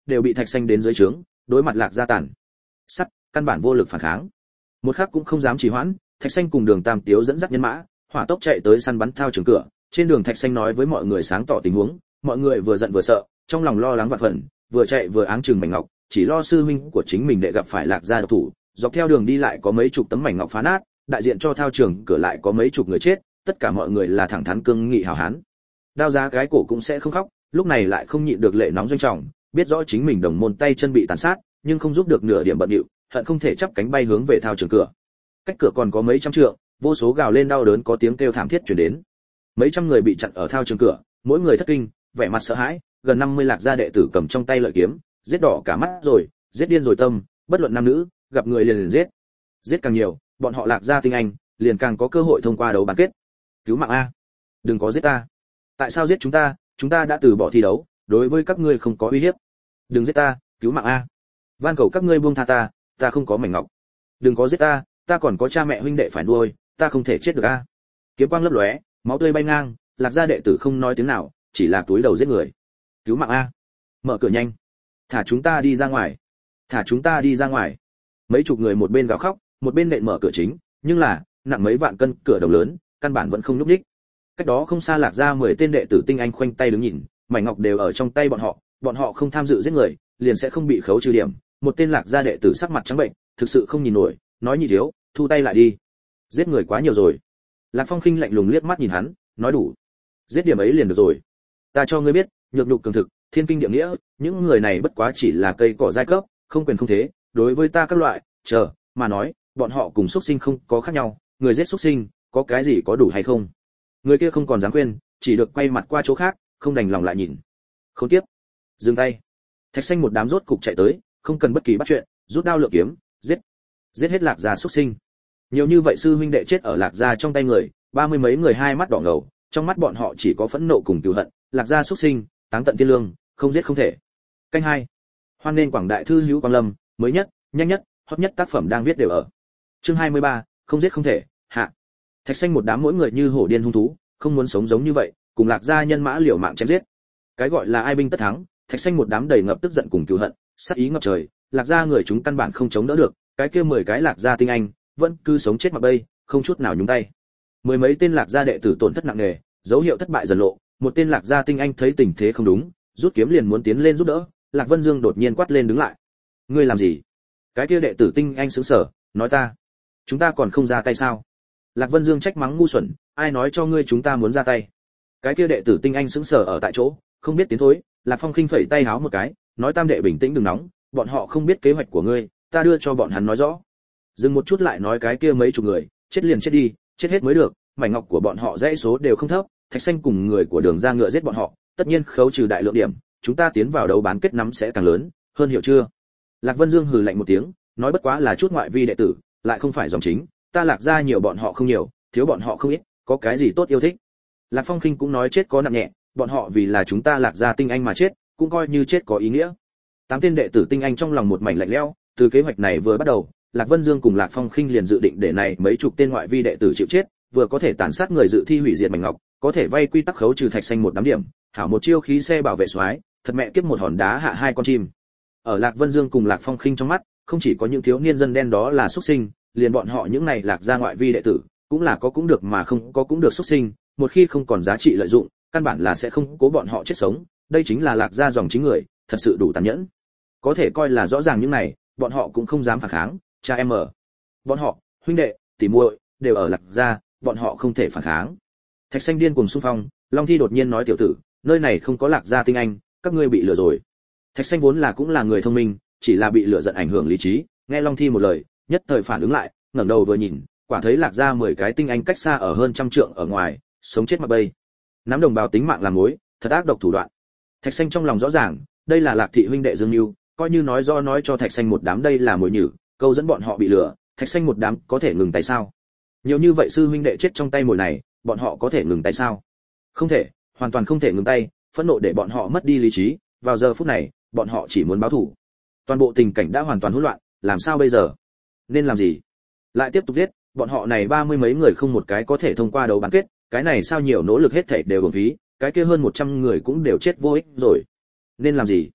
đều bị Thạch Xanh đến dưới trướng, đối mặt Lạc Gia tàn sắt, căn bản vô lực phản kháng. Một khắc cũng không dám trì hoãn, Thạch Xanh cùng Đường Tam Tiếu dẫn dắt nhân mã, hỏa tốc chạy tới săn bắn thao trường cửa. Trên đường Thạch Xanh nói với mọi người sáng tỏ tình huống, mọi người vừa giận vừa sợ, trong lòng lo lắng vạn phần, vừa chạy vừa áng chừng mảnh ngọc, chỉ lo sư huynh của chính mình đệ gặp phải Lạc Gia độc thủ. Dọc theo đường đi lại có mấy chục tấm mảnh ngọc phá nát, đại diện cho thao trường cửa lại có mấy chục người chết, tất cả mọi người là thẳng thắn cương nghị hào hán. Đao Giá cái cổ cũng sẽ không khóc, lúc này lại không nhịn được lệ nóng doanh trọng, biết rõ chính mình đồng môn tay chân bị tàn sát, nhưng không giúp được nửa điểm bận điệu, hận không thể chắp cánh bay hướng về thao trường cửa. Cách cửa còn có mấy trăm trượng, vô số gào lên đau đớn có tiếng kêu thảm thiết truyền đến. Mấy trăm người bị chặn ở thao trường cửa, mỗi người thất kinh, vẻ mặt sợ hãi, gần năm mươi Lạc Gia đệ tử cầm trong tay lợi kiếm, giết đỏ cả mắt rồi, giết điên rồi tâm, bất luận nam nữ, gặp người liền liền giết. Giết càng nhiều, bọn họ Lạc Gia tinh anh, liền càng có cơ hội thông qua đấu bán kết. Cứu mạng a, đừng có giết ta. Tại sao giết chúng ta? Chúng ta đã từ bỏ thi đấu, đối với các ngươi không có uy hiếp. Đừng giết ta, cứu mạng a. Van cầu các ngươi buông tha ta, ta không có mảnh ngọc. Đừng có giết ta, ta còn có cha mẹ huynh đệ phải nuôi, ta không thể chết được a. Kiếm quang lấp lóe, máu tươi bay ngang, Lạc Gia đệ tử không nói tiếng nào, chỉ là túi đầu giết người. Cứu mạng a. Mở cửa nhanh. Thả chúng ta đi ra ngoài. Thả chúng ta đi ra ngoài. Mấy chục người một bên gào khóc, một bên nện mở cửa chính, nhưng là, nặng mấy vạn cân cửa đồng lớn, căn bản vẫn không nhúc nhích. Cách đó không xa Lạc Gia mười tên đệ tử tinh anh khoanh tay đứng nhìn, mảnh ngọc đều ở trong tay bọn họ, bọn họ không tham dự giết người, liền sẽ không bị khấu trừ điểm. Một tên Lạc Gia đệ tử sắc mặt trắng bệnh, thực sự không nhìn nổi, nói nhị thiếu, thu tay lại đi. Giết người quá nhiều rồi. Lạc Phong Khinh lạnh lùng liếc mắt nhìn hắn, nói đủ. Giết điểm ấy liền được rồi. Ta cho ngươi biết, nhược nhục cường thực, thiên kinh địa nghĩa, những người này bất quá chỉ là cây cỏ giai cấp, không quyền không thế, đối với ta các loại, chờ, mà nói, bọn họ cùng xuất sinh không có khác nhau, người giết xuất sinh, có cái gì có đủ hay không? Người kia không còn dám khuyên, chỉ được quay mặt qua chỗ khác, không đành lòng lại nhìn. Khốn kiếp. Dừng tay. Thạch Xanh một đám rốt cục chạy tới, không cần bất kỳ bắt chuyện, rút đao lượm kiếm, giết. Giết hết Lạc Gia xuất sinh. Nhiều như vậy sư huynh đệ chết ở Lạc Gia trong tay người, ba mươi mấy người hai mắt đỏ ngầu, trong mắt bọn họ chỉ có phẫn nộ cùng cừu hận, Lạc Gia xuất sinh, táng tận thiên lương, không giết không thể. Canh hai. Hoan nên quảng đại thư hữu Quang Lâm, mới nhất, nhanh nhất, hot nhất tác phẩm đang viết đều ở. Chương hai mươi ba, không giết không thể, hạ. Thạch Xanh một đám mỗi người như hổ điên hung thú, không muốn sống giống như vậy, cùng Lạc Gia nhân mã liều mạng chém giết. Cái gọi là ai binh tất thắng, Thạch Xanh một đám đầy ngập tức giận cùng cừu hận, sát ý ngập trời, Lạc Gia người chúng căn bản không chống đỡ được, cái kia mười cái Lạc Gia tinh anh, vẫn cứ sống chết mặc bay, không chút nào nhúng tay. Mười mấy tên Lạc Gia đệ tử tổn thất nặng nề, dấu hiệu thất bại dần lộ, một tên Lạc Gia tinh anh thấy tình thế không đúng, rút kiếm liền muốn tiến lên giúp đỡ, Lạc Vân Dương đột nhiên quát lên đứng lại. Ngươi làm gì? Cái kia đệ tử tinh anh sững sờ, nói ta, chúng ta còn không ra tay sao? Lạc Vân Dương trách mắng ngu xuẩn, ai nói cho ngươi chúng ta muốn ra tay? Cái kia đệ tử tinh anh sững sờ ở tại chỗ, không biết tiến thối, Lạc Phong Khinh phẩy tay háo một cái, nói Tam đệ bình tĩnh đừng nóng, bọn họ không biết kế hoạch của ngươi, ta đưa cho bọn hắn nói rõ. Dừng một chút lại nói cái kia mấy chục người, chết liền chết đi, chết hết mới được, mảnh ngọc của bọn họ dãy số đều không thấp, Thạch Xanh cùng người của Đường Gia ngựa giết bọn họ, tất nhiên khấu trừ đại lượng điểm, chúng ta tiến vào đấu bán kết nắm sẽ càng lớn, hơn hiểu chưa? Lạc Vân Dương hừ lạnh một tiếng, nói bất quá là chút ngoại vi đệ tử, lại không phải dòng chính, ta Lạc Gia nhiều bọn họ không nhiều, thiếu bọn họ không ít, có cái gì tốt yêu thích. Lạc Phong Khinh cũng nói chết có nặng nhẹ, bọn họ vì là chúng ta Lạc Gia tinh anh mà chết, cũng coi như chết có ý nghĩa. Tám tên đệ tử tinh anh trong lòng một mảnh lạnh lẽo, từ kế hoạch này vừa bắt đầu, Lạc Vân Dương cùng Lạc Phong Khinh liền dự định để này mấy chục tên ngoại vi đệ tử chịu chết, vừa có thể tàn sát người dự thi hủy diệt mảnh ngọc, có thể vay quy tắc khấu trừ Thạch Xanh một đám điểm, hảo một chiêu khí xe bảo vệ soái, thật mẹ kiếp một hòn đá hạ hai con chim. Ở Lạc Vân Dương cùng Lạc Phong Khinh trong mắt, không chỉ có những thiếu niên dân đen đó là xuất sinh, liền bọn họ những này Lạc Gia ngoại vi đệ tử, cũng là có cũng được mà không có cũng được xuất sinh, một khi không còn giá trị lợi dụng, căn bản là sẽ không cố bọn họ chết sống, đây chính là Lạc Gia dòng chính người, thật sự đủ tàn nhẫn. Có thể coi là rõ ràng những này, bọn họ cũng không dám phản kháng, cha em ở. Bọn họ, huynh đệ, tỷ muội, đều ở Lạc Gia, bọn họ không thể phản kháng. Thạch Xanh điên cuồng xung phong, Long Thi đột nhiên nói tiểu tử, nơi này không có Lạc Gia tinh anh, các ngươi bị lừa rồi. Thạch Xanh vốn là cũng là người thông minh, chỉ là bị lừa giận ảnh hưởng lý trí, nghe Long Thi một lời, nhất thời phản ứng lại, ngẩng đầu vừa nhìn, quả thấy Lạc Gia mười cái tinh anh cách xa ở hơn trăm trượng ở ngoài, sống chết mặc bay. Nắm đồng bào tính mạng làm mối, thật ác độc thủ đoạn. Thạch Xanh trong lòng rõ ràng, đây là Lạc thị huynh đệ Dương Nưu, coi như nói do nói cho Thạch Xanh một đám đây là mồi nhử, câu dẫn bọn họ bị lừa, Thạch Xanh một đám có thể ngừng tay sao? Nhiều như vậy sư huynh đệ chết trong tay mồi này, bọn họ có thể ngừng tay sao? Không thể, hoàn toàn không thể ngừng tay, phẫn nộ để bọn họ mất đi lý trí, vào giờ phút này, bọn họ chỉ muốn báo thù. Toàn bộ tình cảnh đã hoàn toàn hỗn loạn, làm sao bây giờ? Nên làm gì? Lại tiếp tục giết, bọn họ này ba mươi mấy người không một cái có thể thông qua đấu bán kết, cái này sao nhiều nỗ lực hết thảy đều uổng phí, cái kia hơn một trăm người cũng đều chết vô ích rồi. Nên làm gì?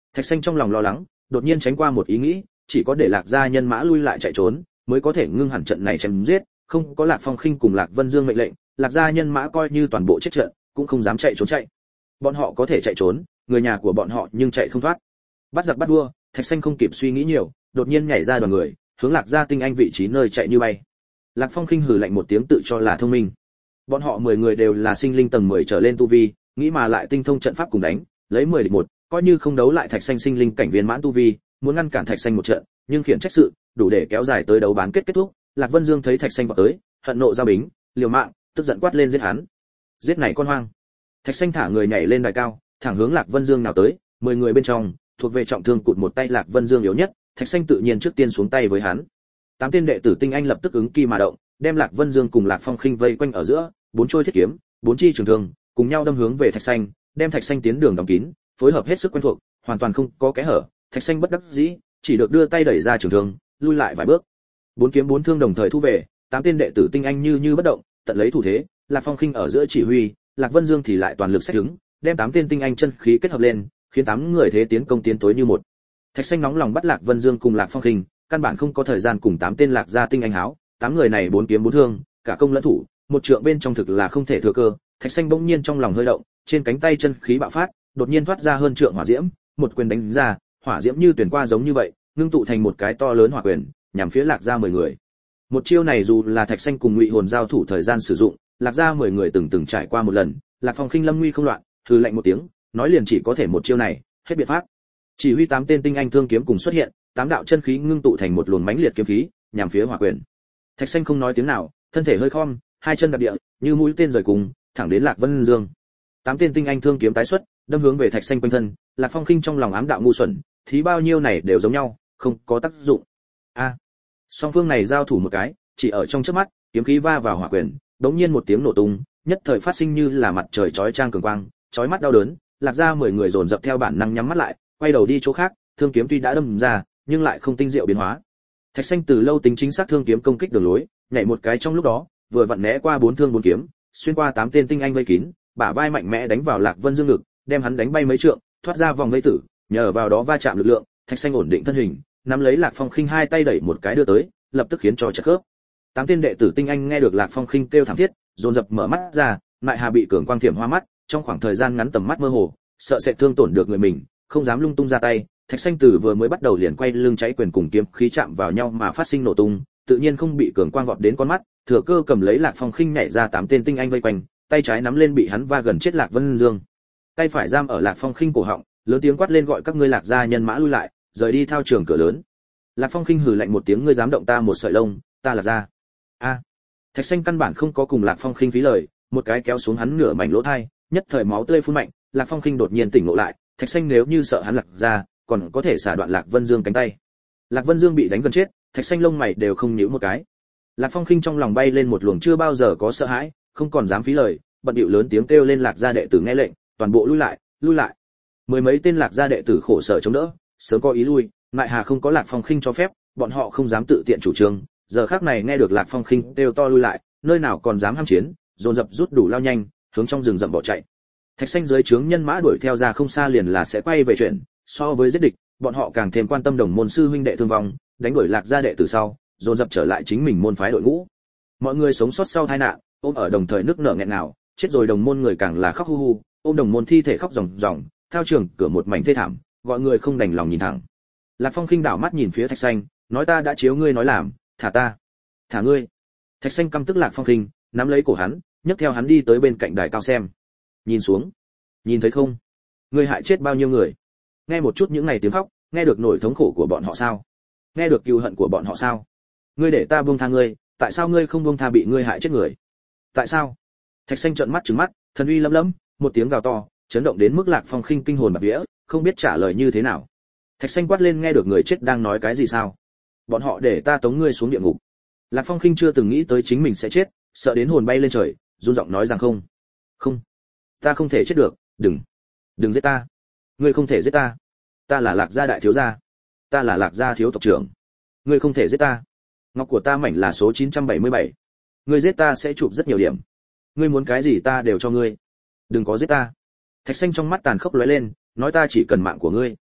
Thạch Xanh trong lòng lo lắng, đột nhiên tránh qua một ý nghĩ, chỉ có để Lạc gia nhân mã lui lại chạy trốn, mới có thể ngưng hẳn trận này chém giết, không có Lạc Phong Khinh cùng Lạc Vân Dương mệnh lệnh, Lạc gia nhân mã coi như toàn bộ chết trận, cũng không dám chạy trốn chạy. Bọn họ có thể chạy trốn, người nhà của bọn họ nhưng chạy không thoát. Bắt giặc bắt vua, Thạch Xanh không kịp suy nghĩ nhiều, đột nhiên nhảy ra đoàn người, hướng Lạc gia tinh anh vị trí nơi chạy như bay. Lạc Phong Khinh hừ lạnh một tiếng tự cho là thông minh. Bọn họ mười người đều là sinh linh tầng mười trở lên tu vi, nghĩ mà lại tinh thông trận pháp cùng đánh, lấy mười địch một, coi như không đấu lại Thạch Xanh sinh linh cảnh viên mãn tu vi, muốn ngăn cản Thạch Xanh một trận, nhưng khiển trách sự, đủ để kéo dài tới đấu bán kết kết thúc. Lạc Vân Dương thấy Thạch Xanh vọt tới, hận nộ ra bính, liều mạng, tức giận quát lên giết hắn. Giết này con hoang. Thạch Xanh thả người nhảy lên đài cao, thẳng hướng Lạc Vân Dương nào tới, mười người bên trong, thuộc về trọng thương cụt một tay Lạc Vân Dương yếu nhất, Thạch Xanh tự nhiên trước tiên xuống tay với hắn. Tám tên đệ tử tinh anh lập tức ứng kỳ mà động, đem Lạc Vân Dương cùng Lạc Phong Khinh vây quanh ở giữa, bốn trôi thiết kiếm, bốn chi trường thương, cùng nhau đâm hướng về Thạch Xanh, đem Thạch Xanh tiến đường đóng kín, phối hợp hết sức quen thuộc, hoàn toàn không có kẽ hở. Thạch Xanh bất đắc dĩ, chỉ được đưa tay đẩy ra trường thương, lui lại vài bước. Bốn kiếm bốn thương đồng thời thu về, tám tên đệ tử tinh anh như như bất động, tận lấy thủ thế, Lạc Phong Khinh ở giữa chỉ huy, Lạc Vân Dương thì lại toàn lực xét đứng, đem tám tên tinh anh chân khí kết hợp lên, khiến tám người thế tiến công tiến tối như một. Thạch Xanh nóng lòng bắt Lạc Vân Dương cùng Lạc Phong Khinh, căn bản không có thời gian cùng tám tên Lạc gia tinh anh háo, tám người này bốn kiếm bốn thương, cả công lẫn thủ, một trượng bên trong thực là không thể thừa cơ. Thạch Xanh bỗng nhiên trong lòng hơi động, trên cánh tay chân khí bạo phát, đột nhiên thoát ra hơn trượng hỏa diễm, một quyền đánh ra, hỏa diễm như tuyển qua giống như vậy, ngưng tụ thành một cái to lớn hỏa quyền, nhằm phía Lạc gia mười người. Một chiêu này dù là Thạch Xanh cùng Ngụy Hồn giao thủ thời gian sử dụng, Lạc gia mười người từng từng trải qua một lần, Lạc Phong Khinh lâm nguy không loạn, hừ lạnh một tiếng, nói liền chỉ có thể một chiêu này, hết biện pháp. Chỉ huy tám tên tinh anh thương kiếm cùng xuất hiện, tám đạo chân khí ngưng tụ thành một luồng mãnh liệt kiếm khí, nhằm phía hỏa quyền. Thạch Xanh không nói tiếng nào, thân thể hơi khom, hai chân đạp địa, như mũi tên rời cùng, thẳng đến Lạc Vân Dương. Tám tên tinh anh thương kiếm tái xuất, đâm hướng về Thạch Xanh quanh thân, Lạc Phong Khinh trong lòng ám đạo ngu xuẩn, thí bao nhiêu này đều giống nhau, không có tác dụng. A. Song phương này giao thủ một cái, chỉ ở trong chớp mắt, kiếm khí va vào hỏa quyền, đống nhiên một tiếng nổ tung, nhất thời phát sinh như là mặt trời chói chang cường quang, chói mắt đau đớn, Lạc gia mười người dồn dập theo bản năng nhắm mắt lại, quay đầu đi chỗ khác, thương kiếm tuy đã đâm ra, nhưng lại không tinh diệu biến hóa. Thạch Xanh từ lâu tính chính xác thương kiếm công kích đường lối, nhảy một cái trong lúc đó, vừa vặn né qua bốn thương bốn kiếm, xuyên qua tám tên tinh anh vây kín, bả vai mạnh mẽ đánh vào Lạc Vân Dương ngực, đem hắn đánh bay mấy trượng, thoát ra vòng vây tử, nhờ vào đó va chạm lực lượng, Thạch Xanh ổn định thân hình, nắm lấy Lạc Phong Khinh hai tay đẩy một cái đưa tới, lập tức khiến cho chật khớp. Tám tên đệ tử tinh anh nghe được Lạc Phong Khinh kêu thảm thiết, dồn dập mở mắt ra, lại hà bị cường quang thiểm hoa mắt, trong khoảng thời gian ngắn tầm mắt mơ hồ, sợ sẽ thương tổn được người mình, không dám lung tung ra tay. Thạch Xanh Tử vừa mới bắt đầu liền quay lưng cháy quyền cùng kiếm khí chạm vào nhau mà phát sinh nổ tung, tự nhiên không bị cường quang vọt đến con mắt, thừa cơ cầm lấy Lạc Phong Khinh nhảy ra tám tên tinh anh vây quanh, tay trái nắm lên bị hắn va gần chết Lạc Vân Dương, tay phải giam ở Lạc Phong Khinh cổ họng, lớn tiếng quát lên gọi các ngươi Lạc gia nhân mã lui lại, rời đi thao trường cửa lớn. Lạc Phong Khinh hừ lạnh một tiếng, ngươi dám động ta một sợi lông, ta là gia. A. Thạch Xanh căn bản không có cùng Lạc Phong Khinh phí lời, một cái kéo xuống hắn nửa mảnh lỗ tai, nhất thời máu tươi phun mạnh, Lạc Phong Khinh đột nhiên tỉnh ngộ lại, Thạch Xanh nếu như sợ hắn Lạc gia, còn có thể xả đoạn Lạc Vân Dương cánh tay. Lạc Vân Dương bị đánh gần chết, Thạch Xanh lông mày đều không nhíu một cái. Lạc Phong Khinh trong lòng bay lên một luồng chưa bao giờ có sợ hãi, không còn dám phí lời, bận điệu lớn tiếng kêu lên Lạc gia đệ tử nghe lệnh, toàn bộ lui lại, lui lại. Mười mấy tên Lạc gia đệ tử khổ sở chống đỡ, sớm có ý lui, lại hà không có Lạc Phong Khinh cho phép, bọn họ không dám tự tiện chủ trương, giờ khắc này nghe được Lạc Phong Khinh kêu to lui lại, nơi nào còn dám ham chiến, dồn dập rút đủ lao nhanh, hướng trong rừng rậm bỏ chạy. Thạch Xanh dưới trướng nhân mã đuổi theo ra không xa liền là sẽ quay về chuyện, so với giết địch, bọn họ càng thêm quan tâm đồng môn sư huynh đệ thương vong, đánh đuổi Lạc gia đệ tử sau, dồn dập trở lại chính mình môn phái đội ngũ. Mọi người sống sót sau tai nạn, ôm ở đồng thời nước nở nghẹn ngào, chết rồi đồng môn người càng là khóc hu hu, ôm đồng môn thi thể khóc ròng ròng, thao trường cửa một mảnh thê thảm, gọi người không đành lòng nhìn thẳng. Lạc Phong Khinh đảo mắt nhìn phía Thạch Xanh, nói ta đã chiếu ngươi nói làm, thả ta, thả ngươi. Thạch Xanh căm tức Lạc Phong Khinh, nắm lấy cổ hắn, nhấc theo hắn đi tới bên cạnh đài cao xem. Nhìn xuống, nhìn thấy không? Ngươi hại chết bao nhiêu người? Nghe một chút những này tiếng khóc, nghe được nỗi thống khổ của bọn họ sao? Nghe được cừu hận của bọn họ sao? Ngươi để ta buông tha ngươi, tại sao ngươi không buông tha bị ngươi hại chết người? Tại sao? Thạch Xanh trợn mắt trừng mắt, thần uy lấm lấm, một tiếng gào to, chấn động đến mức Lạc Phong Khinh kinh hồn bạt vía, không biết trả lời như thế nào. Thạch Xanh quát lên, nghe được người chết đang nói cái gì sao? Bọn họ để ta tống ngươi xuống địa ngục. Lạc Phong Khinh chưa từng nghĩ tới chính mình sẽ chết, sợ đến hồn bay lên trời, run giọng nói rằng không, không, ta không thể chết được, đừng, đừng giết ta, ngươi không thể giết ta, ta là Lạc gia đại thiếu gia, ta là Lạc gia thiếu tộc trưởng, ngươi không thể giết ta, ngọc của ta mảnh là số chín trăm bảy mươi bảy, ngươi giết ta sẽ chụp rất nhiều điểm, ngươi muốn cái gì ta đều cho ngươi, đừng có giết ta. Thạch Xanh trong mắt tàn khốc lóe lên, nói ta chỉ cần mạng của ngươi.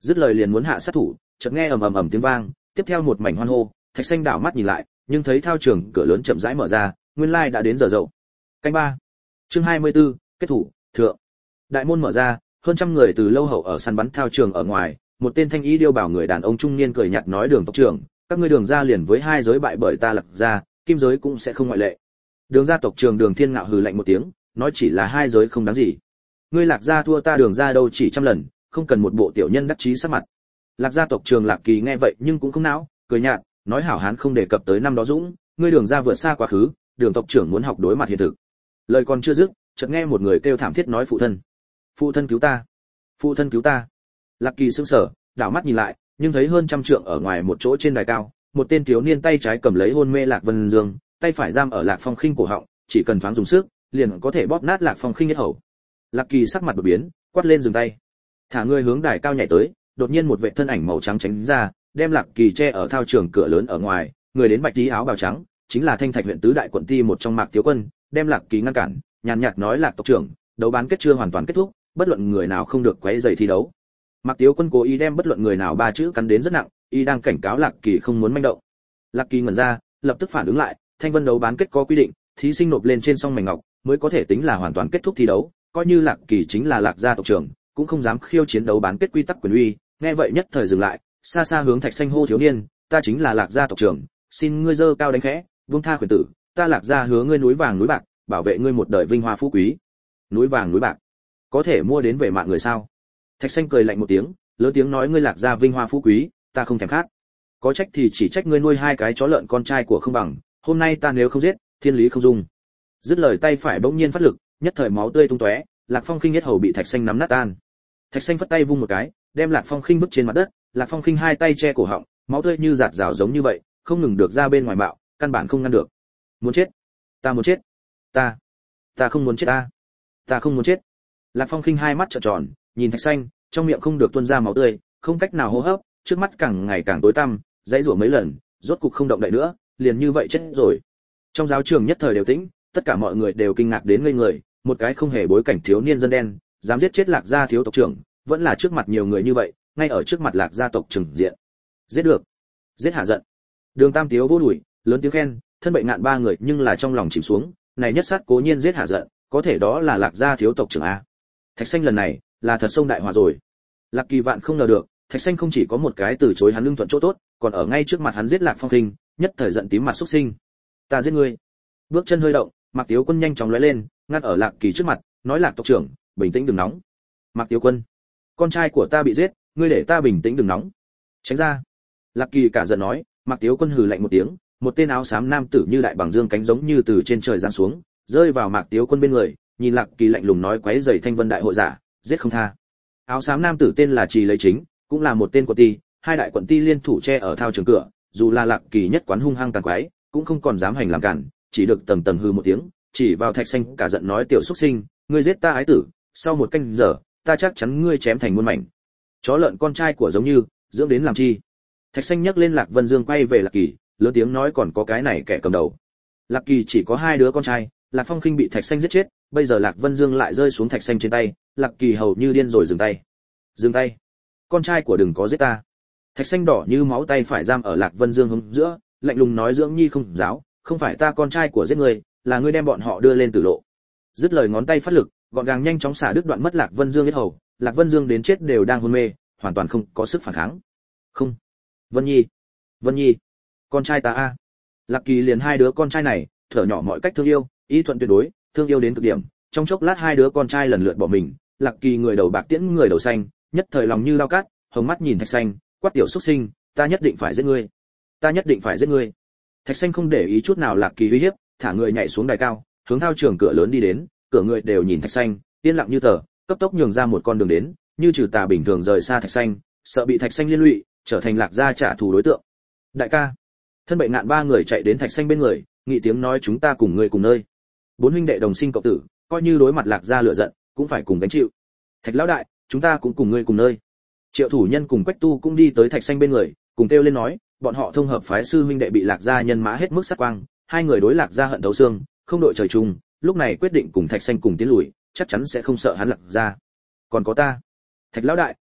Dứt lời liền muốn hạ sát thủ, chợt nghe ầm ầm ầm tiếng vang, tiếp theo một mảnh hoan hô, Thạch Xanh đảo mắt nhìn lại, nhưng thấy thao trường cửa lớn chậm rãi mở ra, nguyên lai đã đến giờ dậu. Canh ba. Chương hai mươi tư, kết thủ, thượng. Đại môn mở ra, hơn trăm người từ lâu hậu ở săn bắn thao trường ở ngoài, một tên thanh ý điêu bảo người đàn ông trung niên cười nhạt nói Đường tộc trưởng, các ngươi Đường gia liền với hai giới bại bởi ta Lạc gia, Kim giới cũng sẽ không ngoại lệ. Đường gia tộc trưởng Đường Thiên Ngạo hừ lạnh một tiếng, nói chỉ là hai giới không đáng gì. Ngươi Lạc gia thua ta Đường gia đâu chỉ trăm lần, không cần một bộ tiểu nhân đắc chí sắc mặt. Lạc gia tộc trưởng Lạc Kỳ nghe vậy nhưng cũng không não, cười nhạt, nói hảo hán không đề cập tới năm đó dũng, ngươi Đường gia vượt xa quá khứ, Đường tộc trưởng muốn học đối mặt hiện thực. Lời còn chưa dứt, chợt nghe một người kêu thảm thiết nói phụ thân, phụ thân cứu ta, phụ thân cứu ta. Lạc Kỳ sững sờ, đảo mắt nhìn lại, nhưng thấy hơn trăm trượng ở ngoài một chỗ trên đài cao, một tên thiếu niên tay trái cầm lấy hôn mê Lạc Vân Dương, tay phải giam ở Lạc Phong Khinh cổ họng, chỉ cần thoáng dùng sức, liền có thể bóp nát Lạc Phong Khinh nhất hầu. Lạc Kỳ sắc mặt đột biến, quát lên dừng tay. Thả người hướng đài cao nhảy tới, đột nhiên một vệ thân ảnh màu trắng tránh ra, đem Lạc Kỳ che ở thao trường cửa lớn ở ngoài, người đến bạch tí áo bào trắng, chính là Thanh Thạch huyện tứ đại quận ti một trong Mạc Tiếu Quân, đem Lạc Kỳ ngăn cản, nhàn nhạt nói Lạc tộc trưởng, đấu bán kết chưa hoàn toàn kết thúc, bất luận người nào không được quấy rầy thi đấu. Mạc Tiếu Quân cố ý đem bất luận người nào ba chữ cắn đến rất nặng, y đang cảnh cáo Lạc Kỳ không muốn manh động. Lạc Kỳ ngẩn ra, lập tức phản ứng lại, Thanh Vân đấu bán kết có quy định, thí sinh nộp lên trên song mảnh ngọc mới có thể tính là hoàn toàn kết thúc thi đấu, coi như Lạc Kỳ chính là Lạc gia tộc trưởng, cũng không dám khiêu chiến đấu bán kết quy tắc quyền uy. Nghe vậy nhất thời dừng lại, xa xa hướng Thạch Xanh hô thiếu niên, ta chính là Lạc gia tộc trưởng, xin ngươi dơ cao đánh khẽ, buông tha quyền tử, ta Lạc gia hứa ngươi núi vàng núi bạc, bảo vệ ngươi một đời vinh hoa phú quý. Núi vàng núi bạc, có thể mua đến về mạng người sao? Thạch Xanh cười lạnh một tiếng, lớn tiếng nói ngươi Lạc gia vinh hoa phú quý, ta không thèm khát. Có trách thì chỉ trách ngươi nuôi hai cái chó lợn con trai của không bằng, hôm nay ta nếu không giết, thiên lý không dung. Dứt lời tay phải bỗng nhiên phát lực, nhất thời máu tươi tung tóe, Lạc Phong Khinh nhất hầu bị Thạch Xanh nắm nát tan. Thạch Xanh phất tay vung một cái, đem Lạc Phong Khinh vứt trên mặt đất, Lạc Phong Khinh hai tay che cổ họng, máu tươi như giạt rào giống như vậy, không ngừng được ra bên ngoài bạo, căn bản không ngăn được. Muốn chết, ta muốn chết, ta, ta không muốn chết ta, ta không muốn chết. Lạc Phong Khinh hai mắt trợn tròn, nhìn Thạch Xanh, trong miệng không được tuôn ra máu tươi, không cách nào hô hấp, trước mắt càng ngày càng tối tăm, dãy rủa mấy lần, rốt cục không động đậy nữa, liền như vậy chết rồi. Trong giáo trường nhất thời đều tĩnh, tất cả mọi người đều kinh ngạc đến ngây người, một cái không hề bối cảnh thiếu niên dân đen, dám giết chết Lạc gia thiếu tộc trưởng, vẫn là trước mặt nhiều người như vậy, ngay ở trước mặt Lạc gia tộc trưởng diện. Giết được, giết hạ giận. Đường Tam Tiếu vô đùi, lớn tiếng khen, thân bệnh ngạn ba người nhưng là trong lòng chìm xuống, này nhất sát cố nhiên giết hạ giận, có thể đó là Lạc gia thiếu tộc trưởng a. Thạch Xanh lần này là thật sông đại hòa rồi. Lạc Kỳ vạn không ngờ được, Thạch Xanh không chỉ có một cái từ chối hắn lương thuận chỗ tốt, còn ở ngay trước mặt hắn giết Lạc Phong Khinh, nhất thời giận tím mặt xúc sinh. Ta giết ngươi. Bước chân hơi động, Mạc Tiếu Quân nhanh chóng lóe lên, ngăn ở Lạc Kỳ trước mặt, nói Lạc tộc trưởng, bình tĩnh đừng nóng. Mạc Tiếu Quân, con trai của ta bị giết, ngươi để ta bình tĩnh đừng nóng. Tránh ra. Lạc Kỳ cả giận nói, Mạc Tiếu Quân hừ lạnh một tiếng, một tên áo xám nam tử như đại bàng dương cánh giống như từ trên trời giáng xuống, rơi vào Mạc Tiếu Quân bên người, nhìn Lạc Kỳ lạnh lùng nói quấy rầy Thanh Vân đại hội giả, giết không tha. Áo xám nam tử tên là Trì Lấy Chính, cũng là một tên quận ti, hai đại quận ti liên thủ che ở thao trường cửa, dù là Lạc Kỳ nhất quán hung hăng tàn quái, cũng không còn dám hành làm cản, chỉ được tầng tầng hư một tiếng, chỉ vào Thạch Xanh cả giận nói tiểu xuất sinh, ngươi giết ta ái tử, sau một canh giờ, ta chắc chắn ngươi chém thành muôn mảnh. Chó lợn con trai của giống như, dưỡng đến làm chi? Thạch Xanh nhấc lên Lạc Vân Dương quay về Lạc Kỳ, lớn tiếng nói còn có cái này kẻ cầm đầu. Lạc Kỳ chỉ có hai đứa con trai, Lạc Phong Khinh bị Thạch Xanh giết chết, bây giờ Lạc Vân Dương lại rơi xuống Thạch Xanh trên tay, Lạc Kỳ hầu như điên rồi dừng tay. Dừng tay, con trai của đừng có giết ta. Thạch Xanh đỏ như máu tay phải giam ở Lạc Vân Dương hướng giữa, lạnh lùng nói dưỡng nhi không giáo, không phải ta con trai của giết người, là ngươi đem bọn họ đưa lên tử lộ. Dứt lời ngón tay phát lực, gọn gàng nhanh chóng xả đứt đoạn mất Lạc Vân Dương yết hầu, Lạc Vân Dương đến chết đều đang hôn mê, hoàn toàn không có sức phản kháng. Không, Vân Nhi, Vân Nhi, con trai ta a. Lạc Kỳ liền hai đứa con trai này, thở nhỏ mọi cách thương yêu, ý thuận tuyệt đối, thương yêu đến cực điểm. Trong chốc lát hai đứa con trai lần lượt bỏ mình, Lạc Kỳ người đầu bạc tiễn người đầu xanh, nhất thời lòng như lao cát, hồng mắt nhìn Thạch Xanh, quát tiểu xuất sinh, ta nhất định phải giết ngươi, ta nhất định phải giết ngươi. Thạch Xanh không để ý chút nào Lạc Kỳ uy hiếp, thả người nhảy xuống đài cao, hướng thao trường cửa lớn đi đến, cửa người đều nhìn Thạch Xanh, yên lặng như tờ, cấp tốc nhường ra một con đường đến, như trừ tà bình thường rời xa Thạch Xanh, sợ bị Thạch Xanh liên lụy, trở thành Lạc gia trả thù đối tượng. Đại ca, thân bệnh ngạn ba người chạy đến Thạch Xanh bên người, nghị tiếng nói chúng ta cùng ngươi cùng nơi. Bốn huynh đệ đồng sinh cộng tử, coi như đối mặt Lạc gia lửa giận, cũng phải cùng gánh chịu. Thạch lão đại, chúng ta cũng cùng ngươi cùng nơi. Triệu Thủ Nhân cùng Quách Tu cũng đi tới Thạch Xanh bên người, cùng kêu lên nói, bọn họ thông hợp phái sư huynh đệ bị Lạc gia nhân mã hết mức sát quang, hai người đối Lạc gia hận thấu xương, không đội trời chung, lúc này quyết định cùng Thạch Xanh cùng tiến lùi, chắc chắn sẽ không sợ hắn Lạc gia. Còn có ta. Thạch lão đại,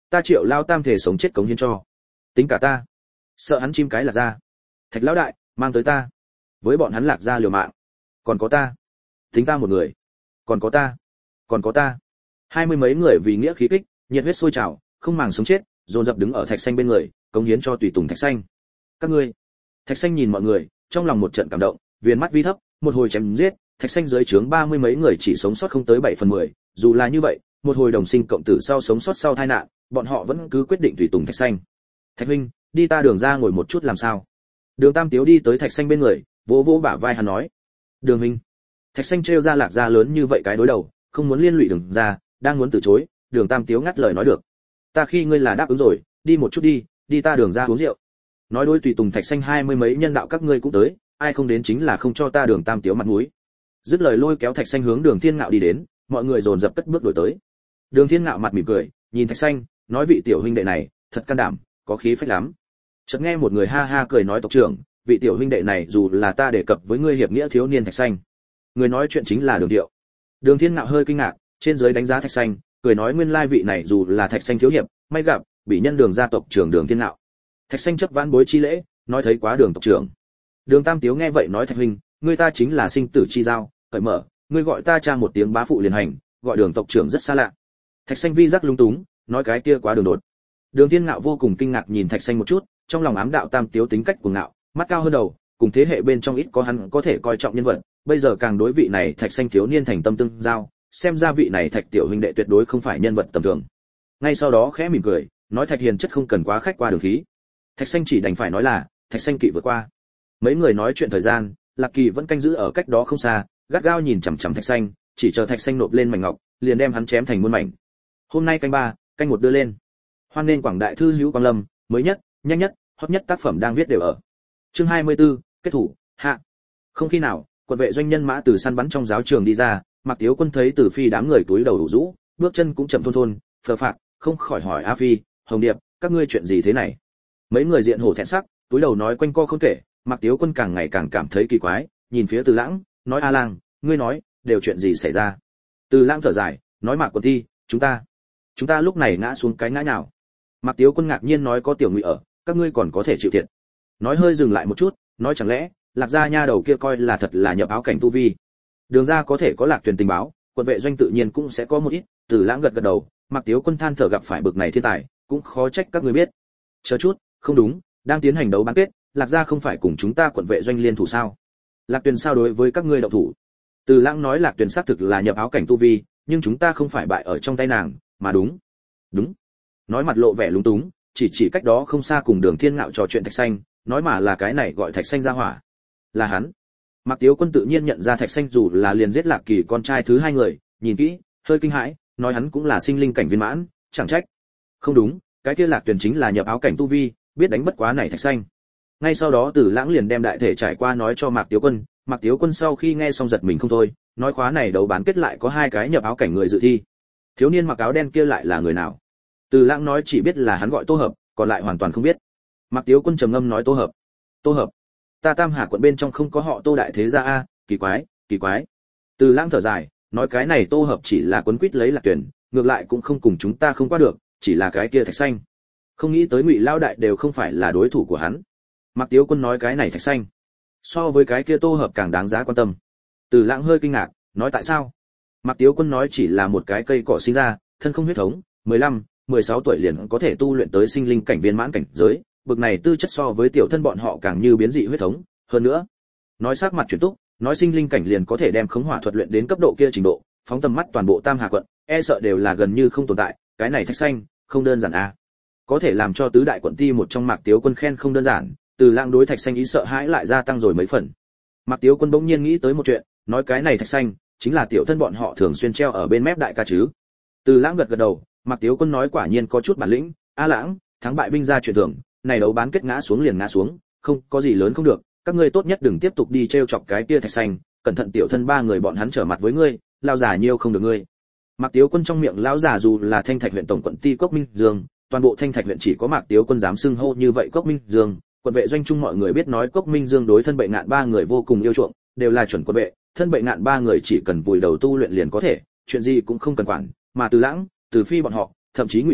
ta Triệu lao tam thể sống chết cống hiến cho. Tính cả ta. Sợ hắn chim cái là ra. Thạch lão đại, mang tới ta. Với bọn hắn Lạc gia liều mạng. Còn có ta. Tính ta một người. Còn có ta. Còn có ta. Hai mươi mấy người vì nghĩa khí kích, nhiệt huyết sôi trào, không màng sống chết, dồn dập đứng ở Thạch Xanh bên người, cống hiến cho tùy tùng Thạch Xanh. Các ngươi. Thạch Xanh nhìn mọi người, trong lòng một trận cảm động, viền mắt vi thấp, một hồi chém giết, Thạch Xanh dưới trướng ba mươi mấy người chỉ sống sót không tới bảy phần mười, dù là như vậy, một hồi đồng sinh cộng tử sau sống sót sau tai nạn, bọn họ vẫn cứ quyết định tùy tùng Thạch Xanh. Thạch huynh, đi ta Đường ra ngồi một chút làm sao? Đường Tam Tiếu đi tới Thạch Xanh bên người, vỗ vỗ bả vai hắn nói. Đường huynh. Thạch Xanh trêu ra Lạc gia lớn như vậy cái đối đầu, không muốn liên lụy Đường ra, đang muốn từ chối, Đường Tam Tiếu ngắt lời nói được. Ta khi ngươi là đáp ứng rồi, đi một chút đi, đi ta Đường ra uống rượu. Nói đôi tùy tùng Thạch Xanh hai mươi mấy nhân đạo các ngươi cũng tới, ai không đến chính là không cho ta Đường Tam Tiếu mặt mũi. Dứt lời lôi kéo Thạch Xanh hướng Đường Thiên Ngạo đi đến, mọi người dồn dập cất bước đuổi tới. Đường Thiên Ngạo mặt mỉm cười, nhìn Thạch Xanh, nói vị tiểu huynh đệ này, thật can đảm, có khí phách lắm. Chợt nghe một người ha ha cười nói tộc trưởng, vị tiểu huynh đệ này dù là ta đề cập với ngươi hiệp nghĩa thiếu niên Thạch Xanh. Người nói chuyện chính là Đường Thiệu. Đường Thiên Ngạo hơi kinh ngạc, trên dưới đánh giá Thạch Xanh, cười nói nguyên lai vị này dù là Thạch Xanh thiếu hiệp, may gặp, bị nhân Đường gia tộc trưởng Đường Thiên Ngạo. Thạch Xanh chấp vãn bối chi lễ, nói thấy quá Đường tộc trưởng. Đường Tam Tiếu nghe vậy nói Thạch huynh, ngươi ta chính là sinh tử chi giao, cởi mở, ngươi gọi ta cha một tiếng bá phụ liền hành, gọi Đường tộc trưởng rất xa lạ. Thạch Xanh vi giác lung túng, nói cái kia quá đường đột. Đường Thiên Ngạo vô cùng kinh ngạc nhìn Thạch Xanh một chút, trong lòng ám đạo Tam Tiếu tính cách của ngạo, mắt cao hơn đầu, cùng thế hệ bên trong ít có hắn có thể coi trọng nhân vật, bây giờ càng đối vị này Thạch Xanh thiếu niên thành tâm tương giao, xem ra vị này Thạch tiểu huynh đệ tuyệt đối không phải nhân vật tầm thường. Ngay sau đó khẽ mỉm cười, nói Thạch hiền chất không cần quá khách qua đường khí. Thạch Xanh chỉ đành phải nói là, Thạch Xanh kỵ vượt qua. Mấy người nói chuyện thời gian, Lạc Kỳ vẫn canh giữ ở cách đó không xa, gắt gao nhìn chằm chằm Thạch Xanh, chỉ chờ Thạch Xanh nộp lên mảnh ngọc, liền đem hắn chém thành muôn mảnh. Hôm nay canh ba, canh một đưa lên. Hoan nên quảng đại thư hữu Quang Lâm, mới nhất, nhanh nhất, hot nhất tác phẩm đang viết đều ở. Chương hai mươi tư, kết thủ, hạ. Không khi nào, quận vệ doanh nhân mã từ săn bắn trong giáo trường đi ra, Mạc Tiếu Quân thấy Từ Phi đám người túi đầu đủ rũ, bước chân cũng chậm thôn thôn, phờ phạc, không khỏi hỏi A Phi, Hồng Điệp, các ngươi chuyện gì thế này? Mấy người diện hổ thẹn sắc, túi đầu nói quanh co không kể, Mạc Tiếu Quân càng ngày càng cảm thấy kỳ quái, nhìn phía Từ Lãng, nói A Lang, ngươi nói, đều chuyện gì xảy ra? Từ Lãng thở dài, nói Mạc Quân Thi, chúng ta, chúng ta lúc này ngã xuống cái ngã nào? Mạc Tiếu Quân ngạc nhiên nói có tiểu ngụy ở, các ngươi còn có thể chịu thiệt. Nói hơi dừng lại một chút, nói chẳng lẽ, Lạc gia nha đầu kia coi là thật là nhập áo cảnh tu vi. Đường ra có thể có Lạc Tuyền tình báo, quận vệ doanh tự nhiên cũng sẽ có một ít. Từ Lãng gật gật đầu, Mạc Tiếu Quân than thở gặp phải bực này thiên tài, cũng khó trách các ngươi biết. Chờ chút, không đúng, đang tiến hành đấu bán kết, Lạc gia không phải cùng chúng ta quận vệ doanh liên thủ sao? Lạc Tuyền sao đối với các ngươi động thủ? Từ Lãng nói Lạc Tuyền xác thực là nhập áo cảnh tu vi, nhưng chúng ta không phải bại ở trong tay nàng, mà đúng. Đúng. Nói mặt lộ vẻ lúng túng, chỉ chỉ cách đó không xa cùng Đường Thiên Ngạo trò chuyện Thạch Xanh, nói mà là cái này gọi Thạch Xanh ra hỏa. Là hắn. Mạc Tiếu Quân tự nhiên nhận ra Thạch Xanh dù là liền giết Lạc Kỳ con trai thứ hai người, nhìn kỹ, hơi kinh hãi, nói hắn cũng là sinh linh cảnh viên mãn, chẳng trách. Không đúng, cái kia Lạc Tuyền chính là nhập áo cảnh tu vi, biết đánh bất quá này Thạch Xanh. Ngay sau đó Từ Lãng liền đem đại thể trải qua nói cho Mạc Tiếu Quân, Mạc Tiếu Quân sau khi nghe xong giật mình không thôi, nói khóa này đấu bán kết lại có hai cái nhập áo cảnh người dự thi. Thiếu niên mặc áo đen kia lại là người nào? Từ Lãng nói chỉ biết là hắn gọi Tô Hợp, còn lại hoàn toàn không biết. Mạc Tiếu Quân trầm ngâm nói Tô Hợp. Tô Hợp? Ta Tam Hà quận bên trong không có họ Tô đại thế gia a, kỳ quái, kỳ quái. Từ Lãng thở dài, nói cái này Tô Hợp chỉ là quấn quýt lấy Lạc Tuyển, ngược lại cũng không cùng chúng ta không qua được, chỉ là cái kia Thạch Xanh. Không nghĩ tới Ngụy lão đại đều không phải là đối thủ của hắn. Mạc Tiếu Quân nói cái này Thạch Xanh, so với cái kia Tô Hợp càng đáng giá quan tâm. Từ Lãng hơi kinh ngạc, nói tại sao? Mạc Tiếu Quân nói chỉ là một cái cây cỏ sinh ra, thân không huyết thống, mười lăm, mười sáu tuổi liền có thể tu luyện tới sinh linh cảnh viên mãn cảnh giới, bực này tư chất so với tiểu thân bọn họ càng như biến dị huyết thống, hơn nữa, nói sắc mặt chuyển túc, nói sinh linh cảnh liền có thể đem khống hỏa thuật luyện đến cấp độ kia trình độ, phóng tầm mắt toàn bộ Tam Hà quận, e sợ đều là gần như không tồn tại, cái này Thạch Xanh, không đơn giản a. À. Có thể làm cho tứ đại quận ti một trong Mạc Tiếu Quân khen không đơn giản, Từ Lãng đối Thạch Xanh ý sợ hãi lại gia tăng rồi mấy phần. Mạc Tiếu Quân bỗng nhiên nghĩ tới một chuyện, nói cái này Thạch Xanh chính là tiểu thân bọn họ thường xuyên treo ở bên mép đại ca chứ. Từ Lãng gật gật đầu, Mạc Tiếu Quân nói quả nhiên có chút bản lĩnh, A Lãng, thắng bại binh ra chuyện thường, này đấu bán kết ngã xuống liền ngã xuống, không có gì lớn không được, các ngươi tốt nhất đừng tiếp tục đi trêu chọc cái kia Thạch Xanh, cẩn thận tiểu thân ba người bọn hắn trở mặt với ngươi, lao già nhiêu không được ngươi. Mạc Tiếu Quân trong miệng lão già dù là Thanh Thạch huyện tổng quận ti Cốc Minh Dương, toàn bộ Thanh Thạch huyện chỉ có Mạc Tiếu Quân dám xưng hô như vậy Cốc Minh Dương, quận vệ doanh trung mọi người biết nói Cốc Minh Dương đối thân bệ ngạn ba người vô cùng yêu chuộng, đều là chuẩn quận vệ, thân bệ ngạn ba người chỉ cần vùi đầu tu luyện liền có thể, chuyện gì cũng không cần quản, mà Từ Lãng, Từ Phi bọn họ, thậm chí Ngụy Hồn,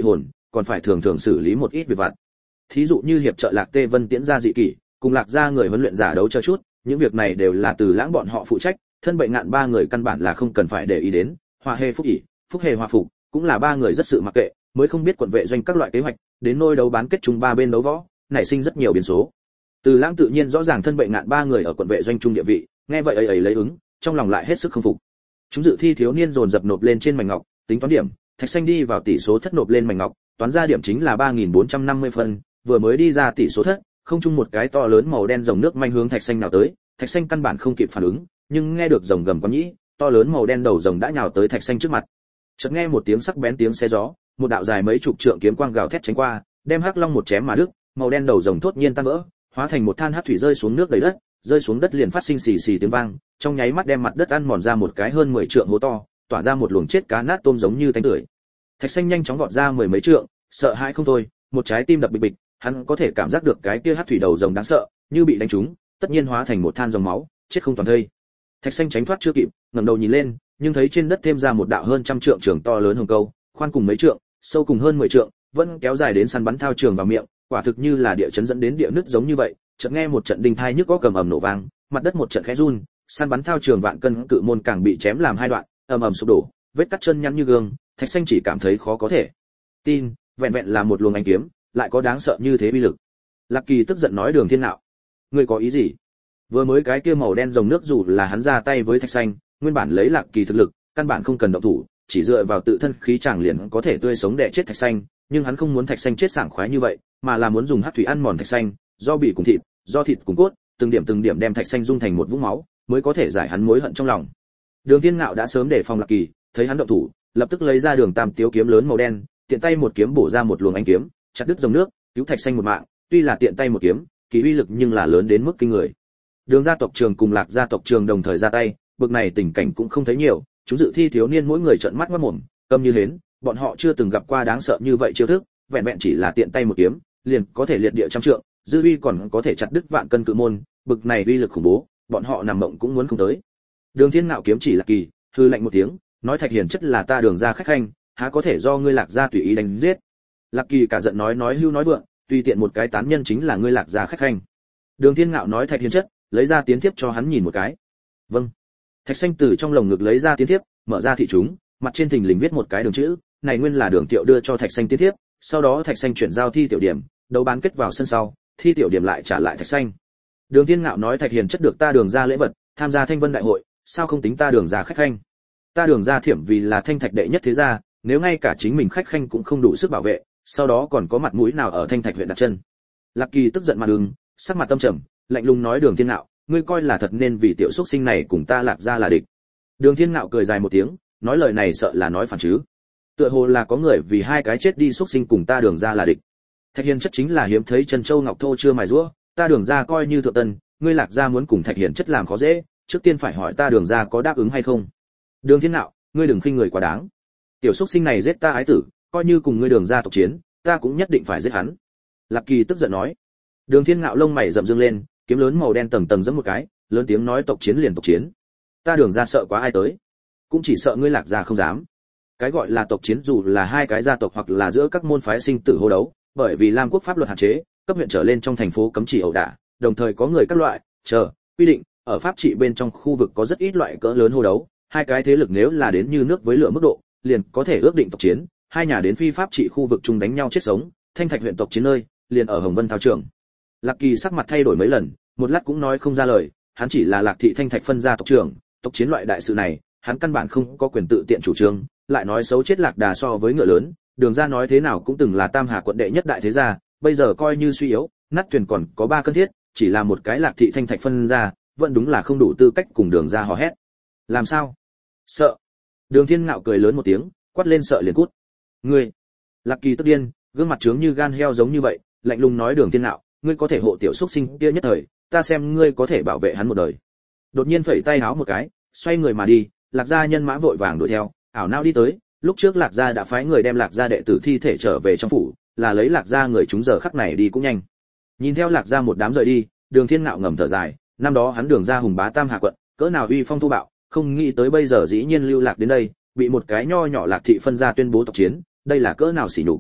còn phải thường thường xử lý một ít việc vặt. Thí dụ như hiệp trợ Lạc Tê Vân tiễn ra dị kỷ, cùng Lạc gia người huấn luyện giả đấu chờ chút, những việc này đều là Từ Lãng bọn họ phụ trách, thân bệnh ngạn ba người căn bản là không cần phải để ý đến, Hòa Hề Phúc ỷ, Phúc Hề Hòa Phục, cũng là ba người rất sự mặc kệ, mới không biết quận vệ doanh các loại kế hoạch, đến nôi đấu bán kết chung ba bên đấu võ, nảy sinh rất nhiều biến số. Từ Lãng tự nhiên rõ ràng thân bệnh ngạn ba người ở quận vệ doanh trung địa vị, nghe vậy ấy ấy lấy ứng, trong lòng lại hết sức không phục. Chúng dự thi thiếu niên dồn dập nộp lên trên mảnh ngọc, tính toán điểm, Thạch Xanh đi vào tỷ số thất nộp lên mảnh ngọc, toán ra điểm chính là ba nghìn bốn trăm năm mươi phân, vừa mới đi ra tỷ số thất, không chung một cái to lớn màu đen rồng nước manh hướng Thạch Xanh nào tới, Thạch Xanh căn bản không kịp phản ứng, nhưng nghe được rồng gầm quán nhĩ, to lớn màu đen đầu rồng đã nhào tới Thạch Xanh trước mặt. Chợt nghe một tiếng sắc bén tiếng xé gió, một đạo dài mấy chục trượng kiếm quang gào thét tránh qua, đem hắc long một chém mà đứt, màu đen đầu rồng thốt nhiên tan vỡ, hóa thành một than hắc thủy rơi xuống nước đầy đất, rơi xuống đất liền phát sinh xì xì tiếng vang, trong nháy mắt đem mặt đất ăn mòn ra một cái hơn mười trượng hố to, tỏa ra một luồng chết cá nát tôm giống như tánh tưởi. Thạch Xanh nhanh chóng vọt ra mười mấy trượng, sợ hãi không thôi, một trái tim đập bịch bịch, hắn có thể cảm giác được cái kia hắc thủy đầu rồng đáng sợ, như bị đánh trúng, tất nhiên hóa thành một than dòng máu, chết không toàn thây. Thạch Xanh tránh thoát chưa kịp, ngẩng đầu nhìn lên, nhưng thấy trên đất thêm ra một đạo hơn trăm trượng trường to lớn hồng câu, khoan cùng mấy trượng, sâu cùng hơn mười trượng, vẫn kéo dài đến săn bắn thao trường vào miệng, quả thực như là địa chấn dẫn đến địa nứt giống như vậy. Chợt nghe một trận đinh thai nhức có cầm ầm nổ vang, mặt đất một trận khẽ run, săn bắn thao trường vạn cân cự môn càng bị chém làm hai đoạn, ầm ầm sụp đổ, vết cắt chân nhăn như gương, Thạch Xanh chỉ cảm thấy khó có thể tin, vẹn vẹn là một luồng ánh kiếm, lại có đáng sợ như thế uy lực. Lạc Kỳ tức giận nói Đường Thiên Nạo, ngươi có ý gì? Vừa mới cái kia màu đen rồng nước dù là hắn ra tay với Thạch Xanh, nguyên bản lấy Lạc Kỳ thực lực, căn bản không cần động thủ, chỉ dựa vào tự thân khí chàng liền có thể tươi sống đè chết Thạch Xanh, nhưng hắn không muốn Thạch Xanh chết sảng khoái như vậy, mà là muốn dùng hắc thủy ăn mòn Thạch Xanh, do bị cùng thịt, do thịt cùng cốt, từng điểm từng điểm đem Thạch Xanh dung thành một vũng máu, mới có thể giải hắn mối hận trong lòng. Đường Thiên Ngạo đã sớm đề phòng Lạc Kỳ, thấy hắn động thủ, lập tức lấy ra Đường Tam Tiếu kiếm lớn màu đen, tiện tay một kiếm bổ ra một luồng ánh kiếm, chặt đứt dòng nước, cứu Thạch Xanh một mạng, tuy là tiện tay một kiếm, kỳ uy lực nhưng là lớn đến mức kinh người. Đường gia tộc trường cùng Lạc gia tộc trường đồng thời ra tay, bực này tình cảnh cũng không thấy nhiều, chúng dự thi thiếu niên mỗi người trợn mắt mắt mồm, câm như hến, bọn họ chưa từng gặp qua đáng sợ như vậy chiêu thức, vẹn vẹn chỉ là tiện tay một kiếm, liền có thể liệt địa trăm trượng, dư uy còn có thể chặt đứt vạn cân cự môn, bực này uy lực khủng bố, bọn họ nằm mộng cũng muốn không tới. Đường Thiên Ngạo kiếm chỉ Lạc Kỳ, hư lạnh một tiếng, nói Thạch Hiền chất là ta Đường gia khách khanh, há có thể do ngươi Lạc gia tùy ý đánh giết. Lạc Kỳ cả giận nói nói hưu nói vượng, tùy tiện một cái tán nhân chính là ngươi Lạc gia khách khanh. Đường Thiên Ngạo nói Thạch Hiền chất, lấy ra tiến thiếp cho hắn nhìn một cái. Vâng. Thạch Xanh từ trong lồng ngực lấy ra tiến thiếp, mở ra thị chúng, mặt trên thình lình viết một cái đường chữ, này nguyên là Đường Tiệu đưa cho Thạch Xanh tiến thiếp, sau đó Thạch Xanh chuyển giao thi tiểu điểm, đấu bán kết vào sân sau, thi tiểu điểm lại trả lại Thạch Xanh. Đường Thiên Ngạo nói Thạch Hiền chất được ta Đường gia lễ vật, tham gia Thanh Vân đại hội, sao không tính ta Đường gia khách khanh? Ta Đường gia thiểm vì là Thanh Thạch đệ nhất thế gia, nếu ngay cả chính mình khách khanh cũng không đủ sức bảo vệ, sau đó còn có mặt mũi nào ở Thanh Thạch huyện đặt chân? Lạc Kỳ tức giận mà đường, sắc mặt tâm trầm, lạnh lùng nói Đường Thiên Ngạo, ngươi coi là thật nên vì tiểu xuất sinh này cùng ta Lạc gia là địch. Đường Thiên Ngạo cười dài một tiếng, nói lời này sợ là nói phản chứ. Tựa hồ là có người vì hai cái chết đi xuất sinh cùng ta Đường gia là địch. Thạch Hiền chất chính là hiếm thấy chân châu ngọc thô chưa mài rũa, ta Đường gia coi như thượng tân, ngươi Lạc gia muốn cùng Thạch Hiền chất làm khó dễ, trước tiên phải hỏi ta Đường gia có đáp ứng hay không. Đường Thiên Ngạo, ngươi đừng khinh người quá đáng. Tiểu xuất sinh này giết ta ái tử, coi như cùng ngươi Đường gia tộc chiến, ta cũng nhất định phải giết hắn. Lạc Kỳ tức giận nói. Đường Thiên Ngạo lông mày rậm dương lên, kiếm lớn màu đen tầng tầng giẫm một cái, lớn tiếng nói tộc chiến liền tộc chiến. Ta Đường gia sợ quá ai tới, cũng chỉ sợ ngươi Lạc gia không dám. Cái gọi là tộc chiến dù là hai cái gia tộc hoặc là giữa các môn phái sinh tử hô đấu, bởi vì Lam quốc pháp luật hạn chế, cấp huyện trở lên trong thành phố cấm chỉ ẩu đả, đồng thời có người các loại, chờ, quy định, ở pháp trị bên trong khu vực có rất ít loại cỡ lớn hô đấu, hai cái thế lực nếu là đến như nước với lửa mức độ, liền có thể ước định tộc chiến, hai nhà đến phi pháp trị khu vực chung đánh nhau chết sống, Thanh Thạch huyện tộc chiến nơi, liền ở Hồng Vân thao trường. Lạc Kỳ sắc mặt thay đổi mấy lần, một lát cũng nói không ra lời, hắn chỉ là Lạc thị Thanh Thạch phân gia tộc trưởng, tộc chiến loại đại sự này, hắn căn bản không có quyền tự tiện chủ trương, lại nói xấu chết Lạc Đà so với ngựa lớn, Đường gia nói thế nào cũng từng là Tam Hà quận đệ nhất đại thế gia, bây giờ coi như suy yếu, nát thuyền còn có ba cân thiết, chỉ là một cái Lạc thị Thanh Thạch phân gia, vẫn đúng là không đủ tư cách cùng Đường gia hò hét. Làm sao? Sợ? Đường Thiên Ngạo cười lớn một tiếng, quát lên sợ liền cút. Ngươi! Lạc Kỳ tức điên, gương mặt trướng như gan heo giống như vậy, lạnh lùng nói Đường Thiên Ngạo, ngươi có thể hộ tiểu xuất sinh kia nhất thời, ta xem ngươi có thể bảo vệ hắn một đời. Đột nhiên phẩy tay háo một cái, xoay người mà đi, Lạc gia nhân mã vội vàng đuổi theo, ảo não đi tới, lúc trước Lạc gia đã phái người đem Lạc gia đệ tử thi thể trở về trong phủ, là lấy Lạc gia người chúng giờ khắc này đi cũng nhanh. Nhìn theo Lạc gia một đám rời đi, Đường Thiên Ngạo ngầm thở dài, năm đó hắn Đường gia hùng bá Tam Hà quận, cỡ nào uy phong thô bạo, không nghĩ tới bây giờ dĩ nhiên lưu lạc đến đây, bị một cái nho nhỏ Lạc thị phân gia tuyên bố tộc chiến, đây là cỡ nào sỉ nhục.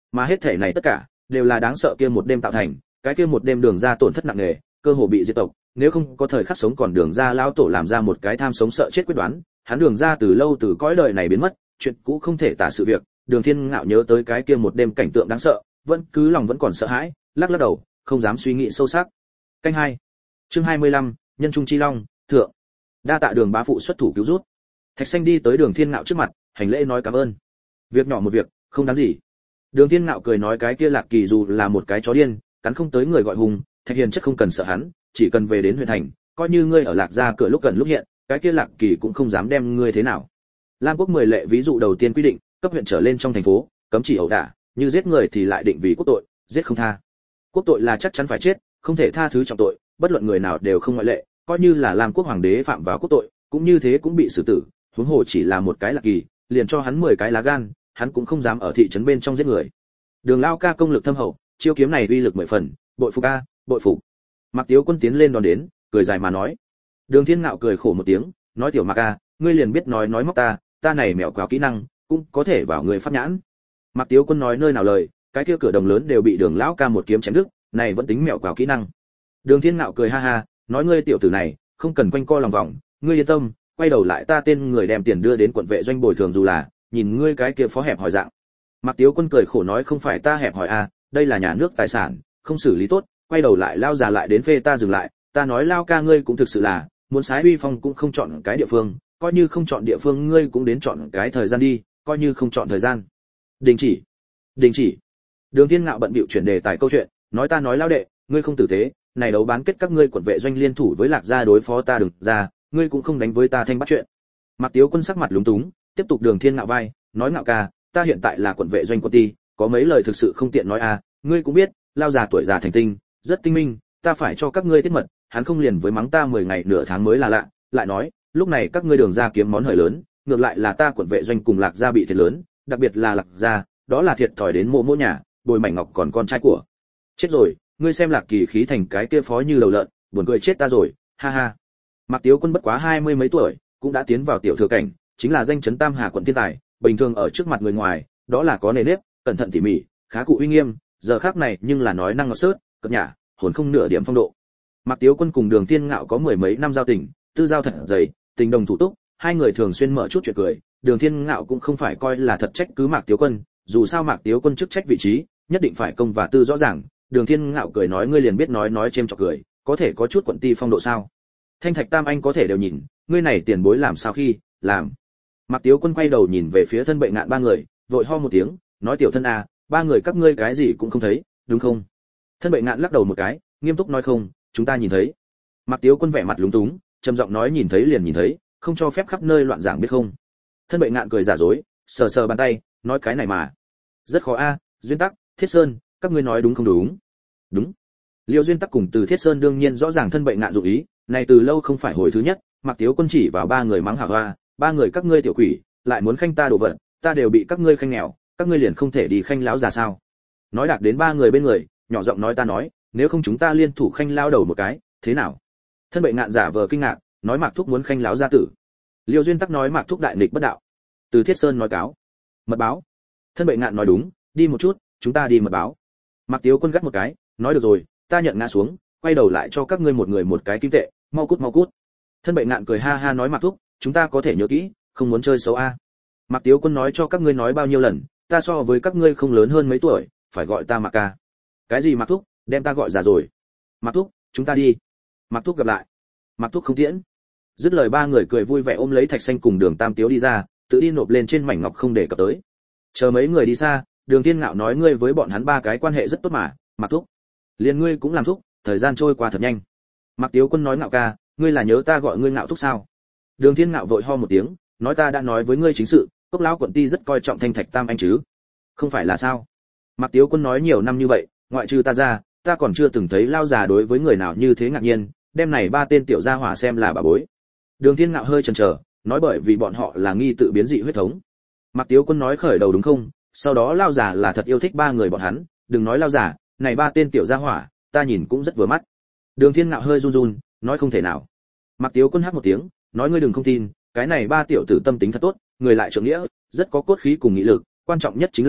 mà hết thể này tất cả đều là đáng sợ kia một đêm tạo thành, cái kia một đêm Đường gia tổn thất nặng nề, cơ hồ bị diệt tộc, nếu không có thời khắc sống còn Đường gia lão tổ làm ra một cái tham sống sợ chết quyết đoán, hắn Đường gia từ lâu từ cõi đời này biến mất, chuyện cũ không thể tả sự việc. Đường Thiên Ngạo nhớ tới cái kia một đêm cảnh tượng đáng sợ, vẫn cứ lòng vẫn còn sợ hãi, lắc lắc đầu, không dám suy nghĩ sâu sắc. Canh hai, chương hai mươi lăm, nhân trung chi long, thượng. Đa tạ Đường bá phụ xuất thủ cứu rút. Thạch Xanh đi tới Đường Thiên Ngạo trước mặt, hành lễ nói cảm ơn. Việc nhỏ một việc, không đáng gì. Đường Thiên Ngạo cười nói cái kia Lạc Kỳ dù là một cái chó điên, cắn không tới người gọi hùng, Thạch Hiền chất không cần sợ hắn, chỉ cần về đến huyện thành, coi như ngươi ở Lạc gia cửa lúc gần lúc hiện, cái kia Lạc Kỳ cũng không dám đem ngươi thế nào. Lam Quốc mười lệ ví dụ đầu tiên quy định, cấp huyện trở lên trong thành phố, cấm chỉ ẩu đả, như giết người thì lại định vì quốc tội, giết không tha. Quốc tội là chắc chắn phải chết, không thể tha thứ trọng tội, bất luận người nào đều không ngoại lệ, coi như là Lam Quốc hoàng đế phạm vào quốc tội, cũng như thế cũng bị xử tử, huống hồ chỉ là một cái Lạc Kỳ, liền cho hắn mười cái lá gan, hắn cũng không dám ở thị trấn bên trong giết người. Đường Lao ca công lực thâm hậu, chiêu kiếm này uy lực mười phần, bội phục a, bội phục. Mạc Tiếu Quân tiến lên đón đến, cười dài mà nói. Đường Thiên Ngạo cười khổ một tiếng, nói tiểu Mạc a, ngươi liền biết nói nói móc ta, ta này mèo quào kỹ năng, cũng có thể vào người pháp nhãn. Mạc Tiếu Quân nói nơi nào lời, cái kia cửa đồng lớn đều bị Đường lão ca một kiếm chém đứt, này vẫn tính mèo quào kỹ năng. Đường Thiên Ngạo cười ha ha, nói ngươi tiểu tử này, không cần quanh co lòng vòng, ngươi yên tâm, quay đầu lại ta tên người đem tiền đưa đến quận vệ doanh bồi thường dù là, nhìn ngươi cái kia phó hẹp hỏi dạng. Mạc Tiếu Quân cười khổ nói không phải ta hẹp hỏi a, đây là nhà nước tài sản, không xử lý tốt, quay đầu lại lao già lại đến phê ta dừng lại, ta nói lao ca ngươi cũng thực sự là, muốn sái uy phong cũng không chọn cái địa phương, coi như không chọn địa phương ngươi cũng đến chọn cái thời gian đi, coi như không chọn thời gian. Đình chỉ. Đình chỉ. Đường Thiên Ngạo bận bịu chuyển đề tài câu chuyện, nói ta nói lao đệ, ngươi không tử tế, này đấu bán kết các ngươi quận vệ doanh liên thủ với Lạc gia đối phó ta đừng ra, ngươi cũng không đánh với ta thanh bắt chuyện. Mạc Tiếu Quân sắc mặt lúng túng, tiếp tục Đường Thiên Ngạo vai, nói Ngạo ca, ta hiện tại là quận vệ doanh quân ti, có mấy lời thực sự không tiện nói a, ngươi cũng biết, lao già tuổi già thành tinh, rất tinh minh, ta phải cho các ngươi tiết mật, hắn không liền với mắng ta mười ngày nửa tháng mới là lạ, lại nói, lúc này các ngươi Đường gia kiếm món hời lớn, ngược lại là ta quận vệ doanh cùng Lạc gia bị thiệt lớn, đặc biệt là Lạc gia, đó là thiệt thòi đến mộ mỗ nhà, bồi mảnh ngọc còn con trai của. Chết rồi, ngươi xem Lạc Kỳ khí thành cái kia phó như đầu lợn, buồn cười chết ta rồi, ha ha. Mạc Tiếu Quân bất quá hai mươi mấy tuổi, cũng đã tiến vào tiểu thừa cảnh, chính là danh chấn Tam Hà quận thiên tài, bình thường ở trước mặt người ngoài, đó là có nề nếp, cẩn thận tỉ mỉ, khá cụ uy nghiêm, giờ khắc này nhưng là nói năng ngọt sớt, cợt nhả, hồn không nửa điểm phong độ. Mạc Tiếu Quân cùng Đường Thiên Ngạo có mười mấy năm giao tình, tư giao thật dày, tình đồng thủ túc, hai người thường xuyên mở chút chuyện cười, Đường Thiên Ngạo cũng không phải coi là thật trách cứ Mạc Tiếu Quân, dù sao Mạc Tiếu Quân chức trách vị trí, nhất định phải công và tư rõ ràng, Đường Thiên Ngạo cười nói ngươi liền biết nói nói chêm chọc cười, có thể có chút quận ti phong độ sao? Thanh Thạch Tam anh có thể đều nhìn, ngươi này tiền bối làm sao khi, làm. Mạc Tiếu Quân quay đầu nhìn về phía thân Bệ Ngạn ba người, vội ho một tiếng, nói tiểu thân à, ba người các ngươi cái gì cũng không thấy, đúng không? Thân Bệ Ngạn lắc đầu một cái, nghiêm túc nói không, chúng ta nhìn thấy. Mạc Tiếu Quân vẻ mặt lúng túng, trầm giọng nói nhìn thấy liền nhìn thấy, không cho phép khắp nơi loạn giảng biết không? Thân Bệ Ngạn cười giả dối, sờ sờ bàn tay, nói cái này mà, rất khó a, Duyên Tắc, Thiết Sơn, các ngươi nói đúng không đúng? Đúng. Liêu Duyên Tắc cùng Từ Thiết Sơn đương nhiên rõ ràng Thân Bệ Ngạn dụng ý, này từ lâu không phải hồi thứ nhất, Mạc Tiếu Quân chỉ vào ba người mắng hả hoa, ba người các ngươi tiểu quỷ, lại muốn khanh ta đồ vật, ta đều bị các ngươi khanh nghèo, các ngươi liền không thể đi khanh lão già sao? Nói đạt đến ba người bên người, nhỏ giọng nói ta nói, nếu không chúng ta liên thủ khanh lao đầu một cái, thế nào? Thân Bệ Ngạn giả vờ kinh ngạc, nói Mạc Thúc muốn khanh lão gia tử. Liêu Duyên Tắc nói Mạc Thúc đại nghịch bất đạo. Từ Thiết Sơn nói cáo. Mật báo. Thân Bệ Ngạn nói đúng, đi một chút, chúng ta đi mật báo. Mạc Tiếu Quân gắt một cái, nói được rồi, ta nhận ngã xuống, quay đầu lại cho các ngươi một người một cái kim tệ, mau cút mau cút. Thân Bệ Ngạn cười ha ha nói Mạc Thúc, chúng ta có thể nhớ kỹ, không muốn chơi xấu a. Mạc Tiếu Quân nói cho các ngươi nói bao nhiêu lần, ta so với các ngươi không lớn hơn mấy tuổi, phải gọi ta Mạc ca. Cái gì Mạc Thúc, đem ta gọi già rồi. Mạc Thúc, chúng ta đi. Mạc Thúc gặp lại. Mạc Thúc không tiễn. Dứt lời ba người cười vui vẻ ôm lấy Thạch Xanh cùng Đường Tam Tiếu đi ra, tự đi nộp lên trên mảnh ngọc không để cập tới. Chờ mấy người đi xa, Đường Thiên Ngạo nói ngươi với bọn hắn ba cái quan hệ rất tốt mà, Mạc Thúc. Liền ngươi cũng làm thúc, thời gian trôi qua thật nhanh. Mạc Tiếu Quân nói Ngạo ca, ngươi là nhớ ta gọi ngươi Ngạo thúc sao? Đường Thiên Ngạo vội ho một tiếng, nói ta đã nói với ngươi chính sự, Cốc lão quận ti rất coi trọng Thanh Thạch Tam anh chứ? Không phải là sao? Mạc Tiếu Quân nói nhiều năm như vậy, ngoại trừ ta ra, ta còn chưa từng thấy lao già đối với người nào như thế ngạc nhiên, đem này ba tên tiểu gia hỏa xem là bà bối. Đường Thiên Ngạo hơi chần chờ, nói bởi vì bọn họ là nghi tự biến dị huyết thống. Mạc Tiếu Quân nói khởi đầu đúng không? Sau đó lao già là thật yêu thích ba người bọn hắn, đừng nói lao già, này ba tên tiểu gia hỏa, ta nhìn cũng rất vừa mắt. Đường Thiên Ngạo hơi run run, nói không thể nào. Mạc Tiếu Quân hắc một tiếng, nói ngươi đừng không tin, cái này ba tiểu tử tâm tính thật tốt, người lại trượng nghĩa, rất có cốt khí cùng nghị lực, quan trọng nhất chính là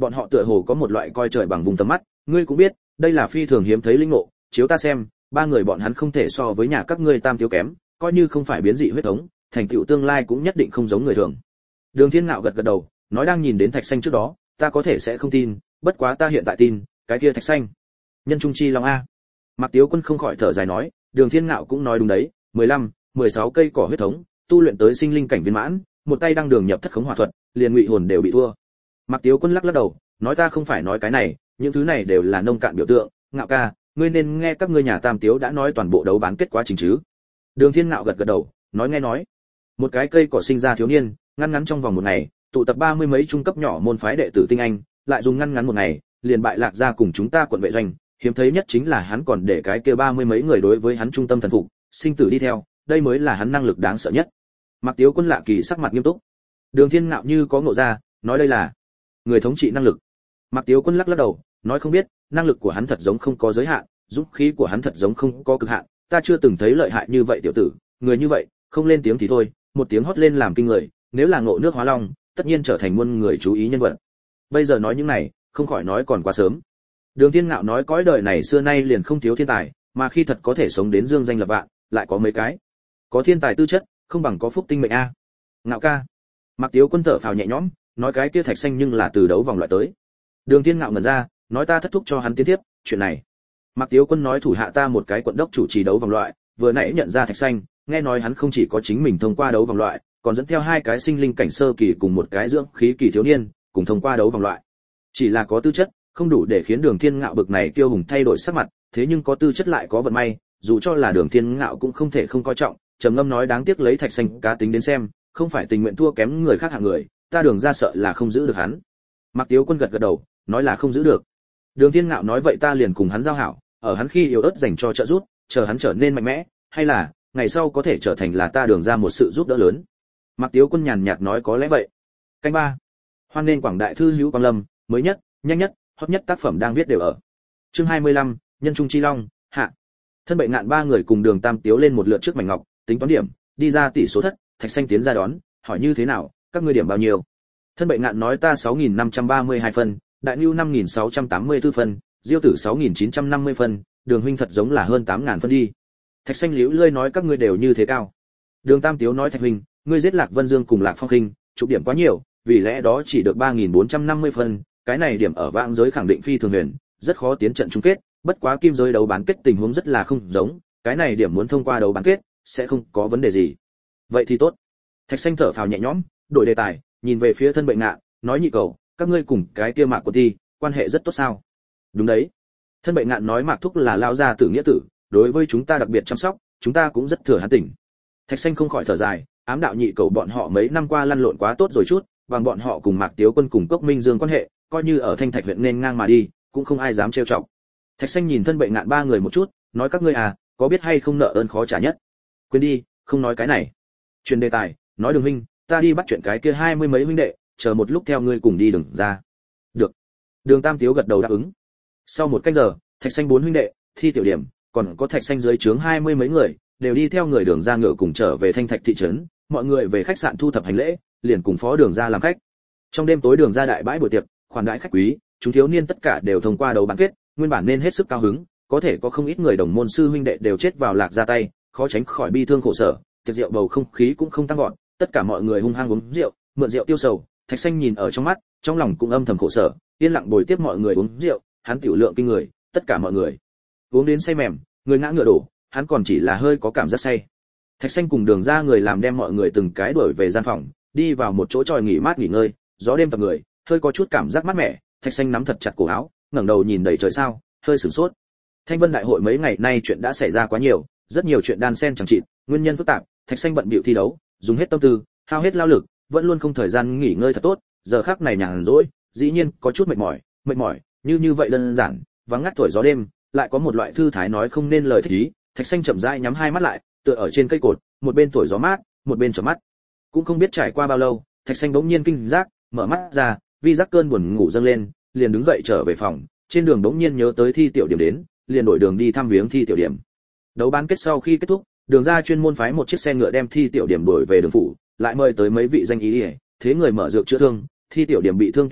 bọn họ tựa hồ có một loại coi trời bằng vùng tầm mắt, ngươi cũng biết, đây là phi thường hiếm thấy linh ngộ, chiếu ta xem, ba người bọn hắn không thể so với nhà các ngươi tam thiếu kém, coi như không phải biến dị huyết thống, thành tựu tương lai cũng nhất định không giống người thường. Đường Thiên Ngạo gật gật đầu, nói đang nhìn đến Thạch Xanh trước đó, ta có thể sẽ không tin, bất quá ta hiện tại tin, cái kia Thạch Xanh, nhân trung chi long a. Mạc Tiếu Quân không khỏi thở dài nói, Đường Thiên Ngạo cũng nói đúng đấy, mười lăm, mười sáu cây cỏ huyết thống, tu luyện tới sinh linh cảnh viên mãn, một tay đang đường nhập thất khống hỏa thuật, liền ngụy hồn đều bị thua. Mạc Tiếu Quân lắc lắc đầu, nói ta không phải nói cái này, những thứ này đều là nông cạn biểu tượng, Ngạo ca, ngươi nên nghe các ngươi nhà Tam Tiếu đã nói toàn bộ đấu bán kết quá trình chứ. Đường Thiên Ngạo gật gật đầu, nói nghe nói. Một cái cây cỏ sinh ra thiếu niên, ngăn ngắn trong vòng một ngày, tụ tập ba mươi mấy trung cấp nhỏ môn phái đệ tử tinh anh, lại dùng ngăn ngắn một ngày, liền bại lạc ra cùng chúng ta quận vệ doanh, hiếm thấy nhất chính là hắn còn để cái kia ba mươi mấy người đối với hắn trung tâm thần phục, sinh tử đi theo, đây mới là hắn năng lực đáng sợ nhất. Mạc Tiếu Quân lạ kỳ sắc mặt nghiêm túc. Đường Thiên Ngạo như có ngộ ra, nói đây là người thống trị năng lực. Mạc Tiếu Quân lắc lắc đầu, nói không biết, năng lực của hắn thật giống không có giới hạn, dũng khí của hắn thật giống không có cực hạn, ta chưa từng thấy lợi hại như vậy tiểu tử, người như vậy, không lên tiếng thì thôi, một tiếng hót lên làm kinh người, nếu là ngộ nước hóa long, tất nhiên trở thành muôn người chú ý nhân vật. Bây giờ nói những này, không khỏi nói còn quá sớm. Đường Thiên Ngạo nói cõi đời này xưa nay liền không thiếu thiên tài, mà khi thật có thể sống đến dương danh lập vạn, lại có mấy cái. Có thiên tài tư chất, không bằng có phúc tinh mệnh a. Ngạo ca. Mạc Tiếu Quân thở phào nhẹ nhõm, nói cái kia Thạch Xanh nhưng là từ đấu vòng loại tới. Đường Thiên Ngạo ngẩn ra, nói ta thất thúc cho hắn tiến tiếp, chuyện này. Mạc Tiếu Quân nói thủ hạ ta một cái quận đốc chủ trì đấu vòng loại, vừa nãy nhận ra Thạch Xanh, nghe nói hắn không chỉ có chính mình thông qua đấu vòng loại, còn dẫn theo hai cái sinh linh cảnh sơ kỳ cùng một cái dưỡng khí kỳ thiếu niên, cùng thông qua đấu vòng loại. Chỉ là có tư chất, không đủ để khiến Đường Thiên Ngạo bực này kiêu hùng thay đổi sắc mặt, thế nhưng có tư chất lại có vận may, dù cho là Đường Thiên Ngạo cũng không thể không coi trọng, trầm ngâm nói đáng tiếc lấy Thạch Xanh cá tính đến xem, không phải tình nguyện thua kém người khác hạng người, ta Đường ra sợ là không giữ được hắn. Mạc Tiếu Quân gật gật đầu, nói là không giữ được. Đường Thiên Ngạo nói vậy ta liền cùng hắn giao hảo, ở hắn khi yếu ớt dành cho trợ giúp, chờ hắn trở nên mạnh mẽ, hay là ngày sau có thể trở thành là ta Đường ra một sự giúp đỡ lớn. Mạc Tiếu Quân nhàn nhạt nói có lẽ vậy. Canh ba. Hoan nên quảng đại thư hữu Quang Lâm, mới nhất, nhanh nhất, hot nhất tác phẩm đang viết đều ở. Chương hai mươi lăm, nhân trung chi long, hạ. Thân Bệnh Ngạn ba người cùng Đường Tam Tiếu lên một lượt trước mảnh ngọc, tính toán điểm, đi ra tỷ số thất, Thạch Xanh tiến ra đón, hỏi như thế nào, các ngươi điểm bao nhiêu? Thân Bệnh Ngạn nói ta sáu nghìn năm trăm ba mươi hai phân, Đại Nưu năm nghìn sáu trăm tám mươi tư phân, Diêu Tử sáu nghìn chín trăm năm mươi phân, Đường huynh thật giống là hơn tám nghìn phân đi. Thạch Xanh liễu lơi nói các ngươi đều như thế cao. Đường Tam Tiếu nói Thạch huynh, ngươi giết Lạc Vân Dương cùng Lạc Phong Khinh, chụp điểm quá nhiều, vì lẽ đó chỉ được ba nghìn bốn trăm năm mươi phân, cái này điểm ở vãng giới khẳng định phi thường huyền, rất khó tiến trận chung kết, bất quá kim giới đấu bán kết tình huống rất là không giống, cái này điểm muốn thông qua đấu bán kết sẽ không có vấn đề gì. Vậy thì tốt. Thạch Xanh thở phào nhẹ nhõm, đổi đề tài, nhìn về phía Thân Bệnh Ngạn, nói nhị cầu, các ngươi cùng cái kia Mạc của thi, quan hệ rất tốt sao? Đúng đấy. Thân Bệnh Ngạn nói Mạc thúc là lao gia tử nghĩa tử, đối với chúng ta đặc biệt chăm sóc, chúng ta cũng rất thừa hắn tỉnh. Thạch Xanh không khỏi thở dài, ám đạo nhị cầu bọn họ mấy năm qua lăn lộn quá tốt rồi chút, bằng bọn họ cùng Mạc Tiếu Quân cùng Cốc Minh Dương quan hệ, coi như ở Thanh Thạch huyện nên ngang mà đi, cũng không ai dám trêu chọc. Thạch Xanh nhìn Thân Bệnh Ngạn ba người một chút, nói các ngươi à, có biết hay không nợ ơn khó trả nhất. Quên đi, không nói cái này. Truyền đề tài, nói Đường huynh, ta đi bắt chuyện cái kia hai mươi mấy huynh đệ, chờ một lúc theo ngươi cùng đi Đường ra. Được. Đường Tam Tiếu gật đầu đáp ứng. Sau một canh giờ, Thạch Xanh bốn huynh đệ, Thi Tiểu Điểm, còn có Thạch Xanh dưới trướng hai mươi mấy người, đều đi theo người Đường ra ngựa cùng trở về Thanh Thạch thị trấn, mọi người về khách sạn thu thập hành lễ, liền cùng phó Đường ra làm khách. Trong đêm tối Đường ra đại bãi buổi tiệc, khoản đãi khách quý, chúng thiếu niên tất cả đều thông qua đấu bán kết, nguyên bản nên hết sức cao hứng, có thể có không ít người đồng môn sư huynh đệ đều chết vào Lạc ra tay, khó tránh khỏi bi thương khổ sở, tiệc rượu bầu không khí cũng không tăng vọt, tất cả mọi người hung hăng uống rượu, mượn rượu tiêu sầu. Thạch Xanh nhìn ở trong mắt, trong lòng cũng âm thầm khổ sở, yên lặng bồi tiếp mọi người uống rượu, hắn tiểu lượng kinh người, tất cả mọi người uống đến say mềm, người ngã ngựa đổ, hắn còn chỉ là hơi có cảm giác say. Thạch Xanh cùng Đường ra người làm đem mọi người từng cái đuổi về gian phòng, đi vào một chỗ tròi nghỉ mát nghỉ ngơi, gió đêm tập người, hơi có chút cảm giác mát mẻ. Thạch Xanh nắm thật chặt cổ áo, ngẩng đầu nhìn đầy trời sao, hơi sửng sốt. Thanh Vân đại hội mấy ngày nay chuyện đã xảy ra quá nhiều, rất nhiều chuyện đan xen chẳng chịt, nguyên nhân phức tạp. Thạch Xanh bận bịu thi đấu, dùng hết tâm tư, hao hết lao lực, vẫn luôn không thời gian nghỉ ngơi thật tốt. Giờ khắc này nhàn rỗi, dĩ nhiên có chút mệt mỏi, mệt mỏi, như như vậy đơn giản, vắng ngắt thổi gió đêm, lại có một loại thư thái nói không nên lời thích ý. Thạch Xanh chậm rãi nhắm hai mắt lại, tựa ở trên cây cột, một bên thổi gió mát, một bên chợp mắt. Cũng không biết trải qua bao lâu, Thạch Xanh bỗng nhiên kinh giác, mở mắt ra, vi giác cơn buồn ngủ dâng lên, liền đứng dậy trở về phòng. Trên đường bỗng nhiên nhớ tới Thi Tiểu Điểm đến, liền đổi đường đi thăm viếng Thi Tiểu Điểm. Đấu bán kết sau khi kết thúc, Đường ra chuyên môn phái một chiếc xe ngựa đem Thi Tiểu Điểm đuổi về đường phủ, lại mời tới mấy vị danh y, thế người mở dược chữa thương. Thi Tiểu Điểm bị thương tuy nặng,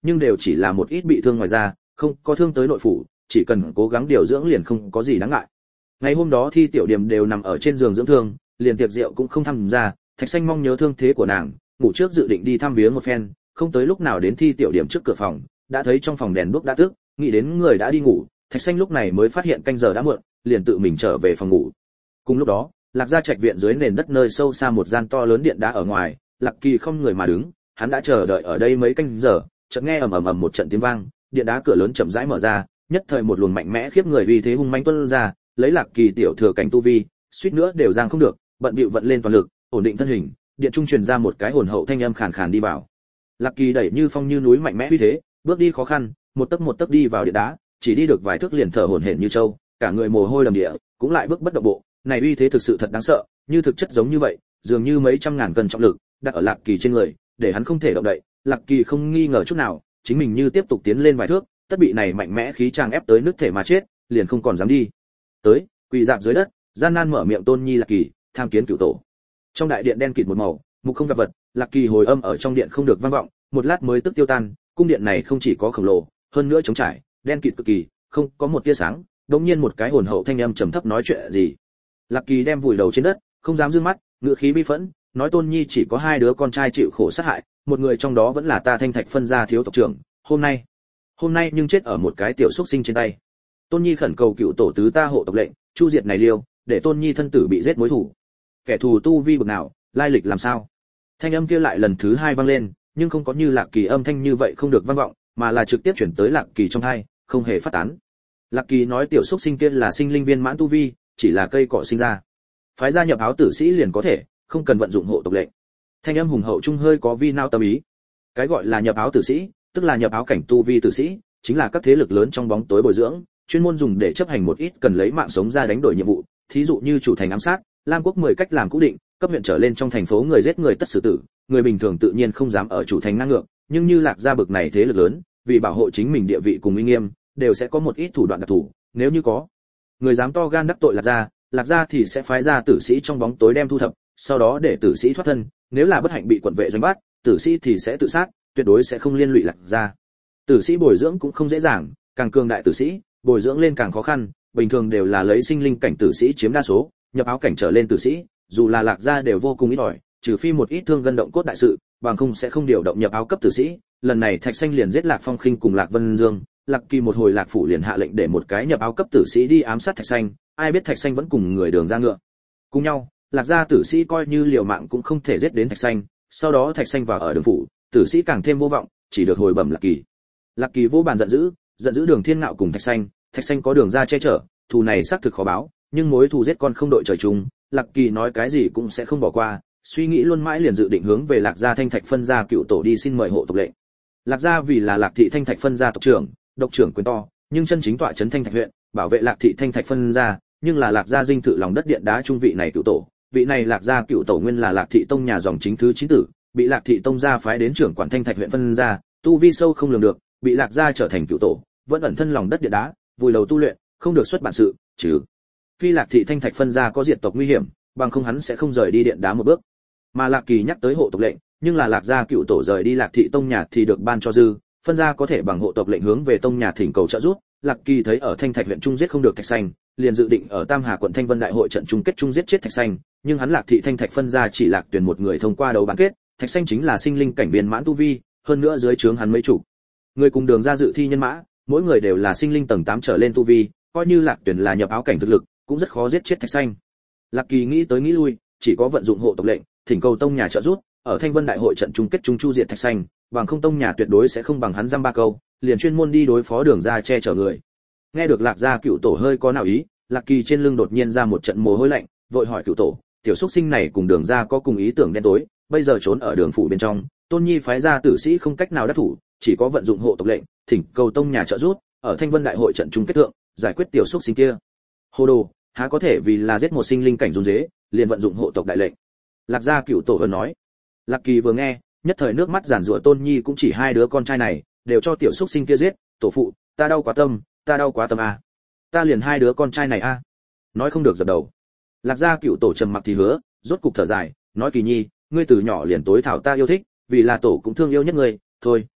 nhưng đều chỉ là một ít bị thương ngoài da, không có thương tới nội phủ, chỉ cần cố gắng điều dưỡng liền không có gì đáng ngại. Ngày hôm đó Thi Tiểu Điểm đều nằm ở trên giường dưỡng thương, liền tiệc rượu cũng không tham gia, Thạch Xanh mong nhớ thương thế của nàng, ngủ trước dự định đi thăm viếng một phen, không tới lúc nào đến Thi Tiểu Điểm trước cửa phòng, đã thấy trong phòng đèn đuốc đã tắt, nghĩ đến người đã đi ngủ, Thạch Xanh lúc này mới phát hiện canh giờ đã muộn, liền tự mình trở về phòng ngủ. Cùng lúc đó, Lạc gia trạch viện dưới nền đất nơi sâu xa một gian to lớn điện đá ở ngoài, Lạc Kỳ không người mà đứng, hắn đã chờ đợi ở đây mấy canh giờ, chợt nghe ầm ầm ầm một trận tiếng vang, điện đá cửa lớn chậm rãi mở ra, nhất thời một luồng mạnh mẽ khiếp người uy thế hung mãnh tuôn ra, lấy Lạc Kỳ tiểu thừa cảnh tu vi, suýt nữa đều giang không được, bận bịu vận lên toàn lực, ổn định thân hình, điện trung truyền ra một cái hồn hậu thanh âm khàn khàn đi vào. Lạc Kỳ đẩy như phong như núi mạnh mẽ uy thế, bước đi khó khăn, một tấc một tấc đi vào điện đá, chỉ đi được vài thước liền thở hổn hển như trâu, cả người mồ hôi đầm địa, cũng lại bước bất động bộ, này uy thế thực sự thật đáng sợ, như thực chất giống như vậy, dường như mấy trăm ngàn cân trọng lực đặt ở Lạc Kỳ trên người, để hắn không thể động đậy. Lạc Kỳ không nghi ngờ chút nào, chính mình như tiếp tục tiến lên vài thước, tất bị này mạnh mẽ khí tràng ép tới nước thể mà chết, liền không còn dám đi. Tới, quỳ dạp dưới đất, gian nan mở miệng Tôn Nhi Lạc Kỳ, tham kiến cửu tổ. Trong đại điện đen kịt một màu, mục không gặp vật, Lạc Kỳ hồi âm ở trong điện không được vang vọng, một lát mới tức tiêu tan. Cung điện này không chỉ có khổng lồ, hơn nữa trống trải, đen kịt cực kỳ, không có một tia sáng. Đột nhiên một cái hồn hậu thanh âm trầm thấp nói chuyện gì. Lạc Kỳ đem vùi đầu trên đất, không dám dương mắt, ngữ khí bi phẫn, nói Tôn Nhi chỉ có hai đứa con trai chịu khổ sát hại, một người trong đó vẫn là ta Thanh Thạch phân gia thiếu tộc trưởng, hôm nay, hôm nay nhưng chết ở một cái tiểu xúc sinh trên tay. Tôn Nhi khẩn cầu cựu tổ tứ ta hộ tộc lệnh, chu diệt này liêu, để Tôn Nhi thân tử bị giết mối thù. Kẻ thù tu vi bậc nào, lai lịch làm sao? Thanh âm kia lại lần thứ hai vang lên, nhưng không có như Lạc Kỳ âm thanh như vậy không được vang vọng, mà là trực tiếp chuyển tới Lạc Kỳ trong tai, không hề phát tán. Lạc Kỳ nói tiểu xúc sinh kia là sinh linh viên mãn tu vi, chỉ là cây cỏ sinh ra. Phái gia nhập áo tử sĩ liền có thể, không cần vận dụng hộ tộc lệnh. Thanh âm hùng hậu trung hơi có vi nao tâm ý. Cái gọi là nhập áo tử sĩ, tức là nhập áo cảnh tu vi tử sĩ, chính là các thế lực lớn trong bóng tối bồi dưỡng, chuyên môn dùng để chấp hành một ít cần lấy mạng sống ra đánh đổi nhiệm vụ, thí dụ như chủ thành ám sát, Lam quốc mười cách làm cố định, cấp huyện trở lên trong thành phố người giết người tất xử tử, người bình thường tự nhiên không dám ở chủ thành ngang ngược, nhưng như Lạc gia bực này thế lực lớn, vì bảo hộ chính mình địa vị cùng uy nghiêm, đều sẽ có một ít thủ đoạn đặc thù, nếu như có người dám to gan đắc tội Lạc gia, Lạc gia thì sẽ phái ra tử sĩ trong bóng tối đem thu thập, sau đó để tử sĩ thoát thân, nếu là bất hạnh bị quận vệ doanh bắt, tử sĩ thì sẽ tự sát, tuyệt đối sẽ không liên lụy Lạc gia. Tử sĩ bồi dưỡng cũng không dễ dàng, càng cường đại tử sĩ, bồi dưỡng lên càng khó khăn, bình thường đều là lấy sinh linh cảnh tử sĩ chiếm đa số, nhập áo cảnh trở lên tử sĩ, dù là Lạc gia đều vô cùng ít ỏi, trừ phi một ít thương gân động cốt đại sự, bằng không sẽ không điều động nhập áo cấp tử sĩ. Lần này Thạch Xanh liền giết Lạc Phong Khinh cùng Lạc Vân Dương, Lạc Kỳ một hồi Lạc phủ liền hạ lệnh để một cái nhập áo cấp tử sĩ đi ám sát Thạch Xanh, ai biết Thạch Xanh vẫn cùng người đường ra ngựa. Cùng nhau, Lạc gia tử sĩ coi như liều mạng cũng không thể giết đến Thạch Xanh, sau đó Thạch Xanh vào ở đường phủ, tử sĩ càng thêm vô vọng, chỉ được hồi bẩm Lạc Kỳ. Lạc Kỳ vô bàn giận dữ, giận dữ Đường Thiên Ngạo cùng Thạch Xanh, Thạch Xanh có đường ra che chở, thù này xác thực khó báo, nhưng mối thù giết con không đội trời chung, Lạc Kỳ nói cái gì cũng sẽ không bỏ qua, suy nghĩ luôn mãi liền dự định hướng về Lạc gia Thanh Thạch phân gia cựu tổ đi xin mời hộ tộc lệnh. Lạc gia vì là Lạc thị Thanh Thạch phân gia tộc trưởng, độc trưởng quyền to, nhưng chân chính tọa trấn Thanh Thạch huyện, bảo vệ Lạc thị Thanh Thạch phân gia, nhưng là Lạc gia dinh thự lòng đất điện đá trung vị này cựu tổ, vị này Lạc gia cựu tổ nguyên là Lạc thị tông nhà dòng chính thứ chín tử, bị Lạc thị tông gia phái đến trưởng quản Thanh Thạch huyện phân gia, tu vi sâu không lường được, bị Lạc gia trở thành cựu tổ, vẫn ẩn thân lòng đất điện đá, vùi đầu tu luyện, không được xuất bản sự, chứ phi Lạc thị Thanh Thạch phân gia có diệt tộc nguy hiểm, bằng không hắn sẽ không rời đi điện đá một bước. Mà Lạc Kỳ nhắc tới hộ tộc lệnh, nhưng là Lạc gia cựu tổ rời đi Lạc thị tông nhà thì được ban cho dư, phân gia có thể bằng hộ tộc lệnh hướng về tông nhà thỉnh cầu trợ giúp. Lạc Kỳ thấy ở Thanh Thạch huyện trung giết không được Thạch Xanh, liền dự định ở Tam Hà quận Thanh Vân đại hội trận chung kết chung giết chết Thạch Xanh, nhưng hắn Lạc thị Thanh Thạch phân gia chỉ Lạc tuyển một người thông qua đấu bán kết, Thạch Xanh chính là sinh linh cảnh viên mãn tu vi, hơn nữa dưới trướng hắn mấy chủ người cùng đường ra dự thi nhân mã, mỗi người đều là sinh linh tầng tám trở lên tu vi, coi như Lạc tuyển là nhập áo cảnh thực lực, cũng rất khó giết chết Thạch Xanh. Lạc Kỳ nghĩ tới nghĩ lui, chỉ có vận dụng hộ tộc lệnh, thỉnh cầu tông nhà trợ giúp, ở Thanh Vân đại hội trận chung kết chung chu diệt Thạch Xanh, bằng không tông nhà tuyệt đối sẽ không bằng hắn dăm ba câu, liền chuyên môn đi đối phó đường ra che chở người. Nghe được Lạc gia cựu tổ hơi có nào ý, Lạc Kỳ trên lưng đột nhiên ra một trận mồ hôi lạnh, vội hỏi cựu tổ, tiểu xúc sinh này cùng đường ra có cùng ý tưởng đen tối, bây giờ trốn ở đường phủ bên trong, Tôn Nhi phái ra tử sĩ không cách nào đắc thủ, chỉ có vận dụng hộ tộc lệnh, thỉnh cầu tông nhà trợ giúp, ở Thanh Vân đại hội trận chung kết thượng, giải quyết tiểu xúc sinh kia. Hồ đồ, há có thể vì là giết một sinh linh cảnh run rế, liền vận dụng hộ tộc đại lệnh. Lạc gia cựu tổ vừa nói. Lạc Kỳ vừa nghe, nhất thời nước mắt giàn giụa, Tôn Nhi cũng chỉ hai đứa con trai này, đều cho tiểu xúc sinh kia giết, tổ phụ, ta đau quá tâm, ta đau quá tâm a. Ta liền hai đứa con trai này a. Nói không được dập đầu. Lạc gia cựu tổ trầm mặc thì hứa, rốt cục thở dài, nói Kỳ Nhi, ngươi từ nhỏ liền tối thảo ta yêu thích, vì là tổ cũng thương yêu nhất ngươi, thôi,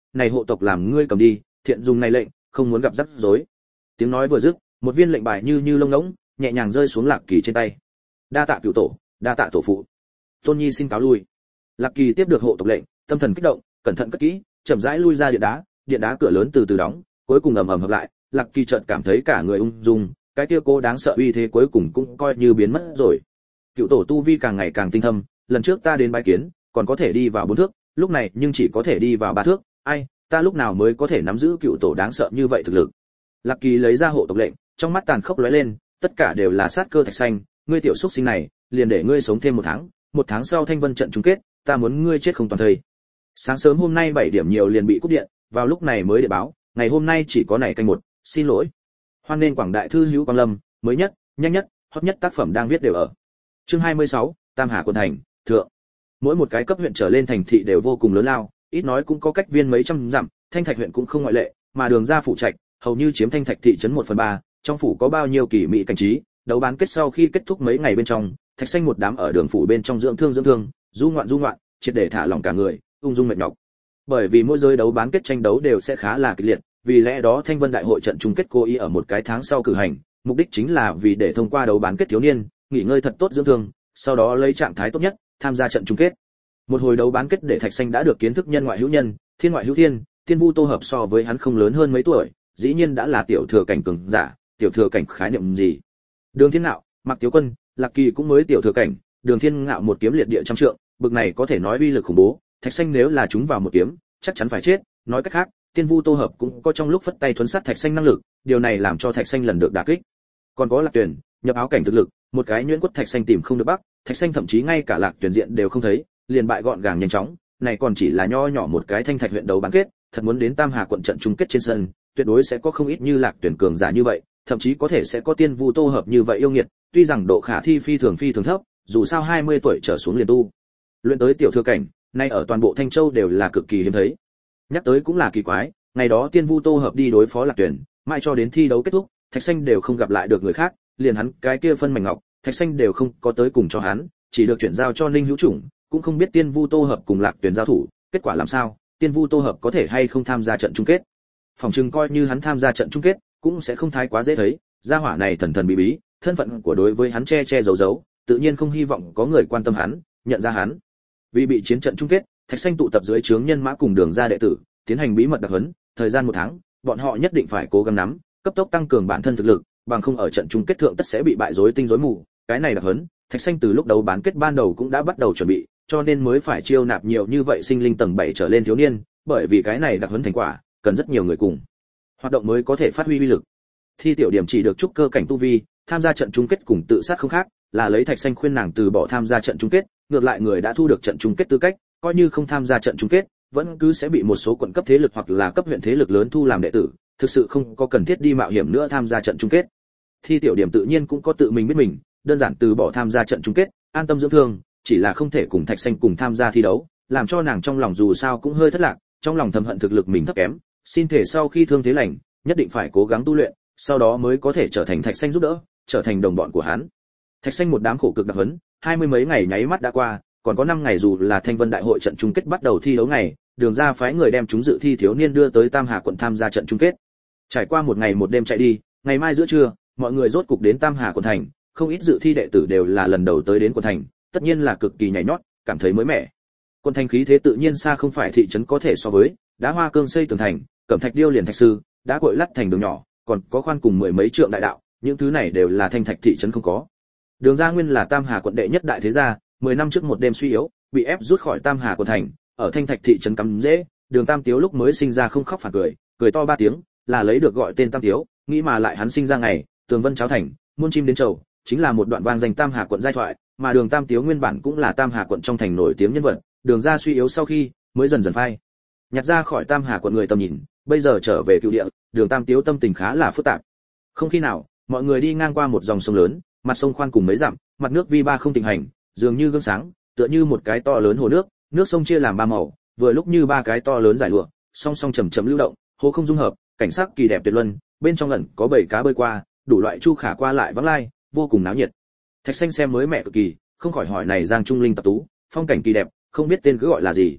này hộ tộc làm ngươi cầm đi, thiện dùng này lệnh, không muốn gặp rắc rối. Tiếng nói vừa dứt, một viên lệnh bài như như lông ngỗng, nhẹ nhàng rơi xuống Lạc Kỳ trên tay. Đa tạ cửu tổ, đa tạ tổ phụ. Tôn Nhi xin cáo lui. Lạc Kỳ tiếp được hộ tộc lệnh, tâm thần kích động, cẩn thận cất kỹ, chậm rãi lui ra điện đá, điện đá cửa lớn từ từ đóng, cuối cùng ầm ầm hợp lại, Lạc Kỳ chợt cảm thấy cả người ung dung, cái kia cô đáng sợ uy thế cuối cùng cũng coi như biến mất rồi. Cựu tổ tu vi càng ngày càng tinh thâm, lần trước ta đến bái kiến, còn có thể đi vào bốn thước, lúc này nhưng chỉ có thể đi vào ba thước, ai, ta lúc nào mới có thể nắm giữ cựu tổ đáng sợ như vậy thực lực. Lạc Kỳ lấy ra hộ tộc lệnh, trong mắt tàn khốc lóe lên, tất cả đều là sát cơ Thạch Xanh, ngươi tiểu xúc sinh này, liền để ngươi sống thêm một tháng, một tháng sau Thanh Vân trận chung kết, ta muốn ngươi chết không toàn thây. Sáng sớm hôm nay bảy điểm nhiều liền bị cúp điện, vào lúc này mới điện báo, ngày hôm nay chỉ có này canh một, xin lỗi. Hoan nên quảng đại thư hữu quang lâm, mới nhất, nhanh nhất, hot nhất tác phẩm đang viết đều ở. Chương hai mươi sáu, Tam Hà quận thành, thượng. Mỗi một cái cấp huyện trở lên thành thị đều vô cùng lớn lao, ít nói cũng có cách viên mấy trăm dặm, Thanh Thạch huyện cũng không ngoại lệ, mà đường ra phủ trạch, hầu như chiếm Thanh Thạch thị trấn một phần ba, trong phủ có bao nhiêu kỳ mỹ cảnh trí, đấu bán kết sau khi kết thúc mấy ngày bên trong, Thạch Xanh một đám ở đường phủ bên trong dưỡng thương dưỡng thương, du ngoạn du ngoạn, triệt để thả lỏng cả người, ung dung mệt nhọc. Bởi vì mỗi giới đấu bán kết tranh đấu đều sẽ khá là kịch liệt, vì lẽ đó Thanh Vân đại hội trận chung kết cố ý ở một cái tháng sau cử hành, mục đích chính là vì để thông qua đấu bán kết thiếu niên, nghỉ ngơi thật tốt dưỡng thương, sau đó lấy trạng thái tốt nhất tham gia trận chung kết. Một hồi đấu bán kết để Thạch Xanh đã được kiến thức nhân ngoại hữu nhân, thiên ngoại hữu thiên, Tiên Vu Tô Hợp so với hắn không lớn hơn mấy tuổi, dĩ nhiên đã là tiểu thừa cảnh cường giả, tiểu thừa cảnh khái niệm gì? Đường Thiên Ngạo, Mạc Tiếu Quân, Lạc Kỳ cũng mới tiểu thừa cảnh, Đường Thiên Ngạo một kiếm liệt địa trăm trượng, bực này có thể nói uy lực khủng bố, Thạch Xanh nếu là chúng vào một kiếm, chắc chắn phải chết, nói cách khác, Tiên Vu Tô Hợp cũng có trong lúc phất tay thuấn sát Thạch Xanh năng lực, điều này làm cho Thạch Xanh lần được đả kích. Còn có Lạc Tuyển, nhập áo cảnh thực lực, một cái nhuyễn quất Thạch Xanh tìm không được bắc, Thạch Xanh thậm chí ngay cả Lạc Tuyển diện đều không thấy, liền bại gọn gàng nhanh chóng, này còn chỉ là nho nhỏ một cái Thanh Thạch huyện đấu bán kết, thật muốn đến Tam Hà quận trận chung kết trên sân, tuyệt đối sẽ có không ít như Lạc Tuyển cường giả như vậy, thậm chí có thể sẽ có Tiên Vu Tô Hợp như vậy yêu nghiệt, tuy rằng độ khả thi phi thường phi thường thấp, dù sao hai mươi tuổi trở xuống liền tu luyện tới tiểu thừa cảnh, nay ở toàn bộ Thanh Châu đều là cực kỳ hiếm thấy. Nhắc tới cũng là kỳ quái, ngày đó Tiên Vu Tô Hợp đi đối phó Lạc Tuyển, mãi cho đến thi đấu kết thúc, Thạch Xanh đều không gặp lại được người khác, liền hắn cái kia phân mảnh ngọc, Thạch Xanh đều không có tới cùng cho hắn, chỉ được chuyển giao cho Ninh Hữu Chủng, cũng không biết Tiên Vu Tô Hợp cùng Lạc Tuyển giao thủ, kết quả làm sao, Tiên Vu Tô Hợp có thể hay không tham gia trận chung kết. Phòng trừng coi như hắn tham gia trận chung kết, cũng sẽ không thái quá dễ thấy, gia hỏa này thần thần bí bí, thân phận của đối với hắn che che giấu giấu, tự nhiên không hy vọng có người quan tâm hắn, nhận ra hắn. Vì bị chiến trận chung kết, Thạch Xanh tụ tập dưới trướng nhân mã cùng đường ra đệ tử, tiến hành bí mật đặc huấn, thời gian một tháng, bọn họ nhất định phải cố gắng nắm, cấp tốc tăng cường bản thân thực lực, bằng không ở trận chung kết thượng tất sẽ bị bại rối tinh rối mù. Cái này đặc huấn, Thạch Xanh từ lúc đấu bán kết ban đầu cũng đã bắt đầu chuẩn bị, cho nên mới phải chiêu nạp nhiều như vậy sinh linh tầng bảy trở lên thiếu niên, bởi vì cái này đặc huấn thành quả, cần rất nhiều người cùng hoạt động mới có thể phát huy uy lực. Thi tiểu điểm chỉ được trúc cơ cảnh tu vi, tham gia trận chung kết cùng tự sát không khác, là lấy Thạch Xanh khuyên nàng từ bỏ tham gia trận chung kết, ngược lại người đã thu được trận chung kết tư cách, coi như không tham gia trận chung kết, vẫn cứ sẽ bị một số quận cấp thế lực hoặc là cấp huyện thế lực lớn thu làm đệ tử, thực sự không có cần thiết đi mạo hiểm nữa tham gia trận chung kết. Thi tiểu điểm tự nhiên cũng có tự mình biết mình, đơn giản từ bỏ tham gia trận chung kết, an tâm dưỡng thương, chỉ là không thể cùng Thạch Xanh cùng tham gia thi đấu, làm cho nàng trong lòng dù sao cũng hơi thất lạc, trong lòng thầm hận thực lực mình thấp kém, xin thể sau khi thương thế lành, nhất định phải cố gắng tu luyện, sau đó mới có thể trở thành Thạch Xanh giúp đỡ, trở thành đồng bọn của hắn. Thạch Xanh một đám khổ cực đặc huấn, hai mươi mấy ngày nháy mắt đã qua, còn có năm ngày dù là Thanh Vân đại hội trận chung kết bắt đầu thi đấu ngày, đường ra phái người đem chúng dự thi thiếu niên đưa tới Tam Hà quận tham gia trận chung kết. Trải qua một ngày một đêm chạy đi, ngày mai giữa trưa, mọi người rốt cục đến Tam Hà quận thành, không ít dự thi đệ tử đều là lần đầu tới đến quận thành, tất nhiên là cực kỳ nhảy nhót, cảm thấy mới mẻ. Quận thành khí thế tự nhiên xa không phải thị trấn có thể so với, đá hoa cương xây tường thành, cẩm thạch điêu liền thạch sư, đá cội lắt thành đường nhỏ, còn có khoan cùng mười mấy trượng đại đạo, những thứ này đều là Thanh Thạch thị trấn không có. Đường Gia Nguyên là Tam Hà quận đệ nhất đại thế gia, mười năm trước một đêm suy yếu, bị ép rút khỏi Tam Hà quận thành, ở Thanh Thạch thị trấn cắm rễ, Đường Tam Tiếu lúc mới sinh ra không khóc phản cười, cười to ba tiếng, là lấy được gọi tên Tam Tiếu, nghĩ mà lại hắn sinh ra ngày, tường vân cháo thành, muôn chim đến chầu, chính là một đoạn vang danh Tam Hà quận giai thoại, mà Đường Tam Tiếu nguyên bản cũng là Tam Hà quận trong thành nổi tiếng nhân vật, Đường Gia suy yếu sau khi, mới dần dần phai nhặt ra khỏi Tam Hà quận người tầm nhìn, bây giờ trở về cựu địa, Đường Tam Tiếu tâm tình khá là phức tạp. Không khi nào, mọi người đi ngang qua một dòng sông lớn, mặt sông khoan cùng mấy dặm, mặt nước vi ba không tình hành, dường như gương sáng, tựa như một cái to lớn hồ nước, nước sông chia làm ba màu, vừa lúc như ba cái to lớn giải lụa, song song chậm chậm lưu động, hồ không dung hợp, cảnh sắc kỳ đẹp tuyệt luân, bên trong ẩn có bảy cá bơi qua, đủ loại chu khả qua lại vắng lai, vô cùng náo nhiệt. Thạch Xanh xem mới mẹ cực kỳ, không khỏi hỏi này Giang Trung Linh tập tú, phong cảnh kỳ đẹp, không biết tên cứ gọi là gì.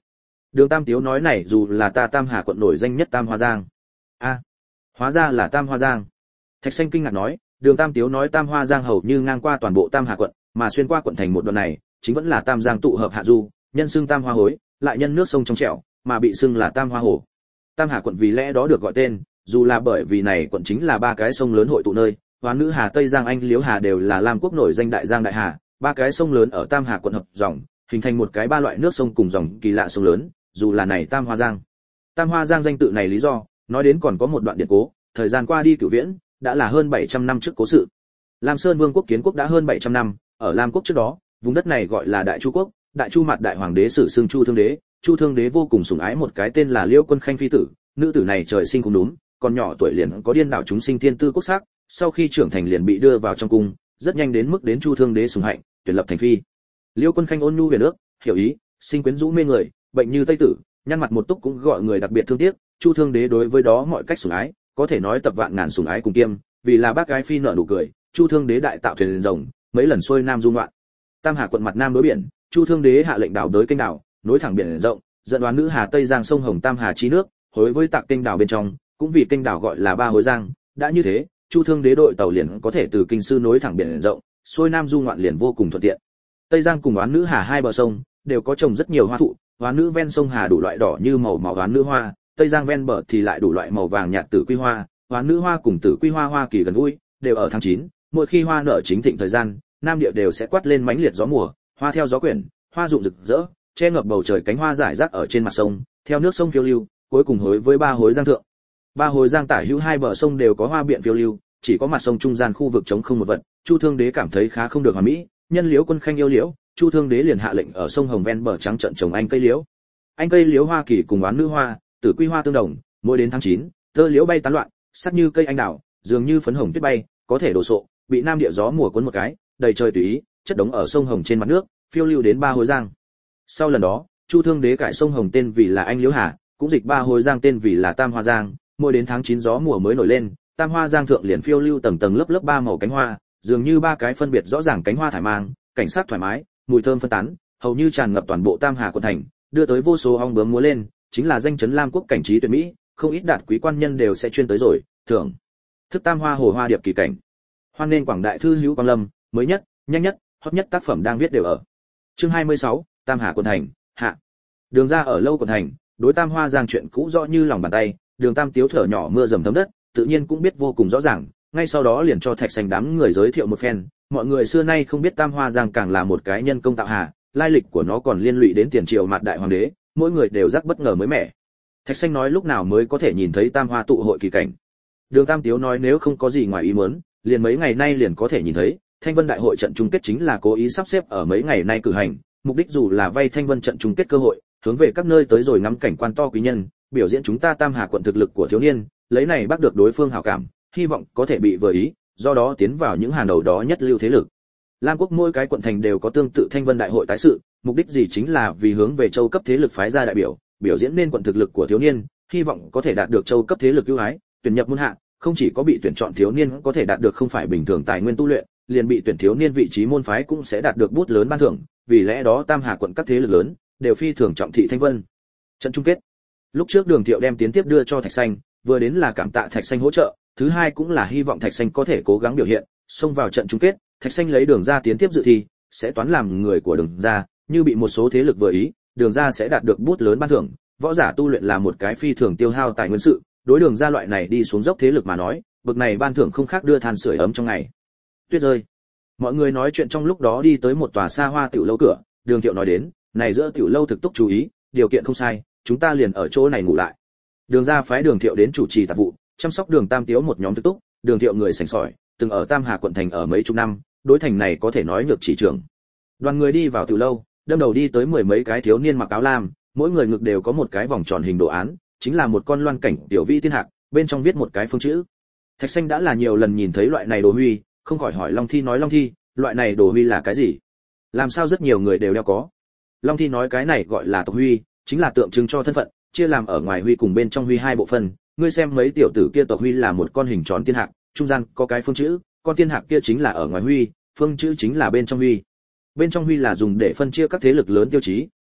Đường Tam Tiếu nói này dù là ta Tam Hà quận nổi danh nhất Tam Hoa Giang. A, hóa ra là Tam Hoa Giang. Thạch Xanh kinh ngạc nói, Đường Tam Tiếu nói Tam Hoa Giang hầu như ngang qua toàn bộ Tam Hà quận, mà xuyên qua quận thành một đoạn này, chính vẫn là Tam Giang tụ hợp hạ du, nhân xưng Tam Hoa hối, lại nhân nước sông trong trẻo, mà bị xưng là Tam Hoa hồ. Tam Hà quận vì lẽ đó được gọi tên, dù là bởi vì này quận chính là ba cái sông lớn hội tụ nơi, Hoán Nữ Hà, Tây Giang, Anh Liễu Hà đều là Lam quốc nổi danh đại giang đại hà, ba cái sông lớn ở Tam Hà quận hợp dòng, hình thành một cái ba loại nước sông cùng dòng kỳ lạ sông lớn, dù là này Tam Hoa Giang. Tam Hoa Giang danh tự này lý do, nói đến còn có một đoạn điện cố, thời gian qua đi cửu viễn, đã là hơn bảy trăm năm trước cố sự. Lam Sơn Vương quốc kiến quốc đã hơn bảy trăm năm, ở Lam quốc trước đó, vùng đất này gọi là Đại Chu quốc, Đại Chu mặt đại hoàng đế sử xưng Chu Thương đế, Chu Thương đế vô cùng sủng ái một cái tên là Liễu Quân Khanh phi tử, nữ tử này trời sinh cũng đúng, còn nhỏ tuổi liền có điên đảo chúng sinh thiên tư quốc sắc, sau khi trưởng thành liền bị đưa vào trong cung, rất nhanh đến mức đến Chu Thương đế sủng hạnh, tuyển lập thành phi. Liễu Quân Khanh ôn nhu huyền ước, hiểu ý, sinh quyến rũ mê người, bệnh như tây tử, nhăn mặt một túc cũng gọi người đặc biệt thương tiếc, Chu Thương đế đối với đó mọi cách sủng ái, có thể nói tập vạn ngàn sủng ái cùng kiêm, vì là bác gái phi nợ nụ cười, Chu Thương đế đại tạo thuyền rồng, mấy lần xuôi nam du ngoạn. Tam Hà quận mặt nam đối biển, Chu Thương đế hạ lệnh đào đới kênh đảo, nối thẳng biển rộng, dẫn Hoán Nữ Hà, Tây Giang sông Hồng Tam Hà chi nước, hối với tạc kênh đảo bên trong, cũng vì kênh đảo gọi là Ba Hối Giang, đã như thế, Chu Thương đế đội tàu liền có thể từ kinh sư nối thẳng biển rộng, xuôi nam du ngoạn liền vô cùng thuận tiện. Tây Giang cùng Hoán Nữ Hà hai bờ sông đều có trồng rất nhiều hoa thụ, Hoán Nữ ven sông Hà đủ loại đỏ như màu màu Hoán Nữ hoa, Tây Giang ven bờ thì lại đủ loại màu vàng nhạt tử quy hoa, Hoán Nữ hoa cùng tử quy hoa hoa kỳ gần gũi, đều ở tháng chín, mỗi khi hoa nở chính thịnh thời gian, nam địa đều sẽ quát lên mãnh liệt gió mùa, hoa theo gió quyển, hoa rụng rực rỡ, che ngập bầu trời cánh hoa rải rác ở trên mặt sông, theo nước sông phiêu lưu, cuối cùng hối với Ba Hối Giang thượng. Ba Hối Giang tả hữu hai bờ sông đều có hoa biện phiêu lưu, chỉ có mặt sông trung gian khu vực trống không một vật, Chu Thương đế cảm thấy khá không được hoàn mỹ, nhân Liễu Quân Khanh yêu liễu, Chu Thương đế liền hạ lệnh ở sông Hồng ven bờ trắng trận trồng anh cây liễu. Anh cây liễu hoa kỳ cùng Hoán Nữ hoa, tử quy hoa tương đồng, mỗi đến tháng chín, tơ liễu bay tán loạn, sắc như cây anh đào, dường như phấn hồng tuyết bay, có thể đổ sộ, bị nam địa gió mùa cuốn một cái, đầy trời tùy ý, chất đống ở sông Hồng trên mặt nước, phiêu lưu đến Ba Hối Giang. Sau lần đó, Chu Thương đế cải sông Hồng tên vì là Anh Liễu Hà, cũng dịch Ba Hối Giang tên vì là Tam Hoa Giang, mỗi đến tháng chín gió mùa mới nổi lên, Tam Hoa Giang thượng liền phiêu lưu tầng tầng lớp lớp ba màu cánh hoa, dường như ba cái phân biệt rõ ràng cánh hoa thải mang, cảnh sắc thoải mái, mùi thơm phân tán, hầu như tràn ngập toàn bộ Tam Hà quận thành, đưa tới vô số ong bướm múa lên, chính là danh chấn Lam quốc cảnh trí tuyệt mỹ, không ít đạt quý quan nhân đều sẽ chuyên tới rồi, thưởng thức Tam Hoa hồ hoa điệp kỳ cảnh. Hoan nên quảng đại thư hữu quang lâm, mới nhất, nhanh nhất, hot nhất tác phẩm đang viết đều ở. Chương hai mươi sáu, Tam Hà quận thành, hạ. Đường ra ở lâu quận thành, đối Tam Hoa Giang chuyện cũ rõ như lòng bàn tay, Đường Tam Tiếu thở nhỏ mưa dầm thấm đất, tự nhiên cũng biết vô cùng rõ ràng, ngay sau đó liền cho Thạch Xanh đám người giới thiệu một phen, mọi người xưa nay không biết Tam Hoa Giang càng là một cái nhân công tạo hà, lai lịch của nó còn liên lụy đến tiền triều mặt đại hoàng đế, mỗi người đều rắc bất ngờ mới mẻ. Thạch Xanh nói lúc nào mới có thể nhìn thấy Tam Hoa tụ hội kỳ cảnh. Đường Tam Tiếu nói nếu không có gì ngoài ý muốn, liền mấy ngày nay liền có thể nhìn thấy, Thanh Vân đại hội trận chung kết chính là cố ý sắp xếp ở mấy ngày nay cử hành, mục đích dù là vay Thanh Vân trận chung kết cơ hội, hướng về các nơi tới rồi ngắm cảnh quan to quý nhân, biểu diễn chúng ta Tam Hà quận thực lực của thiếu niên, lấy này bắt được đối phương hảo cảm, hy vọng có thể bị vừa ý, do đó tiến vào những hàng đầu đó nhất lưu thế lực. Lam quốc mỗi cái quận thành đều có tương tự Thanh Vân đại hội tái sự, mục đích gì chính là vì hướng về châu cấp thế lực phái ra đại biểu, biểu diễn nên quận thực lực của thiếu niên, hy vọng có thể đạt được châu cấp thế lực ưu ái, tuyển nhập môn hạ, không chỉ có bị tuyển chọn thiếu niên có thể đạt được không phải bình thường tài nguyên tu luyện, liền bị tuyển thiếu niên vị trí môn phái cũng sẽ đạt được bút lớn ban thưởng, vì lẽ đó Tam Hà quận các thế lực lớn đều phi thường trọng thị Thanh Vân. Trận chung kết. Lúc trước Đường Thiệu đem tiến tiếp đưa cho Thạch Xanh, vừa đến là cảm tạ Thạch Xanh hỗ trợ, thứ hai cũng là hy vọng Thạch Xanh có thể cố gắng biểu hiện, xông vào trận chung kết, Thạch Xanh lấy Đường ra tiến tiếp dự thi, sẽ toán làm người của Đường ra, như bị một số thế lực vừa ý, Đường ra sẽ đạt được bút lớn ban thưởng, võ giả tu luyện là một cái phi thường tiêu hao tài nguyên sự, đối Đường ra loại này đi xuống dốc thế lực mà nói, bực này ban thưởng không khác đưa than sưởi ấm trong ngày. Tuyết rơi. Mọi người nói chuyện trong lúc đó đi tới một tòa xa hoa tiểu lâu cửa, Đường Thiệu nói đến, này giữa tiểu lâu thực túc chú ý, điều kiện không sai, chúng ta liền ở chỗ này ngủ lại. Đường ra phái Đường Thiệu đến chủ trì tạp vụ, chăm sóc Đường Tam Tiếu một nhóm thực túc, Đường Thiệu người sành sỏi, từng ở Tam Hà quận thành ở mấy chục năm, đối thành này có thể nói nhược chỉ trưởng. Đoàn người đi vào tiểu lâu, đâm đầu đi tới mười mấy cái thiếu niên mặc áo lam, mỗi người ngực đều có một cái vòng tròn hình đồ án, chính là một con loan cảnh tiểu vi tiên hạc, bên trong viết một cái phương chữ. Thạch Xanh đã là nhiều lần nhìn thấy loại này đồ huy, không khỏi hỏi Long Thi nói Long Thi, loại này đồ huy là cái gì? Làm sao rất nhiều người đều đeo có? Long Thi nói cái này gọi là tộc huy, chính là tượng trưng cho thân phận, chia làm ở ngoài huy cùng bên trong huy hai bộ phận. Ngươi xem mấy tiểu tử kia tộc huy là một con hình tròn tiên hạc, trung gian có cái phương chữ, con tiên hạc kia chính là ở ngoài huy, phương chữ chính là bên trong huy. Bên trong huy là dùng để phân chia các thế lực lớn tiêu chí,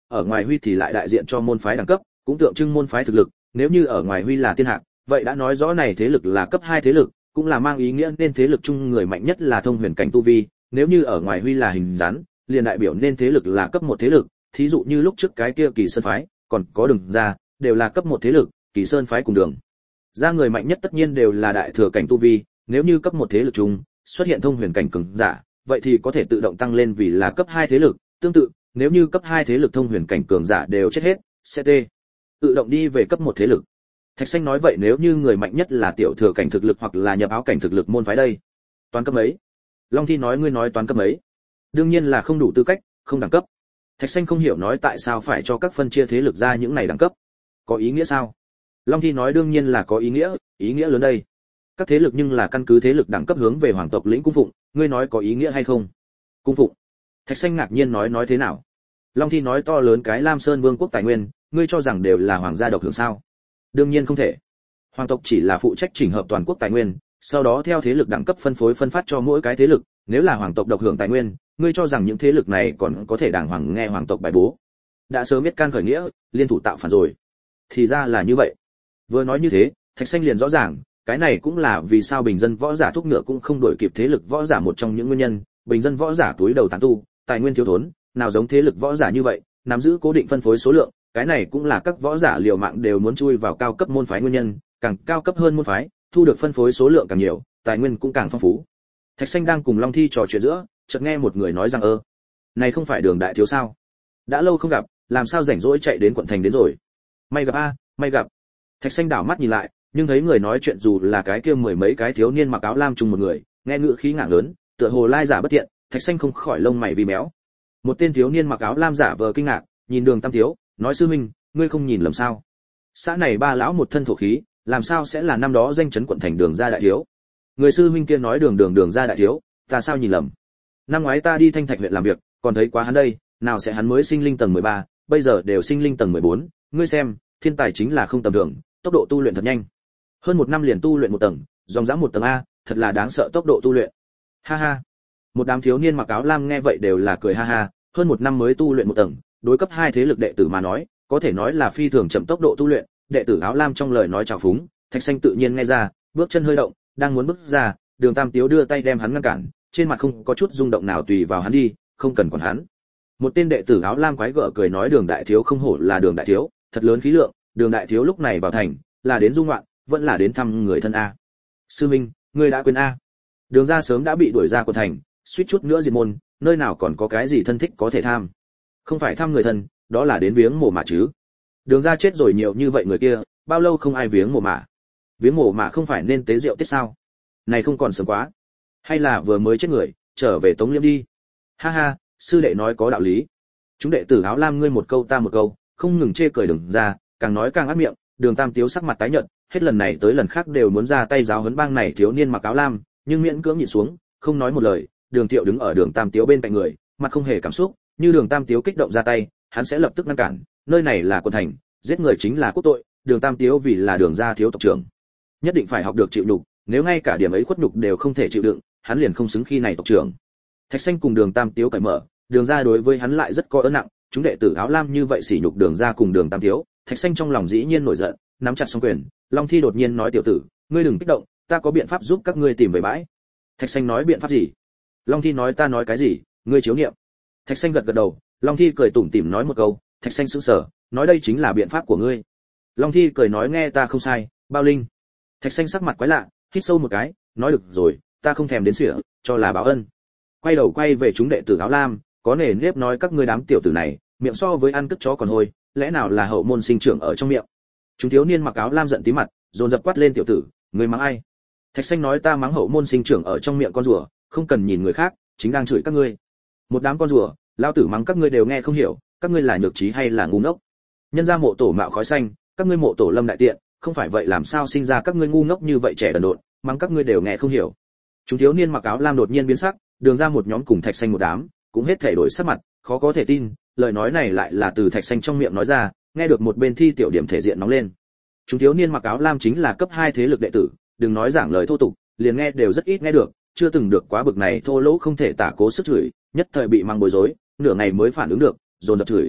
ở ngoài huy thì lại đại diện cho môn phái đẳng cấp, cũng tượng trưng môn phái thực lực, nếu như ở ngoài huy là tiên hạc, vậy đã nói rõ này thế lực là cấp hai thế lực, cũng là mang ý nghĩa nên thế lực chung người mạnh nhất là thông huyền cảnh tu vi, nếu như ở ngoài huy là hình rắn, liền đại biểu nên thế lực là cấp một thế lực, thí dụ như lúc trước cái kia Kỳ Sơn phái, còn có Đường gia, đều là cấp một thế lực, Kỳ Sơn phái cùng Đường gia người mạnh nhất tất nhiên đều là đại thừa cảnh tu vi, nếu như cấp một thế lực chung xuất hiện thông huyền cảnh cường giả, vậy thì có thể tự động tăng lên vì là cấp hai thế lực, tương tự, nếu như cấp hai thế lực thông huyền cảnh cường giả đều chết hết, sẽ tê tự động đi về cấp một thế lực. Thạch Xanh nói vậy nếu như người mạnh nhất là tiểu thừa cảnh thực lực hoặc là nhập áo cảnh thực lực môn phái đây, toán cấp mấy? Long Thi nói ngươi nói toán cấp mấy? Đương nhiên là không đủ tư cách, không đẳng cấp. Thạch Xanh không hiểu nói tại sao phải cho các phân chia thế lực ra những này đẳng cấp, có ý nghĩa sao? Long Thi nói đương nhiên là có ý nghĩa, ý nghĩa lớn đây. Các thế lực nhưng là căn cứ thế lực đẳng cấp hướng về hoàng tộc lĩnh cung phụng, ngươi nói có ý nghĩa hay không? Cung phụng? Thạch Xanh ngạc nhiên nói nói thế nào? Long Thi nói to lớn cái Lam Sơn Vương quốc tài nguyên, ngươi cho rằng đều là hoàng gia độc hưởng sao? Đương nhiên không thể. Hoàng tộc chỉ là phụ trách chỉnh hợp toàn quốc tài nguyên, sau đó theo thế lực đẳng cấp phân phối phân phát cho mỗi cái thế lực, nếu là hoàng tộc độc hưởng tài nguyên, ngươi cho rằng những thế lực này còn có thể đàng hoàng nghe hoàng tộc bài bố? Đã sớm biết can khởi nghĩa, liên thủ tạo phản rồi. Thì ra là như vậy. Vừa nói như thế, Thạch Xanh liền rõ ràng, cái này cũng là vì sao bình dân võ giả thúc ngựa cũng không đổi kịp thế lực võ giả một trong những nguyên nhân, bình dân võ giả túi đầu tán tu, tài nguyên thiếu thốn, nào giống thế lực võ giả như vậy, nắm giữ cố định phân phối số lượng, cái này cũng là các võ giả liều mạng đều muốn chui vào cao cấp môn phái nguyên nhân, càng cao cấp hơn môn phái, thu được phân phối số lượng càng nhiều, tài nguyên cũng càng phong phú. Thạch Xanh đang cùng Long Thi trò chuyện giữa, chợt nghe một người nói rằng ơ, này không phải Đường đại thiếu sao? Đã lâu không gặp, làm sao rảnh rỗi chạy đến quận thành đến rồi? May gặp a, may gặp. Thạch Xanh đảo mắt nhìn lại, nhưng thấy người nói chuyện dù là cái kia mười mấy cái thiếu niên mặc áo lam chung một người, nghe ngữ khí ngạng lớn, tựa hồ lai giả bất thiện, Thạch Xanh không khỏi lông mày vì méo. Một tên thiếu niên mặc áo lam giả vờ kinh ngạc, nhìn Đường Tam thiếu, nói sư minh, ngươi không nhìn lầm sao? Xã này ba lão một thân thổ khí, làm sao sẽ là năm đó danh chấn quận thành Đường gia đại thiếu? Người sư minh kia nói Đường Đường Đường gia đại thiếu, ta sao nhìn lầm? Năm ngoái ta đi Thanh Thạch huyện làm việc, còn thấy quá hắn đây, nào sẽ hắn mới sinh linh tầng mười ba, bây giờ đều sinh linh tầng mười bốn, ngươi xem, thiên tài chính là không tầm thường, tốc độ tu luyện thật nhanh. Hơn một năm liền tu luyện một tầng, dòng dã một tầng a, thật là đáng sợ tốc độ tu luyện. Ha ha. Một đám thiếu niên mặc áo lam nghe vậy đều là cười ha ha, hơn một năm mới tu luyện một tầng, đối cấp hai thế lực đệ tử mà nói, có thể nói là phi thường chậm tốc độ tu luyện, đệ tử áo lam trong lời nói trào phúng, Thạch Xanh tự nhiên nghe ra, bước chân hơi động, đang muốn bước ra, Đường Tam Tiếu đưa tay đem hắn ngăn cản, trên mặt không có chút rung động nào tùy vào hắn đi, không cần quản hắn. Một tên đệ tử áo lam quái gở cười nói Đường đại thiếu không hổ là Đường đại thiếu, thật lớn khí lượng, Đường đại thiếu lúc này vào thành, là đến du ngoạn, vẫn là đến thăm người thân a. Sư minh, ngươi đã quên a? Đường gia sớm đã bị đuổi ra của thành, suýt chút nữa diệt môn, nơi nào còn có cái gì thân thích có thể tham? Không phải thăm người thân, đó là đến viếng mồ mả chứ. Đường gia chết rồi nhiều như vậy người kia, bao lâu không ai viếng mồ mả? Viếng mồ mả không phải nên tế rượu tiết sao? Này không còn sớm quá. Hay là vừa mới chết người, trở về Tống Liêm đi. Ha ha, sư đệ nói có đạo lý. Chúng đệ tử áo lam ngươi một câu ta một câu, không ngừng chê cười Đường gia, càng nói càng ác miệng, Đường Tam Tiếu sắc mặt tái nhợt, hết lần này tới lần khác đều muốn ra tay giáo huấn bang này thiếu niên mặc áo lam, nhưng miễn cưỡng nhịn xuống, không nói một lời. Đường Thiệu đứng ở Đường Tam Tiếu bên cạnh người, mặt không hề cảm xúc, như Đường Tam Tiếu kích động ra tay, hắn sẽ lập tức ngăn cản, nơi này là quận thành, giết người chính là quốc tội, Đường Tam Tiếu vì là Đường gia thiếu tộc trưởng, nhất định phải học được chịu nhục, nếu ngay cả điểm ấy khuất nhục đều không thể chịu đựng, hắn liền không xứng khi này tộc trưởng. Thạch Xanh cùng Đường Tam Tiếu cởi mở, Đường gia đối với hắn lại rất có ấn nặng, chúng đệ tử áo lam như vậy sỉ nhục Đường gia cùng Đường Tam Tiếu, Thạch Xanh trong lòng dĩ nhiên nổi giận, nắm chặt song quyền. Long Thi đột nhiên nói tiểu tử, ngươi đừng kích động, ta có biện pháp giúp các ngươi tìm về bãi. Thạch Xanh nói biện pháp gì? Long Thi nói ta nói cái gì, ngươi chiếu nghiệm. Thạch Xanh gật gật đầu, Long Thi cười tủm tỉm nói một câu, Thạch Xanh sững sờ, nói đây chính là biện pháp của ngươi. Long Thi cười nói nghe ta không sai, bao linh. Thạch Xanh sắc mặt quái lạ, hít sâu một cái, nói được rồi, ta không thèm đến sỉa, cho là báo ân. Quay đầu quay về chúng đệ tử áo lam, có nể nếp nói các ngươi đám tiểu tử này, miệng so với ăn cất chó còn hôi, lẽ nào là hậu môn sinh trưởng ở trong miệng. Chúng thiếu niên mặc áo lam giận tí mặt, dồn dập quát lên tiểu tử, ngươi mắng ai? Thạch Xanh nói ta mắng hậu môn sinh trưởng ở trong miệng con rùa, không cần nhìn người khác, chính đang chửi các ngươi. Một đám con rùa, lão tử mắng các ngươi đều nghe không hiểu, các ngươi là nhược trí hay là ngu ngốc? Nhân ra mộ tổ mạo khói xanh, các ngươi mộ tổ lâm đại tiện, không phải vậy làm sao sinh ra các ngươi ngu ngốc như vậy trẻ đần độn, mắng các ngươi đều nghe không hiểu. Chúng thiếu niên mặc áo lam đột nhiên biến sắc, Đường ra một nhóm cùng Thạch Xanh một đám, cũng hết thể đổi sắc mặt, khó có thể tin, lời nói này lại là từ Thạch Xanh trong miệng nói ra, nghe được một bên Thi tiểu điểm thể diện nóng lên. Chúng thiếu niên mặc áo lam chính là cấp hai thế lực đệ tử, đừng nói giảng lời thô tục, liền nghe đều rất ít nghe được, chưa từng được quá bực này thô lỗ không thể tả cố sức chửi, nhất thời bị mang bối rối, nửa ngày mới phản ứng được, dồn dập chửi.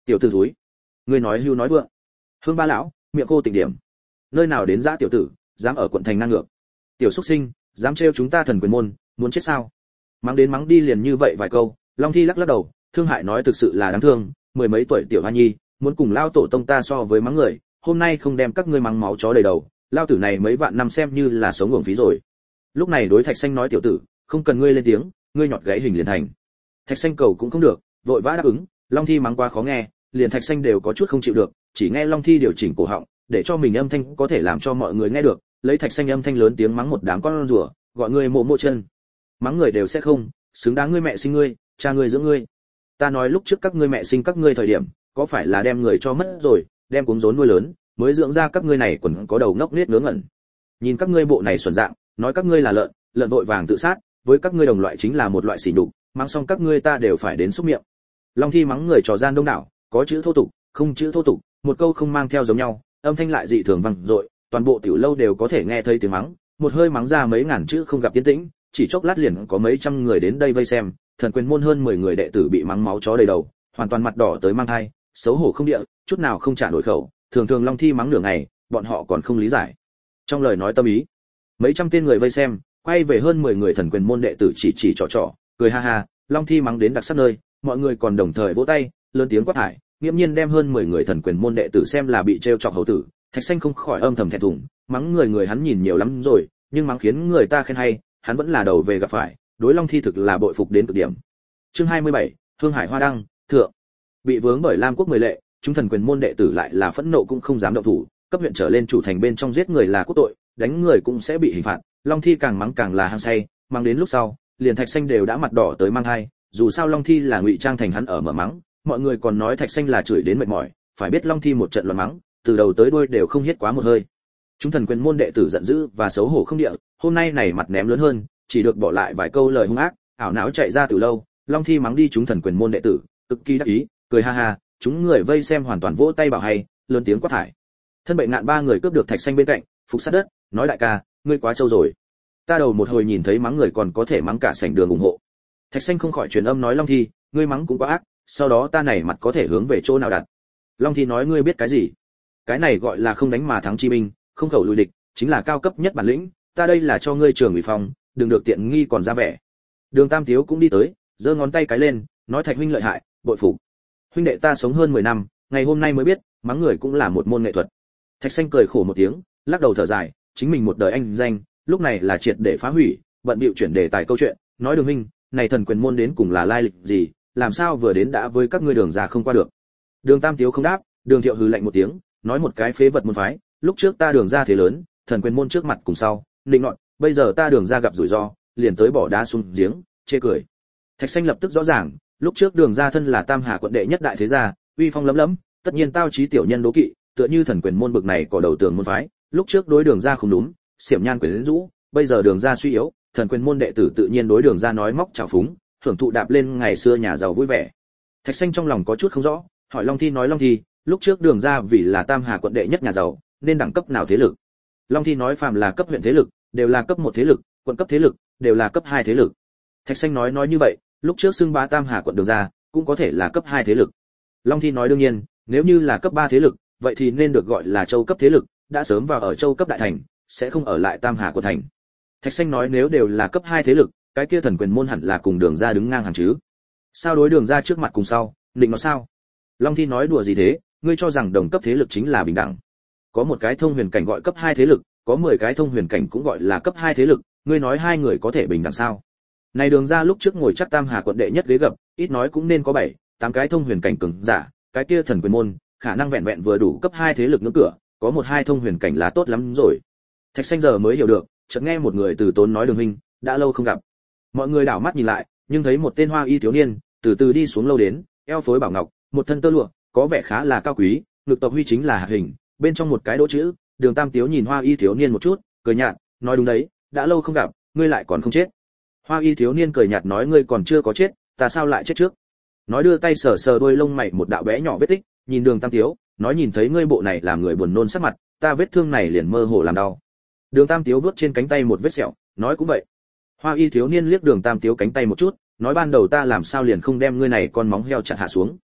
Tiểu tử thúi, ngươi nói hưu nói vượng. Hương Ba lão, miệng cô tịnh điểm. Nơi nào đến dã tiểu tử, dám ở quận thành ngang ngược. Tiểu xuất sinh, dám trêu chúng ta thần quyền môn, muốn chết sao? Mắng đến mắng đi liền như vậy vài câu, Long Thi lắc lắc đầu, thương hại nói thực sự là đáng thương, mười mấy tuổi tiểu hoa nhi, muốn cùng lao tổ tông ta so với mắng người, hôm nay không đem các ngươi mắng máu chó đầy đầu, lao tử này mấy vạn năm xem như là sống uổng phí rồi. Lúc này đối Thạch Xanh nói tiểu tử, không cần ngươi lên tiếng, ngươi nhọt gãy hình liền thành. Thạch Xanh cầu cũng không được, vội vã đáp ứng, Long Thi mắng quá khó nghe, liền Thạch Xanh đều có chút không chịu được, chỉ nghe Long Thi điều chỉnh cổ họng, để cho mình âm thanh có thể làm cho mọi người nghe được, lấy Thạch Xanh âm thanh lớn tiếng mắng một đám con rùa, gọi ngươi mộ mộ chân. Mắng người đều sẽ không, xứng đáng ngươi mẹ sinh ngươi, cha ngươi dưỡng ngươi. Ta nói lúc trước các ngươi mẹ sinh các ngươi thời điểm, có phải là đem người cho mất rồi, đem cuống rốn nuôi lớn, mới dưỡng ra các ngươi này quần có đầu ngốc nết ngớ ngẩn. Nhìn các ngươi bộ này xuẩn dạng, nói các ngươi là lợn, lợn vội vàng tự sát, với các ngươi đồng loại chính là một loại sỉ nhục, mắng xong các ngươi ta đều phải đến xúc miệng. Long Thi mắng người trò gian đông đảo, có chữ thô tục, không chữ thô tục, một câu không mang theo giống nhau, âm thanh lại dị thường vang dội, toàn bộ tiểu lâu đều có thể nghe thấy tiếng mắng, một hơi mắng ra mấy ngàn chữ không gặp tiến tĩnh, chỉ chốc lát liền có mấy trăm người đến đây vây xem, thần quyền môn hơn mười người đệ tử bị mắng máu chó đầy đầu, hoàn toàn mặt đỏ tới mang thai, xấu hổ không địa, chút nào không trả nổi khẩu, thường thường Long Thi mắng nửa ngày, bọn họ còn không lý giải. Trong lời nói tâm ý, mấy trăm tên người vây xem, quay về hơn mười người thần quyền môn đệ tử chỉ chỉ trò trò, cười ha ha, Long Thi mắng đến đặc sắc nơi, mọi người còn đồng thời vỗ tay, lớn tiếng quát thải, nghiêm nhiên đem hơn mười người thần quyền môn đệ tử xem là bị trêu chọc hầu tử. Thạch Xanh không khỏi âm thầm thẹn thùng, mắng người người hắn nhìn nhiều lắm rồi, nhưng mắng khiến người ta khen hay, hắn vẫn là đầu về gặp phải, đối Long Thi thực là bội phục đến cực điểm. Chương hai mươi bảy, Hương Hải Hoa Đăng, thượng. Bị vướng bởi Lam Quốc mười lệ, chúng thần quyền môn đệ tử lại là phẫn nộ cũng không dám động thủ, cấp huyện trở lên chủ thành bên trong giết người là quốc tội, đánh người cũng sẽ bị hình phạt. Long Thi càng mắng càng là hăng say, mắng đến lúc sau, liền Thạch Xanh đều đã mặt đỏ tới mang hai, dù sao Long Thi là ngụy trang thành hắn ở mở mắng, mọi người còn nói Thạch Xanh là chửi đến mệt mỏi, phải biết Long Thi một trận loạn mắng, từ đầu tới đuôi đều không hết quá một hơi. Chúng thần quyền môn đệ tử giận dữ và xấu hổ không địa, hôm nay này mặt ném lớn hơn, chỉ được bỏ lại vài câu lời hung ác, ảo não chạy ra từ lâu. Long Thi mắng đi chúng thần quyền môn đệ tử, cực kỳ đắc ý, cười ha ha, chúng người vây xem hoàn toàn vỗ tay bảo hay, lớn tiếng quát thải. Thân bệnh ngạn ba người cướp được Thạch Xanh bên cạnh, phục sát đất, nói đại ca, ngươi quá trâu rồi. Ta đầu một hồi nhìn thấy mắng người còn có thể mắng cả sảnh đường ủng hộ. Thạch Xanh không khỏi truyền âm nói Long Thi, ngươi mắng cũng quá ác, sau đó ta này mặt có thể hướng về chỗ nào đặt. Long Thi nói ngươi biết cái gì? Cái này gọi là không đánh mà thắng chi binh, không khẩu lùi địch, chính là cao cấp nhất bản lĩnh, ta đây là cho ngươi trường ủy phòng, đừng được tiện nghi còn ra vẻ. Đường Tam Tiếu cũng đi tới, giơ ngón tay cái lên, nói Thạch huynh lợi hại, bội phục. Huynh đệ ta sống hơn mười năm, ngày hôm nay mới biết, mắng người cũng là một môn nghệ thuật. Thạch Xanh cười khổ một tiếng, lắc đầu thở dài, chính mình một đời anh danh, lúc này là triệt để phá hủy, bận bịu chuyển đề tài câu chuyện, nói Đường huynh, này thần quyền môn đến cùng là lai lịch gì, làm sao vừa đến đã với các ngươi Đường gia không qua được. Đường Tam Tiếu không đáp, Đường Thiệu hừ lạnh một tiếng, nói một cái phế vật môn phái, lúc trước ta Đường gia thế lớn, thần quyền môn trước mặt cùng sau, định nọt, bây giờ ta Đường gia gặp rủi ro, liền tới bỏ đá xuống giếng, chê cười. Thạch Xanh lập tức rõ ràng, lúc trước Đường gia thân là Tam Hà quận đệ nhất đại thế gia, uy phong lấm lấm, tất nhiên tao chí tiểu nhân đố kỵ, tựa như thần quyền môn bực này có đầu tường môn phái, lúc trước đối Đường gia không đúng, xiểm nhan quyến rũ, bây giờ Đường gia suy yếu, thần quyền môn đệ tử tự nhiên đối Đường gia nói móc trào phúng, hưởng thụ đạp lên ngày xưa nhà giàu vui vẻ. Thạch Xanh trong lòng có chút không rõ, hỏi Long Thi nói Long Thi, lúc trước Đường gia vì là Tam Hà quận đệ nhất nhà giàu, nên đẳng cấp nào thế lực? Long Thi nói phàm là cấp huyện thế lực, đều là cấp một thế lực, quận cấp thế lực, đều là cấp hai thế lực. Thạch Xanh nói nói như vậy, lúc trước xưng bá Tam Hà quận Đường gia, cũng có thể là cấp hai thế lực. Long Thi nói đương nhiên, nếu như là cấp ba thế lực, vậy thì nên được gọi là châu cấp thế lực, đã sớm vào ở châu cấp đại thành, sẽ không ở lại Tam Hà quận thành. Thạch Xanh nói nếu đều là cấp hai thế lực, cái kia thần quyền môn hẳn là cùng Đường gia đứng ngang hàng chứ. Sao đối Đường gia trước mặt cùng sau, định nó sao? Long Thi nói đùa gì thế, ngươi cho rằng đồng cấp thế lực chính là bình đẳng? Có một cái thông huyền cảnh gọi cấp hai thế lực, có mười cái thông huyền cảnh cũng gọi là cấp hai thế lực, ngươi nói hai người có thể bình đẳng sao? Này Đường gia lúc trước ngồi chắc Tam Hà quận đệ nhất ghế gập, ít nói cũng nên có bảy, tám cái thông huyền cảnh cường giả, cái kia thần quyền môn, khả năng vẹn vẹn vừa đủ cấp hai thế lực ngưỡng cửa, có một hai thông huyền cảnh là tốt lắm rồi. Thạch Xanh giờ mới hiểu được, chợt nghe một người từ tốn nói Đường huynh, đã lâu không gặp. Mọi người đảo mắt nhìn lại, nhưng thấy một tên hoa y thiếu niên, từ từ đi xuống lâu đến, eo phối bảo ngọc, một thân tơ lụa, có vẻ khá là cao quý, ngực tộc huy chính là hạt hình, bên trong một cái đỗ chữ, Đường Tam Tiếu nhìn hoa y thiếu niên một chút, cười nhạt, nói đúng đấy, đã lâu không gặp, ngươi lại còn không chết. Hoa y thiếu niên cười nhạt nói ngươi còn chưa có chết, ta sao lại chết trước? Nói đưa tay sờ sờ đôi lông mày một đạo bé nhỏ vết tích, nhìn Đường Tam Tiếu, nói nhìn thấy ngươi bộ này làm người buồn nôn sắc mặt, ta vết thương này liền mơ hồ làm đau. Đường Tam Tiếu vuốt trên cánh tay một vết sẹo, nói cũng vậy. Hoa y thiếu niên liếc Đường Tam Tiếu cánh tay một chút, nói ban đầu ta làm sao liền không đem ngươi này con móng heo chặt hạ xuống.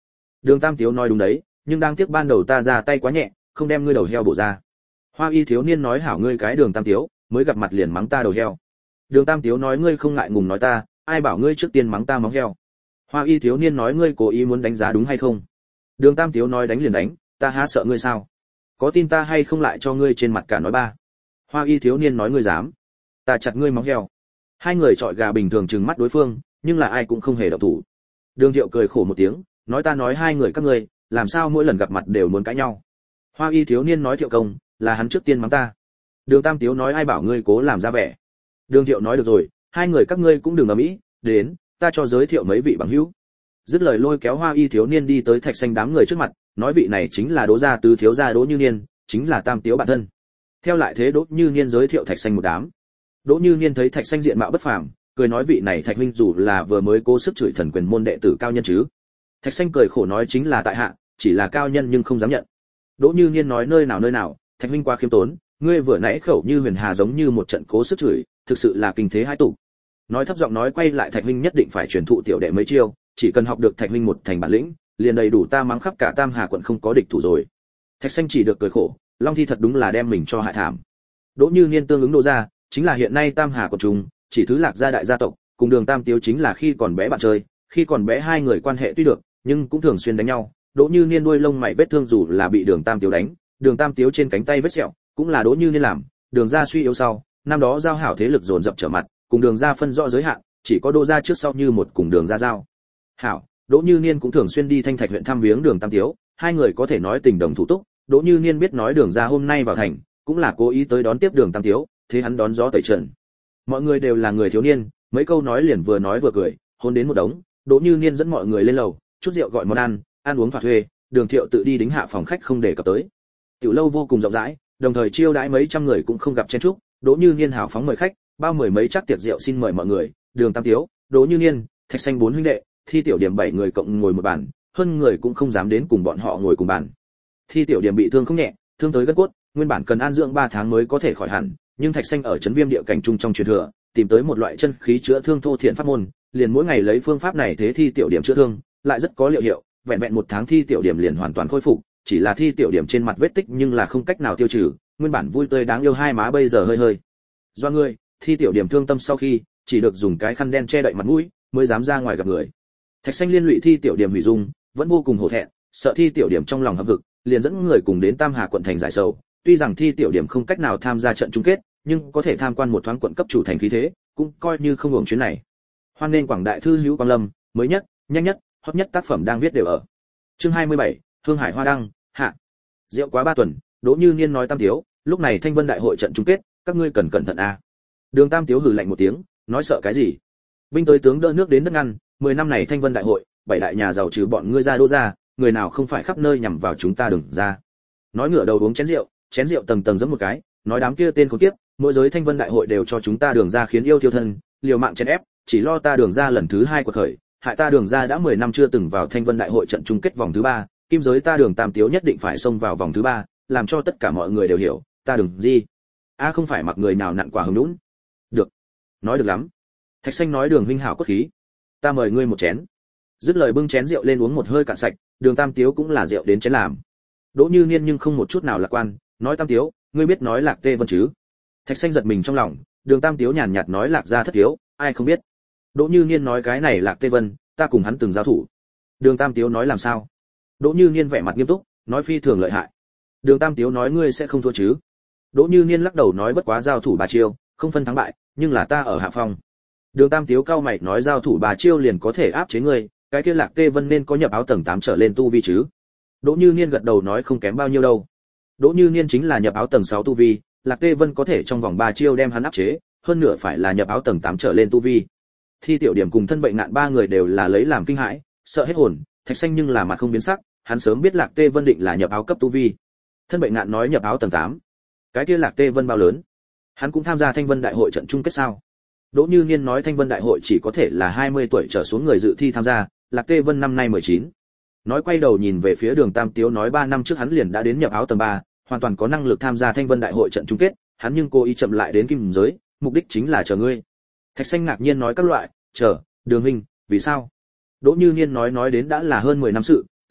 Đường Tam Tiếu nói đúng đấy, nhưng đang tiếc ban đầu ta ra tay quá nhẹ, không đem ngươi đầu heo bổ ra. Hoa Y thiếu niên nói hảo ngươi cái Đường Tam Tiếu, mới gặp mặt liền mắng ta đầu heo. Đường Tam Tiếu nói ngươi không ngại ngùng nói ta, ai bảo ngươi trước tiên mắng ta móng heo. Hoa Y thiếu niên nói ngươi cố ý muốn đánh giá đúng hay không. Đường Tam Tiếu nói đánh liền đánh, ta há sợ ngươi sao? Có tin ta hay không lại cho ngươi trên mặt cả nói ba. Hoa Y thiếu niên nói ngươi dám, ta chặt ngươi móng heo. Hai người chọi gà bình thường trừng mắt đối phương, nhưng là ai cũng không hề động thủ. Đường Thiệu cười khổ một tiếng, nói ta nói hai người các ngươi, làm sao mỗi lần gặp mặt đều muốn cãi nhau. Hoa Y thiếu niên nói Thiệu công, là hắn trước tiên mắng ta. Đường Tam Tiếu nói ai bảo ngươi cố làm ra vẻ. Đường Thiệu nói được rồi, hai người các ngươi cũng đừng ầm ĩ, đến, ta cho giới thiệu mấy vị bằng hữu. Dứt lời lôi kéo Hoa Y thiếu niên đi tới Thạch Xanh đám người trước mặt, nói vị này chính là Đỗ gia tứ thiếu gia Đỗ Như Niên, chính là Tam Tiếu bản thân. Theo lại thế Đỗ Như Niên giới thiệu Thạch Xanh một đám. Đỗ Như Niên thấy Thạch Xanh diện mạo bất phàm, cười nói vị này Thạch huynh dù là vừa mới cố sức chửi thần quyền môn đệ tử cao nhân chứ. Thạch Xanh cười khổ nói chính là tại hạ, chỉ là cao nhân nhưng không dám nhận. Đỗ Như Niên nói nơi nào nơi nào, Thạch huynh quá khiêm tốn, ngươi vừa nãy khẩu như huyền hà giống như một trận cố sức chửi, thực sự là kinh thế hai tụ. Nói thấp giọng nói quay lại Thạch huynh nhất định phải truyền thụ tiểu đệ mấy chiêu, chỉ cần học được Thạch huynh một thành bản lĩnh, liền đầy đủ ta mắng khắp cả Tam Hà quận không có địch thủ rồi. Thạch Xanh chỉ được cười khổ, Long Thi thật đúng là đem mình cho hại thảm. Đỗ Như Niên tương ứng Đỗ gia, chính là hiện nay Tam Hà quận trung, chỉ thứ Lạc gia đại gia tộc, cùng Đường Tam Tiếu chính là khi còn bé bạn chơi, khi còn bé hai người quan hệ tuy được, nhưng cũng thường xuyên đánh nhau. Đỗ Như Niên đuôi lông mày vết thương dù là bị Đường Tam Tiếu đánh, Đường Tam Tiếu trên cánh tay vết sẹo, cũng là Đỗ Như Niên làm. Đường gia suy yếu sau, năm đó giao hảo thế lực dồn dập trở mặt, cùng Đường gia phân rõ giới hạn, chỉ có Đỗ gia trước sau như một cùng Đường gia giao hảo. Đỗ Như Niên cũng thường xuyên đi Thanh Thạch huyện thăm viếng Đường Tam Tiếu, hai người có thể nói tình đồng thủ túc. Đỗ Như Niên biết nói Đường gia hôm nay vào thành, cũng là cố ý tới đón tiếp Đường Tam Tiếu, thế hắn đón gió tẩy trần. Mọi người đều là người thiếu niên, mấy câu nói liền vừa nói vừa cười, hôn đến một đống. Đỗ Như Niên dẫn mọi người lên lầu, chút rượu gọi món ăn, ăn uống thỏa thuê, Đường Thiệu tự đi đính hạ phòng khách không để cập tới. Tiểu lâu vô cùng rộng rãi, đồng thời chiêu đãi mấy trăm người cũng không gặp chen chúc. Đỗ Như Niên hào phóng mời khách, bao mười mấy chắc tiệc rượu xin mời mọi người, Đường Tam Tiếu, Đỗ Như Niên, Thạch Xanh bốn huynh đệ, Thi Tiểu Điểm bảy người cộng ngồi một bàn, hơn người cũng không dám đến cùng bọn họ ngồi cùng bàn. Thi Tiểu Điểm bị thương không nhẹ, thương tới gân cốt, nguyên bản cần an dưỡng ba tháng mới có thể khỏi hẳn, nhưng Thạch Xanh ở trấn Viêm địa cảnh trung trong truyền thừa, tìm tới một loại chân khí chữa thương thô thiện pháp môn, liền mỗi ngày lấy phương pháp này thế Thi Tiểu Điểm chữa thương, lại rất có liệu hiệu, vẹn vẹn một tháng Thi Tiểu Điểm liền hoàn toàn khôi phục, chỉ là Thi Tiểu Điểm trên mặt vết tích nhưng là không cách nào tiêu trừ, nguyên bản vui tươi đáng yêu hai má bây giờ hơi hơi do người. Thi Tiểu Điểm thương tâm sau khi, chỉ được dùng cái khăn đen che đậy mặt mũi, mới dám ra ngoài gặp người. Thạch Xanh liên lụy Thi Tiểu Điểm hủy dung, vẫn vô cùng hổ thẹn, sợ Thi Tiểu Điểm trong lòng hậm hực, liền dẫn người cùng đến Tam Hà quận thành giải sầu. Tuy rằng Thi Tiểu Điểm không cách nào tham gia trận chung kết, nhưng có thể tham quan một thoáng quận cấp chủ thành khí thế, cũng coi như không uổng chuyến này. Hoan nên quảng đại thư hữu Quang Lâm, mới nhất, nhanh nhất, hot nhất tác phẩm đang viết đều ở. Chương hai mươi bảy, Thương Hải Hoa Đăng, hạ. Rượu quá ba tuần, Đỗ Như Niên nói Tam Tiếu, lúc này Thanh Vân đại hội trận chung kết, các ngươi cần cẩn thận a. Đường Tam Tiếu hừ lạnh một tiếng, nói sợ cái gì? Binh tới tướng đỡ nước đến đất ngăn, mười năm này Thanh Vân đại hội, bảy đại nhà giàu trừ bọn ngươi ra Đỗ gia, người nào không phải khắp nơi nhằm vào chúng ta Đường ra. Nói ngửa đầu uống chén rượu, chén rượu tầng tầng giẫm một cái, nói đám kia tên khốn kiếp, mỗi giới Thanh Vân đại hội đều cho chúng ta Đường ra khiến yêu tiêu thân, liều mạng chèn ép, chỉ lo ta Đường ra lần thứ hai quật khởi, hại ta Đường ra đã mười năm chưa từng vào Thanh Vân đại hội trận chung kết vòng thứ ba, kim giới ta Đường Tam Tiếu nhất định phải xông vào vòng thứ ba, làm cho tất cả mọi người đều hiểu, ta Đường gì? A à không phải mặc người nào nặn quả hứng nũng. Được, nói được lắm. Thạch Xanh nói Đường huynh hảo cốt khí, ta mời ngươi một chén. Dứt lời bưng chén rượu lên uống một hơi cạn sạch, Đường Tam Tiếu cũng là rượu đến chén làm. Đỗ Như Niên nhưng không một chút nào lạc quan, nói Tam Tiếu, ngươi biết nói Lạc Tê Vân chứ? Thạch Xanh giật mình trong lòng, Đường Tam Tiếu nhàn nhạt nói Lạc gia thất thiếu, ai không biết. Đỗ Như Niên nói cái này Lạc Tê Vân, ta cùng hắn từng giao thủ. Đường Tam Tiếu nói làm sao? Đỗ Như Niên vẻ mặt nghiêm túc, nói phi thường lợi hại. Đường Tam Tiếu nói ngươi sẽ không thua chứ? Đỗ Như Niên lắc đầu nói bất quá giao thủ ba chiêu, không phân thắng bại, nhưng là ta ở hạ phong. Đường Tam Tiếu cao mày nói giao thủ ba chiêu liền có thể áp chế ngươi, cái kia Lạc Tê Vân nên có nhập áo tầng tám trở lên tu vi chứ? Đỗ Như Niên gật đầu nói không kém bao nhiêu đâu. Đỗ Như Niên chính là nhập áo tầng sáu tu vi, Lạc Tê Vân có thể trong vòng ba chiêu đem hắn áp chế, hơn nữa phải là nhập áo tầng tám trở lên tu vi. Thi Tiểu Điểm cùng Thân Bệnh Ngạn ba người đều là lấy làm kinh hãi, sợ hết hồn, Thạch Xanh nhưng là mặt không biến sắc, hắn sớm biết Lạc Tê Vân định là nhập áo cấp tu vi. Thân Bệnh Ngạn nói nhập áo tầng tám. Cái kia Lạc Tê Vân bao lớn? Hắn cũng tham gia Thanh Vân đại hội trận chung kết sao? Đỗ Như Niên nói Thanh Vân đại hội chỉ có thể là hai mươi tuổi trở xuống người dự thi tham gia, Lạc Tê Vân năm nay mười chín. Nói quay đầu nhìn về phía Đường Tam Tiếu nói ba năm trước hắn liền đã đến nhập áo tầng ba, hoàn toàn có năng lực tham gia Thanh Vân đại hội trận chung kết, hắn nhưng cố ý chậm lại đến kim giới, mục đích chính là chờ ngươi. Thạch Xanh ngạc nhiên nói các loại, chờ, Đường huynh, vì sao? Đỗ Như Niên nói nói đến đã là hơn mười năm sự,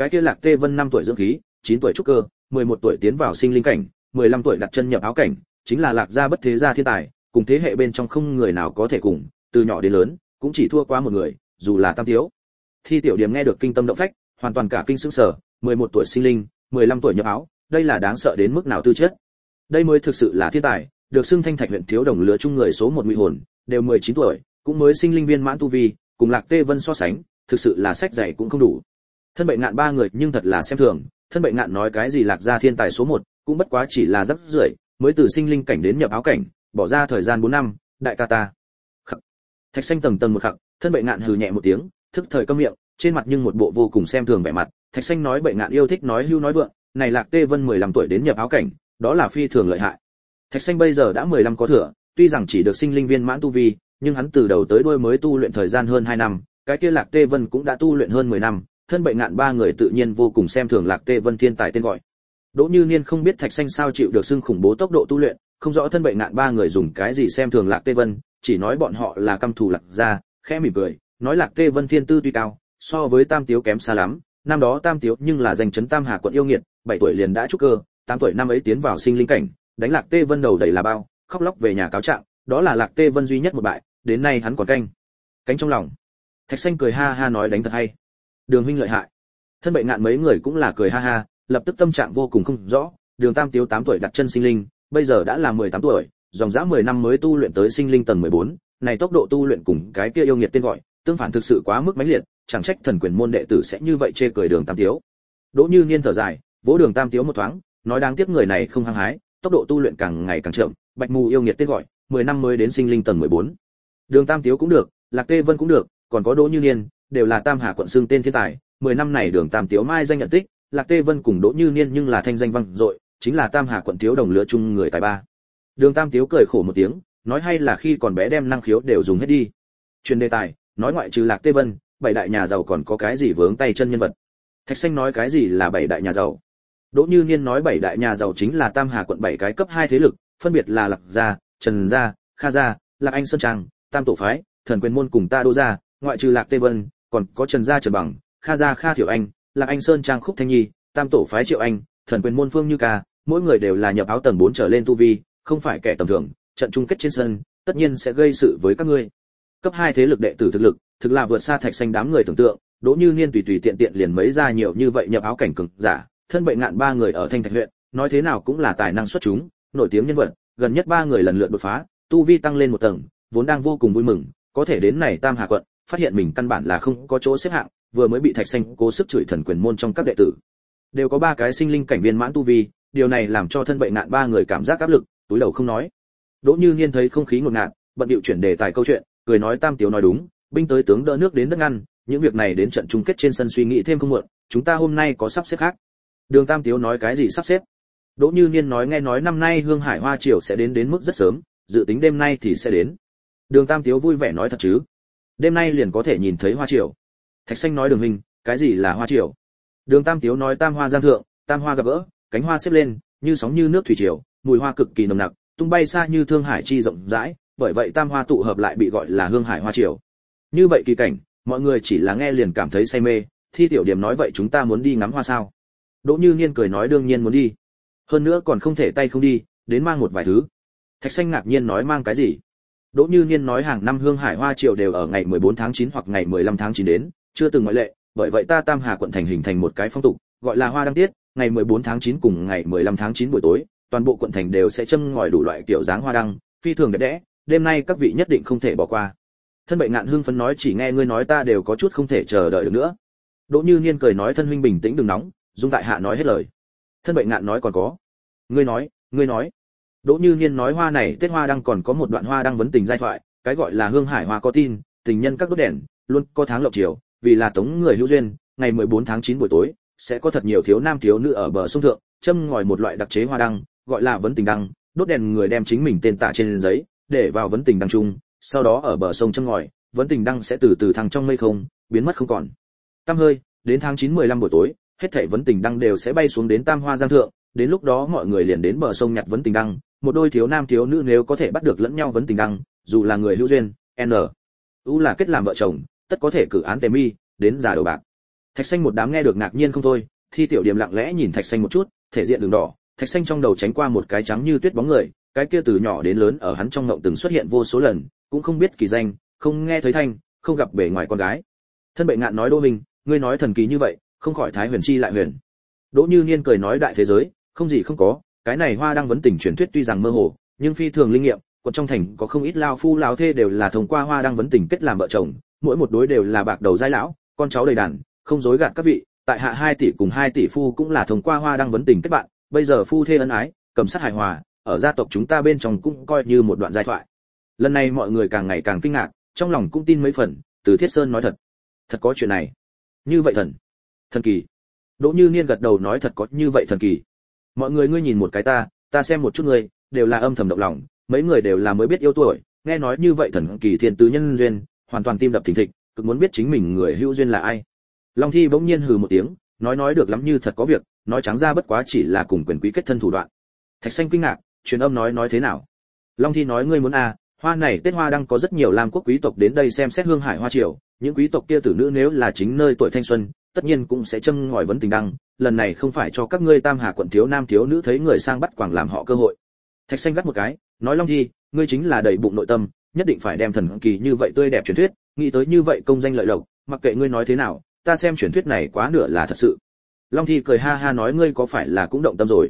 Cái kia Lạc Tê Vân năm tuổi dưỡng khí, chín tuổi trúc cơ, mười một tuổi tiến vào sinh linh cảnh, mười lăm tuổi đặt chân nhập áo cảnh, chính là Lạc gia bất thế gia thiên tài, cùng thế hệ bên trong không người nào có thể cùng, từ nhỏ đến lớn, cũng chỉ thua qua một người, dù là Tam Tiếu. Thi Tiểu Điểm nghe được kinh tâm động phách, hoàn toàn cả kinh sững sờ, mười một tuổi sinh linh, mười lăm tuổi nhập áo, đây là đáng sợ đến mức nào tư chất. Đây mới thực sự là thiên tài, được xưng Thanh Thạch huyện thiếu đồng lứa chung người số một ngụy hồn, đều mười chín tuổi, cũng mới sinh linh viên mãn tu vi, cùng Lạc Tê Vân so sánh, thực sự là sách dạy cũng không đủ. Thân Bệnh Ngạn ba người nhưng thật là xem thường, Thân Bệnh Ngạn nói cái gì Lạc gia thiên tài số một, cũng bất quá chỉ là rắc rưởi, mới từ sinh linh cảnh đến nhập áo cảnh, bỏ ra thời gian bốn năm, đại ca ta. Khắc. Thạch Xanh tầng tầng một khắc, Thân Bệnh Ngạn hừ nhẹ một tiếng, thức thời câm miệng, trên mặt nhưng một bộ vô cùng xem thường vẻ mặt. Thạch Xanh nói Bệnh Ngạn yêu thích nói hưu nói vượng, này Lạc Tê Vân mười lăm tuổi đến nhập áo cảnh, đó là phi thường lợi hại. Thạch Xanh bây giờ đã mười lăm có thừa, tuy rằng chỉ được sinh linh viên mãn tu vi, nhưng hắn từ đầu tới đuôi mới tu luyện thời gian hơn hai năm, cái kia Lạc Tê Vân cũng đã tu luyện hơn mười năm, Thân Bệnh Ngạn ba người tự nhiên vô cùng xem thường Lạc Tê Vân thiên tài tên gọi. Đỗ Như Niên không biết Thạch Xanh sao chịu được xưng khủng bố tốc độ tu luyện, không rõ Thân Bệnh Ngạn ba người dùng cái gì xem thường Lạc Tê Vân, chỉ nói bọn họ là căm thù Lạc gia, khẽ mỉm cười, nói Lạc Tê Vân thiên tư tuy cao, so với Tam Tiếu kém xa lắm, năm đó Tam Tiếu nhưng là danh chấn Tam Hà quận yêu nghiệt, bảy tuổi liền đã trúc cơ, tám tuổi năm ấy tiến vào sinh linh cảnh, đánh Lạc Tê Vân đầu đầy là bao, khóc lóc về nhà cáo trạng, đó là Lạc Tê Vân duy nhất một bại, đến nay hắn còn canh cánh trong lòng. Thạch Xanh cười ha ha nói đánh thật hay, Đường huynh lợi hại. Thân Bệnh Ngạn mấy người cũng là cười ha ha, lập tức tâm trạng vô cùng không rõ. Đường Tam Tiếu tám tuổi đặt chân sinh linh, bây giờ đã là mười tám tuổi, dòng dã mười năm mới tu luyện tới sinh linh tầng mười bốn, này tốc độ tu luyện cùng cái kia yêu nghiệt tên gọi, tương phản thực sự quá mức mãnh liệt, chẳng trách Thần Quyền môn đệ tử sẽ như vậy chê cười Đường Tam Tiếu. Đỗ Như Niên thở dài, vỗ Đường Tam Tiếu một thoáng, nói đáng tiếc người này không hăng hái, tốc độ tu luyện càng ngày càng chậm, Bạch Mù yêu nghiệt tên gọi, mười năm mới đến sinh linh tầng mười bốn. Đường Tam Tiếu cũng được, Lạc Tê Vân cũng được, còn có Đỗ Như Niên, đều là Tam Hà quận xương tên thiên tài, mười năm này Đường Tam Tiếu mai danh nhận tích, Lạc Tê Vân cùng Đỗ Như Niên nhưng là thanh danh vang dội, chính là Tam Hà quận thiếu đồng lứa chung người tài ba. Đường Tam Tiếu cười khổ một tiếng, nói hay là khi còn bé đem năng khiếu đều dùng hết đi. Truyền đề tài, nói ngoại trừ Lạc Tê Vân, bảy đại nhà giàu còn có cái gì vướng tay chân nhân vật. Thạch Xanh nói cái gì là bảy đại nhà giàu. Đỗ Như Niên nói bảy đại nhà giàu chính là Tam Hà quận bảy cái cấp hai thế lực, phân biệt là Lạc gia, Trần gia, Kha gia, Lạc Anh Sơn Trang, Tam Tổ phái, Thần Quyền môn cùng Ta Đô gia, ngoại trừ Lạc Tê Vân, còn có Trần gia Trần Bằng, Kha gia Kha Thiểu Anh, Lạc Anh Sơn Trang Khúc Thanh Nhi, Tam Tổ phái Triệu Anh, Thần Quyền môn Phương Như Ca, mỗi người đều là nhập áo tầng bốn trở lên tu vi, không phải kẻ tầm thường, trận chung kết trên sân, tất nhiên sẽ gây sự với các ngươi. Cấp hai thế lực đệ tử thực lực, thực là vượt xa Thạch Xanh đám người tưởng tượng, Đỗ Như Niên tùy tùy tiện tiện liền mấy ra nhiều như vậy nhập áo cảnh cường giả, Thân Bệnh Ngạn ba người ở Thanh Thạch huyện, nói thế nào cũng là tài năng xuất chúng, nổi tiếng nhân vật, gần nhất ba người lần lượt đột phá, tu vi tăng lên một tầng, vốn đang vô cùng vui mừng, có thể đến này Tam Hà quận, phát hiện mình căn bản là không có chỗ xếp hạng, vừa mới bị Thạch Xanh cố sức chửi Thần Quyền môn trong các đệ tử, đều có ba cái sinh linh cảnh viên mãn tu vi, điều này làm cho Thân Bệnh Ngạn ba người cảm giác áp lực, túi đầu không nói. Đỗ Như Niên thấy không khí ngột ngạt, bận điệu chuyển đề tài câu chuyện, cười nói Tam Tiếu nói đúng, binh tới tướng đỡ nước đến đất ngăn, những việc này đến trận chung kết trên sân suy nghĩ thêm không muộn, chúng ta hôm nay có sắp xếp khác. Đường Tam Tiếu nói cái gì sắp xếp? Đỗ Như Niên nói nghe nói năm nay Hương Hải Hoa Triều sẽ đến đến mức rất sớm, dự tính đêm nay thì sẽ đến. Đường Tam Tiếu vui vẻ nói thật chứ? Đêm nay liền có thể nhìn thấy Hoa Triều. Thạch Xanh nói Đường huynh, cái gì là Hoa Triều? Đường Tam Tiếu nói Tam Hoa giang thượng, tam hoa gặp gỡ, cánh hoa xếp lên, như sóng như nước thủy triều, mùi hoa cực kỳ nồng nặc, tung bay xa như thương hải chi rộng rãi, bởi vậy tam hoa tụ hợp lại bị gọi là Hương Hải Hoa Triều. Như vậy kỳ cảnh, mọi người chỉ là nghe liền cảm thấy say mê. Thi Tiểu Điểm nói vậy chúng ta muốn đi ngắm hoa sao? Đỗ Như Niên cười nói đương nhiên muốn đi. Hơn nữa còn không thể tay không đi, đến mang một vài thứ. Thạch Xanh ngạc nhiên nói mang cái gì? Đỗ Như Niên nói hàng năm Hương Hải Hoa Triều đều ở ngày mười bốn tháng chín hoặc ngày mười lăm tháng chín đến, chưa từng ngoại lệ, bởi vậy ta Tam Hà quận thành hình thành một cái phong tục, gọi là hoa đăng tiết, ngày mười bốn tháng chín cùng ngày mười lăm tháng chín buổi tối, toàn bộ quận thành đều sẽ châm ngòi đủ loại kiểu dáng hoa đăng, phi thường đẹp đẽ, đêm nay các vị nhất định không thể bỏ qua. Thân Bệnh Ngạn hưng phấn nói chỉ nghe ngươi nói ta đều có chút không thể chờ đợi được nữa. Đỗ Như Niên cười nói thân huynh bình tĩnh đừng nóng, Dung tại hạ nói hết lời. Thân Bệnh Ngạn nói còn có. Ngươi nói, ngươi nói. Đỗ Như Niên nói hoa này Tết hoa đăng còn có một đoạn hoa đăng vấn tình giai thoại, cái gọi là Hương Hải Hoa có tin, tình nhân các đốt đèn, luôn có tháng lộc chiều, vì là tống người hữu duyên, ngày mười bốn tháng chín buổi tối, sẽ có thật nhiều thiếu nam thiếu nữ ở bờ sông thượng, châm ngòi một loại đặc chế hoa đăng, gọi là vấn tình đăng, đốt đèn người đem chính mình tên tạ trên giấy, để vào vấn tình đăng chung, sau đó ở bờ sông châm ngòi, vấn tình đăng sẽ từ từ thăng trong mây không, biến mất không còn tăm hơi, đến tháng chín mười lăm buổi tối, hết thảy vấn tình đăng đều sẽ bay xuống đến Tam Hoa Giang thượng, đến lúc đó mọi người liền đến bờ sông nhặt vấn tình đăng, một đôi thiếu nam thiếu nữ nếu có thể bắt được lẫn nhau vấn tình đăng, dù là người hữu duyên, n u là kết làm vợ chồng, tất có thể cử án tề mi, đến già đầu bạc. Thạch Xanh một đám nghe được ngạc nhiên không thôi, Thi Tiểu Điểm lặng lẽ nhìn Thạch Xanh một chút, thể diện đường đỏ, Thạch Xanh trong đầu tránh qua một cái trắng như tuyết bóng người, cái kia từ nhỏ đến lớn ở hắn trong ngộng từng xuất hiện vô số lần, cũng không biết kỳ danh, không nghe thấy thanh, không gặp bề ngoài con gái. Thân Bệ Ngạn nói Đỗ Minh, ngươi nói thần kỳ như vậy, không khỏi thái huyền chi lại huyền. Đỗ Như Niên cười nói đại thế giới, không gì không có, cái này hoa đăng vấn tình truyền thuyết tuy rằng mơ hồ, nhưng phi thường linh nghiệm, còn trong thành có không ít lao phu lao thê đều là thông qua hoa đăng vấn tình kết làm vợ chồng, mỗi một đối đều là bạc đầu giai lão, con cháu đầy đàn, không dối gạt các vị, tại hạ hai tỷ cùng hai tỷ phu cũng là thông qua hoa đăng vấn tình kết bạn, bây giờ phu thê ân ái, cầm sát hài hòa, ở gia tộc chúng ta bên trong cũng coi như một đoạn giai thoại. Lần này mọi người càng ngày càng kinh ngạc, trong lòng cũng tin mấy phần, Từ Thiết Sơn nói thật, thật có chuyện này. Như vậy thần, thần kỳ. Đỗ Như Niên gật đầu nói thật có như vậy thần kỳ. Mọi người ngươi nhìn một cái ta, ta xem một chút ngươi, đều là âm thầm động lòng, mấy người đều là mới biết yêu tuổi, nghe nói như vậy thần kỳ thiên tứ nhân duyên, hoàn toàn tim đập thình thịch, cực muốn biết chính mình người hữu duyên là ai. Long Thi bỗng nhiên hừ một tiếng, nói nói được lắm như thật có việc, nói trắng ra bất quá chỉ là cùng quyền quý kết thân thủ đoạn. Thạch Xanh kinh ngạc, truyền âm nói nói thế nào? Long Thi nói ngươi muốn à, hoa này Tết hoa đang có rất nhiều lam quốc quý tộc đến đây xem xét hương hải hoa triều, những quý tộc kia tử nữ nếu là chính nơi tuổi thanh xuân, tất nhiên cũng sẽ châm ngòi vấn tình đăng, lần này không phải cho các ngươi Tam Hà quận thiếu nam thiếu nữ thấy người sang bắt quàng làm họ cơ hội. Thạch Xanh gắt một cái, nói Long Thi, ngươi chính là đầy bụng nội tâm, nhất định phải đem thần kỳ như vậy tươi đẹp truyền thuyết, nghĩ tới như vậy công danh lợi lộc, mặc kệ ngươi nói thế nào, ta xem truyền thuyết này quá nửa là thật sự. Long Thi cười ha ha nói ngươi có phải là cũng động tâm rồi?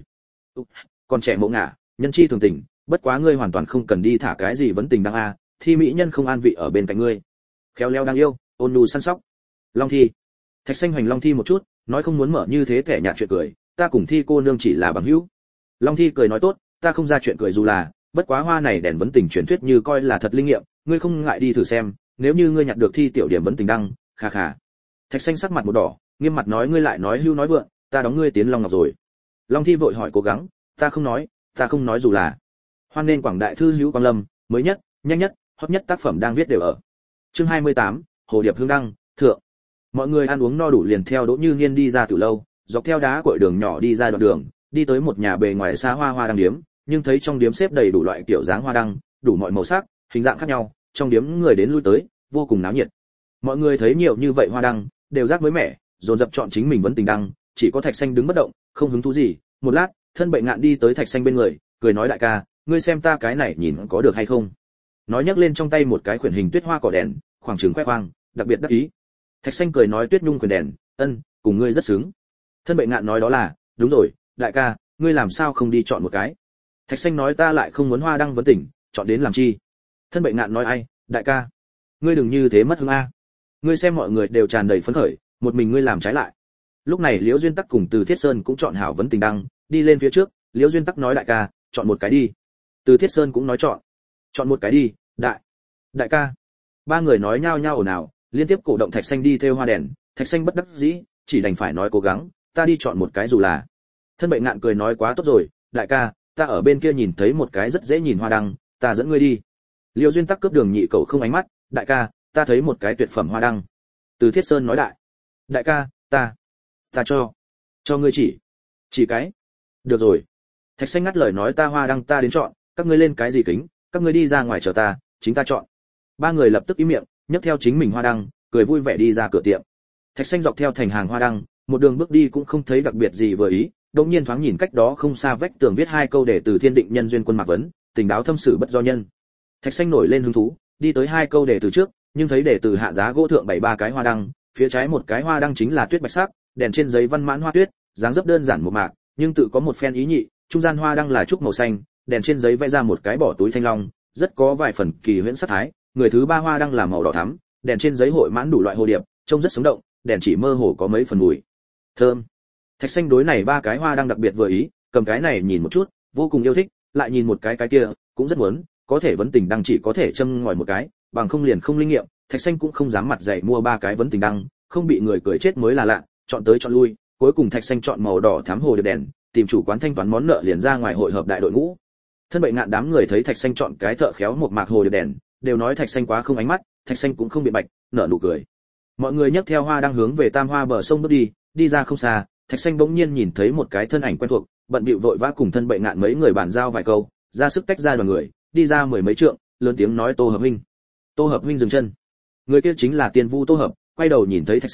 Còn trẻ mộ ngả, nhân chi thường tình, bất quá ngươi hoàn toàn không cần đi thả cái gì vấn tình đăng a, Thi mỹ nhân không an vị ở bên cạnh ngươi. Khéo léo đáng yêu, ôn nhu săn sóc. Long Thi. Thạch Xanh hoành Long Thi một chút, nói không muốn mở như thế kẻ nhạt chuyện cười, ta cùng Thi cô nương chỉ là bằng hữu. Long Thi cười nói tốt, ta không ra chuyện cười dù là, bất quá hoa này đèn vấn tình truyền thuyết như coi là thật linh nghiệm, ngươi không ngại đi thử xem, nếu như ngươi nhặt được Thi tiểu điểm vấn tình đăng, kha kha. Thạch Xanh sắc mặt một đỏ, nghiêm mặt nói ngươi lại nói hưu nói vượng, ta đóng ngươi tiến Long Ngọc rồi. Long Thi vội hỏi cố gắng, ta không nói, ta không nói dù là. Hoan nên quảng đại thư hữu quang lâm, mới nhất, nhanh nhất, hot nhất tác phẩm đang viết đều ở. Chương hai mươi tám, Hồ điệp hương đăng, thượng. Mọi người ăn uống no đủ liền theo Đỗ Như Nghiên đi ra từ lâu, dọc theo đá cội đường nhỏ đi ra đoạn đường, đi tới một nhà bề ngoài xa hoa hoa đăng điếm, nhưng thấy trong điếm xếp đầy đủ loại kiểu dáng hoa đăng, đủ mọi màu sắc, hình dạng khác nhau, trong điếm người đến lui tới, vô cùng náo nhiệt. Mọi người thấy nhiều như vậy hoa đăng, đều rác mới mẻ, dồn dập chọn chính mình vấn tình đăng, chỉ có Thạch Xanh đứng bất động, không hứng thú gì. Một lát, Thân Bệ Ngạn đi tới Thạch Xanh bên người, cười nói đại ca, ngươi xem ta cái này nhìn có được hay không? Nói nhấc lên trong tay một cái quyển hình tuyết hoa cỏ đèn, khoảng trường khoe khoang, đặc biệt đắc ý. Thạch Xanh cười nói tuyết nhung quyển đèn, ân, cùng ngươi rất xứng. Thân Bệ Ngạn nói đó là, đúng rồi, đại ca, ngươi làm sao không đi chọn một cái? Thạch Xanh nói ta lại không muốn hoa đăng vấn tình, chọn đến làm chi? Thân Bệ Ngạn nói ai, đại ca, ngươi đừng như thế mất hứng a. Ngươi xem mọi người đều tràn đầy phấn khởi, một mình ngươi làm trái lại. Lúc này Liễu Duyên Tắc cùng Từ Thiết Sơn cũng chọn hảo vấn tình đăng, đi lên phía trước, Liễu Duyên Tắc nói đại ca, chọn một cái đi. Từ Thiết Sơn cũng nói chọn, chọn một cái đi, đại, đại ca. Ba người nói nhao nhao ồn ào, liên tiếp cổ động Thạch Xanh đi theo hoa đèn. Thạch Xanh bất đắc dĩ, chỉ đành phải nói cố gắng, ta đi chọn một cái dù là. Thân Bệ Ngạn cười nói quá tốt rồi, đại ca, ta ở bên kia nhìn thấy một cái rất dễ nhìn hoa đăng, ta dẫn ngươi đi. Liễu Duyên Tắc cướp đường nhị cậu không ánh mắt, đại ca, ta thấy một cái tuyệt phẩm hoa đăng. Từ Thiết Sơn nói đại, đại ca, ta, ta cho, cho ngươi chỉ, chỉ cái. Được rồi. Thạch Xanh ngắt lời nói ta hoa đăng ta đến chọn, các ngươi lên cái gì kính, các ngươi đi ra ngoài chờ ta, chính ta chọn. Ba người lập tức im miệng, nhấc theo chính mình hoa đăng, cười vui vẻ đi ra cửa tiệm. Thạch Xanh dọc theo thành hàng hoa đăng, một đường bước đi cũng không thấy đặc biệt gì vừa ý, đột nhiên thoáng nhìn cách đó không xa vách tường viết hai câu để từ thiên định nhân duyên quân mạc vấn, tình đáo thâm sự bất do nhân. Thạch Xanh nổi lên hứng thú, đi tới hai câu để từ trước, nhưng thấy để từ hạ giá gỗ thượng bảy ba cái hoa đăng, phía trái một cái hoa đăng chính là tuyết bạch sắc, đèn trên giấy văn mãn hoa tuyết, dáng dấp đơn giản một mạc, nhưng tự có một phen ý nhị, trung gian hoa đăng là trúc màu xanh, đèn trên giấy vẽ ra một cái bỏ túi thanh long, rất có vài phần kỳ huyễn sắc thái. Người thứ ba hoa đăng là màu đỏ thắm, đèn trên giấy hội mãn đủ loại hồ điệp, trông rất sống động, đèn chỉ mơ hồ có mấy phần mùi thơm. Thạch Xanh đối này ba cái hoa đăng đặc biệt vừa ý, cầm cái này nhìn một chút, vô cùng yêu thích, lại nhìn một cái cái kia, cũng rất muốn, có thể vấn tình đăng chỉ có thể châm ngòi một cái, bằng không liền không linh nghiệm. Thạch Xanh cũng không dám mặt dày mua ba cái vấn tình đăng, không bị người cười chết mới là lạ, chọn tới chọn lui, cuối cùng Thạch Xanh chọn màu đỏ thắm hồ điệp đèn, tìm chủ quán thanh toán món nợ liền ra ngoài hội hợp đại đội ngũ. Thân Bệ Ngạn đám người thấy Thạch Xanh chọn cái thợ khéo một mạc hồ điệp đèn, đều nói Thạch Xanh quá không ánh mắt, Thạch Xanh cũng không bị bạch, nở nụ cười. Mọi người nhấc theo hoa đang hướng về Tam Hoa bờ sông bước đi, đi ra không xa, Thạch Xanh bỗng nhiên nhìn thấy một cái thân ảnh quen thuộc, bận bịu vội vã cùng Thân Bệ Ngạn mấy người bàn giao vài câu, ra sức tách ra đoàn người, đi ra mười mấy trượng, lớn tiếng nói Tô Hợp huynh. Tô Hợp huynh dừng chân. Người kia chính là Tiên Vu Tô Hợp, quay đầu nhìn thấy Thạch Xanh,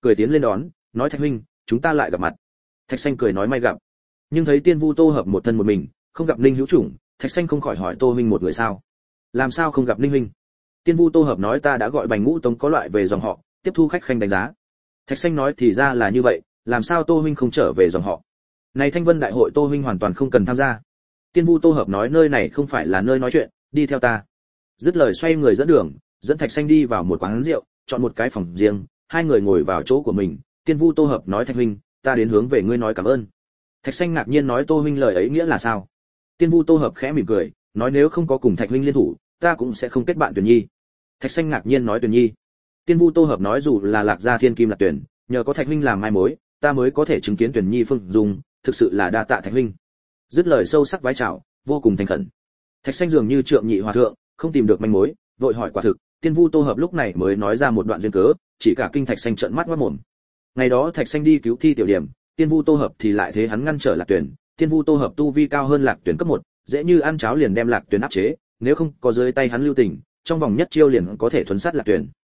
cười tiến lên đón, nói Thạch huynh, chúng ta lại gặp mặt. Thạch Xanh cười nói may gặp. Nhưng thấy Tiên Vu Tô Hợp một thân một mình, không gặp Ninh Hữu Chủng, Thạch Xanh không khỏi hỏi Tô huynh một người sao? Làm sao không gặp Ninh huynh? Tiên Vu Tô Hợp nói ta đã gọi Bành Ngũ Tống có loại về dòng họ, tiếp thu khách khanh đánh giá. Thạch Xanh nói thì ra là như vậy, làm sao Tô huynh không trở về dòng họ? Này Thanh Vân đại hội Tô huynh hoàn toàn không cần tham gia. Tiên Vu Tô Hợp nói nơi này không phải là nơi nói chuyện, đi theo ta. Dứt lời xoay người dẫn đường, dẫn Thạch Xanh đi vào một quán rượu, chọn một cái phòng riêng, hai người ngồi vào chỗ của mình. Tiên Vu Tô Hợp nói Thạch huynh, ta đến hướng về ngươi nói cảm ơn. Thạch Xanh ngạc nhiên nói Tô huynh lời ấy nghĩa là sao? Tiên Vu Tô Hợp khẽ mỉm cười, nói nếu không có cùng Thạch huynh liên thủ, ta cũng sẽ không kết bạn Tuyển Nhi. Thạch Xanh ngạc nhiên nói Tuyển Nhi. Tiên Vu Tô Hợp nói dù là Lạc Gia Thiên Kim Lạc Tuyển, nhờ có Thạch huynh làm mai mối, ta mới có thể chứng kiến Tuyển Nhi phương dung, thực sự là đa tạ Thạch huynh. Dứt lời sâu sắc vái chào, vô cùng thành khẩn. Thạch Xanh dường như trượng nhị hòa thượng, không tìm được manh mối, vội hỏi quả thực, Tiên Vu Tô Hợp lúc này mới nói ra một đoạn duyên cớ, chỉ cả kinh Thạch Xanh trợn mắt ngoác mồm. Ngày đó Thạch Xanh đi cứu thi tiểu điểm, Tiên Vu Tô Hợp thì lại thế hắn ngăn trở Lạc Tuyển, Tiên Vu Tô Hợp tu vi cao hơn Lạc Tuyển cấp một, dễ như ăn cháo liền đem Lạc Tuyển áp chế, nếu không có dưới tay hắn lưu tình, trong vòng nhất chiêu liền có thể thuần sát Lạc Tuyển.